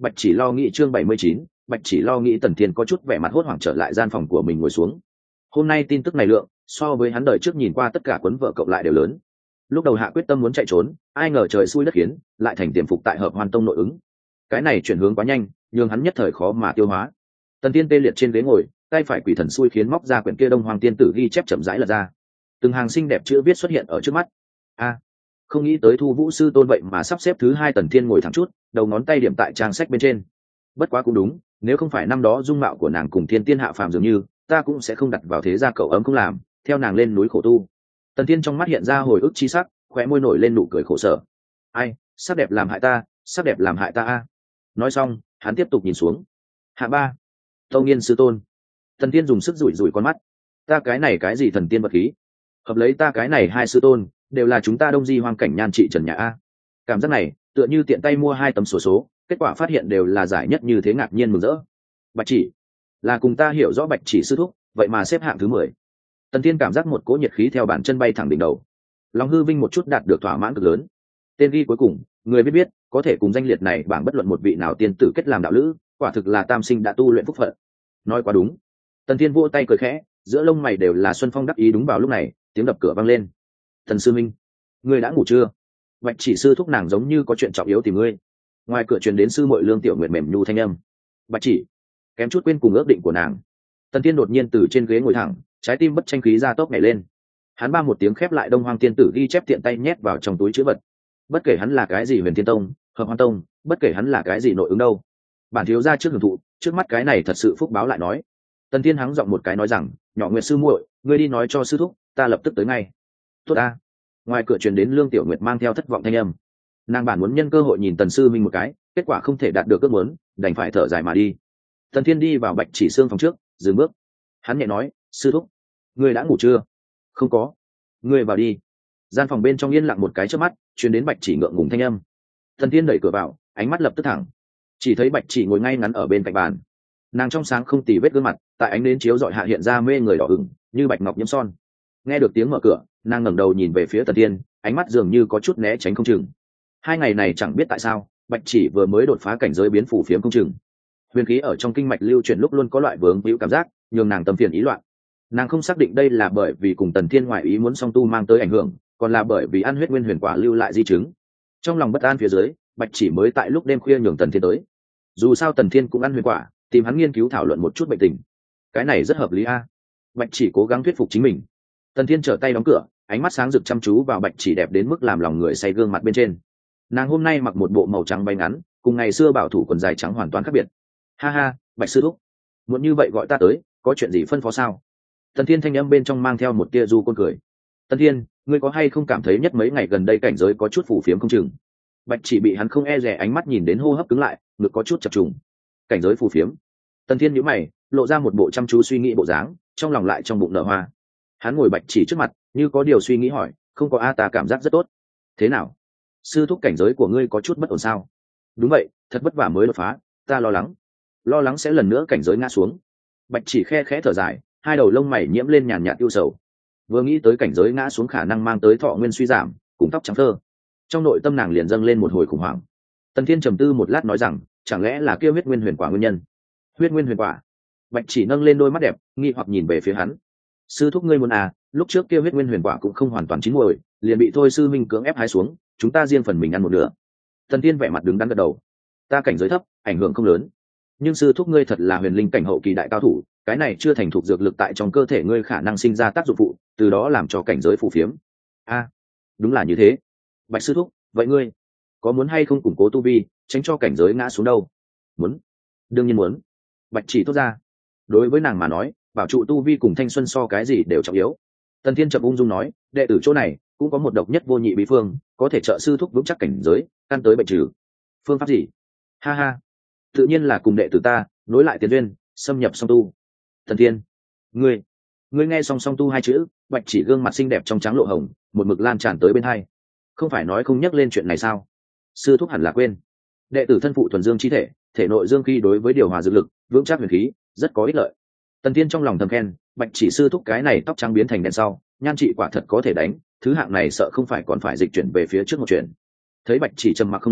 Bạch Chỉ lo nghĩ chương bảy mươi chín, Bạch Chỉ lo nghĩ Tần Thiên có chút vẻ mặt hốt hoảng trở lại gian phòng của mình ngồi xuống. Hôm nay tin tức này lượng so với hắn đời trước nhìn qua tất cả cuốn vợ cộng lại đều lớn. Lúc đầu hạ quyết tâm muốn chạy trốn, ai ngờ trời xui đất khiến, lại thành tiềm phục tại Hợp Hoan Tông nội ứng. Cái này chuyển hướng quá nhanh, nhưng hắn nhất thời khó mà tiêu hóa. Tần Thiên tê liệt trên ghế ngồi, tay phải quỷ thần xui khiến móc ra quyển kia Đông Hoàng tiên tử ghi chép chậm rãi lật ra. Từng hàng xinh đẹp chữ viết xuất hiện ở trước mắt. A, không nghĩ tới Thu Vũ sư tôn vậy mà sắp xếp thứ hai. Tần Thiên ngồi thẳng chút, đầu ngón tay điểm tại trang sách bên trên. Bất quá cũng đúng, nếu không phải năm đó dung mạo của nàng cùng thiên tiên hạ phàm dường như, ta cũng sẽ không đặt vào thế gia cậu ấm cũng làm, theo nàng lên núi khổ tu. Tần Thiên trong mắt hiện ra hồi ức chi sắc, khóe môi nổi lên nụ cười khổ sở. Ai, sắc đẹp làm hại ta, sắc đẹp làm hại ta a. Nói xong, hắn tiếp tục nhìn xuống. Hạ ba, Tâu Nghiên sư tôn. Tần Thiên dùng sức rủi rủi con mắt. Ta cái này cái gì thần tiên vật khí? Hợp lấy ta cái này hai sư tôn, đều là chúng ta Đông Di hoang cảnh nhan trị trần nhà a. Cảm giác này, tựa như tiện tay mua hai tấm sổ số, kết quả phát hiện đều là giải nhất, như thế ngạc nhiên mừng rỡ. Bạch Chỉ, là cùng ta hiểu rõ Bạch Chỉ sư thúc, vậy mà xếp hạng thứ mười. Tần Thiên cảm giác một cỗ nhiệt khí theo bàn chân bay thẳng đỉnh đầu, lòng hư vinh một chút đạt được thỏa mãn cực lớn. Tên ghi cuối cùng, người biết biết, có thể cùng danh liệt này bảng bất luận một vị nào tiên tử kết làm đạo lữ, quả thực là tam sinh đã tu luyện phúc phận. Nói quá đúng. Tần Thiên vỗ tay cười khẽ, giữa lông mày đều là xuân phong đắc ý. Đúng vào lúc này, tiếng đập cửa vang lên. Thần sư minh, ngươi đã ngủ chưa? Bạch Chỉ sư thúc nàng giống như có chuyện trọng yếu tìm ngươi. Ngoài cửa truyền đến sư muội Lương Tiểu Nguyệt mềm nhu thanh âm. Bạch Chỉ, kém chút quên cùng ước định của nàng. Tần Thiên đột nhiên từ trên ghế ngồi thẳng, trái tim bất tranh khí ra tốc nhảy lên. Hắn ba một tiếng khép lại Đông Hoang tiên tử ghi chép, tiện tay nhét vào trong túi chữ vật. Bất kể hắn là cái gì Huyền Thiên Tông, Hợp Hoan Tông, bất kể hắn là cái gì nội ứng đâu, bản thiếu gia trước hưởng thụ, trước mắt cái này thật sự phúc báo lại nói. Tần Thiên hắng giọng một cái nói rằng, nhỏ Nguyệt sư muội, ngươi đi nói cho sư thúc, ta lập tức tới ngay. Tốt a. Ngoài cửa truyền đến Lương Tiểu Nguyệt mang theo thất vọng thanh âm. Nàng bản muốn nhân cơ hội nhìn Tần sư minh một cái, kết quả không thể đạt được ước muốn, đành phải thở dài mà đi. Tần Thiên đi vào Bạch Chỉ xương phòng trước, dừng bước. Hắn nhẹ nói, sư thúc, ngươi đã ngủ chưa? Không có. Ngươi vào đi. Gian phòng bên trong yên lặng một cái chớp mắt, truyền đến Bạch Chỉ ngượng ngùng thanh âm. Tần Thiên đẩy cửa vào, ánh mắt lập tức thẳng. Chỉ thấy Bạch Chỉ ngồi ngay ngắn ở bên cạnh bàn. Nàng trong sáng không tì vết gương mặt, tại ánh nến chiếu rọi hạ hiện ra mê người đỏ ửng, như bạch ngọc nhiễm son. Nghe được tiếng mở cửa, nàng ngẩng đầu nhìn về phía Tần Thiên, ánh mắt dường như có chút né tránh không chừng. Hai ngày này chẳng biết tại sao, Bạch Chỉ vừa mới đột phá cảnh giới biến phủ phiếm không chừng. Huyền khí ở trong kinh mạch lưu chuyển lúc luôn có loại vướng víu cảm giác, nhường nàng tâm phiền ý loạn. Nàng không xác định đây là bởi vì cùng Tần Thiên ngoại ý muốn song tu mang tới ảnh hưởng, còn là bởi vì ăn huyết nguyên huyền quả lưu lại di chứng. Trong lòng bất an phía dưới, Bạch Chỉ mới tại lúc đêm khuya nhường Tần Thiên tới. Dù sao Tần Thiên cũng ăn huyền quả, tìm hắn nghiên cứu thảo luận một chút bệnh tình. Cái này rất hợp lý a. Bạch Chỉ cố gắng thuyết phục chính mình. Tần Thiên trở tay đóng cửa, ánh mắt sáng rực chăm chú vào Bạch Chỉ đẹp đến mức làm lòng người say gương mặt bên trên. Nàng hôm nay mặc một bộ màu trắng bay ngắn, cùng ngày xưa bảo thủ quần dài trắng hoàn toàn khác biệt. Ha ha, Bạch sư thúc, muốn như vậy gọi ta tới, có chuyện gì phân phó sao? Tần Thiên thanh âm bên trong mang theo một tia du côn cười. Tần Thiên, ngươi có hay không cảm thấy nhất mấy ngày gần đây cảnh giới có chút phủ phiếm không chừng? Bạch Chỉ bị hắn không e dè ánh mắt nhìn đến hô hấp cứng lại, ngực có chút chập trùng. Cảnh giới phủ phiếm? Tần Thiên nhíu mày, lộ ra một bộ chăm chú suy nghĩ bộ dáng, trong lòng lại trong bụng nở hoa. Hắn ngồi Bạch Chỉ trước mặt, như có điều suy nghĩ hỏi, không có a, ta cảm giác rất tốt. Thế nào? Sư thúc, cảnh giới của ngươi có chút bất ổn sao? Đúng vậy, thật vất vả mới đột phá, ta lo lắng, lo lắng sẽ lần nữa cảnh giới ngã xuống. Bạch Chỉ khe khẽ thở dài, hai đầu lông mày nhiễm lên nhàn nhạt ưu sầu. Vừa nghĩ tới cảnh giới ngã xuống khả năng mang tới thọ nguyên suy giảm, cùng tóc trắng thơ, trong nội tâm nàng liền dâng lên một hồi khủng hoảng. Tần Thiên trầm tư một lát nói rằng, chẳng lẽ là kia huyết nguyên huyền quả nguyên nhân? Huyết nguyên huyền quả? Bạch Chỉ nâng lên đôi mắt đẹp, nghi hoặc nhìn về phía hắn. Sư thúc, ngươi muốn à? Lúc trước kia huyết nguyên huyền quả cũng không hoàn toàn chín muồi, liền bị thôi sư minh cưỡng ép hái xuống, chúng ta riêng phần mình ăn một nửa. Tần Thiên vẻ mặt đứng đắn gật đầu. Ta cảnh giới thấp, ảnh hưởng không lớn, nhưng sư thúc ngươi thật là huyền linh cảnh hậu kỳ đại cao thủ, cái này chưa thành thục dược lực tại trong cơ thể ngươi khả năng sinh ra tác dụng phụ, từ đó làm cho cảnh giới phù phiếm. A, đúng là như thế. Bạch sư thúc, vậy ngươi có muốn hay không củng cố tu vi, tránh cho cảnh giới ngã xuống đâu? Muốn, đương nhiên muốn. Bạch Chỉ thốt ra. Đối với nàng mà nói, bảo trụ tu vi cùng thanh xuân so cái gì đều trọng yếu. Tần Thiên chậm ung dung nói, đệ tử chỗ này cũng có một độc nhất vô nhị bí phương, có thể trợ sư thúc vững chắc cảnh giới, căn tới bệnh trừ. Phương pháp gì? Ha ha, tự nhiên là cùng đệ tử ta nối lại tiền duyên, xâm nhập song tu. Tần Thiên, ngươi ngươi nghe song song tu hai chữ, Bạch Chỉ gương mặt xinh đẹp trong trắng lộ hồng, một mực lan tràn tới bên hai. Không phải nói không nhắc lên chuyện này sao? Sư thúc hẳn là quên, đệ tử thân phụ thuần dương chi thể, thể nội dương khí đối với điều hòa dược lực, vững chắc huyền khí, rất có ích lợi. Tần Thiên trong lòng thầm khen, Bạch Chỉ sư thúc cái này tóc trắng biến thành đen sau, nhan trị quả thật có thể đánh, thứ hạng này sợ không phải còn phải dịch chuyển về phía trước một chuyện. Thấy Bạch Chỉ trầm mặc không nói,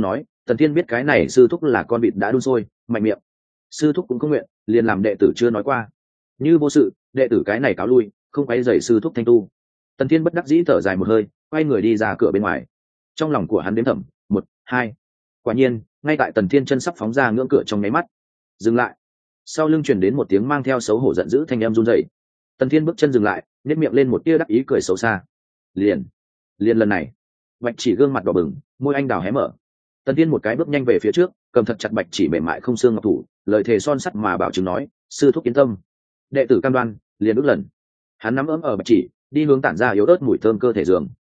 Tần Thiên biết cái này sư thúc là con vịt đã đun sôi, mạnh miệng. Sư thúc cũng không nguyện, liền làm đệ tử chưa nói qua. Như vô sự, đệ tử cái này cáo lui, không quấy rầy sư thúc thanh tu. Tần Thiên bất đắc dĩ thở dài một hơi, quay người đi ra cửa bên ngoài. Trong lòng của hắn đếm thầm, một, hai. Quả nhiên, ngay tại Tần Thiên chân sắp phóng ra ngưỡng cửa trong nháy mắt, dừng lại. Sau lưng truyền đến một tiếng mang theo xấu hổ giận dữ thanh em run rẩy. Tần Thiên bước chân dừng lại, nhếch miệng lên một tia đắc ý cười xấu xa. Liền, liền lần này, Bạch Chỉ gương mặt đỏ bừng, môi anh đào hé mở. Tần Thiên một cái bước nhanh về phía trước, cầm thật chặt Bạch Chỉ mềm mại không xương ngọc thủ, lời thề son sắt mà bảo chứng nói, sư thúc yên tâm, đệ tử cam đoan, liền ước lần. Hắn nắm ấm ở Bạch Chỉ, đi hướng tản ra yếu ớt mùi thơm cơ thể giường.